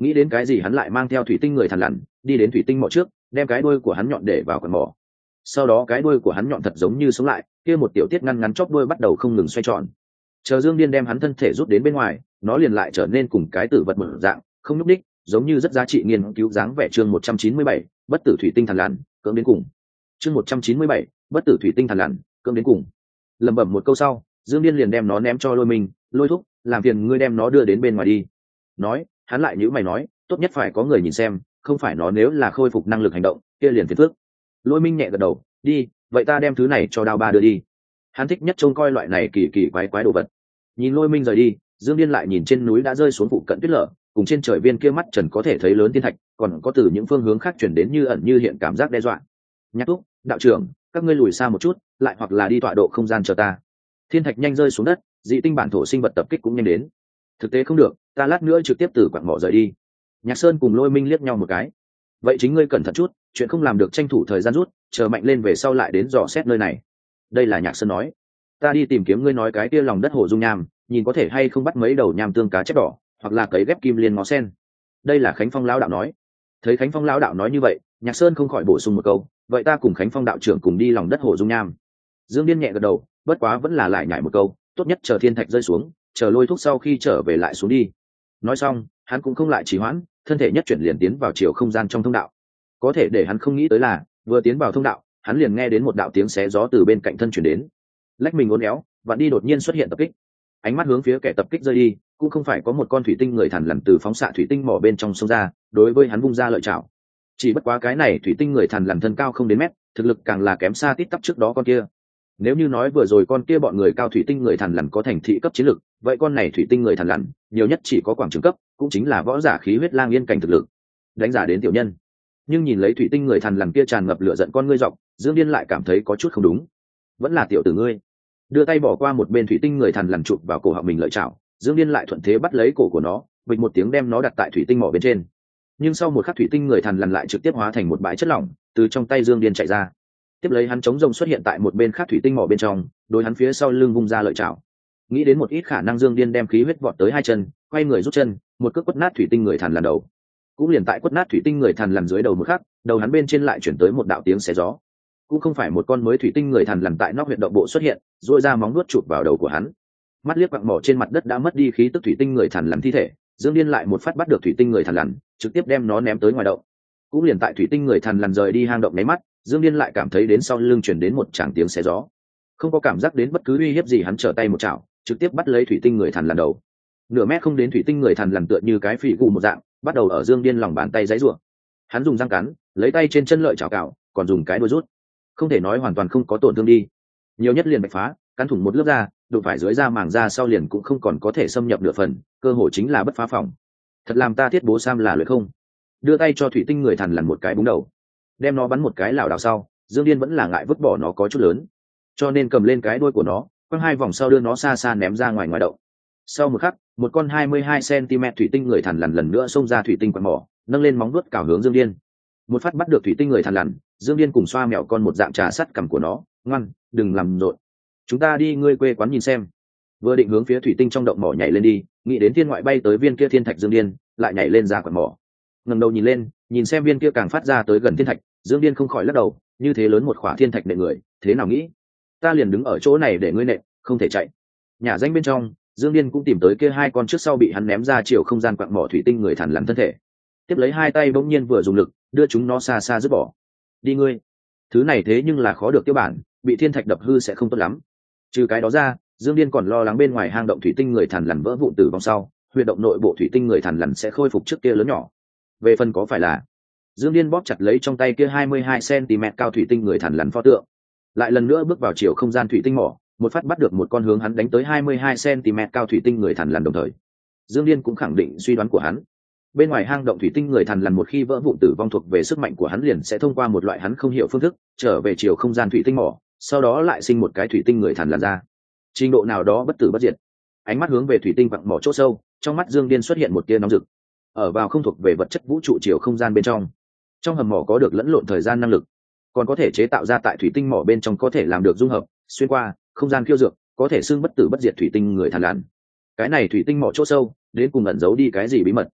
Speaker 1: nghĩ đến cái gì hắn lại mang theo thủy tinh người thằn lằn đi đến thủy tinh mỏ trước, đem cái đuôi của hắn nhọn để vào quần mỏ. Sau đó cái đuôi của hắn nhọn thật giống như sống lại, kia một tiểu tiết ngăn ngắn chóp đuôi bắt đầu không ngừng xoay tròn. Chờ Dương Điên đem hắn thân thể rút đến bên ngoài, nó liền lại trở nên cùng cái tử vật một dạng, không nhúc đích, giống như rất giá trị nghiên cứu dáng vẻ. Chương 197, bất tử thủy tinh thằn lằn, cưỡng đến cùng. Chương 197, bất tử thủy tinh thằn lằn, cưỡng đến cùng. Lẩm bẩm một câu sau, Dương Điên liền đem nó ném cho Lôi Minh, Lôi thúc, làm phiền ngươi đem nó đưa đến bên ngoài đi. Nói, hắn lại nhíu mày nói, tốt nhất phải có người nhìn xem, không phải nó nếu là khôi phục năng lực hành động, kia liền phiền phức. Lôi Minh nhẹ gật đầu, đi, vậy ta đem thứ này cho Đao Ba đưa đi. Hắn thích nhất trông coi loại này kỳ kỳ quái quái đồ vật. Nhìn Lôi Minh rời đi, Dương Điên lại nhìn trên núi đã rơi xuống phụ cận tuyết lở, cùng trên trời viên kia mắt trần có thể thấy lớn thiên thạch, còn có từ những phương hướng khác chuyển đến như ẩn như hiện cảm giác đe dọa. Nhạc thúc, đạo trưởng, các ngươi lùi xa một chút, lại hoặc là đi tọa độ không gian chờ ta. Thiên thạch nhanh rơi xuống đất, dị tinh bản thổ sinh vật tập kích cũng nhanh đến. Thực tế không được, ta lát nữa trực tiếp từ quặng mỏ rời đi. Nhạc Sơn cùng Lôi Minh liếc nhau một cái. Vậy chính ngươi cẩn thận chút, chuyện không làm được tranh thủ thời gian rút, chờ mạnh lên về sau lại đến dò xét nơi này. Đây là Nhạc Sơn nói. Ta đi tìm kiếm ngươi nói cái kia lòng đất hồ dung nham, nhìn có thể hay không bắt mấy đầu nham tương cá chép đỏ, hoặc là cấy ghép kim liên ngó sen. Đây là Khánh Phong lão đạo nói. Thấy Khánh Phong lão đạo nói như vậy, Nhạc Sơn không khỏi bổ sung một câu, vậy ta cùng Khánh Phong đạo trưởng cùng đi lòng đất hồ dung nham. Dương Điên nhẹ gật đầu, bất quá vẫn là lại nhảy một câu, tốt nhất chờ thiên thạch rơi xuống, chờ Lôi thúc sau khi trở về lại xuống đi. Nói xong, hắn cũng không lại trì hoãn, thân thể nhất chuyển liền tiến vào chiều không gian trong thông đạo. Có thể để hắn không nghĩ tới là, vừa tiến vào thông đạo, hắn liền nghe đến một đạo tiếng xé gió từ bên cạnh thân chuyển đến. Lách mình uốn éo, vặn đi đột nhiên xuất hiện tập kích. Ánh mắt hướng phía kẻ tập kích rơi đi, cũng không phải có một con thủy tinh người thằn lằn từ phóng xạ thủy tinh mỏ bên trong sông ra, đối với hắn vung ra lợi chảo. Chỉ bất quá cái này thủy tinh người thằn lằn thân cao không đến mét, thực lực càng là kém xa tít tắp trước đó con kia. Nếu như nói vừa rồi con kia bọn người cao thủy tinh người thằn lằn có thành thị cấp chiến lực, vậy con này thủy tinh người thằn lằn nhiều nhất chỉ có quảng trường cấp, cũng chính là võ giả khí huyết lang yên cảnh thực lực. Đánh giả đến tiểu nhân. Nhưng nhìn lấy thủy tinh người thằn lằn kia tràn ngập lửa giận con ngươi dọc, Dương Điên lại cảm thấy có chút không đúng. Vẫn là tiểu tử ngươi. Đưa tay bỏ qua một bên thủy tinh người thằn lằn chụp vào cổ họng mình lợi chảo, Dương Điên lại thuận thế bắt lấy cổ của nó, bịch một tiếng đem nó đặt tại thủy tinh mỏ bên trên. Nhưng sau một khắc thủy tinh người thằn lằn lại trực tiếp hóa thành một bãi chất lỏng, từ trong tay Dương Điên chạy ra. Tiếp lấy hắn chống rông xuất hiện tại một bên khác thủy tinh mỏ bên trong, đối hắn phía sau lưng vung ra lợi chảo. Nghĩ đến một ít khả năng, Dương Điên đem khí huyết vọt tới hai chân, quay người rút chân, một cước quất nát thủy tinh người thằn lằn đầu. Cũng liền tại quất nát thủy tinh người thằn lằn dưới đầu một khắc, đầu hắn bên trên lại chuyển tới một đạo tiếng xé gió. Cũng không phải một con mới thủy tinh người thằn lằn tại nóc huyệt động bộ xuất hiện, rồi ra móng nuốt chụp vào đầu của hắn. Mắt liếc quặng mỏ trên mặt đất đã mất đi khí tức thủy tinh người thằn lằn thi thể, Dương Điên lại một phát bắt được thủy tinh người thằn lằn, trực tiếp đem nó ném tới ngoài động. Cũng liền tại thủy tinh người thằn lằn rời đi hang động nháy mắt, Dương Điên lại cảm thấy đến sau lưng chuyển đến một tràng tiếng xé gió. Không có cảm giác đến bất cứ uy hiếp gì, hắn trở tay một chảo, trực tiếp bắt lấy thủy tinh người thằn lằn đầu. Nửa mét không đến thủy tinh người thằn lằn tựa như cái phỉ gù một dạng, bắt đầu ở Dương Điên lòng bàn tay giãy giụa. Hắn dùng răng cắn, lấy tay trên chân lợi chảo cào, còn dùng cái đuôi rút. Không thể nói hoàn toàn không có tổn thương đi, nhiều nhất liền bạch phá, cắn thủng một lớp da, đụng phải dưới da màng da sau liền cũng không còn có thể xâm nhập nửa phần, cơ hội chính là bất phá phòng. Thật làm ta thiết bố Sam là luyện không. Đưa tay cho thủy tinh người thằn lằn một cái búng đầu, đem nó bắn một cái lảo đảo sau, Dương Điên vẫn là ngại vứt bỏ nó có chút lớn, cho nên cầm lên cái đuôi của nó, quăng hai vòng sau đưa nó xa xa ném ra ngoài động. Sau một khắc, một con 22 cm thủy tinh người thằn lằn lần nữa xông ra thủy tinh quặng mỏ, nâng lên móng vuốt cào hướng Dương Điên. Một phát bắt được thủy tinh người thằn lằn, Dương Điên cùng xoa mèo con một dạng trà sắt cằm của nó, ngoan, đừng làm rộn. Chúng ta đi ngươi quê quán nhìn xem. Vừa định hướng phía thủy tinh trong động mỏ nhảy lên đi, nghĩ đến thiên ngoại bay tới viên kia thiên thạch, Dương Điên lại nhảy lên ra quặng mỏ. Ngẩng đầu nhìn lên, nhìn xem viên kia càng phát ra tới gần thiên thạch, Dương Điên không khỏi lắc đầu, như thế lớn một khỏa thiên thạch nện người, thế nào nghĩ? Ta liền đứng ở chỗ này để ngươi nện, không thể chạy. Nhà danh bên trong, Dương Điên cũng tìm tới kia hai con trước sau bị hắn ném ra chiều không gian quặng mỏ thủy tinh người thằn lằn thân thể. Tiếp lấy hai tay bỗng nhiên vừa dùng lực, đưa chúng nó xa xa dứt bỏ. Đi ngươi. Thứ này thế nhưng là khó được tiêu bản, bị thiên thạch đập hư sẽ không tốt lắm. Trừ cái đó ra, Dương Điên còn lo lắng bên ngoài hang động thủy tinh người thằn lằn vỡ vụn tử vong sau, huy động nội bộ thủy tinh người thằn lằn sẽ khôi phục trước kia lớn nhỏ. Về phần có phải là, Dương Điên bóp chặt lấy trong tay kia 22 cm cao thủy tinh người thằn lằn pho tượng, lại lần nữa bước vào chiều không gian thủy tinh mỏ, một phát bắt được một con hướng hắn đánh tới 22 cm cao thủy tinh người thằn lằn đồng thời. Dương Điên cũng khẳng định suy đoán của hắn. Bên ngoài hang động thủy tinh người thằn lằn một khi vỡ vụn tử vong thuộc về sức mạnh của hắn liền sẽ thông qua một loại hắn không hiểu phương thức trở về chiều không gian thủy tinh mỏ, sau đó lại sinh một cái thủy tinh người thằn lằn ra. Trình độ nào đó bất tử bất diệt. Ánh mắt hướng về thủy tinh quặng mỏ chỗ sâu, trong mắt Dương Điên xuất hiện một tia nóng rực. Ở vào không thuộc về vật chất vũ trụ chiều không gian bên trong. Trong hầm mỏ có được lẫn lộn thời gian năng lực, còn có thể chế tạo ra tại thủy tinh mỏ bên trong có thể làm được dung hợp, xuyên qua không gian khiêu dược, có thể xưng bất tử bất diệt thủy tinh người thằn lằn. Cái này thủy tinh mỏ chỗ sâu, đến cùng ẩn giấu đi cái gì bí mật?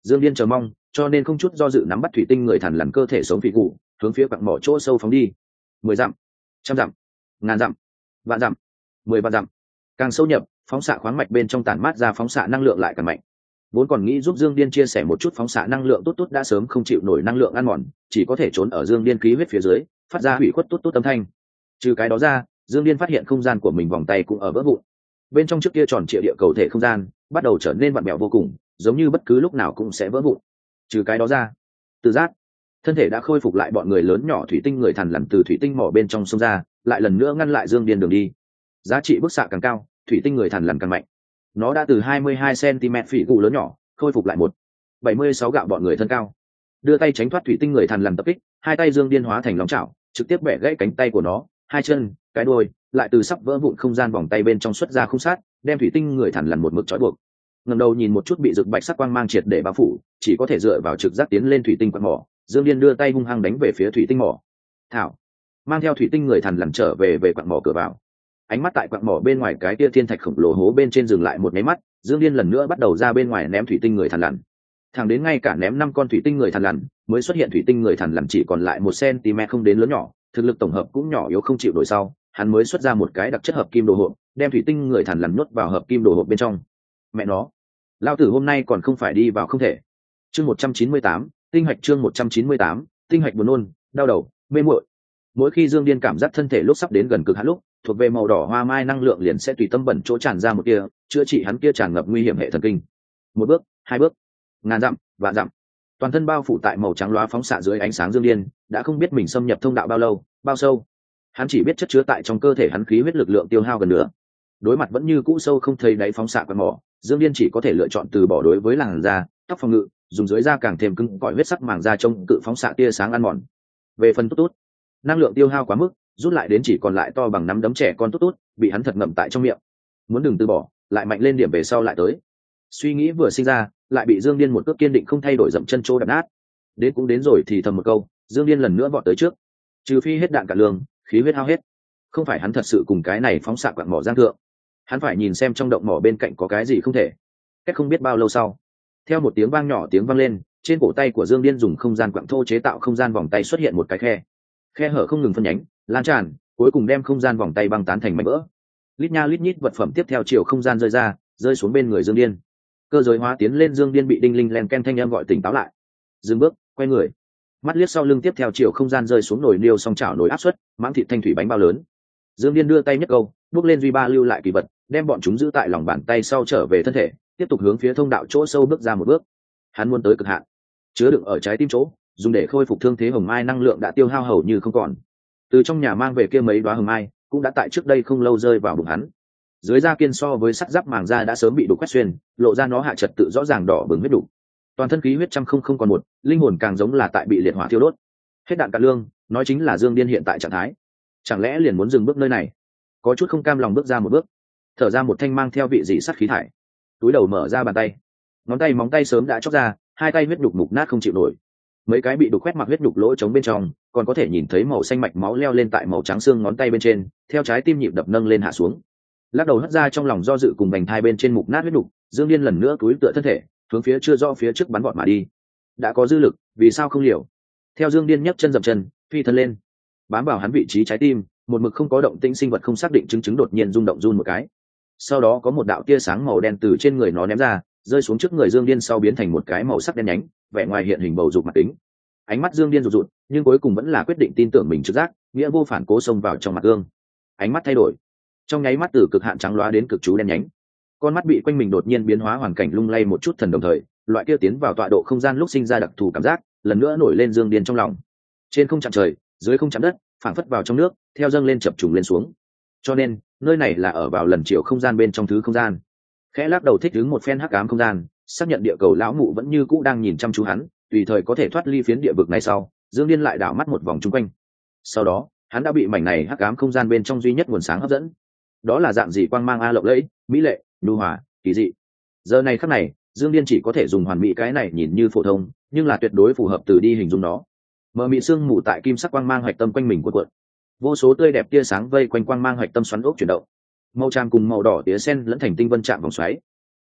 Speaker 1: Dương Điên chờ mong, cho nên không chút do dự nắm bắt thủy tinh người thằn lằn cơ thể sống phỉ cụ, hướng phía quặng mỏ chỗ sâu phóng đi. 10 dặm, trăm dặm, ngàn dặm, vạn dặm, 10 vạn dặm. Càng sâu nhập, phóng xạ khoáng mạch bên trong tản mát ra phóng xạ năng lượng lại càng mạnh. Vốn còn nghĩ giúp Dương Điên chia sẻ một chút phóng xạ năng lượng tốt đã sớm không chịu nổi năng lượng ăn mòn, chỉ có thể trốn ở Dương Điên khí huyết phía dưới, phát ra hủy khuất tốt âm thanh. Trừ cái đó ra, Dương Điên phát hiện không gian của mình vòng tay cũng ở vỡ vụn. Bên trong trước kia tròn trịa địa cầu thể không gian bắt đầu trở nên vặn vẹo vô cùng, giống như bất cứ lúc nào cũng sẽ vỡ vụn. Trừ cái đó ra, Từ Giác thân thể đã khôi phục lại, bọn người lớn nhỏ thủy tinh người thằn lằn từ thủy tinh mỏ bên trong sông ra, lại lần nữa ngăn lại Dương Điên đường đi. Giá trị bức xạ càng cao, thủy tinh người thằn lằn càng mạnh. Nó đã từ 22 cm phỉ cụ lớn nhỏ khôi phục lại 1,76 gạo bọn người thân cao. Đưa tay tránh thoát thủy tinh người thằn lằn tập kích, hai tay Dương Điên hóa thành lóng chảo, trực tiếp bẻ gãy cánh tay của nó, hai chân, cái đuôi, lại từ sắp vỡ vụn không gian vòng tay bên trong xuất ra khung sát, đem thủy tinh người thằn lằn một mực trói buộc. Ngẩng đầu nhìn một chút bị rực bạch sắc quang mang triệt để bao phủ, chỉ có thể dựa vào trực giác tiến lên thủy tinh quặng mỏ. Dương Điên đưa tay hung hăng đánh về phía thủy tinh mỏ. Thảo, mang theo thủy tinh người thằn lằn trở về quặng mỏ cửa vào. Ánh mắt tại quặng mỏ bên ngoài cái tia thiên thạch khổng lồ hố bên trên dừng lại một cái mắt, Dương Điên lần nữa bắt đầu ra bên ngoài ném thủy tinh người thằn lằn. Thẳng đến ngay cả ném 5 con thủy tinh người thằn lằn, mới xuất hiện thủy tinh người thằn lằn chỉ còn lại 1 cm không đến lớn nhỏ, thực lực tổng hợp cũng nhỏ yếu không chịu nổi sau, hắn mới xuất ra một cái đặc chất hợp kim đồ hộp, đem thủy tinh người thằn lằn nuốt vào hợp kim đồ hộp bên trong. Mẹ nó, lao tử hôm nay còn không phải đi vào không thể. Chương 198, tinh hạch. Chương 198, tinh hạch buồn nôn, đau đầu, mê muội. Mỗi khi Dương Điên cảm giác thân thể lúc sắp đến gần cực hạn lúc, thuộc về màu đỏ hoa mai năng lượng liền sẽ tùy tâm bẩn chỗ tràn ra một tia, chữa trị hắn kia tràn ngập nguy hiểm hệ thần kinh. Một bước, hai bước, ngàn dặm, vạn dặm. Toàn thân bao phủ tại màu trắng loá phóng xạ dưới ánh sáng Dương Điên, đã không biết mình xâm nhập thông đạo bao lâu, bao sâu. Hắn chỉ biết chất chứa tại trong cơ thể hắn khí huyết lực lượng tiêu hao gần nữa. Đối mặt vẫn như cũ sâu không thấy đáy phóng xạ quạt mỏ, Dương Điên chỉ có thể lựa chọn từ bỏ đối với làn da, tóc phòng ngự, dùng dưới da càng thêm cứng cỏi huyết sắc màng da chống cự phóng xạ tia sáng ăn mòn. Về phần tốt, năng lượng tiêu hao quá mức, rút lại đến chỉ còn lại to bằng nắm đấm trẻ con tốt, bị hắn thật ngậm tại trong miệng. Muốn đừng từ bỏ, lại mạnh lên điểm về sau lại tới. Suy nghĩ vừa sinh ra, lại bị Dương Điên một cước kiên định không thay đổi dậm chân chỗ đập nát. Đến cũng đến rồi thì thầm một câu, Dương Điên lần nữa vọt tới trước. Trừ phi hết đạn cả lương, khí huyết hao hết, không phải hắn thật sự cùng cái này phóng xạ quặng mỏ giang thượng. Hắn phải nhìn xem trong động mỏ bên cạnh có cái gì không thể. Cách không biết bao lâu sau, theo một tiếng vang nhỏ tiếng vang lên, trên cổ tay của Dương Điên dùng không gian quặng thô chế tạo không gian vòng tay xuất hiện một cái khe hở không ngừng phân nhánh, lan tràn, cuối cùng đem không gian vòng tay băng tán thành mảnh vỡ. Lít nha lít nhít vật phẩm tiếp theo chiều không gian rơi ra, rơi xuống bên người Dương Điên. Cơ giới hóa tiến lên, Dương Điên bị đinh linh len ken thanh âm gọi tỉnh táo lại. Dừng bước, quay người, mắt liếc sau lưng, tiếp theo chiều không gian rơi xuống nồi niêu song chảo nồi áp suất, mãng thịt thanh thủy bánh bao lớn. Dương Điên đưa tay nhấc câu, bước lên duy ba lưu lại kỳ vật, đem bọn chúng giữ tại lòng bàn tay sau trở về thân thể, tiếp tục hướng phía thông đạo chỗ sâu bước ra một bước. Hắn muốn tới cực hạn, chứa đựng ở trái tim chỗ, dùng để khôi phục thương thế hồng mai năng lượng đã tiêu hao hầu như không còn. Từ trong nhà mang về kia mấy đóa hồng mai, cũng đã tại trước đây không lâu rơi vào bụng hắn. Dưới da kiên so với sắt giáp màng da đã sớm bị đục quét xuyên, lộ ra nó hạ trật tự rõ ràng đỏ bừng huyết đục. Toàn thân khí huyết trăm không còn một, linh hồn càng giống là tại bị liệt hỏa thiêu đốt. Hết đạn cạn lương, nói chính là Dương Điên hiện tại trạng thái. Chẳng lẽ liền muốn dừng bước nơi này? Có chút không cam lòng bước ra một bước, thở ra một thanh mang theo vị dị sắt khí thải. Túi đầu mở ra bàn tay, ngón tay móng tay sớm đã chóc ra, hai tay huyết đục mục nát không chịu nổi. Mấy cái bị đục khoét mặc huyết đục lỗ trống bên trong, còn có thể nhìn thấy màu xanh mạch máu leo lên tại màu trắng xương ngón tay bên trên, theo trái tim nhịp đập nâng lên hạ xuống. Lắc đầu hất ra trong lòng do dự cùng vành thai bên trên mục nát huyết đục, Dương Điên lần nữa cúi tựa thân thể, hướng phía chưa rõ phía trước bắn vọt mà đi. Đã có dư lực, vì sao không liều? Theo Dương Điên nhấc chân dậm chân, phi thân lên, bám vào hắn vị trí trái tim, một mực không có động tĩnh sinh vật không xác định chứng đột nhiên rung động run một cái. Sau đó có một đạo tia sáng màu đen từ trên người nó ném ra, rơi xuống trước người Dương Điên sau biến thành một cái màu sắc đen nhánh, vẻ ngoài hiện hình bầu dục mặt kính. Ánh mắt Dương Điên rụt rụt, nhưng cuối cùng vẫn là quyết định tin tưởng mình trực giác, nghĩa vô phản cố xông vào trong mặt gương. Ánh mắt thay đổi, trong nháy mắt từ cực hạn trắng loá đến cực chú đen nhánh. Con mắt bị quanh mình đột nhiên biến hóa hoàn cảnh lung lay một chút thần đồng thời, loại kia tiến vào tọa độ không gian lúc sinh ra đặc thù cảm giác, lần nữa nổi lên Dương Điên trong lòng. Trên không chạm trời, dưới không chạm đất, phảng phất vào trong nước, theo dâng lên chập trùng lên xuống. Cho nên, nơi này là ở vào lần chiều không gian bên trong thứ không gian. Khẽ lắc đầu thích ứng một phen hắc ám không gian, xác nhận địa cầu lão mụ vẫn như cũ đang nhìn chăm chú hắn, tùy thời có thể thoát ly phiến địa vực này sau, Dương Điên lại đảo mắt một vòng chung quanh. Sau đó, hắn đã bị mảnh này hắc ám không gian bên trong duy nhất nguồn sáng hấp dẫn. Đó là dạng gì quang mang a lộng lẫy, mỹ lệ, nhu hòa, kỳ dị. Giờ này khắc này, Dương Điên chỉ có thể dùng hoàn mỹ cái này nhìn như phổ thông, nhưng là tuyệt đối phù hợp từ đi hình dung nó. Mờ mịt sương mù tại kim sắc quang mang hoạch tâm quanh mình cuộn, vô số tươi đẹp tia sáng vây quanh quang mang hoạch tâm xoắn ốc chuyển động, màu tràm cùng màu đỏ tía sen lẫn thành tinh vân chạm vòng xoáy.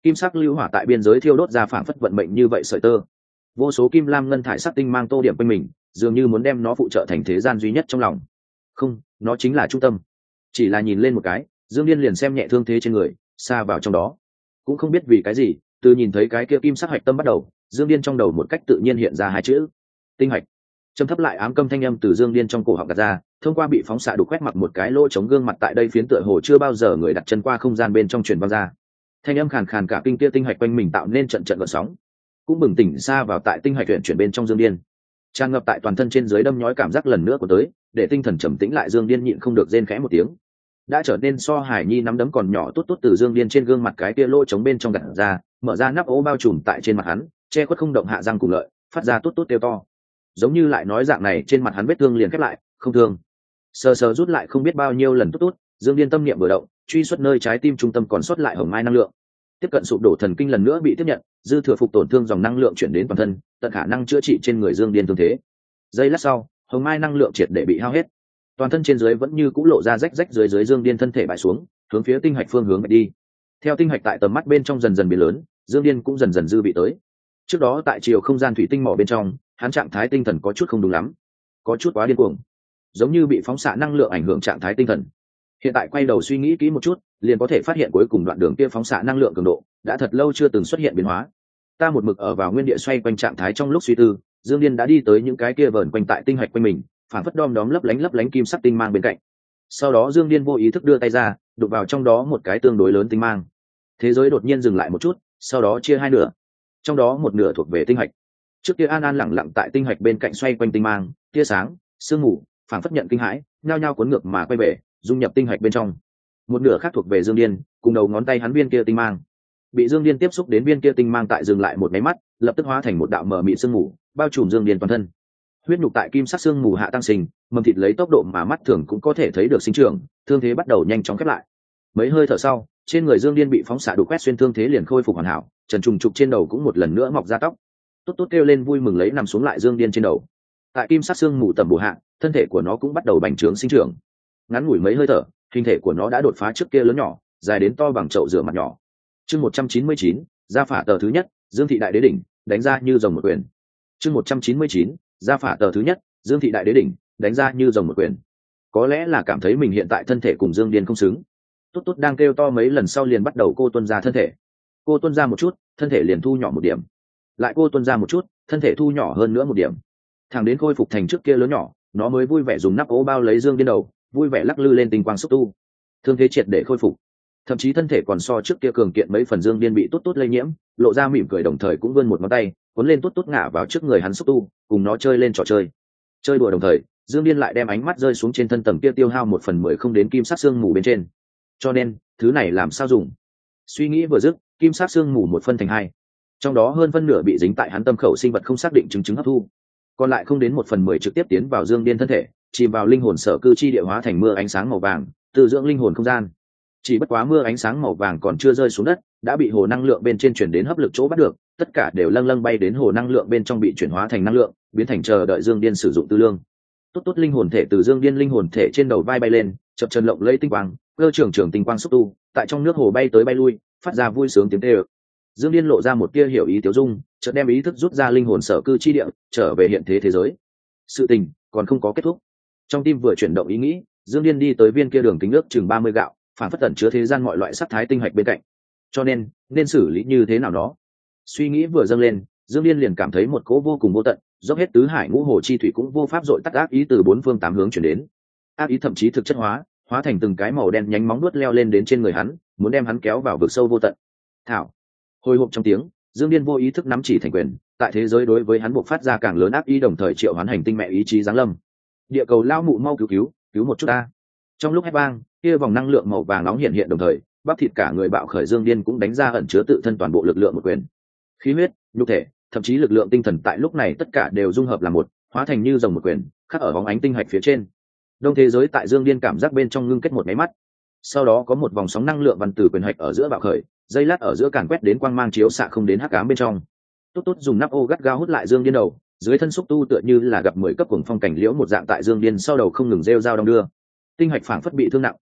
Speaker 1: kim sắc lưu hỏa tại biên giới thiêu đốt ra phảng phất vận mệnh như vậy sợi tơ, vô số kim lam ngân thải sắc tinh mang tô điểm quanh mình, dường như muốn đem nó phụ trợ thành thế gian duy nhất trong lòng. Không, nó chính là trung tâm. Chỉ là nhìn lên một cái, Dương Điên liền xem nhẹ thương thế trên người, xa vào trong đó. Cũng không biết vì cái gì, từ nhìn thấy cái kia kim sắc hạch tâm bắt đầu, Dương Điên trong đầu một cách tự nhiên hiện ra hai chữ: tinh hạch. Trầm thấp lại ám câm thanh âm từ Dương Điên trong cổ họng gạt ra, thông qua bị phóng xạ đục quét mặc một cái lỗ chống gương mặt tại đây phiến tựa hồ chưa bao giờ người đặt chân qua không gian bên trong truyền vang ra. Thanh âm khàn khàn cả kinh kia tinh hạch quanh mình tạo nên trận trận gợn sóng, cũng bừng tỉnh xa vào tại tinh hạch chuyển bên trong Dương Điên, tràn ngập tại toàn thân trên dưới đâm nhói cảm giác lần nữa của tới, để tinh thần trầm tĩnh lại. Dương Điên nhịn không được rên khẽ một tiếng, đã trở nên so Hải Nhi nắm đấm còn nhỏ tốt tốt từ Dương Điên trên gương mặt cái kia lỗ chống bên trong gạt ra, mở ra nắp ố bao trùm tại trên mặt hắn, che khuất không động hạ răng cùng lợi, phát ra tốt tốt kêu to, giống như lại nói dạng này trên mặt hắn vết thương liền khép lại, không thương. Sờ sờ rút lại không biết bao nhiêu lần tốt tốt, Dương Điên tâm niệm vừa động, truy xuất nơi trái tim trung tâm còn sót lại hồng mai năng lượng, tiếp cận sụp đổ thần kinh lần nữa bị tiếp nhận, dư thừa phục tổn thương dòng năng lượng chuyển đến toàn thân, tận khả năng chữa trị trên người Dương Điên thương thế. Giây lát sau, hồng mai năng lượng triệt để bị hao hết, toàn thân trên dưới vẫn như cũ lộ ra rách rách dưới Dương Điên thân thể bại xuống, hướng phía tinh hạch phương hướng mà đi. Theo tinh hạch tại tầm mắt bên trong dần dần biến lớn, Dương Điên cũng dần dần dư vị tới. Trước đó tại chiều không gian thủy tinh mỏ bên trong, hắn trạng thái tinh thần có chút không đúng lắm, có chút quá điên cuồng, giống như bị phóng xạ năng lượng ảnh hưởng trạng thái tinh thần. Hiện tại quay đầu suy nghĩ kỹ một chút, liền có thể phát hiện cuối cùng đoạn đường kia phóng xạ năng lượng cường độ đã thật lâu chưa từng xuất hiện biến hóa. Ta một mực ở vào nguyên địa xoay quanh trạng thái trong lúc suy tư, Dương Điên đã đi tới những cái kia vờn quanh tại tinh hạch quanh mình, phản phất đom đóm lấp lánh kim sắc tinh mang bên cạnh. Sau đó Dương Điên vô ý thức đưa tay ra, đụng vào trong đó một cái tương đối lớn tinh mang. Thế giới đột nhiên dừng lại một chút, sau đó chia hai nửa. Trong đó một nửa thuộc về tinh hạch. Trước kia An An lẳng lặng tại tinh hạch bên cạnh xoay quanh tinh mang, tia sáng, sương mù, phản phất nhận kinh hãi, nhao nhao cuốn ngược mà quay về, dung nhập tinh hạch bên trong. Một nửa khác thuộc về Dương Điên, cùng đầu ngón tay hắn viên kia tinh mang. Bị Dương Điên tiếp xúc đến viên kia tinh mang tại dừng lại một máy mắt, lập tức hóa thành một đạo mờ mịt sương mù, bao trùm Dương Điên toàn thân. Huyết nhục tại kim sắc sương mù hạ tăng sinh, mầm thịt lấy tốc độ mà mắt thường cũng có thể thấy được sinh trưởng, thương thế bắt đầu nhanh chóng khép lại. Mấy hơi thở sau, trên người Dương Điên bị phóng xạ đục quét xuyên thương thế liền khôi phục hoàn hảo, trần trùng trục trên đầu cũng một lần nữa mọc ra tóc. Tốt tốt kêu lên vui mừng lấy nằm xuống lại Dương Điên trên đầu. Tại kim sắc sương mù tầm bổ hạ, thân thể của nó cũng bắt đầu bành trướng sinh trưởng. Ngắn ngủi mấy hơi thở, hình thể của nó đã đột phá trước kia lớn nhỏ, dài đến to bằng chậu rửa mặt nhỏ. Chương 199, gia phả tờ thứ nhất, Dương thị đại đế đỉnh, đánh ra như rồng một quyền. Chương 199, gia phả tờ thứ nhất, Dương thị đại đế đỉnh, đánh ra như rồng một quyền. Có lẽ là cảm thấy mình hiện tại thân thể cùng Dương Điên không xứng, tốt tốt đang kêu to mấy lần sau liền bắt đầu cô tuân ra thân thể. Cô tuân ra một chút, thân thể liền thu nhỏ một điểm, lại cô tuân ra một chút, thân thể thu nhỏ hơn nữa một điểm, thẳng đến khôi phục thành trước kia lớn nhỏ, nó mới vui vẻ dùng nắp ố bao lấy Dương Điên đầu, vui vẻ lắc lư lên tinh quang xúc tu. Thương thế triệt để khôi phục, thậm chí thân thể còn so trước kia cường kiện mấy phần. Dương Điên bị tốt tốt lây nhiễm, lộ ra mỉm cười đồng thời cũng vươn một ngón tay cuốn lên tốt tốt ngả vào trước người hắn xúc tu, cùng nó chơi lên trò chơi. Chơi đùa đồng thời, Dương Điên lại đem ánh mắt rơi xuống trên thân tầng kia tiêu hao 1/10 không đến kim sắc xương mù bên trên. Cho nên thứ này làm sao dùng? Suy nghĩ vừa dứt, kim sắc xương mù một phân thành hai, trong đó hơn phân nửa bị dính tại hắn tâm khẩu sinh vật không xác định chứng hấp thu, còn lại không đến 1/10 trực tiếp tiến vào Dương Điên thân thể, chìm vào linh hồn sở cư chi địa, hóa thành mưa ánh sáng màu vàng, từ dưỡng linh hồn không gian. Chỉ bất quá mưa ánh sáng màu vàng còn chưa rơi xuống đất, đã bị hồ năng lượng bên trên chuyển đến hấp lực chỗ bắt được, tất cả đều lâng lâng bay đến hồ năng lượng bên trong, bị chuyển hóa thành năng lượng, biến thành chờ đợi Dương Điên sử dụng tư lương. Tốt tốt linh hồn thể từ Dương Điên linh hồn thể trên đầu vai bay lên, chập chờn lộng lẫy tinh quang, cơ trưởng tinh quang xúc tu, tại trong nước hồ bay tới bay lui, phát ra vui sướng tiếng kêu. Dương Điên lộ ra một tia hiểu ý tiêu dung, chợt đem ý thức rút ra linh hồn sở cư chi địa, trở về hiện thế thế giới. Sự tình còn không có kết thúc. Trong tim vừa chuyển động ý nghĩ, Dương Điên đi tới viên kia đường kính nước chừng 30 gạo, phản phất tẩn chứa thế gian mọi loại sắc thái tinh hạch bên cạnh. Cho nên xử lý như thế nào đó? Suy nghĩ vừa dâng lên, Dương Điên liền cảm thấy một cỗ vô cùng vô tận, dốc hết tứ hải ngũ hồ chi thủy cũng vô pháp dội tắt ác ý từ bốn phương tám hướng chuyển đến. Ác ý thậm chí thực chất hóa thành từng cái màu đen nhánh móng vuốt leo lên đến trên người hắn, muốn đem hắn kéo vào vực sâu vô tận. Thảo. Hồi hộp trong tiếng, Dương Điên vô ý thức nắm chỉ thành quyền, tại thế giới đối với hắn buộc phát ra càng lớn ác ý, đồng thời triệu hoán hành tinh mẹ ý chí giáng lâm. Địa cầu lao mụ mau cứu một chút ta. Trong lúc hét vang, kia vòng năng lượng màu vàng nóng hiện đồng thời, bắp thịt cả người bạo khởi. Dương Điên cũng đánh ra ẩn chứa tự thân toàn bộ lực lượng một quyền. Khí huyết, nhục thể, thậm chí lực lượng tinh thần tại lúc này tất cả đều dung hợp làm một, hóa thành như rồng một quyền, khắc ở bóng ánh tinh hạch phía trên. Đông thế giới tại Dương Điên cảm giác bên trong ngưng kết một máy mắt. Sau đó có một vòng sóng năng lượng văn từ quyền hạch ở giữa bạo khởi, dây lát ở giữa càn quét đến quang mang chiếu xạ không đến hắc ám bên trong. Tốt tốt dùng nắp ô gắt gao hút lại Dương Điên đầu, dưới thân xúc tu tựa như là gặp 10 cấp cuồng phong cảnh liễu một dạng tại Dương Điên sau đầu không ngừng rêu rao đong đưa. Tinh hạch phảng phất bị thương nặng,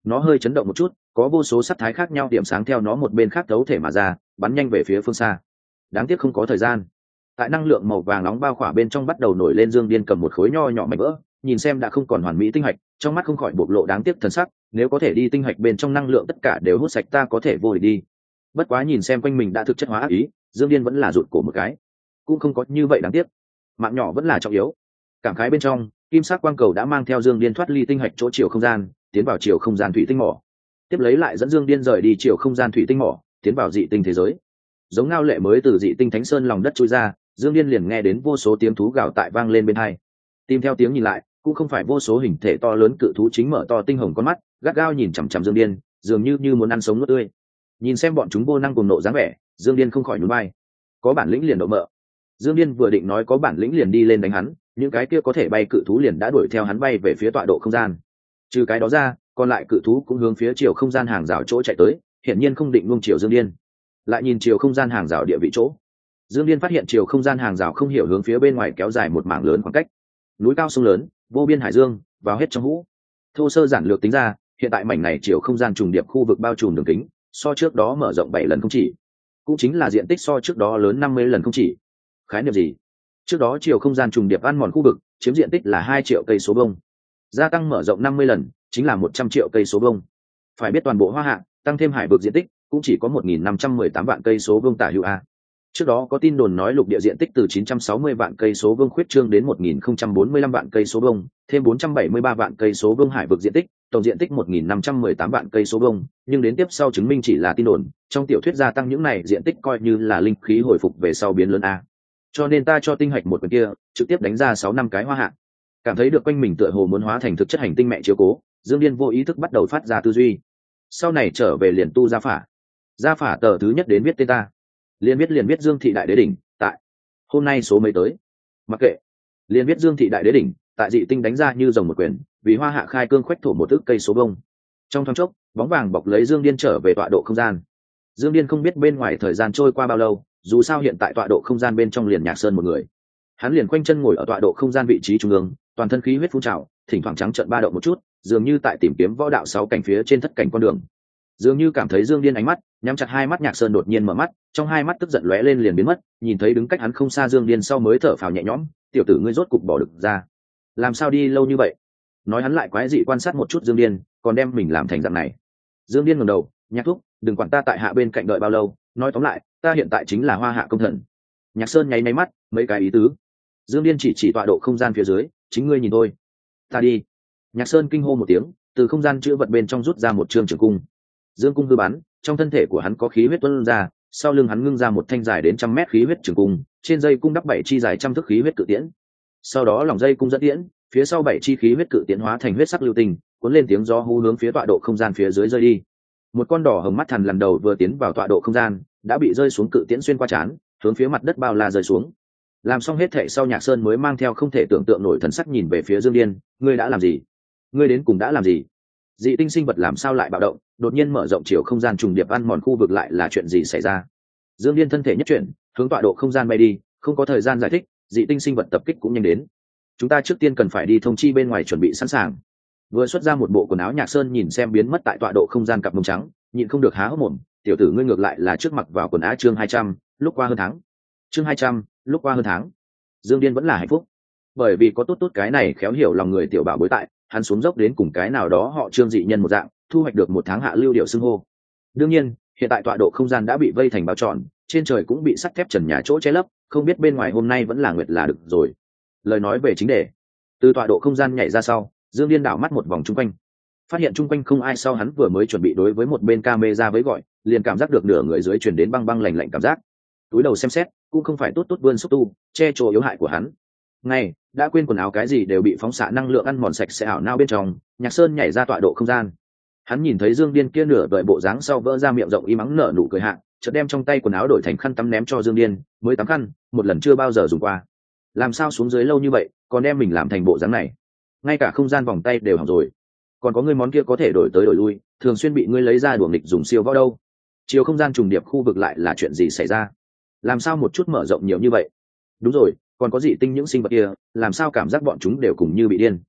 Speaker 1: nó hơi chấn động một chút, có vô số sắc thái khác nhau điểm sáng theo nó một bên khác thấu thể mà ra, bắn nhanh về phía phương xa. Đáng tiếc không có thời gian. Tại năng lượng màu vàng nóng bao khỏa bên trong bắt đầu nổi lên, Dương Điên cầm một khối nho nhỏ mảnh vỡ, nhìn xem đã không còn hoàn mỹ tinh hạch, trong mắt không khỏi bộc lộ đáng tiếc thần sắc. Nếu có thể đi tinh hạch bên trong năng lượng tất cả đều hút sạch, ta có thể vô địch đi. Bất quá nhìn xem quanh mình đã thực chất hóa ác ý, Dương Điên vẫn là rụt cổ một cái. Cũng không có như vậy đáng tiếc, mạng nhỏ vẫn là trọng yếu. Cảm khái bên trong, kim sắc quang cầu đã mang theo Dương Điên thoát ly tinh hạch chỗ chiều không gian, tiến vào chiều không gian thủy tinh mỏ. Tiếp lấy lại dẫn Dương Điên rời đi chiều không gian thủy tinh mỏ, tiến vào dị tinh thế giới. Giống ngao lệ mới từ dị tinh thánh sơn lòng đất chui ra, Dương Điên liền nghe đến vô số tiếng thú gào tại vang lên bên tai. Tìm theo tiếng nhìn lại, cũng không phải vô số hình thể to lớn cự thú chính mở to tinh hồng con mắt, gắt gao nhìn chằm chằm Dương Điên, dường như muốn ăn sống nuốt tươi. Nhìn xem bọn chúng vô năng cùng nộ dáng vẻ, Dương Điên không khỏi nhún vai. Có bản lĩnh liền độ mợ. Dương Điên vừa định nói có bản lĩnh liền đi lên đánh hắn, những cái kia có thể bay cự thú liền đã đuổi theo hắn bay về phía tọa độ không gian. Trừ cái đó ra, còn lại cự thú cũng hướng phía chiều không gian hàng rào chỗ chạy tới, hiển nhiên không định nuông chiều Dương Điên. Lại nhìn chiều không gian hàng rào địa vị chỗ, Dương Điên phát hiện chiều không gian hàng rào không hiểu hướng phía bên ngoài kéo dài một mảng lớn khoảng cách. Núi cao sông lớn, vô biên hải dương, vào hết trong hũ. Thô sơ giản lược tính ra, hiện tại mảnh này chiều không gian trùng điệp khu vực bao trùm đường kính, so trước đó mở rộng 7 lần không chỉ, cũng chính là diện tích so trước đó lớn 50 lần không chỉ. Khái niệm gì? Trước đó chiều không gian trùng điệp ăn mòn khu vực chiếm diện tích là 2 triệu cây số vuông, gia tăng mở rộng 50 lần chính là 100 triệu cây số vuông. Phải biết toàn bộ Hoa Hạ tăng thêm hải vực diện tích cũng chỉ có 1.518 vạn cây số vuông tả hữu a. Trước đó có tin đồn nói lục địa diện tích từ 960 vạn cây số vuông khuyết trương đến 1.045 vạn cây số vuông, thêm 473 vạn cây số vuông hải vực diện tích, tổng diện tích 1.518 vạn cây số vuông, nhưng đến tiếp sau chứng minh chỉ là tin đồn, trong tiểu thuyết gia tăng những này diện tích coi như là linh khí hồi phục về sau biến lớn a. Cho nên ta cho tinh hạch một quyền kia, trực tiếp đánh ra 6 năm cái Hoa Hạ. Cảm thấy được quanh mình tựa hồ muốn hóa thành thực chất hành tinh mẹ chiếu cố, Dương Điên vô ý thức bắt đầu phát ra tư duy. Sau này trở về liền tu gia phả. Gia phả tờ thứ nhất đến viết tên ta. Liền viết Dương thị đại đế đỉnh, tại. Hôm nay số mấy tới? Mặc kệ. Liền viết Dương thị đại đế đỉnh, tại dị tinh đánh ra như rồng một quyền, vì Hoa Hạ khai cương khoách thổ một ức cây số bông. Trong thoáng chốc, bóng vàng bọc lấy Dương Điên trở về tọa độ không gian. Dương Điên không biết bên ngoài thời gian trôi qua bao lâu, dù sao hiện tại tọa độ không gian bên trong liền Nhạc Sơn một người. Hắn liền khoanh chân ngồi ở tọa độ không gian vị trí trung ương, toàn thân khí huyết phun trào, thỉnh thoảng trắng trợn ba động một chút, dường như tại tìm kiếm võ đạo 6 cảnh phía trên thất cảnh con đường. Dường như cảm thấy Dương Điên ánh mắt, nhắm chặt hai mắt Nhạc Sơn đột nhiên mở mắt, trong hai mắt tức giận lóe lên liền biến mất, nhìn thấy đứng cách hắn không xa Dương Điên sau mới thở phào nhẹ nhõm, tiểu tử ngươi rốt cục bỏ được ra. Làm sao đi lâu như vậy? Nói hắn lại quái dị quan sát một chút Dương Điên, còn đem mình làm thành dạng này. Dương Điên ngẩng đầu, Nhạc thúc, đừng quản ta tại hạ bên cạnh đợi bao lâu, nói tóm lại, ta hiện tại chính là Hoa Hạ công thần. Nhạc Sơn nháy nháy mắt, mấy cái ý tứ. Dương Điên chỉ tọa độ không gian phía dưới, chính ngươi nhìn thôi. Ta đi. Nhạc Sơn kinh hô một tiếng, từ không gian chữ vật bên trong rút ra một trường trường cung. Dương cung hư bắn, trong thân thể của hắn có khí huyết tuôn ra, sau lưng hắn ngưng ra một thanh dài đến 100 mét khí huyết trường cung, trên dây cung đắp 7 chi dài trăm thước khí huyết cự tiễn. Sau đó lòng dây cung dẫn tiễn, phía sau 7 chi khí huyết cự tiễn hóa thành huyết sắc lưu tình, cuốn lên tiếng gió hú hướng phía tọa độ không gian phía dưới rơi đi. Một con đỏ hồng mắt thằn lần đầu vừa tiến vào tọa độ không gian, đã bị rơi xuống cự tiễn xuyên qua trán, hướng phía mặt đất bao la rơi xuống. Làm xong hết thảy sau, Nhạc Sơn mới mang theo không thể tưởng tượng nổi thần sắc nhìn về phía Dương Điên, ngươi đã làm gì? Ngươi đến cùng đã làm gì? Dị tinh sinh vật làm sao lại bạo động, đột nhiên mở rộng chiều không gian trùng điệp ăn mòn khu vực lại là chuyện gì xảy ra? Dương Điên thân thể nhất chuyển, hướng tọa độ không gian bay đi, không có thời gian giải thích, dị tinh sinh vật tập kích cũng nhanh đến. Chúng ta trước tiên cần phải đi thông chi bên ngoài chuẩn bị sẵn sàng. Vừa xuất ra một bộ quần áo, Nhạc Sơn nhìn xem biến mất tại tọa độ không gian cặp mông trắng, nhịn không được há hốc mồm, tiểu tử ngươi ngược lại là trước mặc vào quần áo chương 200, lúc qua hơn tháng. Chương 200, lúc qua hơn tháng. Dương Điên vẫn là hạnh phúc, bởi vì có tốt cái này khéo hiểu lòng người tiểu bảo bối tại, hắn xuống dốc đến cùng cái nào đó họ Trương dị nhân một dạng, thu hoạch được 1 tháng hạ lưu điệu xưng hô. Đương nhiên, hiện tại tọa độ không gian đã bị vây thành bao tròn, trên trời cũng bị sắt thép trần nhà chỗ che lấp, không biết bên ngoài hôm nay vẫn là nguyệt là được rồi. Lời nói về chính đề, từ tọa độ không gian nhảy ra sau, Dương Điên đảo mắt một vòng chung quanh, phát hiện chung quanh không ai, sau hắn vừa mới chuẩn bị đối với một bên camera với gọi, liền cảm giác được nửa người dưới truyền đến băng băng lạnh lạnh cảm giác. Túi đầu xem xét, cũng không phải tốt vươn xúc tu che chỗ yếu hại của hắn. Ngay đã quên quần áo cái gì đều bị phóng xạ năng lượng ăn mòn sạch sẽ ảo nao bên trong. Nhạc Sơn nhảy ra tọa độ không gian, hắn nhìn thấy Dương Điên kia nửa đợi bộ dáng sau vỡ ra miệng rộng y mắng nở nụ cười hạ, chợt đem trong tay quần áo đổi thành khăn tắm ném cho Dương Điên, mới tắm khăn, một lần chưa bao giờ dùng qua. Làm sao xuống dưới lâu như vậy, còn đem mình làm thành bộ dáng này? Ngay cả không gian vòng tay đều hỏng rồi. Còn có ngươi món kia có thể đổi tới đổi lui, thường xuyên bị ngươi lấy ra đùa nghịch dùng siêu võ đâu. Chiều không gian trùng điệp khu vực lại là chuyện gì xảy ra? Làm sao một chút mở rộng nhiều như vậy? Đúng rồi, còn có dị tinh những sinh vật kia, làm sao cảm giác bọn chúng đều cùng như bị điên?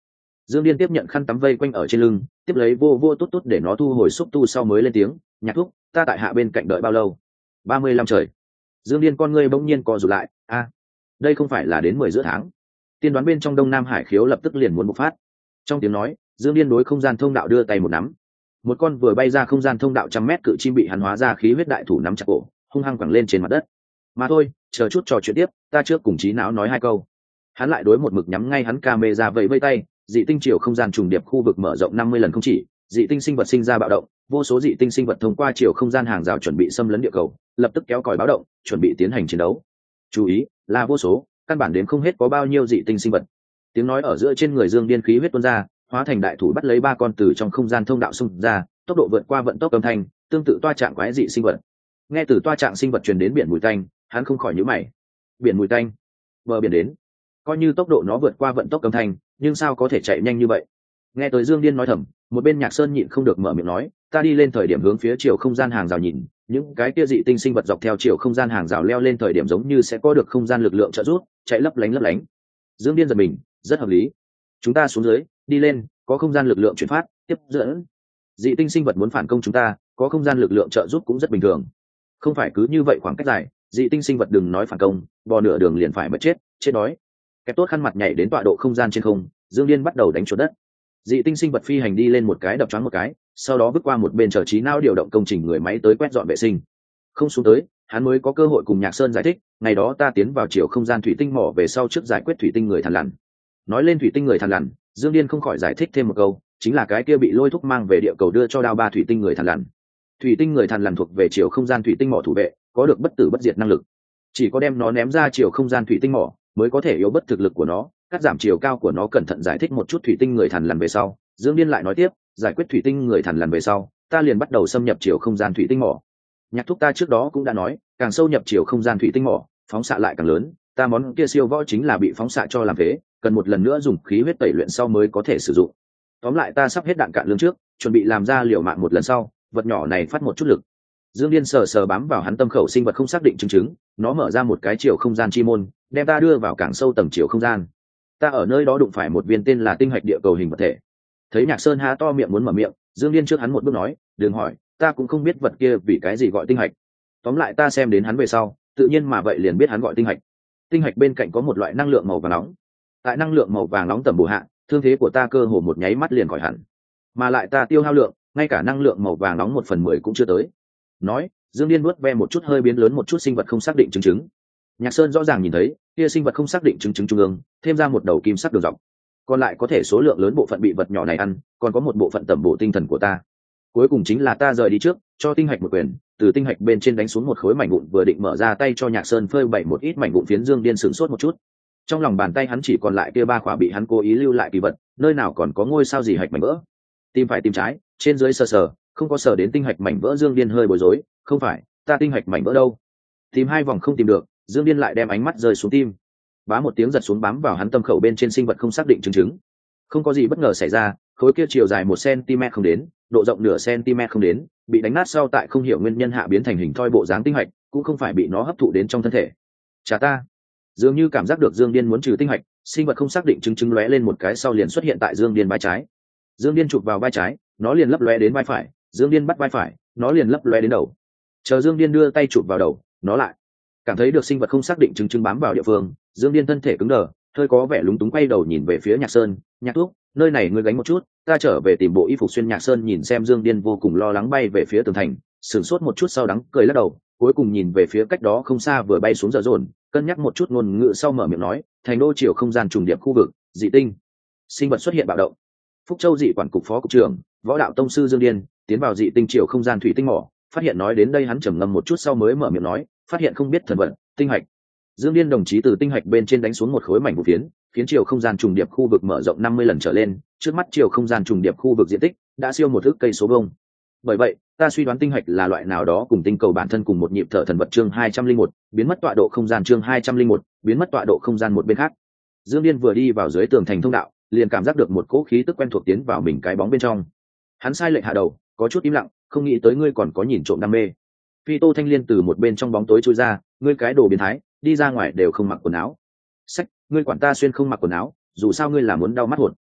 Speaker 1: Dương Điên tiếp nhận khăn tắm vây quanh ở trên lưng, tiếp lấy vô vô tốt tốt để nó thu hồi xúc tu sau mới lên tiếng, nhạc thúc, ta tại hạ bên cạnh đợi bao lâu? 35 trời. Dương Điên con ngươi bỗng nhiên co rụt lại, đây không phải là đến 10 giữa tháng. Tiên đoán bên trong Đông Nam Hải khiếu lập tức liền muốn bộc phát. Trong tiếng nói, Dương Điên đối không gian thông đạo đưa tay một nắm. Một con vừa bay ra không gian thông đạo 100 mét cự chim bị hắn hóa ra khí huyết đại thủ nắm chặt cổ, hung hăng quẳng lên trên mặt đất. Mà thôi, chờ chút trò chuyện tiếp, ta trước cùng trí não nói hai câu. Hắn lại đối một mực nhắm ngay hắn camera vẫy vây tay, dị tinh chiều không gian trùng điệp khu vực mở rộng 50 lần không chỉ, dị tinh sinh vật sinh ra bạo động, vô số dị tinh sinh vật thông qua chiều không gian hàng rào chuẩn bị xâm lấn địa cầu, lập tức kéo còi báo động, chuẩn bị tiến hành chiến đấu. Chú ý, là vô số, căn bản đến không hết có bao nhiêu dị tinh sinh vật. Tiếng nói ở giữa trên người Dương Điên khí huyết tuôn ra, hóa thành đại thủ bắt lấy ba con từ trong không gian thông đạo xung ra, tốc độ vượt qua vận tốc âm thanh, tương tự toa trạng quái dị sinh vật. Nghe từ toa trạng sinh vật truyền đến biển mùi tanh, hắn không khỏi nhíu mày. Biển mùi tanh, bờ biển đến. Coi như tốc độ nó vượt qua vận tốc âm thanh, nhưng sao có thể chạy nhanh như vậy? Nghe tới Dương Điên nói thầm, một bên Nhạc Sơn nhịn không được mở miệng nói, ta đi lên thời điểm hướng phía chiều không gian hàng rào nhìn, những cái kia dị tinh sinh vật dọc theo chiều không gian hàng rào leo lên thời điểm giống như sẽ có được không gian lực lượng trợ giúp, chạy lấp lánh lấp lánh. Dương Điên giật mình, rất hợp lý. Chúng ta xuống dưới, đi lên, có không gian lực lượng chuyển phát, tiếp dẫn. Dị tinh sinh vật muốn phản công chúng ta, có không gian lực lượng trợ giúp cũng rất bình thường. Không phải cứ như vậy khoảng cách dài, dị tinh sinh vật đừng nói phản công, bò nửa đường liền phải mất chết, chết đói. Kẹp tốt khăn mặt nhảy đến tọa độ không gian trên không, Dương Điên bắt đầu đánh chuột đất. Dị tinh sinh vật phi hành đi lên một cái đập choáng một cái, sau đó bước qua một bên chờ trí não điều động công trình người máy tới quét dọn vệ sinh. Không xuống tới, hắn mới có cơ hội cùng Nhạc Sơn giải thích, ngày đó ta tiến vào chiều không gian thủy tinh mỏ về sau trước giải quyết thủy tinh người thằn lằn. Nói lên thủy tinh người thằn lằn, Dương Điên không khỏi giải thích thêm một câu, chính là cái kia bị lôi thúc mang về địa cầu đưa cho đao ba thủy tinh người thằn lằn. Thủy tinh người thằn lằn thuộc về chiều không gian thủy tinh mỏ thủ vệ, có được bất tử bất diệt năng lực. Chỉ có đem nó ném ra chiều không gian thủy tinh mỏ mới có thể yếu bất thực lực của nó, cắt giảm chiều cao của nó. Cẩn thận giải thích một chút thủy tinh người thằn lằn về sau, Dương Điên lại nói tiếp, giải quyết thủy tinh người thằn lằn về sau, ta liền bắt đầu xâm nhập chiều không gian thủy tinh mỏ. Nhạc thúc ta trước đó cũng đã nói, càng sâu nhập chiều không gian thủy tinh mỏ, phóng xạ lại càng lớn, ta món kia siêu võ chính là bị phóng xạ cho làm phế, cần một lần nữa dùng khí huyết tẩy luyện sau mới có thể sử dụng. Tóm lại ta sắp hết đạn cạn lương trước, chuẩn bị làm ra liều mạng một lần sau, vật nhỏ này phát một chút lực. Dương Điên sờ sờ bám vào hắn tâm khẩu sinh vật không xác định chứng, nó mở ra một cái chiều không gian chi môn, đem ta đưa vào càng sâu tầng chiều không gian. Ta ở nơi đó đụng phải một viên tên là tinh hạch địa cầu hình vật thể. Thấy Nhạc Sơn há to miệng muốn mở miệng, Dương Điên trước hắn một bước nói, đừng hỏi, ta cũng không biết vật kia vì cái gì gọi tinh hạch. Tóm lại ta xem đến hắn về sau, tự nhiên mà vậy liền biết hắn gọi tinh hạch. Tinh hạch bên cạnh có một loại năng lượng màu vàng nóng. Tại năng lượng màu vàng nóng tầm bổ hạ, thương thế của ta cơ hồ một nháy mắt liền khỏi hẳn. Mà lại ta tiêu hao lượng, ngay cả năng lượng màu vàng nóng 1/10 cũng chưa tới. Nói, Dương Điên nuốt ve một chút hơi biến lớn một chút sinh vật không xác định chứng. Nhạc Sơn rõ ràng nhìn thấy, kia sinh vật không xác định chứng trung ương, thêm ra một đầu kim sắc đường dọc. Còn lại có thể số lượng lớn bộ phận bị vật nhỏ này ăn, còn có một bộ phận tẩm bổ tinh thần của ta. Cuối cùng chính là ta rời đi trước, cho tinh hạch một quyền, từ tinh hạch bên trên đánh xuống một khối mảnh vụn, vừa định mở ra tay cho Nhạc Sơn phơi bày một ít mảnh vụn phiến. Dương Điên sửng sốt một chút. Trong lòng bàn tay hắn chỉ còn lại kia ba khỏa bị hắn cố ý lưu lại kỳ vật, nơi nào còn có ngôi sao gì hạch mảnh vỡ. Tìm phải tìm trái, trên dưới sờ sờ, không có sờ đến tinh hạch mảnh vỡ. Dương Điên hơi bối rối, không phải, ta tinh hạch mảnh vỡ đâu? Tìm hai vòng không tìm được, Dương Điên lại đem ánh mắt rơi xuống tim. Bá một tiếng giật xuống bám vào hắn tâm khẩu bên trên sinh vật không xác định chứng. Không có gì bất ngờ xảy ra, khối kia chiều dài 1 cm không đến, độ rộng nửa cm không đến, bị đánh nát sau tại không hiểu nguyên nhân hạ biến thành hình thoi bộ dáng tinh hạch, cũng không phải bị nó hấp thụ đến trong thân thể. Chà ta, dường như cảm giác được Dương Điên muốn trừ tinh hạch, sinh vật không xác định chứng lóe lên một cái sau liền xuất hiện tại Dương Điên vai trái. Dương Điên chụp vào vai trái, nó liền lấp lóe đến vai phải, Dương Điên bắt vai phải, nó liền lấp lóe đến đầu. Chờ Dương Điên đưa tay chụp vào đầu, nó lại cảm thấy được sinh vật không xác định chứng bám vào địa phương. Dương Điên thân thể cứng đờ, hơi có vẻ lúng túng quay đầu nhìn về phía Nhạc Sơn, Nhạc thúc, nơi này ngươi gánh một chút, ta trở về tìm bộ y phục xuyên. Nhạc Sơn nhìn xem Dương Điên vô cùng lo lắng bay về phía tường thành, sửng sốt một chút sau đắng cười lắc đầu, cuối cùng nhìn về phía cách đó không xa vừa bay xuống giờ dồn, cân nhắc một chút ngôn ngữ sau mở miệng nói, thành đô chiều không gian trùng điệp khu vực, dị tinh sinh vật xuất hiện bạo động. Phúc Châu dị quản cục phó cục trưởng, võ đạo tông sư Dương Điên tiến vào dị tinh chiều không gian thủy tinh mỏ, phát hiện. Nói đến đây hắn trầm ngâm một chút sau mới mở miệng nói, phát hiện không biết thần vật, tinh hạch. Dương Điên đồng chí từ tinh hạch bên trên đánh xuống một khối mảnh vụn phiến, khiến chiều không gian trùng điệp khu vực mở rộng 50 lần trở lên, trước mắt chiều không gian trùng điệp khu vực diện tích đã siêu một ức cây số vuông. Bởi vậy, ta suy đoán tinh hạch là loại nào đó cùng tinh cầu bản thân cùng một nhịp thở thần vật. Chương 201, biến mất tọa độ không gian. Chương 201, biến mất tọa độ không gian. Một bên khác, Dương Điên vừa đi vào dưới tường thành thông đạo, liền cảm giác được một cỗ khí tức quen thuộc tiến vào mình cái bóng bên trong. Hắn sai lệch hạ đầu, có chút im lặng, không nghĩ tới ngươi còn có nhìn trộm đam mê. Phi Tô Thanh Liên từ một bên trong bóng tối chui ra, ngươi cái đồ biến thái, đi ra ngoài đều không mặc quần áo. Sách, ngươi quản ta xuyên không mặc quần áo, dù sao ngươi là muốn đau mắt hột.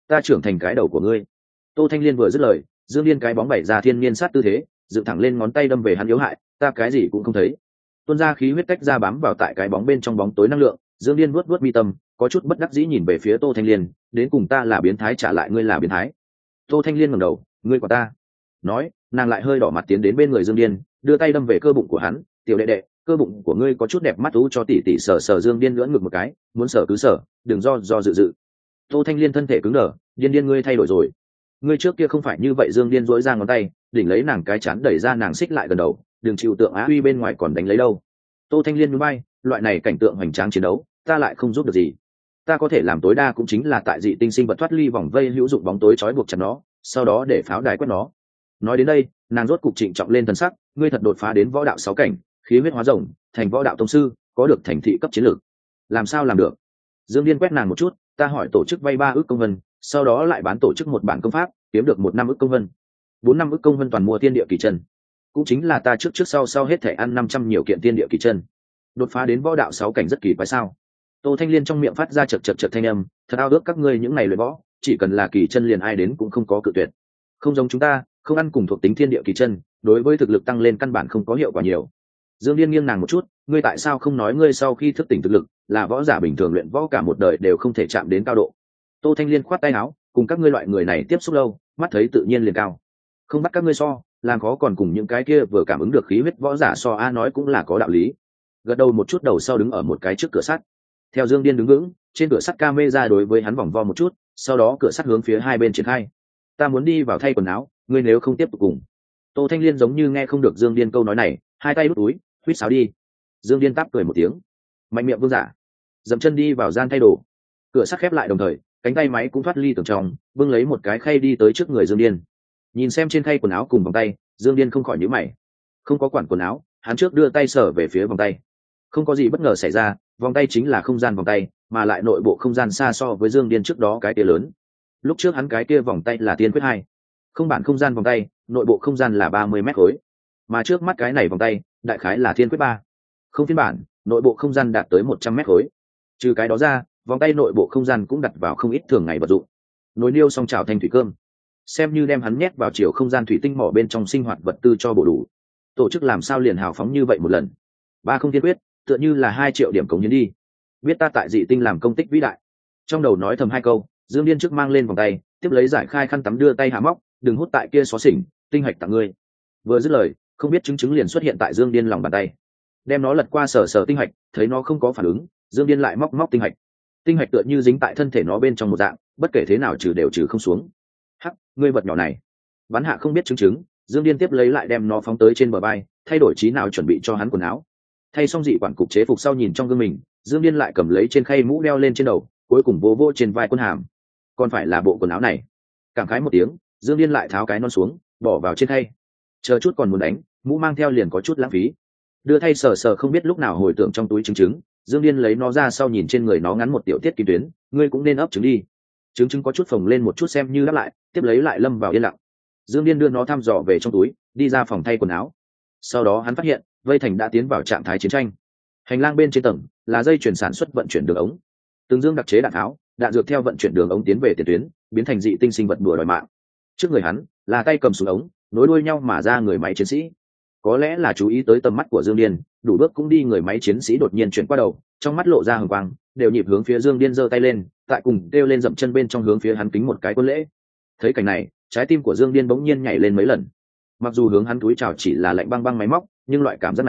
Speaker 1: ta trưởng thành cái đầu của ngươi. Tô Thanh Liên vừa dứt lời, Dương Điên cái bóng bày ra thiên niên sát tư thế, dựng thẳng lên ngón tay đâm về hắn yếu hại, ta cái gì cũng không thấy. Tuôn ra khí huyết cách ra bám vào tại cái bóng bên trong bóng tối năng lượng, Dương Điên vuốt vuốt mi tâm, có chút bất đắc dĩ nhìn về phía Tô Thanh Liên, đến cùng ta là biến thái trả lại ngươi là biến thái. Tô Thanh Liên ngẩng đầu, ngươi của ta. Nói, nàng lại hơi đỏ mặt tiến đến bên người Dương Điên, đưa tay đâm về cơ bụng của hắn, tiểu đệ đệ, cơ bụng của ngươi có chút đẹp mắt, ú cho tỷ tỷ sờ sờ. Dương Điên lưỡn ngực một cái, muốn sờ cứ sờ, đừng do dự. Tô Thanh Liên thân thể cứng đờ, điên ngươi thay đổi rồi. Ngươi trước kia không phải như vậy. Dương Điên duỗi ra ngón tay, đỉnh lấy nàng cái chán đẩy ra nàng xích lại gần đầu, đừng chịu tượng á uy bên ngoài còn đánh lấy đâu. Tô Thanh Liên nhún vai, loại này cảnh tượng hoành tráng chiến đấu, ta lại không giúp được gì. Ta có thể làm tối đa cũng chính là tại dị tinh sinh vật thoát ly vòng vây hữu dụng bóng tối trói buộc chặt nó, sau đó để pháo đài quét nó. Nói đến đây, nàng rốt cục trịnh trọng lên thần sắc, ngươi thật đột phá đến võ đạo 6 cảnh, khí huyết hóa rồng, thành võ đạo tông sư, có được thành thị cấp chiến lược. Làm sao làm được? Dương Điên quét nàng một chút, ta hỏi tổ chức vay 3 ức công vân, sau đó lại bán tổ chức một bản công pháp, kiếm được 1 năm ức công vân. 4 năm ức công vân toàn mua thiên địa kỳ chân. Cũng chính là ta trước sau hết thể ăn 500 nhiều kiện thiên địa kỳ chân. Đột phá đến võ đạo 6 cảnh rất kỳ quái sao? Tô Thanh Liên trong miệng phát ra chật thanh âm, thật ao ước các ngươi những này luyện võ, chỉ cần là kỳ chân liền ai đến cũng không có cự tuyệt. Không giống chúng ta, không ăn cùng thuộc tính thiên địa kỳ chân, đối với thực lực tăng lên căn bản không có hiệu quả nhiều. Dương Điên nghiêng nàng một chút, ngươi tại sao không nói ngươi sau khi thức tỉnh thực lực, là võ giả bình thường luyện võ cả một đời đều không thể chạm đến cao độ. Tô Thanh Liên khoát tay áo, cùng các ngươi loại người này tiếp xúc lâu, mắt thấy tự nhiên liền cao. Không bắt các ngươi so, làm khó còn cùng những cái kia vừa cảm ứng được khí huyết võ giả so a nói cũng là có đạo lý. Gật đầu một chút đầu sau đứng ở một cái trước cửa sắt. Theo Dương Điên đứng vững, trên cửa sắt camera đối với hắn vòng vo một chút, sau đó cửa sắt hướng phía hai bên triển khai. Ta muốn đi vào thay quần áo, ngươi nếu không tiếp tục cùng. Tô Thanh Liên giống như nghe không được Dương Điên câu nói này, hai tay đút túi, huýt sáo đi. Dương Điên táp cười một tiếng, mạnh miệng vương giả, dậm chân đi vào gian thay đồ. Cửa sắt khép lại đồng thời, cánh tay máy cũng thoát ly tường trong, bưng lấy một cái khay đi tới trước người Dương Điên. Nhìn xem trên khay quần áo cùng vòng tay, Dương Điên không khỏi nhíu mày. Không có quản quần áo, hắn trước đưa tay sờ về phía vòng tay. Không có gì bất ngờ xảy ra, vòng tay chính là không gian vòng tay, mà lại nội bộ không gian xa so với Dương Điên trước đó cái kia lớn. Lúc trước hắn cái kia vòng tay là tiên quyết 2, không bản không gian vòng tay, nội bộ không gian là 30 mét khối, mà trước mắt cái này vòng tay đại khái là thiên quyết 3, không phiên bản, nội bộ không gian đạt tới 100 mét khối. Trừ cái đó ra, vòng tay nội bộ không gian cũng đặt vào không ít thường ngày vật dụng, nồi niêu song chảo thanh thủy cơm, xem như đem hắn nhét vào chiều không gian thủy tinh mỏ bên trong sinh hoạt vật tư cho bổ đủ. Tổ chức làm sao liền hào phóng như vậy một lần? 3 không thiên quyết, tựa như là 2 triệu điểm cống hiến đi. Biết ta tại dị tinh làm công tích vĩ đại. Trong đầu nói thầm 2 câu, Dương Điên trước mang lên vòng tay, tiếp lấy giải khai khăn tắm đưa tay hạ móc, đừng hút tại kia xó xỉnh, tinh hạch tặng ngươi. Vừa dứt lời, không biết chứng liền xuất hiện tại Dương Điên lòng bàn tay. Đem nó lật qua sờ tinh hạch, thấy nó không có phản ứng, Dương Điên lại móc tinh hạch. Tinh hạch tựa như dính tại thân thể nó bên trong một dạng, bất kể thế nào trừ đều trừ không xuống. Hắc, ngươi vật nhỏ này. Bắn hạ không biết chứng, Dương Điên tiếp lấy lại đem nó phóng tới trên bờ vai, thay đổi trí nào chuẩn bị cho hắn quần áo. Thay xong dị quản cục chế phục sau nhìn trong gương mình, Dương Điên lại cầm lấy trên khay mũ đeo lên trên đầu, cuối cùng vô trên vai quân hàm. Còn phải là bộ quần áo này. Cảm khái một tiếng, Dương Điên lại tháo cái non xuống, bỏ vào trên khay. Chờ chút còn muốn đánh, mũ mang theo liền có chút lãng phí. Đưa thay sờ không biết lúc nào hồi tưởng trong túi trứng, Dương Điên lấy nó ra sau nhìn trên người nó ngắn một tiểu tiết kim tuyến, ngươi cũng nên ấp trứng đi. Trứng có chút phồng lên một chút xem như đáp lại, tiếp lấy lại lâm vào yên lặng. Dương Điên đưa nó thăm dò về trong túi, đi ra phòng thay quần áo. Sau đó hắn phát hiện, Vây Thành đã tiến vào trạng thái chiến tranh. Hành lang bên trên tầng là dây chuyển sản xuất vận chuyển đường ống. Từng dương đặc chế đạn tháo, đạn dược theo vận chuyển đường ống tiến về tiền tuyến, biến thành dị tinh sinh vật đùa đòi mạng. Trước người hắn là tay cầm súng ống, nối đuôi nhau mà ra người máy chiến sĩ. Có lẽ là chú ý tới tầm mắt của Dương Điên, đủ bước cũng đi người máy chiến sĩ đột nhiên chuyển qua đầu, trong mắt lộ ra hừng quang, đều nhịp hướng phía Dương Điên giơ tay lên, tại cùng kêu lên dậm chân bên trong hướng phía hắn kính một cái quân lễ. Thấy cảnh này, trái tim của Dương Điên bỗng nhiên nhảy lên mấy lần. Mặc dù hướng hắn túi chào chỉ là lạnh băng máy móc, nhưng loại cảm giác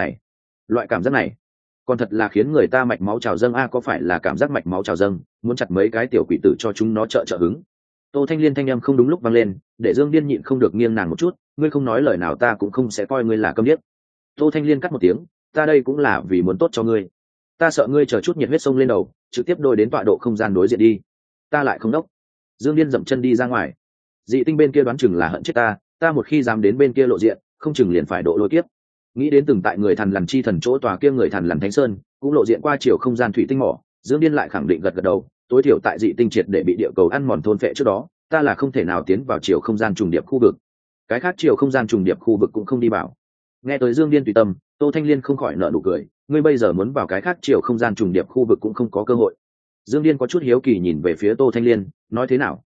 Speaker 1: này còn thật là khiến người ta mạch máu trào dâng a. Có phải là cảm giác mạch máu trào dâng, muốn chặt mấy cái tiểu quỷ tử cho chúng nó trợ hứng. Tô Thanh Liên thanh âm không đúng lúc vang lên, để Dương Điên nhịn không được nghiêng nàng một chút, ngươi không nói lời nào ta cũng không sẽ coi ngươi là câm điếc. Tô Thanh Liên cắt một tiếng, ta đây cũng là vì muốn tốt cho ngươi. Ta sợ ngươi chờ chút nhiệt huyết sông lên đầu, trực tiếp đôi đến tọa độ không gian đối diện đi. Ta lại không đốc. Dương Điên dậm chân đi ra ngoài. Dị tinh bên kia đoán chừng là hận chết ta một khi dám đến bên kia lộ diện, không chừng liền phải độ lôi kiếp. Nghĩ đến từng tại người thần lằn chi thần chỗ tòa kia người thần lằn Thánh Sơn, cũng lộ diện qua chiều không gian thủy tinh mỏ, Dương Điên lại khẳng định gật đầu, tối thiểu tại dị tinh triệt để bị địa cầu ăn mòn thôn phệ trước đó, ta là không thể nào tiến vào chiều không gian trùng điệp khu vực. Cái khác chiều không gian trùng điệp khu vực cũng không đi vào. Nghe tới Dương Điên tùy tâm, Tô Thanh Liên không khỏi nở nụ cười, ngươi bây giờ muốn vào cái khác chiều không gian trùng điệp khu vực cũng không có cơ hội. Dương Điên có chút hiếu kỳ nhìn về phía Tô Thanh Liên, nói thế nào?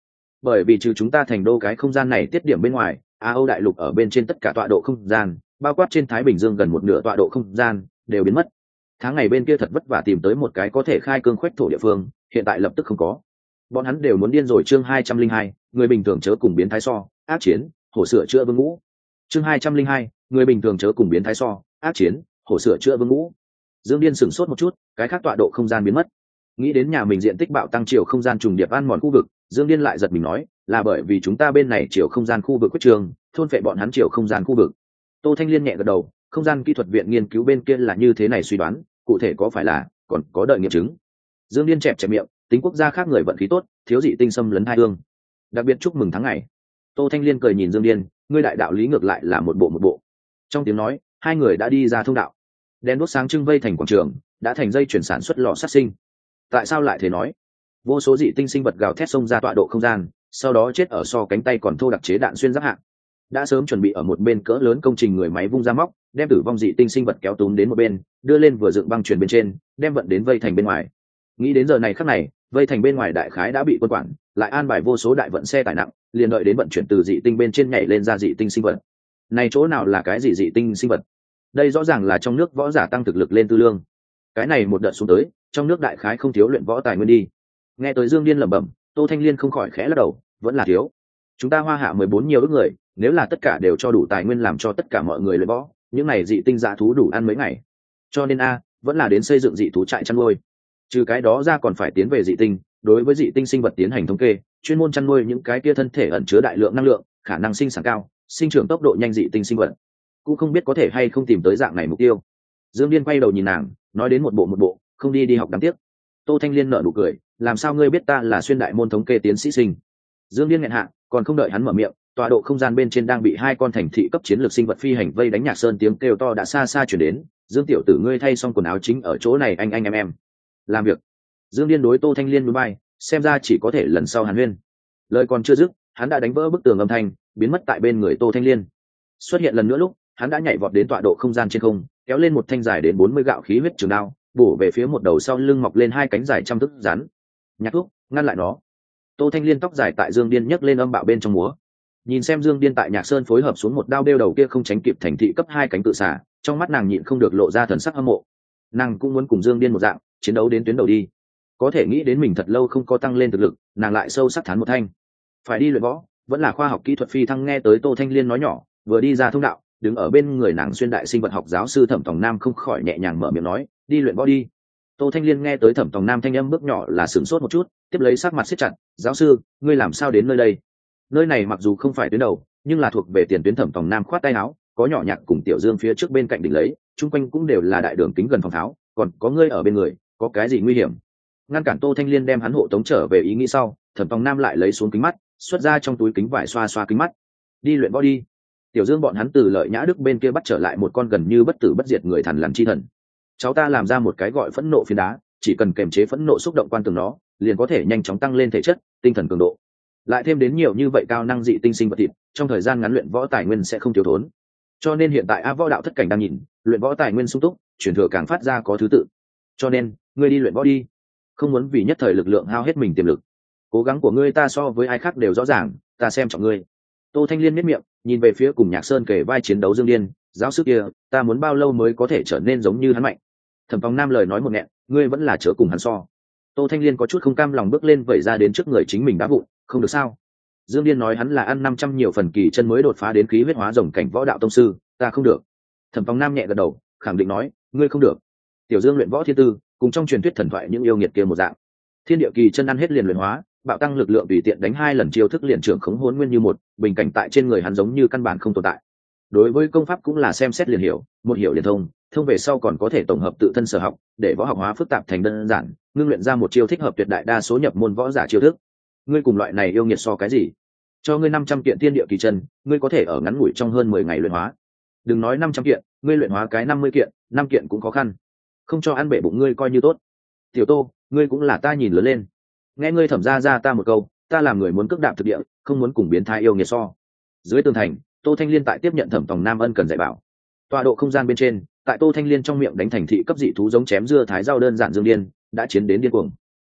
Speaker 1: bởi vì trừ chúng ta thành đô cái không gian này tiết điểm bên ngoài, Á Âu đại lục ở bên trên tất cả tọa độ không gian, bao quát trên Thái Bình Dương gần một nửa tọa độ không gian đều biến mất. Tháng ngày bên kia thật vất vả tìm tới một cái có thể khai cương khuếch thổ địa phương, hiện tại lập tức không có. Bọn hắn đều muốn điên rồi. Chương 202, người bình thường chớ cùng biến thái so, ác chiến, hổ sửa chữa vương ngũ. Chương 202, người bình thường chớ cùng biến thái so, ác chiến, hổ sửa chữa vương ngũ. Dương Điên sửng sốt một chút, cái khác tọa độ không gian biến mất. Nghĩ đến nhà mình diện tích bạo tăng chiều không gian trùng điệp ăn mòn khu vực, Dương Điên lại giật mình nói, là bởi vì chúng ta bên này chiều không gian khu vực quyết trường, thôn phệ bọn hắn chiều không gian khu vực. Tô Thanh Liên nhẹ gật đầu, không gian kỹ thuật viện nghiên cứu bên kia là như thế này suy đoán, cụ thể có phải là còn có đợi nghiệm chứng. Dương Điên chẹp chẹp miệng, tính quốc gia khác người vận khí tốt, thiếu dị tinh xâm lấn hai hương, đặc biệt chúc mừng tháng ngày. Tô Thanh Liên cười nhìn Dương Điên, ngươi đại đạo lý ngược lại là một bộ. Trong tiếng nói, hai người đã đi ra thông đạo. Đèn đuốc sáng trưng vây thành quảng trường, đã thành dây chuyển sản xuất lò sát sinh. Tại sao lại thế nói? Vô số dị tinh sinh vật gào thét xông ra tọa độ không gian, sau đó chết ở so cánh tay còn thô đặc chế đạn xuyên giáp hạng. Đã sớm chuẩn bị ở một bên cỡ lớn công trình người máy vung ra móc, đem tử vong dị tinh sinh vật kéo túm đến một bên, đưa lên vừa dựng băng truyền bên trên, đem vận đến vây thành bên ngoài. Nghĩ đến giờ này khắc này, vây thành bên ngoài đại khái đã bị quân quản, lại an bài vô số đại vận xe tải nặng, liền đợi đến vận chuyển từ dị tinh bên trên nhảy lên ra dị tinh sinh vật. Này chỗ nào là cái gì dị tinh sinh vật? Đây rõ ràng là trong nước võ giả tăng thực lực lên tư lương. Cái này một đợt xuống tới, trong nước đại khái không thiếu luyện võ tài nguyên đi. Nghe tới Dương Điên lẩm bẩm, Tô Thanh Liên không khỏi khẽ lắc đầu, vẫn là thiếu. Chúng ta Hoa Hạ 14 nhiều ức người, nếu là tất cả đều cho đủ tài nguyên làm cho tất cả mọi người luyện võ, những này dị tinh dã thú đủ ăn mấy ngày. Cho nên vẫn là đến xây dựng dị thú trại chăn nuôi. Trừ cái đó ra còn phải tiến về dị tinh, đối với dị tinh sinh vật tiến hành thống kê, chuyên môn chăn nuôi những cái kia thân thể ẩn chứa đại lượng năng lượng, khả năng sinh sản cao, sinh trưởng tốc độ nhanh dị tinh sinh vật. Cũng không biết có thể hay không tìm tới dạng này mục tiêu. Dương Điên quay đầu nhìn nàng, nói đến một bộ, không đi học đáng tiếc. Tô Thanh Liên nở nụ cười, làm sao ngươi biết ta là xuyên đại môn thống kê tiến sĩ sinh? Dương Điên nghẹn hạ, còn không đợi hắn mở miệng, tọa độ không gian bên trên đang bị hai con thành thị cấp chiến lược sinh vật phi hành vây đánh. Nhạc Sơn tiếng kêu to đã xa xa chuyển đến, Dương tiểu tử ngươi thay xong quần áo chính ở chỗ này, anh em làm việc. Dương Điên đối Tô Thanh Liên núi bay, xem ra chỉ có thể lần sau hàn huyên. Lời còn chưa dứt, hắn đã đánh vỡ bức tường âm thanh, biến mất tại bên người Tô Thanh Liên. Xuất hiện lần nữa lúc, hắn đã nhảy vọt đến tọa độ không gian trên không, kéo lên một thanh dài đến 40 gạo khí huyết trường đao, bổ về phía một đầu sau lưng mọc lên hai cánh dài trăm thước rắn. Nhạc Thúc, ngăn lại nó. Tô Thanh Liên tóc dài tại Dương Điên nhấc lên âm bạo bên trong múa. Nhìn xem Dương Điên tại Nhạc Sơn phối hợp xuống một đao đeo đầu kia không tránh kịp thành thị cấp 2 cánh tự xả, trong mắt nàng nhịn không được lộ ra thần sắc hâm mộ. Nàng cũng muốn cùng Dương Điên một dạng, chiến đấu đến tuyến đầu đi. Có thể nghĩ đến mình thật lâu không có tăng lên thực lực, nàng lại sâu sắc thán một thanh. Phải đi luyện võ, vẫn là khoa học kỹ thuật phi thăng. Nghe tới Tô Thanh Liên nói nhỏ, vừa đi ra thông đạo, đứng ở bên người nàng xuyên đại sinh vật học giáo sư Thẩm Tòng Nam không khỏi nhẹ nhàng mở miệng nói, đi luyện võ đi. Tô Thanh Liên nghe tới Thẩm Tòng Nam thanh âm bước nhỏ là sửng sốt một chút, tiếp lấy sắc mặt siết chặt, giáo sư, ngươi làm sao đến nơi đây? Nơi này mặc dù không phải tuyến đầu, nhưng là thuộc về tiền tuyến. Thẩm Tòng Nam khoát tay áo, có nhỏ Nhạc cùng Tiểu Dương phía trước bên cạnh đỉnh lấy, chung quanh cũng đều là đại đường kính gần phòng tháo, còn có ngươi ở bên người, có cái gì nguy hiểm? Ngăn cản Tô Thanh Liên đem hắn hộ tống trở về ý nghĩ sau, Thẩm Tòng Nam lại lấy xuống kính mắt, xuất ra trong túi kính vải xoa xoa kính mắt. Đi luyện võ đi. Tiểu Dương bọn hắn từ Lợi Nhã Đức bên kia bắt trở lại một con gần như bất tử bất diệt người thằn lằn chi thần. Cháu ta làm ra một cái gọi phẫn nộ phiến đá, chỉ cần kiềm chế phẫn nộ xúc động quan tường nó, liền có thể nhanh chóng tăng lên thể chất, tinh thần cường độ. Lại thêm đến nhiều như vậy cao năng dị tinh sinh vật thịt, trong thời gian ngắn luyện võ tài nguyên sẽ không thiếu thốn. Cho nên hiện tại Võ đạo thất cảnh đang nhìn, luyện võ tài nguyên sung túc, truyền thừa càng phát ra có thứ tự. Cho nên, ngươi đi luyện võ đi. Không muốn vì nhất thời lực lượng hao hết mình tiềm lực. Cố gắng của ngươi ta so với ai khác đều rõ ràng, ta xem trọng ngươi. Tô Thanh Liên miết miệng, nhìn về phía cùng Nhạc Sơn kể vai chiến đấu Dương Điên, giáo sư kia, ta muốn bao lâu mới có thể trở nên giống như hắn mạnh? Thẩm Tòng Nam lời nói một nghẹn, ngươi vẫn là chớ cùng hắn so. Tô Thanh Liên có chút không cam lòng bước lên vẩy ra đến trước người chính mình đá vụn, không được sao? Dương Điên nói hắn là ăn 500 nhiều phần kỳ chân mới đột phá đến khí huyết hóa rồng cảnh võ đạo tông sư, ta không được. Thẩm Tòng Nam nhẹ gật đầu, khẳng định nói, ngươi không được. Tiểu Dương luyện võ thiên tư, cùng trong truyền thuyết thần thoại những yêu nghiệt kia một dạng. Thiên địa kỳ chân ăn hết liền luyện hóa, bạo tăng lực lượng tùy tiện đánh 2 lần chiêu thức liền trưởng khống hỗn nguyên như một, bình cảnh tại trên người hắn giống như căn bản không tồn tại. Đối với công pháp cũng là xem xét liền hiểu, một hiểu liền thông, thông về sau còn có thể tổng hợp tự thân sở học, để võ học hóa phức tạp thành đơn giản, ngưng luyện ra một chiêu thích hợp tuyệt đại đa số nhập môn võ giả chiêu thức. Ngươi cùng loại này yêu nghiệt so cái gì? Cho ngươi 500 kiện thiên địa kỳ chân, ngươi có thể ở ngắn ngủi trong hơn 10 ngày luyện hóa. Đừng nói 500 kiện, ngươi luyện hóa cái 50 kiện, 5 kiện cũng khó khăn. Không cho ăn bể bụng ngươi coi như tốt. Tiểu Tô, ngươi cũng là ta nhìn lớn lên. Nghe ngươi thẩm ra ta một câu, ta làm người muốn cước đạp thực địa, không muốn cùng biến thái yêu nghiệt so. Dưới tường thành, Tô Thanh Liên tại tiếp nhận Thẩm Tòng Nam ân cần dạy bảo. Tọa độ không gian bên trên, tại Tô Thanh Liên trong miệng đánh thành thị cấp dị thú giống chém dưa thái rau đơn giản Dương Điên đã chiến đến điên cuồng.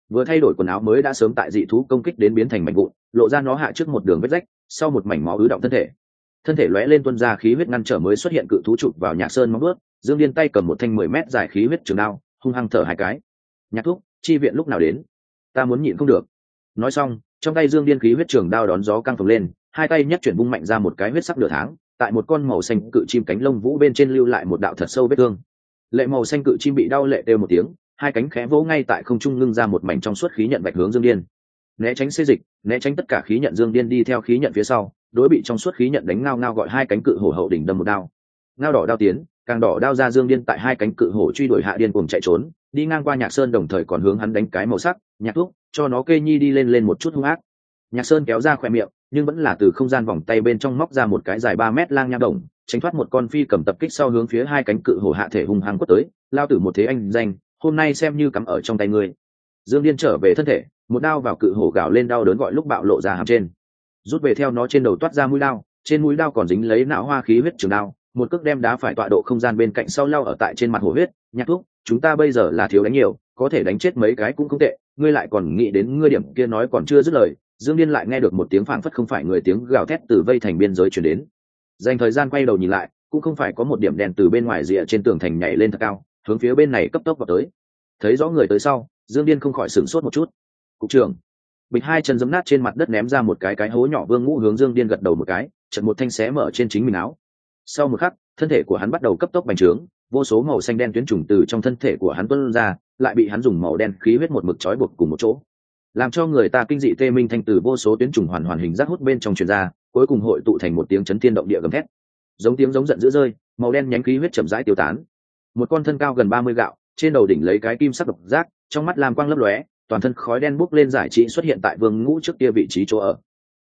Speaker 1: vừa thay đổi quần áo mới đã sớm tại dị thú công kích đến biến thành mảnh vụn, lộ ra nó hạ trước một đường vết rách, sau một mảnh máu ứ động thân thể lóe lên tuôn ra khí huyết ngăn trở mới xuất hiện cự thú chụp vào Nhạc Sơn móng vuốt. Dương Điên tay cầm một thanh 10 mét dài khí huyết trường đao, hung hăng thở hai cái. Nhạc thúc, chi viện lúc nào đến? Ta muốn nhịn không được. Nói xong, trong tay Dương Điên khí huyết trường đao đón gió căng phồng lên, hai tay nhất chuyển vung mạnh ra một cái huyết sắc nửa tháng, tại một con màu xanh cự chim cánh lông vũ bên trên lưu lại một đạo thật sâu vết thương. Lệ màu xanh cự chim bị đau lệ kêu một tiếng, hai cánh khẽ vỗ ngay tại không trung ngưng ra một mảnh trong suốt khí nhận vạch hướng Dương Điên. Né tránh xê dịch, né tránh tất cả khí nhận. Dương Điên đi theo khí nhận phía sau, đối bị trong suốt khí nhận đánh ngao ngao gọi hai cánh cự hổ hậu đỉnh đâm một đao. Ngao đỏ đao tiến, càng đỏ đao ra. Dương Điên tại hai cánh cự hổ truy đuổi hạ điên cuồng chạy trốn, đi ngang qua Nhạc Sơn đồng thời còn hướng hắn đánh cái màu sắc. Nhạc thúc, cho nó kê nhi đi lên một chút hung ác. Nhạc Sơn kéo ra khỏe miệng, nhưng vẫn là từ không gian vòng tay bên trong móc ra một cái dài 3 mét lang nha đồng, tránh thoát một con phi cầm tập kích sau hướng phía hai cánh cự hổ hạ thể hung hăng quất tới. Lao tử một thế anh danh, hôm nay xem như cắm ở trong tay ngươi. Dương Điên trở về thân thể, một đao vào cự hổ gào lên đau đớn gọi lúc bạo lộ ra hàm trên, rút về theo nó trên đầu toát ra mũi đao, trên mũi đao còn dính lấy não hoa khí huyết trường đao, một cước đem đá phải tọa độ không gian bên cạnh sau lao ở tại trên mặt hổ huyết. Nhạc thúc, chúng ta bây giờ là thiếu đánh nhiều, có thể đánh chết mấy cái cũng không tệ, ngươi lại còn nghĩ đến ngươi điểm kia. Nói còn chưa dứt lời, Dương Điên lại nghe được một tiếng phảng phất không phải người tiếng gào thét từ vây thành biên giới truyền đến. Dành thời gian quay đầu nhìn lại, cũng không phải có một điểm đèn từ bên ngoài rìa trên tường thành nhảy lên thật cao, hướng phía bên này cấp tốc vào tới. Thấy rõ người tới sau, Dương Điên không khỏi sửng sốt một chút. Cục trưởng. Bịch hai chân giẫm nát trên mặt đất ném ra một cái hố nhỏ. Vương Ngũ hướng Dương Điên gật đầu một cái, chợt một thanh xé mở trên chính mình áo. Sau một khắc, thân thể của hắn bắt đầu cấp tốc bành trướng, vô số màu xanh đen tuyến trùng từ trong thân thể của hắn tuôn ra, lại bị hắn dùng màu đen khí huyết một mực trói buộc cùng một chỗ, làm cho người ta kinh dị tê minh thanh từ vô số tuyến trùng hoàn hình giác hút bên trong truyền ra, cuối cùng hội tụ thành một tiếng chấn thiên động địa gầm thét, giống tiếng giống giận dữ rơi. Màu đen nhánh khí huyết chậm rãi tiêu tán. Một con thân cao gần 30 gạo, trên đầu đỉnh lấy cái kim sắc độc giác, trong mắt lam quang lấp lóe, toàn thân khói đen bốc lên giải trí xuất hiện tại Vương Ngũ trước kia vị trí chỗ ở.